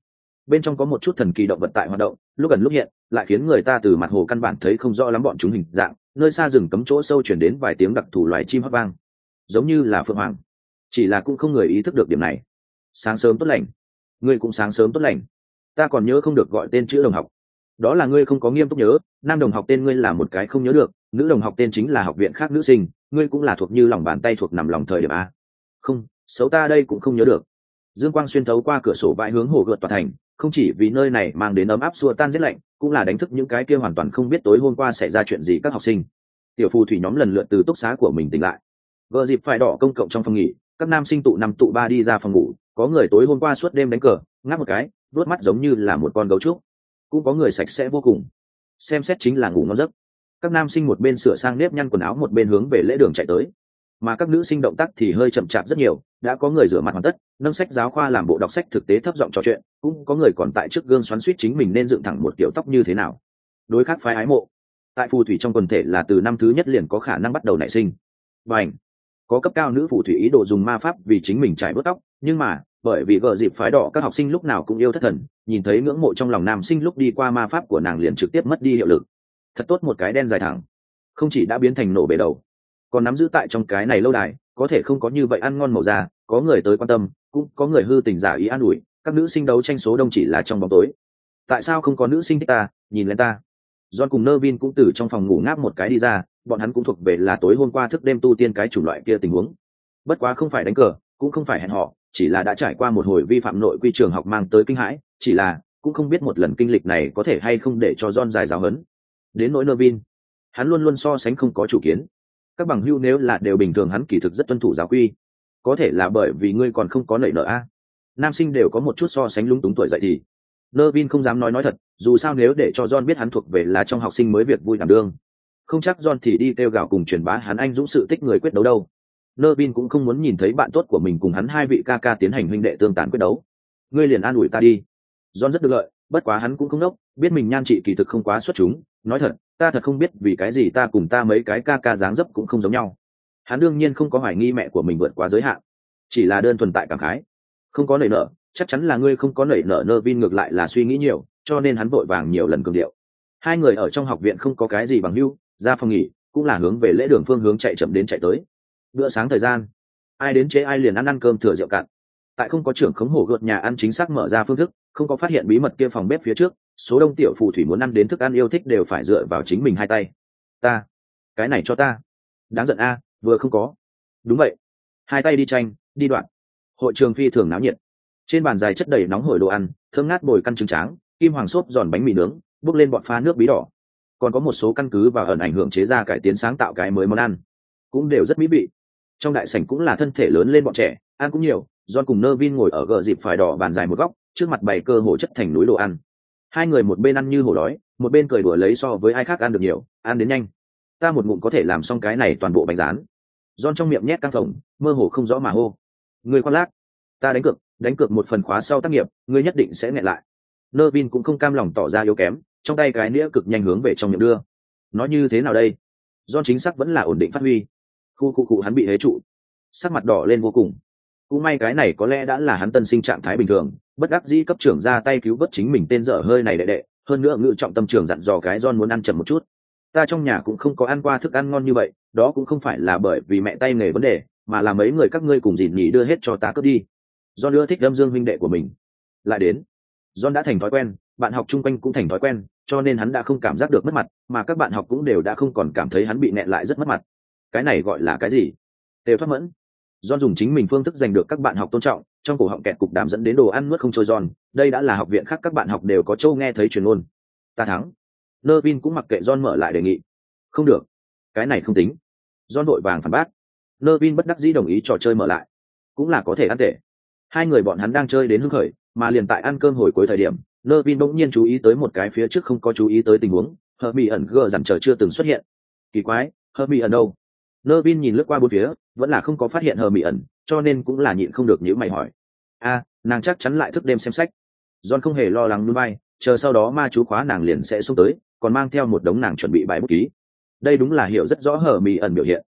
bên trong có một chút thần kỳ động vật tại hoạt động, lúc gần lúc hiện, lại khiến người ta từ mặt hồ căn bản thấy không rõ lắm bọn chúng hình dạng. Nơi xa rừng cấm chỗ sâu chuyển đến vài tiếng đặc thù loài chim hót vang, giống như là phượng hoàng. Chỉ là cũng không người ý thức được điểm này. Sáng sớm tốt lành. Ngươi cũng sáng sớm tốt lành. Ta còn nhớ không được gọi tên chữ đồng học. Đó là ngươi không có nghiêm túc nhớ. Nam đồng học tên ngươi là một cái không nhớ được, nữ đồng học tên chính là học viện khác nữ sinh, ngươi cũng là thuộc như lòng bàn tay, thuộc nằm lòng thời điểm a. Không, xấu ta đây cũng không nhớ được. Dương quang xuyên thấu qua cửa sổ bãi hướng hồ gợt tòa thành, không chỉ vì nơi này mang đến ấm áp xua tan rét lạnh, cũng là đánh thức những cái kia hoàn toàn không biết tối hôm qua xảy ra chuyện gì các học sinh. Tiểu phù thủy nhóm lần lượt từ túc xá của mình tỉnh lại. Gờ dịp phải đỏ công cộng trong phòng nghỉ, các nam sinh tụ năm tụ ba đi ra phòng ngủ, có người tối hôm qua suốt đêm đánh cờ, ngáp một cái, vuốt mắt giống như là một con gấu trúc, cũng có người sạch sẽ vô cùng, xem xét chính là ngủ ngon giấc. Các nam sinh một bên sửa sang nếp nhăn quần áo, một bên hướng về lễ đường chạy tới, mà các nữ sinh động tác thì hơi chậm chạp rất nhiều. Đã có người rửa mặt hoàn tất, nâng sách giáo khoa làm bộ đọc sách thực tế thấp giọng trò chuyện, cũng có người còn tại trước gương xoắn xuýt chính mình nên dựng thẳng một kiểu tóc như thế nào. Đối khác phái ái mộ tại phù thủy trong quần thể là từ năm thứ nhất liền có khả năng bắt đầu nảy sinh. Bành, có cấp cao nữ phù thủy ý đồ dùng ma pháp vì chính mình trải bớt tóc, nhưng mà bởi vì gờ dịp phái đỏ các học sinh lúc nào cũng yêu thất thần, nhìn thấy ngưỡng mộ trong lòng nam sinh lúc đi qua ma pháp của nàng liền trực tiếp mất đi hiệu lực. Thật tốt một cái đen dài thẳng, không chỉ đã biến thành nổ bể đầu, còn nắm giữ tại trong cái này lâu đài, có thể không có như vậy ăn ngon màu da. Có người tới quan tâm, cũng có người hư tình giả ý an ủi, các nữ sinh đấu tranh số đông chỉ là trong bóng tối. Tại sao không có nữ sinh thích ta, nhìn lên ta. John cùng Nervin cũng từ trong phòng ngủ ngáp một cái đi ra, bọn hắn cũng thuộc về là tối hôm qua thức đêm tu tiên cái chủng loại kia tình huống. Bất quá không phải đánh cờ, cũng không phải hẹn hò, chỉ là đã trải qua một hồi vi phạm nội quy trường học mang tới kinh hãi, chỉ là cũng không biết một lần kinh lịch này có thể hay không để cho John dài giáo hấn. Đến nỗi Nervin, hắn luôn luôn so sánh không có chủ kiến. Các bằng hữu nếu là đều bình thường, hắn kỳ thực rất tuân thủ giáo quy. Có thể là bởi vì ngươi còn không có nảy nở a. Nam sinh đều có một chút so sánh lúng túng tuổi dậy thì. Nervin không dám nói thật, dù sao nếu để cho John biết hắn thuộc về là trong học sinh mới việc vui đảm đương, không chắc John thì đi kêu gào cùng truyền bá hắn anh dũng sự tích người quyết đấu đâu. Nervin cũng không muốn nhìn thấy bạn tốt của mình cùng hắn hai vị ca ca tiến hành huynh đệ tương tàn quyết đấu. Ngươi liền an ủi ta đi. John rất được lợi, bất quá hắn cũng không ngốc, biết mình nhan trị kỳ thực không quá xuất chúng. Nói thật, ta thật không biết vì cái gì ta cùng ta mấy cái ca ca dáng dấp cũng không giống nhau. Hắn đương nhiên không có hoài nghi mẹ của mình vượt quá giới hạn, chỉ là đơn thuần tại cảm khái. Không có nảy nở, chắc chắn là ngươi không có nảy nở. Nervin ngược lại là suy nghĩ nhiều, cho nên hắn vội vàng nhiều lần cường điệu. Hai người ở trong học viện không có cái gì bằng hữu, ra phòng nghỉ cũng là hướng về lễ đường phương hướng chạy chậm đến chạy tới. Bữa sáng thời gian, ai đến chế ai liền ăn cơm thừa rượu cạn. Tại không có trưởng khống hổ gợt nhà ăn chính xác mở ra phương thức, không có phát hiện bí mật kia phòng bếp phía trước, số đông tiểu phù thủy muốn ăn đến thức ăn yêu thích đều phải dựa vào chính mình hai tay. Ta, cái này cho ta. Đáng giận a, vừa không có. Đúng vậy, hai tay đi tranh, đi đoạn. Hội trường phi thường náo nhiệt. Trên bàn dài chất đầy nóng hổi đồ ăn, thơm ngát bồi căn trứng tráng, kim hoàng xốp giòn bánh mì nướng, bốc lên bọn pha nước bí đỏ. Còn có một số căn cứ và ẩn ảnh hưởng chế ra cải tiến sáng tạo cái mới món ăn, cũng đều rất mỹ vị. Trong đại sảnh cũng là thân thể lớn lên bọn trẻ, ăn cũng nhiều. John cùng Nervin ngồi ở gờ dịp phải đỏ bàn dài một góc, trước mặt bày cơ hồ chất thành núi đồ ăn. Hai người một bên ăn như hổ đói, một bên cười đùa lấy so với ai khác ăn được nhiều, ăn đến nhanh. Ta một ngụm có thể làm xong cái này toàn bộ bánh rán. John trong miệng nhét căng phồng, mơ hồ không rõ mà hô. Người khoác lác. Ta đánh cược một phần khóa sau tác nghiệp, ngươi nhất định sẽ nghẹn lại. Nervin cũng không cam lòng tỏ ra yếu kém, trong tay cái nĩa cực nhanh hướng về trong miệng đưa. Nói như thế nào đây? John chính xác vẫn là ổn định phát huy. Khu hắn bị hế trụ, sắc mặt đỏ lên vô cùng. Cũng may cái này có lẽ đã là hắn tân sinh trạng thái bình thường, bất đắc dĩ cấp trưởng ra tay cứu vớt chính mình tên dở hơi này đệ, hơn nữa ngự trọng tâm trường dặn dò cái John muốn ăn chậm một chút. Ta trong nhà cũng không có ăn qua thức ăn ngon như vậy, đó cũng không phải là bởi vì mẹ tay nghề vấn đề, mà là mấy người các ngươi cùng dìn nhỉ đưa hết cho ta cướp đi. John ưa thích âm dương huynh đệ của mình. Lại đến, John đã thành thói quen, bạn học chung quanh cũng thành thói quen, cho nên hắn đã không cảm giác được mất mặt, mà các bạn học cũng đều đã không còn cảm thấy hắn bị nẹn lại rất mất mặt. Cái này gọi là cái gì? Đều thoát mẫn. John dùng chính mình phương thức giành được các bạn học tôn trọng, trong cổ họng kẹt cục đàm dẫn đến đồ ăn nuốt không trôi John, đây đã là học viện khác các bạn học đều có châu nghe thấy truyền ngôn. Ta thắng. Nervin cũng mặc kệ John mở lại đề nghị. Không được, cái này không tính. John vội vàng phản bác. Nervin bất đắc dĩ đồng ý trò chơi mở lại, cũng là có thể ăn tệ. Hai người bọn hắn đang chơi đến hưng khởi, mà liền tại ăn cơm hồi cuối thời điểm, Nervin bỗng nhiên chú ý tới một cái phía trước không có chú ý tới tình huống, Hermione gờ dằn chờ chưa từng xuất hiện. Kỳ quái, Hermione đâu? Nervin nhìn lướt qua bốn phía, vẫn là không có phát hiện Hermione, cho nên cũng là nhịn không được nhíu mày hỏi. Nàng chắc chắn lại thức đêm xem sách. John không hề lo lắng núi bay, chờ sau đó ma chú khóa nàng liền sẽ xuống tới, còn mang theo một đống nàng chuẩn bị bài bút ký. Đây đúng là hiểu rất rõ Hermione biểu hiện.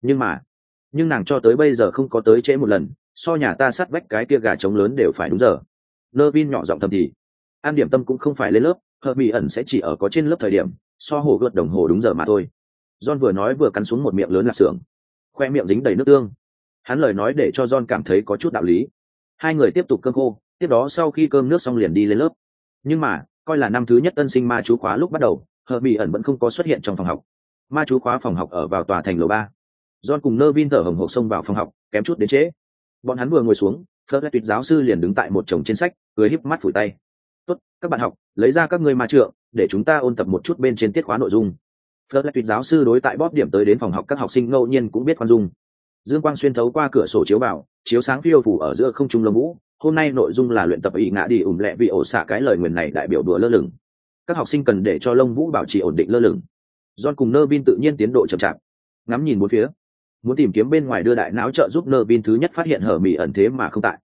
Nhưng nàng cho tới bây giờ không có tới trễ một lần, so nhà ta sát vách cái kia gà trống lớn đều phải đúng giờ. Nervin nhỏ giọng thầm thì. An điểm tâm cũng không phải lên lớp, Hermione sẽ chỉ ở có trên lớp thời điểm, so hồ gợt đồng hồ đúng giờ mà thôi. John vừa nói vừa cắn xuống một miệng lớn lạp xưởng, khoe miệng dính đầy nước tương. Hắn lời nói để cho John cảm thấy có chút đạo lý. Hai người tiếp tục cơm khô, tiếp đó sau khi cơm nước xong liền đi lên lớp. Nhưng mà, coi là năm thứ nhất tân sinh ma chú khóa lúc bắt đầu, Hermione vẫn không có xuất hiện trong phòng học. Ma chú khóa phòng học ở vào tòa thành lầu 3. John cùng Nervin thở hồng hộc xông vào phòng học, kém chút đến trễ. Bọn hắn vừa ngồi xuống, Fletcher giáo sư liền đứng tại một chồng trên sách, cười híp mắt phủi tay. "Tốt, các bạn học, lấy ra các ngươi ma trượng, để chúng ta ôn tập một chút bên trên tiết khóa nội dung." Fletcher giáo sư đối tại Bob điểm tới đến phòng học các học sinh ngẫu nhiên cũng biết khoan dung. Dương quang xuyên thấu qua cửa sổ chiếu vào, chiếu sáng phiêu phủ ở giữa không trung lông vũ. Hôm nay nội dung là luyện tập ý ngã đi lẹ vì ổ xạ, cái lời nguyền này đại biểu đùa lơ lửng. Các học sinh cần để cho lông vũ bảo trì ổn định lơ lửng. John cùng Nervin tự nhiên tiến độ chậm chạp, ngắm nhìn bốn phía, muốn tìm kiếm bên ngoài đưa đại não trợ giúp Nervin thứ nhất phát hiện Hermione thế mà không tại.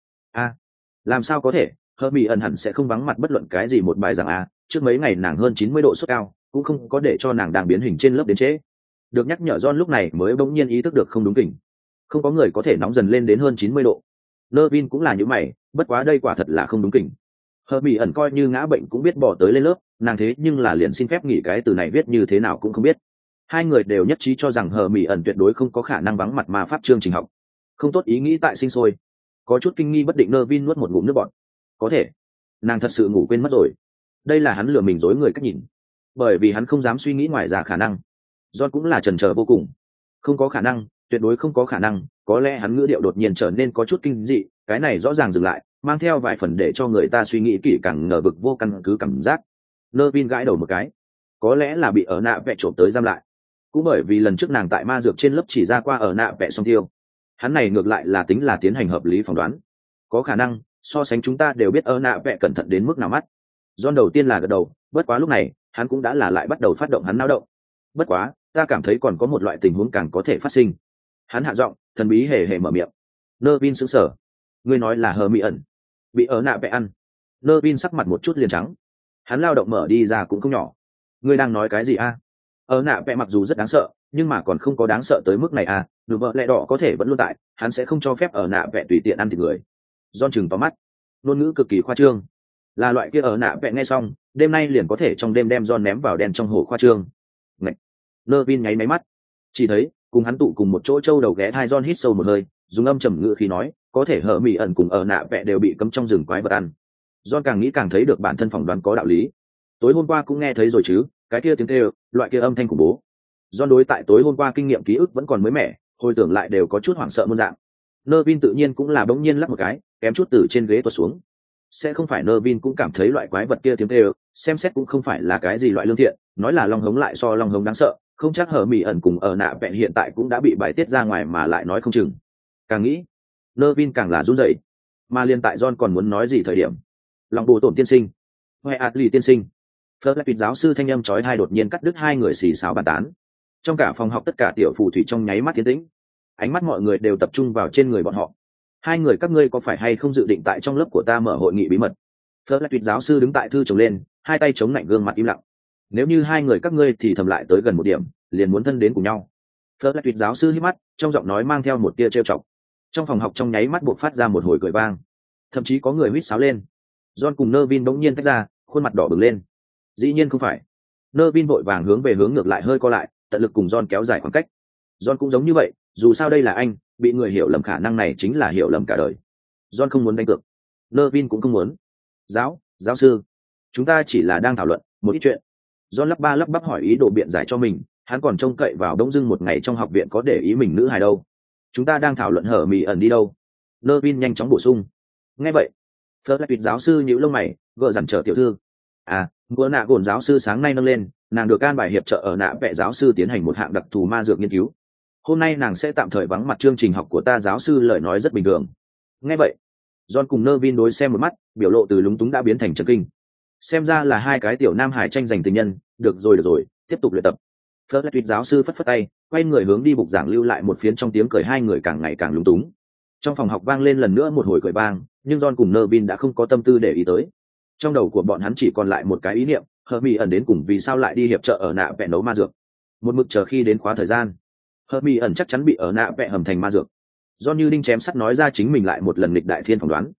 Làm sao có thể? Hermione hẳn sẽ không vắng mặt bất luận cái gì một bài giảng trước mấy ngày nàng hơn 90 độ sốt cao, cũng không có để cho nàng đang biến hình trên lớp đến trễ. Được nhắc nhở, John lúc này mới bỗng nhiên ý thức được không đúng kỉnh. Không có người có thể nóng dần lên đến hơn 90 độ. Nervin cũng là như mày, bất quá đây quả thật là không đúng kỉnh. Hermione coi như ngã bệnh cũng biết bỏ tới lên lớp, nàng thế nhưng là liền xin phép nghỉ, cái từ này viết như thế nào cũng không biết. Hai người đều nhất trí cho rằng Hermione tuyệt đối không có khả năng vắng mặt ma pháp chương trình học. Không tốt ý nghĩ tại sinh sôi. Có chút kinh nghi bất định, Nervin nuốt một ngụm nước bọt. Có thể nàng thật sự ngủ quên mất rồi. Đây là hắn lừa mình dối người cách nhìn, bởi vì hắn không dám suy nghĩ ngoài ra khả năng. John cũng là chần chờ vô cùng. Không có khả năng, tuyệt đối không có khả năng. Có lẽ hắn ngữ điệu đột nhiên trở nên có chút kinh dị, cái này rõ ràng dừng lại, mang theo vài phần để cho người ta suy nghĩ kỹ càng ngờ vực vô căn cứ cảm giác. Nervin gãi đầu một cái. Có lẽ là bị ở nạ vẽ trộm tới giam lại, cũng bởi vì lần trước nàng tại ma dược trên lớp chỉ ra qua ở nạ vẽ song tiêu. Hắn này ngược lại là tính là tiến hành hợp lý phỏng đoán. Có khả năng, so sánh chúng ta đều biết ở nạ vẽ cẩn thận đến mức nào mắt. John đầu tiên là gật đầu, bất quá lúc này hắn cũng đã là lại bắt đầu phát động hắn nao động. Bất quá ta cảm thấy còn có một loại tình huống càng có thể phát sinh. Hắn hạ giọng, thần bí hề hề mở miệng. Nervin sững sờ. Ngươi nói là Hermione bị ở nạ vẽ ăn? Nervin sắc mặt một chút liền trắng. Hắn lao động mở đi ra cũng không nhỏ. Ngươi đang nói cái gì ở nạ vẽ mặc dù rất đáng sợ, nhưng mà còn không có đáng sợ tới mức này đủ vợ lẽ đỏ có thể vẫn luôn tại, hắn sẽ không cho phép ở nạ vẽ tùy tiện ăn thịt người. John chừng to mắt, ngôn ngữ cực kỳ khoa trương. Là loại kia ở nạ vẽ nghe xong đêm nay liền có thể trong đêm đem John ném vào đèn trong hồ khoa trương. Nervin nháy máy mắt, chỉ thấy cùng hắn tụ cùng một chỗ trâu đầu ghé thai. John hít sâu một hơi, dùng âm trầm ngữ khí nói, có thể Hermione cùng ở nạ vẽ đều bị cấm trong rừng quái vật ăn. John càng nghĩ càng thấy được bản thân phỏng đoán có đạo lý. Tối hôm qua cũng nghe thấy rồi chứ, cái kia tiếng kêu, loại kia âm thanh khủng bố. John đối tại tối hôm qua kinh nghiệm ký ức vẫn còn mới mẻ, hồi tưởng lại đều có chút hoảng sợ muôn dạng. Nervin tự nhiên cũng là bỗng nhiên lắc một cái, kém chút từ trên ghế tuột xuống. Sẽ không phải Nervin cũng cảm thấy loại quái vật kia tiếng kêu, xem xét cũng không phải là cái gì loại lương thiện, nói là long hống lại so long hống đáng sợ, không chắc Hermione cùng ở nạ vẽ hiện tại cũng đã bị bài tiết ra ngoài mà lại nói không chừng. Càng nghĩ, Nervin càng là run rẩy. Mà liên tại John còn muốn nói gì thời điểm, lòng bồ tổn tiên sinh, Hoè Atli tiên sinh, Fletcher giáo sư thanh âm chói tai đột nhiên cắt đứt hai người xì xào bàn tán. Trong cả phòng học tất cả tiểu phù thủy trong nháy mắt tiến tĩnh, ánh mắt mọi người đều tập trung vào trên người bọn họ. Hai người các ngươi có phải hay không dự định tại trong lớp của ta mở hội nghị bí mật? Fletcher giáo sư đứng tại thư chồng lên, hai tay chống lạnh, gương mặt im lặng. Nếu như hai người các ngươi thì thầm lại tới gần một điểm, liền muốn thân đến cùng nhau. Fletcher giáo sư hít mắt, trong giọng nói mang theo một tia trêu chọc. Trong phòng học trong nháy mắt buộc phát ra một hồi cười vang, thậm chí có người huýt sáo lên. John cùng Nervin bỗng nhiên tách ra, khuôn mặt đỏ bừng lên. Dĩ nhiên không phải. Nervin vội vàng hướng về hướng ngược lại hơi co lại, tận lực cùng John kéo dài khoảng cách. John cũng giống như vậy, dù sao đây là anh, bị người hiểu lầm khả năng này chính là hiểu lầm cả đời. John không muốn đánh cược, Nervin cũng không muốn. Giáo sư, chúng ta chỉ là đang thảo luận một ít chuyện. John lắp ba lắp bắp hỏi ý đồ biện giải cho mình, hắn còn trông cậy vào đông dưng một ngày trong học viện có để ý mình nữ hài đâu. Chúng ta đang thảo luận Hermione đi đâu. Nervin nhanh chóng bổ sung. Nghe vậy, Fletcher giáo sư nhíu lông mày, gợ dằn trở tiểu thư. Ngựa nạ gồn giáo sư sáng nay nâng lên, nàng được an bài hiệp trợ ở nạ vẽ giáo sư tiến hành một hạng đặc thù ma dược nghiên cứu. Hôm nay nàng sẽ tạm thời vắng mặt chương trình học của ta. Giáo sư lời nói rất bình thường. Nghe vậy, John cùng Nervin đối xem một mắt, biểu lộ từ lúng túng đã biến thành chấn kinh. Xem ra là hai cái tiểu nam hải tranh giành tình nhân. Được rồi, tiếp tục luyện tập. Fletcher giáo sư phất phất tay, quay người hướng đi bục giảng, lưu lại một phiến trong tiếng cười. Hai người càng ngày càng lúng túng. Trong phòng học vang lên lần nữa một hồi cười vang, nhưng John cùng Nervin đã không có tâm tư để ý tới. Trong đầu của bọn hắn chỉ còn lại một cái ý niệm, Hermione đến cùng vì sao lại đi hiệp trợ ở nạ vẽ nấu ma dược. Một mực chờ khi đến khóa thời gian, Hermione chắc chắn bị ở nạ vẽ hầm thành ma dược. Do như đinh chém sắt nói ra chính mình lại một lần nghịch đại thiên phỏng đoán.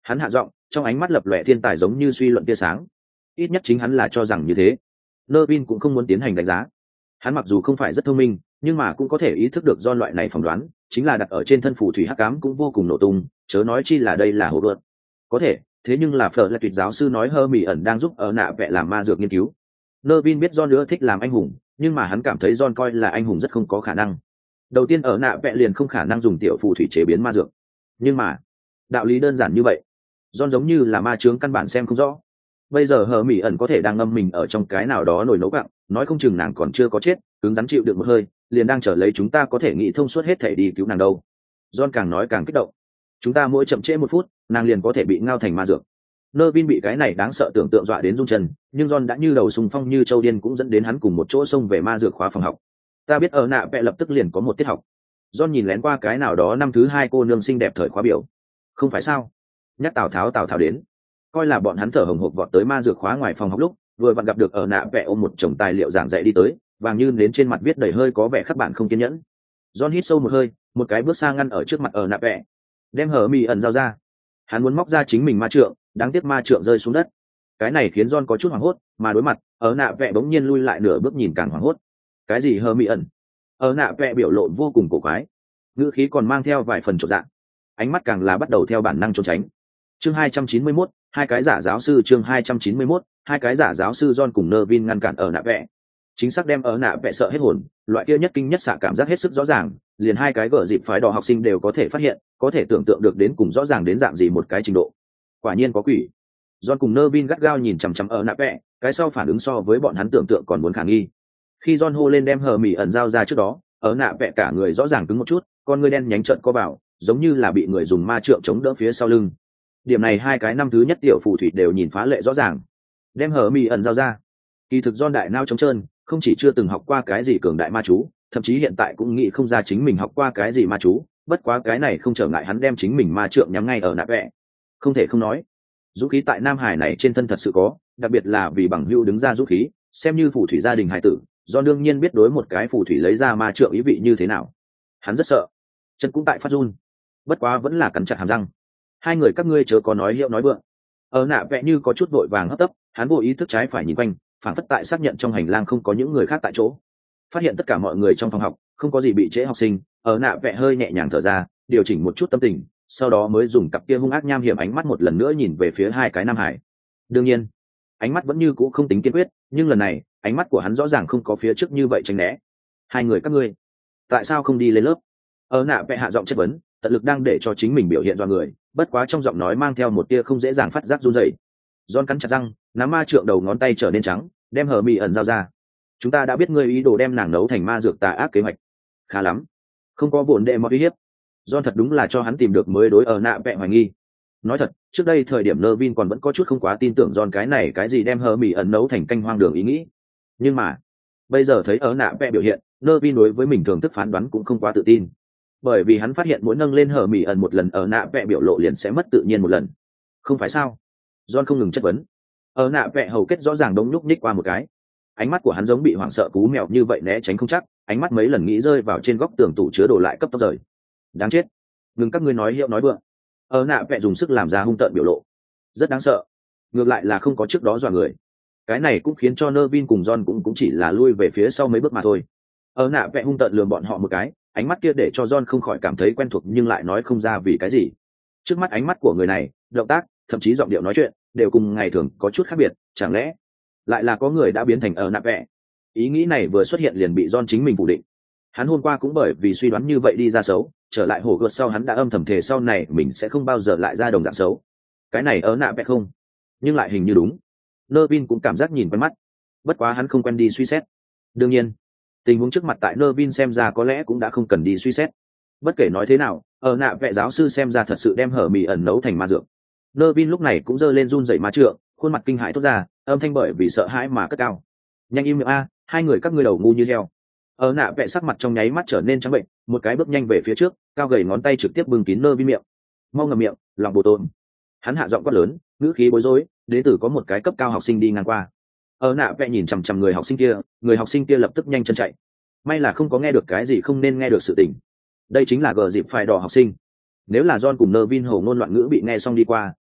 Hắn hạ giọng, trong ánh mắt lập lòe thiên tài giống như suy luận tia sáng. Ít nhất chính hắn là cho rằng như thế. Nervin cũng không muốn tiến hành đánh giá. Hắn mặc dù không phải rất thông minh, nhưng mà cũng có thể ý thức được do loại này phỏng đoán, chính là đặt ở trên thân phù thủy hắc ám cũng vô cùng nổ tung, chớ nói chi là đây là hồ vượt. Có thể, thế nhưng là Fleur là tuyệt giáo sư nói Hermione đang giúp ở nạ vẽ làm ma dược nghiên cứu. Nervin biết John nữa thích làm anh hùng, nhưng mà hắn cảm thấy John coi là anh hùng rất không có khả năng. Đầu tiên ở nạ vẽ liền không khả năng dùng tiểu phù thủy chế biến ma dược. Nhưng mà, đạo lý đơn giản như vậy, John giống như là ma chướng căn bản xem không rõ. Bây giờ Hermione có thể đang ngâm mình ở trong cái nào đó nồi nấu gặng, nói không chừng nàng còn chưa có chết, cứng rắn chịu được một hơi, liền đang chờ lấy chúng ta có thể nghĩ thông suốt hết thể đi cứu nàng đâu. John càng nói càng kích động. Chúng ta mỗi chậm trễ 1 phút, nàng liền có thể bị ngao thành ma dược. Nervin bị cái này đáng sợ tưởng tượng dọa đến run chân, nhưng John đã như đầu sùng phong như châu điên cũng dẫn đến hắn cùng một chỗ xông về ma dược khóa phòng học. Ta biết ở nạ vẽ lập tức liền có một tiết học. John nhìn lén qua cái nào đó năm thứ 2 cô nương xinh đẹp thời khóa biểu. Không phải sao? Nhắc Tào Tháo đến. Coi là bọn hắn thở hồng hộc vọt tới ma dược khóa ngoài phòng học lúc, vừa vặn gặp được ở nạ vẽ ôm một chồng tài liệu giảng dạy đi tới, vàng như đến trên mặt viết đầy hơi có vẻ khắc bạn không kiên nhẫn. John hít sâu một hơi, một cái bước sang ngăn ở trước mặt ở nạ vẽ, đem Hermione giao ra. Hắn muốn móc ra chính mình ma trượng, đáng tiếc ma trượng rơi xuống đất. Cái này khiến John có chút hoảng hốt, mà đối mặt, ở nạ vẽ bỗng nhiên lui lại nửa bước nhìn càng hoảng hốt. Cái gì Hermione? Ở nạ vẽ biểu lộ vô cùng cổ quái, ngữ khí còn mang theo vài phần chột dạ, ánh mắt càng là bắt đầu theo bản năng trốn tránh. Chương 291, hai cái giả giáo sư. Chương 291, hai cái giả giáo sư. John cùng Nervin ngăn cản ở nạ vẽ, chính xác đem ở nạ vẽ sợ hết hồn. Loại kia nhất kinh nhất xạ cảm giác hết sức rõ ràng, liền hai cái gở dịp phái đỏ học sinh đều có thể phát hiện, có thể tưởng tượng được đến cùng rõ ràng đến dạng gì một cái trình độ. Quả nhiên có quỷ. John cùng Nervin gắt gao nhìn chằm chằm ở nạ vẽ, cái sau phản ứng so với bọn hắn tưởng tượng còn muốn khả nghi. Khi John hô lên đem Hermione giao ra trước đó, ở nạ vẽ cả người rõ ràng cứng một chút, con ngươi đen nhánh trợn co vào, giống như là bị người dùng ma trượng chống đỡ phía sau lưng. Điểm này hai cái năm thứ nhất tiểu phù thủy đều nhìn phá lệ rõ ràng. Đem Hermione giao ra. Kỳ thực John đại nao trống trơn, không chỉ chưa từng học qua cái gì cường đại ma chú, thậm chí hiện tại cũng nghĩ không ra chính mình học qua cái gì ma chú, bất quá cái này không trở ngại hắn đem chính mình ma trượng nhắm ngay ở nạ vẽ. Không thể không nói, dũng khí tại Nam Hải này trên thân thật sự có, đặc biệt là vì bằng hữu đứng ra dũng khí, xem như phù thủy gia đình hải tử, do đương nhiên biết đối một cái phù thủy lấy ra ma trượng ý vị như thế nào. Hắn rất sợ, chân cũng tại phát run, bất quá vẫn là cắn chặt hàm răng. Hai người các ngươi chớ có nói hiệu nói vượng. Ở nạ vẽ như có chút vội vàng hấp tấp, hắn vô ý thức trái phải nhìn quanh, phản phất tại xác nhận trong hành lang không có những người khác tại chỗ. Phát hiện tất cả mọi người trong phòng học không có gì bị trễ học sinh, ở nạ vẽ hơi nhẹ nhàng thở ra, điều chỉnh một chút tâm tình, sau đó mới dùng cặp kia hung ác nham hiểm ánh mắt một lần nữa nhìn về phía hai cái nam hải. Đương nhiên, ánh mắt vẫn như cũ không tính kiên quyết, nhưng lần này ánh mắt của hắn rõ ràng không có phía trước như vậy tránh né. Hai người các ngươi tại sao không đi lên lớp? Ở nạ vẽ hạ giọng chất vấn, tận lực đang để cho chính mình biểu hiện do người, bất quá trong giọng nói mang theo một tia không dễ dàng phát giác run rẩy. John cắn chặt răng, nắm ma trượng đầu ngón tay trở nên trắng, đem Hermione giao ra. Chúng ta đã biết ngươi ý đồ đem nàng nấu thành ma dược tà ác kế hoạch. Khá lắm, không có bổn đệ mọi uy hiếp. John thật đúng là cho hắn tìm được mới đối ở nạ vẽ hoài nghi. Nói thật, trước đây thời điểm Nervin còn vẫn có chút không quá tin tưởng John cái này cái gì đem Hermione nấu thành canh hoang đường ý nghĩ. Nhưng mà, bây giờ thấy ở nạ vẽ biểu hiện, Nervin đối với mình thường thức phán đoán cũng không quá tự tin. Bởi vì hắn phát hiện mỗi nâng lên Hermione một lần ở nạ vẽ biểu lộ liền sẽ mất tự nhiên một lần. Không phải sao? John không ngừng chất vấn. Ở nạ vẽ hầu kết rõ ràng đống nhúc nhích qua một cái. Ánh mắt của hắn giống bị hoảng sợ cú mèo như vậy né tránh không chắc, ánh mắt mấy lần nghĩ rơi vào trên góc tường tủ chứa đồ lại cấp tốc rời. Đáng chết, ngừng các ngươi nói hiệu nói vượng. Ở nạ vẽ dùng sức làm ra hung tợn biểu lộ, rất đáng sợ. Ngược lại là không có trước đó dọa người. Cái này cũng khiến cho Nervin cùng John cũng chỉ là lui về phía sau mấy bước mà thôi. Ở nạ vẽ hung tợn lườm bọn họ một cái, ánh mắt kia để cho John không khỏi cảm thấy quen thuộc nhưng lại nói không ra vì cái gì. Trước mắt ánh mắt của người này, động tác, thậm chí giọng điệu nói chuyện đều cùng ngày thường có chút khác biệt, chẳng lẽ lại là có người đã biến thành ở nạ vẽ? Ý nghĩ này vừa xuất hiện liền bị John chính mình phủ định. Hắn hôm qua cũng bởi vì suy đoán như vậy đi ra xấu, trở lại hồ gợt sau hắn đã âm thầm thề sau này mình sẽ không bao giờ lại ra đồng dạng xấu. Cái này ở nạ vẽ không, nhưng lại hình như đúng. Nervin cũng cảm giác nhìn quen mắt, bất quá hắn không quen đi suy xét. Đương nhiên, tình huống trước mặt tại Nervin xem ra có lẽ cũng đã không cần đi suy xét. Bất kể nói thế nào, ở nạ vẽ giáo sư xem ra thật sự đem Hermione nấu thành ma dược. Nervin lúc này cũng giơ lên run rẩy ma trượng, khuôn mặt kinh hãi thốt ra, âm thanh bởi vì sợ hãi mà cất cao. Nhanh im miệng a, hai người các ngươi đầu ngu như heo. Ở nạ vẽ sắc mặt trong nháy mắt trở nên trắng bệnh, một cái bước nhanh về phía trước, cao gầy ngón tay trực tiếp bưng kín Nervin miệng. Mau ngậm miệng, lòng bồ tồn. Hắn hạ giọng quát lớn, ngữ khí bối rối, đến từ có một cái cấp cao học sinh đi ngang qua. Ở nạ vẽ nhìn chằm chằm người học sinh kia lập tức nhanh chân chạy. May là không có nghe được cái gì không nên nghe được sự tình. Đây chính là gờ dịp phải đỏ học sinh. Nếu là John cùng Nervin hồ ngôn loạn ngữ bị nghe xong đi qua,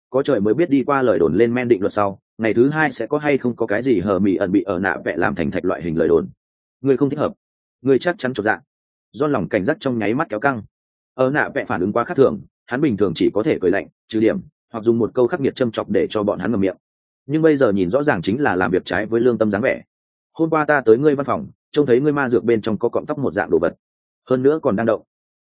có trời mới biết đi qua lời đồn lên men định luật sau ngày thứ hai sẽ có hay không có cái gì hờ mị ẩn bị ở nạ vẽ làm thành thạch loại hình lời đồn. Ngươi không thích hợp, ngươi chắc chắn chột dạ. Do lòng cảnh giác trong nháy mắt kéo căng. Ở nạ vẽ phản ứng quá khác thường, hắn bình thường chỉ có thể cười lạnh trừ điểm hoặc dùng một câu khắc nghiệt châm chọc để cho bọn hắn ngậm miệng, nhưng bây giờ nhìn rõ ràng chính là làm việc trái với lương tâm dáng vẻ. Hôm qua ta tới ngươi văn phòng trông thấy ngươi ma dược bên trong có cọng tóc một dạng đồ vật, hơn nữa còn đang động.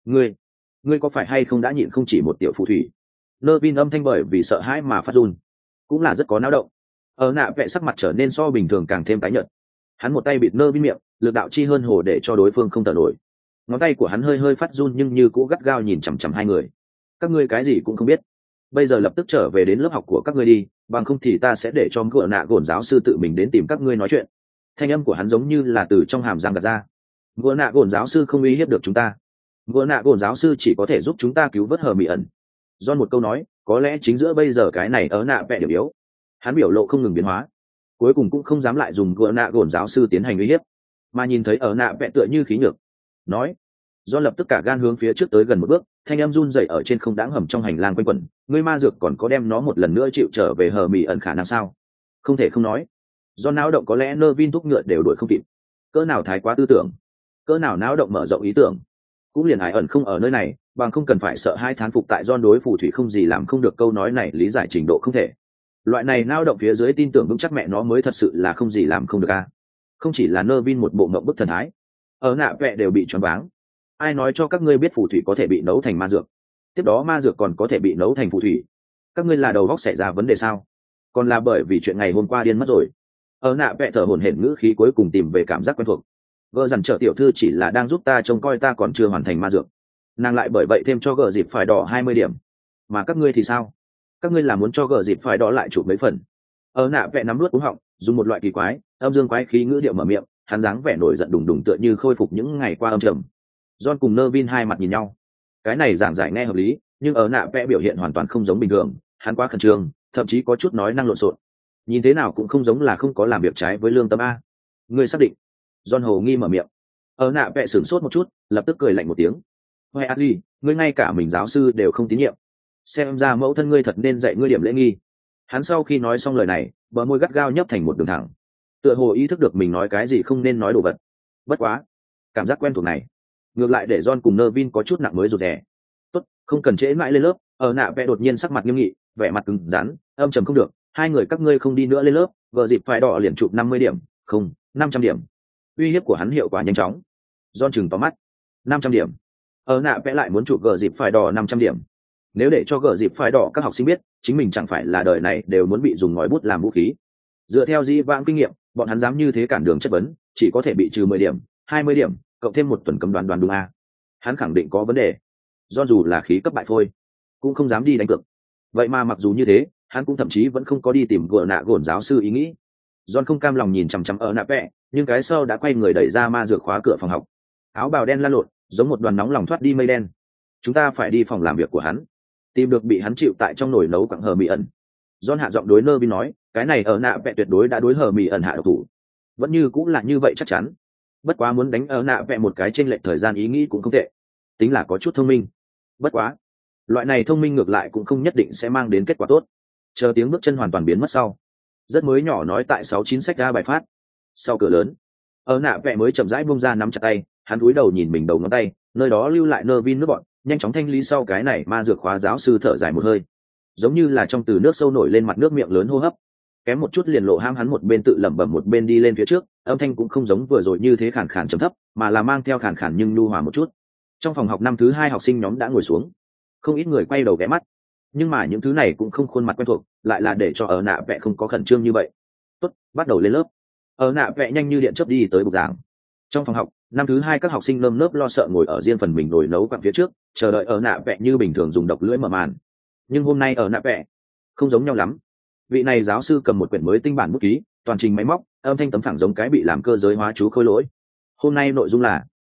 Ngươi có phải hay không đã nhịn không chỉ một tiểu phù thủy? Nơ Vin âm thanh bởi vì sợ hãi mà phát run, cũng là rất có náo động. Ở nạ vẽ sắc mặt trở nên so bình thường càng thêm tái nhợt. Hắn một tay bịt Nơ Vin miệng, lực đạo chi hơn hồ để cho đối phương không thở nổi. Ngón tay của hắn hơi hơi phát run nhưng như cũ gắt gao nhìn chằm chằm hai người. Các ngươi cái gì cũng không biết, bây giờ lập tức trở về đến lớp học của các ngươi đi, bằng không thì ta sẽ để cho gỡ nạ gồn giáo sư tự mình đến tìm các ngươi nói chuyện. Thanh âm của hắn giống như là từ trong hàm răng gạt ra. Gỡ nạ gồn giáo sư không uy hiếp được chúng ta, gỡ nạ gồn giáo sư chỉ có thể giúp chúng ta cứu vớt hờ mị ẩn. Do một câu nói, có lẽ chính giữa bây giờ cái này ở nạ vẽ điểm yếu. Hắn biểu lộ không ngừng biến hóa, cuối cùng cũng không dám lại dùng gỡ nạ gồn giáo sư tiến hành uy hiếp, mà nhìn thấy ở nạ vẽ tựa như khí nhược, nói. Do lập tức cả gan hướng phía trước tới gần một bước, thanh em run rẩy ở trên không đáng hầm trong hành lang quanh quẩn. Ngươi ma dược còn có đem nó một lần nữa chịu trở về hờ mị ẩn khả năng sao? Không thể không nói, do náo động có lẽ Nơ Vin thúc ngựa đều đuổi không kịp. Cỡ nào thái quá tư tưởng, cỡ nào náo động mở rộng ý tưởng, cũng liền Hải ẩn không ở nơi này, bằng không cần phải sợ hai thán phục tại Don đối phù thủy không gì làm không được câu nói này lý giải trình độ không thể. Loại này náo động phía dưới tin tưởng vững chắc mẹ nó mới thật sự là không gì làm không được a. Không chỉ là Nơ Vin một bộ ngậm bức thần thái, ở nạ vẽ đều bị choáng váng. Ai nói cho các ngươi biết phù thủy có thể bị nấu thành ma dược? Tiếp đó ma dược còn có thể bị nấu thành phù thủy? Các ngươi là đầu óc xảy ra vấn đề sao? Còn là bởi vì chuyện ngày hôm qua điên mất rồi? Ở nạ vẽ thở hổn hển ngữ khí cuối cùng tìm về cảm giác quen thuộc. Gờ dằn trợ tiểu thư chỉ là đang giúp ta trông coi ta còn chưa hoàn thành ma dược, nàng lại bởi vậy thêm cho gờ dịp phải đỏ 20 điểm. Mà các ngươi thì sao? Các ngươi là muốn cho gờ dịp phải đỏ lại chụp mấy phần? Ở nạ vẽ nắm nuốt cúng họng, dùng một loại kỳ quái âm dương quái khí ngữ điệu mở miệng, hắn dáng vẻ nổi giận đùng đùng tựa như khôi phục những ngày qua âm trầm. John cùng Nơ Vin hai mặt nhìn nhau. Cái này giảng giải nghe hợp lý, nhưng ở nạ vẽ biểu hiện hoàn toàn không giống bình thường, hắn quá khẩn trương, thậm chí có chút nói năng lộn xộn. Nhìn thế nào cũng không giống là không có làm việc trái với lương tâm a. Ngươi xác định? John hồ nghi mở miệng. Ở nạ vẽ sửng sốt một chút, lập tức cười lạnh một tiếng. Hoài Adley, ngươi ngay cả mình giáo sư đều không tín nhiệm. Xem ra mẫu thân ngươi thật nên dạy ngươi điểm lễ nghi. Hắn sau khi nói xong lời này, bờ môi gắt gao nhấp thành một đường thẳng. Tựa hồ ý thức được mình nói cái gì không nên nói đồ vật. Bất quá, cảm giác quen thuộc này ngược lại để John cùng Nơ Vin có chút nặng mới rụt rè. Tốt, không cần trễ mãi lên lớp. Ở nạ vẽ đột nhiên sắc mặt nghiêm nghị, vẻ mặt cứng rắn, âm trầm không được. Hai người các ngươi không đi nữa lên lớp, vợ dịp phải đỏ liền chụp 50 điểm, không, 500 điểm. Uy hiếp của hắn hiệu quả nhanh chóng. John chừng to mắt. 500 điểm. Ở nạ vẽ lại muốn chụp gờ dịp phải đỏ 500 điểm. Nếu để cho gờ dịp phải đỏ các học sinh biết, chính mình chẳng phải là đời này đều muốn bị dùng ngòi bút làm vũ khí. Dựa theo dĩ vãng kinh nghiệm, bọn hắn dám như thế cản đường chất vấn, chỉ có thể bị trừ 10 điểm, 20 điểm, cộng thêm một tuần cấm đoán đúng a. Hắn khẳng định có vấn đề. Do dù là khí cấp bại phôi, cũng không dám đi đánh cược. Vậy mà mặc dù như thế, hắn cũng thậm chí vẫn không có đi tìm gỡ nạ gồn giáo sư ý nghĩ. John không cam lòng nhìn chằm chằm ở nạ vẽ, nhưng cái sau đã quay người đẩy ra ma dược khóa cửa phòng học. Áo bào đen lăn lộn, giống một đoàn nóng lòng thoát đi mây đen. Chúng ta phải đi phòng làm việc của hắn, tìm được bị hắn chịu tại trong nồi nấu quặng hờ mì ẩn. John hạ giọng đối Nơ Vin nói, cái này ở nạ vẽ tuyệt đối đã đối hờ mì ẩn hạ độc thủ. Vẫn như cũng là như vậy chắc chắn. Bất quá muốn đánh ở nạ vẽ một cái chênh lệch thời gian ý nghĩ cũng không tệ, tính là có chút thông minh. Bất quá, loại này thông minh ngược lại cũng không nhất định sẽ mang đến kết quả tốt. Chờ tiếng bước chân hoàn toàn biến mất sau, rất mới nhỏ nói tại 69 sách ra bài phát. Sau cửa lớn, ở nạ vẽ mới chậm rãi buông ra nắm chặt tay, hắn cúi đầu nhìn mình đầu ngón tay, nơi đó lưu lại Nơ Vin nước bọn, nhanh chóng thanh lý sau cái này ma dược khóa giáo sư thở dài một hơi, giống như là trong từ nước sâu nổi lên mặt nước miệng lớn hô hấp. Kém một chút liền lộ ham hắn một bên tự lẩm bẩm một bên đi lên phía trước, âm thanh cũng không giống vừa rồi như thế khàn khàn trầm thấp, mà là mang theo khàn khàn nhưng nhu hòa một chút. Trong phòng học năm thứ 2 học sinh nhóm đã ngồi xuống, không ít người quay đầu ghé mắt, nhưng mà những thứ này cũng không khuôn mặt quen thuộc, lại là để cho ở nạ vẽ không có khẩn trương như vậy. Tốt, bắt đầu lên lớp. Ở nạ vẽ nhanh như điện chớp đi tới bục giảng. Trong phòng học, năm thứ 2 các học sinh nơm nớp lo sợ ngồi ở riêng phần mình nồi nấu quặng phía trước, chờ đợi ở nạ vẽ như bình thường dùng độc lưỡi mở màn. Nhưng hôm nay ở nạ vẽ không giống nhau lắm. Vị này giáo sư cầm một quyển mới tinh bản bút ký, toàn trình máy móc, âm thanh tấm phẳng giống cái bị làm cơ giới hóa chú khôi lỗi. Hôm nay nội dung là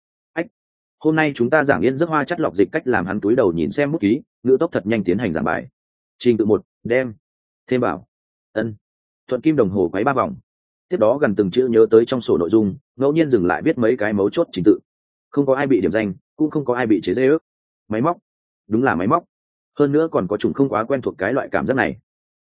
hôm nay chúng ta giảng yên giấc hoa chất lọc dịch cách làm. Hắn túi đầu nhìn xem bút ký, ngữ tốc thật nhanh tiến hành giảng bài. Trình tự 1, đem thêm bảo ân thuận kim đồng hồ quấy 3 vòng. Tiếp đó gần từng chữ nhớ tới trong sổ nội dung, ngẫu nhiên dừng lại viết mấy cái mấu chốt trình tự. Không có ai bị điểm danh, cũng không có ai bị chế giễu. Máy móc, đúng là máy móc. Hơn nữa còn có chủng không quá quen thuộc cái loại cảm giác này.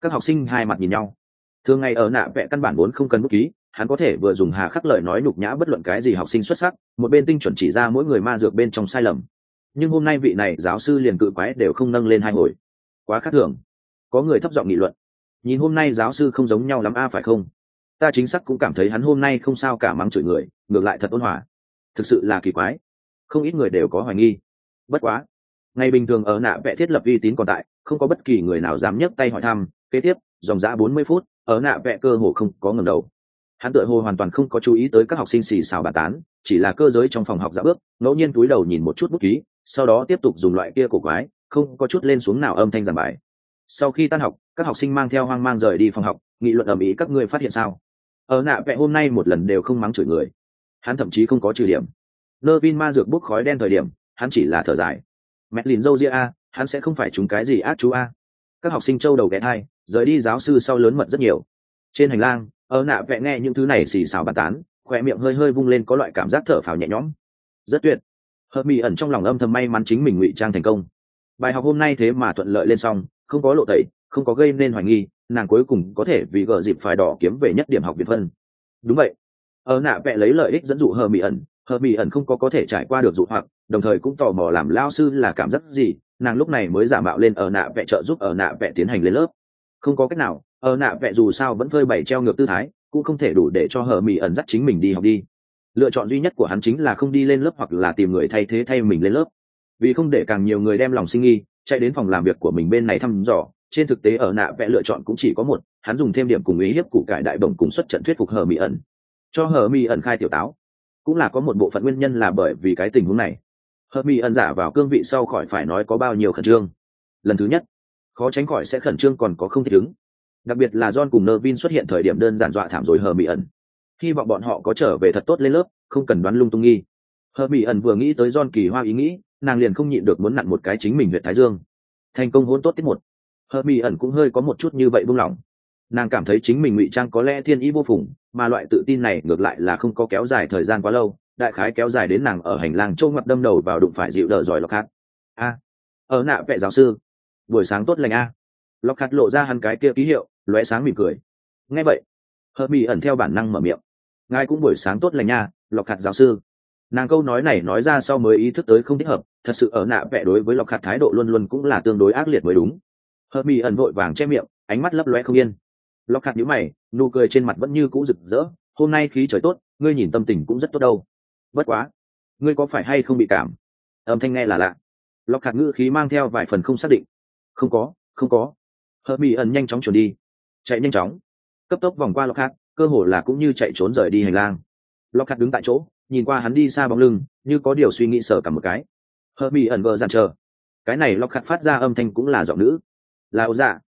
Các học sinh hai mặt nhìn nhau. Thường ngày ở nạ vẽ căn bản vốn không cần bút ký, hắn có thể vừa dùng hà khắc lời nói nhục nhã bất luận cái gì học sinh xuất sắc, một bên tinh chuẩn chỉ ra mỗi người ma dược bên trong sai lầm. Nhưng hôm nay vị này giáo sư liền cự quái đều không nâng lên hai hồi, quá khác thường. Có người thấp giọng nghị luận, nhìn hôm nay giáo sư không giống nhau lắm phải không? Ta chính xác cũng cảm thấy hắn hôm nay không sao cả, mắng chửi người ngược lại thật ôn hòa, thực sự là kỳ quái. Không ít người đều có hoài nghi. Bất quá ngày bình thường ở nạ vẽ thiết lập uy tín còn tại, không có bất kỳ người nào dám nhấc tay hỏi thăm. Kế tiếp dòng dã 40 phút, ở nạ vẽ cơ hồ không có ngẩng đầu. Hắn tựa hồ hoàn toàn không có chú ý tới các học sinh xì xào bàn tán, chỉ là cơ giới trong phòng học dạo bước, ngẫu nhiên túi đầu nhìn một chút bút ký, sau đó tiếp tục dùng loại kia cổ quái không có chút lên xuống nào âm thanh giảng bài. Sau khi tan học, các học sinh mang theo hoang mang rời đi phòng học, nghị luận ầm ĩ. Các ngươi phát hiện sao? Ở nạ vẽ hôm nay một lần đều không mắng chửi người, hắn thậm chí không có trừ điểm. Nơ vin ma dược bốc khói đen thời điểm, hắn chỉ là thở dài. Mẹ lìn dâu ria a, hắn sẽ không phải trúng cái gì ác chú a. Các học sinh châu đầu ghé thai, rời đi giáo sư sau lớn mật rất nhiều. Trên hành lang, ở nạ vẽ nghe những thứ này xì xào bàn tán, khỏe miệng hơi hơi vung lên, có loại cảm giác thở phào nhẹ nhõm. Rất tuyệt. Hợp mỹ ẩn trong lòng âm thầm may mắn chính mình ngụy trang thành công. Bài học hôm nay thế mà thuận lợi lên xong, không có lộ tẩy, không có gây nên hoài nghi, nàng cuối cùng có thể vì gỡ dịp phải đỏ kiếm về nhất điểm học viện phân. Đúng vậy. Ở nạ vẽ lấy lợi ích dẫn dụ Hợp mỹ ẩn không có thể trải qua được dụ hoặc, đồng thời cũng tò mò làm lao sư là cảm giác gì, nàng lúc này mới giả mạo lên ở nạ vẽ trợ giúp ở nạ vẽ tiến hành lên lớp. Không có cách nào, ở nạ vẽ dù sao vẫn phơi bày treo ngược tư thái, cũng không thể đủ để cho Hợp mỹ ẩn dắt chính mình đi học đi. Lựa chọn duy nhất của hắn chính là không đi lên lớp hoặc là tìm người thay thế thay mình lên lớp. Vì không để càng nhiều người đem lòng sinh nghi, chạy đến phòng làm việc của mình bên này thăm dò, trên thực tế ở nạ vẽ lựa chọn cũng chỉ có một, hắn dùng thêm điểm cùng ý hiếp củ cải đại bổng cùng xuất trận thuyết phục Hợp mỹ ẩn, cho Hợp mỹ ẩn khai tiểu táo. Cũng là có một bộ phận nguyên nhân là bởi vì cái tình huống này. Hợp mỹ ẩn giả vào cương vị sau khỏi phải nói có bao nhiêu khẩn trương. Lần thứ nhất khó tránh khỏi sẽ khẩn trương, còn có không thích ứng, đặc biệt là John cùng Nervin xuất hiện thời điểm đơn giản dọa thảm rồi Hợp mỹ ẩn. Hy vọng bọn họ có trở về thật tốt lên lớp, không cần đoán lung tung nghi. Hợp mỹ ẩn vừa nghĩ tới John kỳ hoa ý nghĩ, nàng liền không nhịn được muốn nặn một cái chính mình huyện thái dương. Thành công hôn tốt tiết một, Hợp mỹ ẩn cũng hơi có một chút như vậy buông lỏng. Nàng cảm thấy chính mình ngụy trang có lẽ thiên ý vô phùng, mà loại tự tin này ngược lại là không có kéo dài thời gian quá lâu, đại khái kéo dài đến nàng ở hành lang châu ngoặt đâm đầu vào đụng phải dịu đỡ giỏi Lockhart. Ở nạ vẽ giáo sư, buổi sáng tốt lành a. Lockhart lộ ra hắn cái kia ký hiệu, lóe sáng mỉm cười. Nghe vậy, Hợp mỹ ẩn theo bản năng mở miệng. Ngài cũng buổi sáng tốt lành nha, Lockhart giáo sư. Nàng câu nói này nói ra sau mới ý thức tới không thích hợp, thật sự ở nạ vẽ đối với Lockhart thái độ luôn luôn cũng là tương đối ác liệt mới đúng. Hợp mỹ ẩn vội vàng che miệng, ánh mắt lấp lóe không yên. Lockhart nhíu mày, nụ cười trên mặt vẫn như cũ rực rỡ. Hôm nay khí trời tốt, ngươi nhìn tâm tình cũng rất tốt đâu. Bất quá, ngươi có phải hay không bị cảm? Âm thanh nghe là lạ. Lockhart ngữ khí mang theo vài phần không xác định. Không có. Hợp mỹ ẩn nhanh chóng chuẩn đi, chạy nhanh chóng, cấp tốc vòng qua Lockhart, cơ hồ là cũng như chạy trốn rời đi hành lang. Lockhart đứng tại chỗ, nhìn qua hắn đi xa bóng lưng, như có điều suy nghĩ sờ cả một cái. Hợp mỹ ẩn vờ dặn chờ. Cái này Lockhart phát ra âm thanh cũng là giọng nữ. Là Âu dạ.